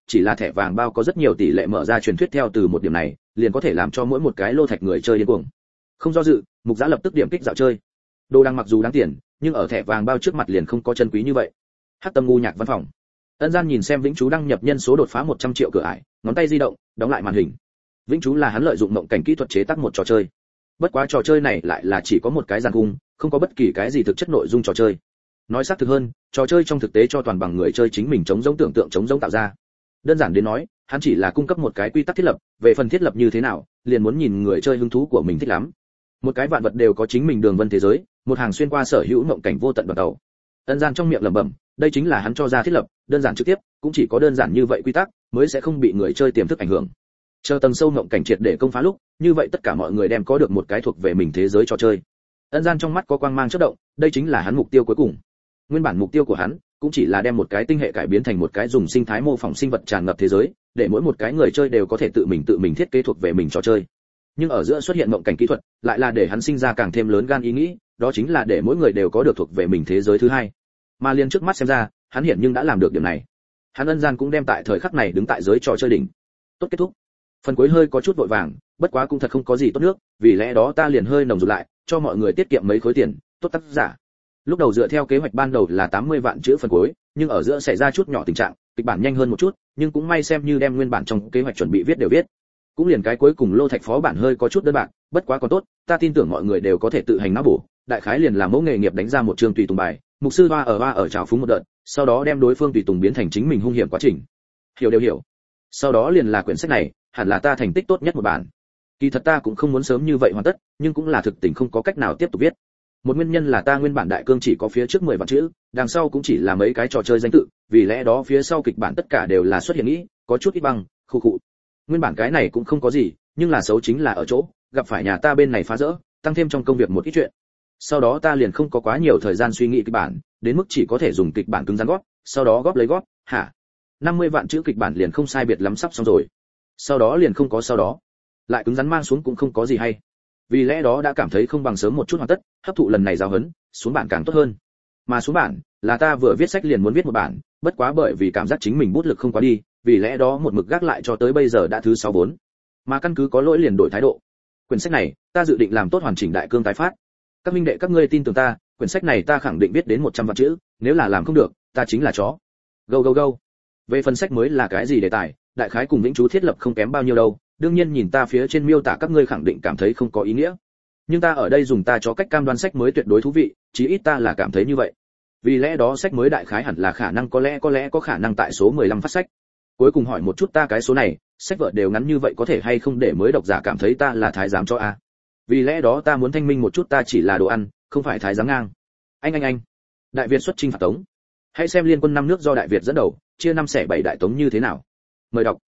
chỉ là thẻ vàng bao có rất nhiều tỷ lệ mở ra truyền thuyết theo từ một điểm này, liền có thể làm cho mỗi một cái lô thạch người chơi điên cuồng. Không do dự, Mục Giã lập tức điểm kích dạo chơi. Đồ đằng mặc dù đáng tiền, nhưng ở thẻ vàng bao trước mặt liền không có chân quý như vậy. Hắc Tâm ngu nhạc văn phòng. Ân Gian nhìn xem Vĩnh Chú đăng nhập nhân số đột phá một trăm triệu cửa ải, ngón tay di động, đóng lại màn hình. Vĩnh Chú là hắn lợi dụng mộng cảnh kỹ thuật chế tác một trò chơi. Bất quá trò chơi này lại là chỉ có một cái giàn cung, không có bất kỳ cái gì thực chất nội dung trò chơi. Nói xác thực hơn, trò chơi trong thực tế cho toàn bằng người chơi chính mình chống giống tưởng tượng chống giống tạo ra. Đơn giản đến nói, hắn chỉ là cung cấp một cái quy tắc thiết lập, về phần thiết lập như thế nào, liền muốn nhìn người chơi hứng thú của mình thích lắm. Một cái vạn vật đều có chính mình đường vân thế giới, một hàng xuyên qua sở hữu mộng cảnh vô tận đoàn tàu. Ân Gian trong miệng lẩm bẩm, đây chính là hắn cho ra thiết lập, đơn giản trực tiếp, cũng chỉ có đơn giản như vậy quy tắc mới sẽ không bị người chơi tiềm thức ảnh hưởng. Chờ tầng sâu mộng cảnh triệt để công phá lúc, như vậy tất cả mọi người đem có được một cái thuộc về mình thế giới trò chơi. Ân Gian trong mắt có quang mang chớp động, đây chính là hắn mục tiêu cuối cùng. Nguyên bản mục tiêu của hắn cũng chỉ là đem một cái tinh hệ cải biến thành một cái dùng sinh thái mô phỏng sinh vật tràn ngập thế giới, để mỗi một cái người chơi đều có thể tự mình tự mình thiết kế thuộc về mình trò chơi. Nhưng ở giữa xuất hiện mộng cảnh kỹ thuật, lại là để hắn sinh ra càng thêm lớn gan ý nghĩ, đó chính là để mỗi người đều có được thuộc về mình thế giới thứ hai. Mà liền trước mắt xem ra, hắn hiện nhưng đã làm được điểm này. Hắn Ân Gian cũng đem tại thời khắc này đứng tại giới trò chơi đỉnh. Tốt kết thúc. Phần cuối hơi có chút vội vàng, bất quá cũng thật không có gì tốt nước, vì lẽ đó ta liền hơi nồng rụt lại, cho mọi người tiết kiệm mấy khối tiền, tốt tác giả. Lúc đầu dựa theo kế hoạch ban đầu là tám mươi vạn chữ phần cuối, nhưng ở giữa xảy ra chút nhỏ tình trạng, kịch bản nhanh hơn một chút, nhưng cũng may xem như đem nguyên bản trong kế hoạch chuẩn bị viết đều viết. Cũng liền cái cuối cùng lô thạch phó bản hơi có chút đơn bạc, bất quá còn tốt, ta tin tưởng mọi người đều có thể tự hành não bổ, đại khái liền làm mẫu nghề nghiệp đánh ra một trường tùy tùng bài, mục sư hoa ở hoa ở trào phúng một đợt, sau đó đem đối phương tùy tùng biến thành chính mình hung hiểm quá trình. Hiểu đều hiểu. Sau đó liền là quyển sách này, hẳn là ta thành tích tốt nhất một bản. Kỳ thật ta cũng không muốn sớm như vậy hoàn tất, nhưng cũng là thực tình không có cách nào tiếp tục viết. Một nguyên nhân là ta nguyên bản đại cương chỉ có phía trước mười vạn chữ, đằng sau cũng chỉ là mấy cái trò chơi danh tự, vì lẽ đó phía sau kịch bản tất cả đều là xuất hiện nghĩ, có chút ít bằng, khu cụ. Nguyên bản cái này cũng không có gì, nhưng là xấu chính là ở chỗ, gặp phải nhà ta bên này phá rỡ, tăng thêm trong công việc một ít chuyện. Sau đó ta liền không có quá nhiều thời gian suy nghĩ kịch bản, đến mức chỉ có thể dùng kịch bản cứng rắn góp, sau đó góp lấy góp, hả? năm mươi vạn chữ kịch bản liền không sai biệt lắm sắp xong rồi. Sau đó liền không có sau đó. Lại cứng rắn mang xuống cũng không có gì hay. Vì lẽ đó đã cảm thấy không bằng sớm một chút hoàn tất, hấp thụ lần này giáo huấn, xuống bản càng tốt hơn. Mà xuống bản, là ta vừa viết sách liền muốn viết một bản, bất quá bởi vì cảm giác chính mình bút lực không quá đi, vì lẽ đó một mực gác lại cho tới bây giờ đã thứ sáu bốn. Mà căn cứ có lỗi liền đổi thái độ. Quyển sách này, ta dự định làm tốt hoàn chỉnh đại cương tái phát. Các minh đệ các ngươi tin tưởng ta, quyển sách này ta khẳng định viết đến một trăm vạn chữ, nếu là làm không được, ta chính là chó. Go go go. Về phần sách mới là cái gì đề tài, đại khái cùng Vĩnh Chú thiết lập không kém bao nhiêu đâu, đương nhiên nhìn ta phía trên miêu tả các ngươi khẳng định cảm thấy không có ý nghĩa. Nhưng ta ở đây dùng ta cho cách cam đoan sách mới tuyệt đối thú vị, chí ít ta là cảm thấy như vậy. Vì lẽ đó sách mới đại khái hẳn là khả năng có lẽ có lẽ có khả năng tại số mười lăm phát sách. Cuối cùng hỏi một chút ta cái số này, sách vợ đều ngắn như vậy có thể hay không để mới độc giả cảm thấy ta là thái giám cho a. Vì lẽ đó ta muốn thanh minh một chút ta chỉ là đồ ăn, không phải thái giám ngang. Anh anh anh. Đại Việt xuất chinh phạt Tống. Hãy xem Liên quân năm nước do Đại Việt dẫn đầu, chia năm xẻ bảy đại tống như thế nào. Mời đọc.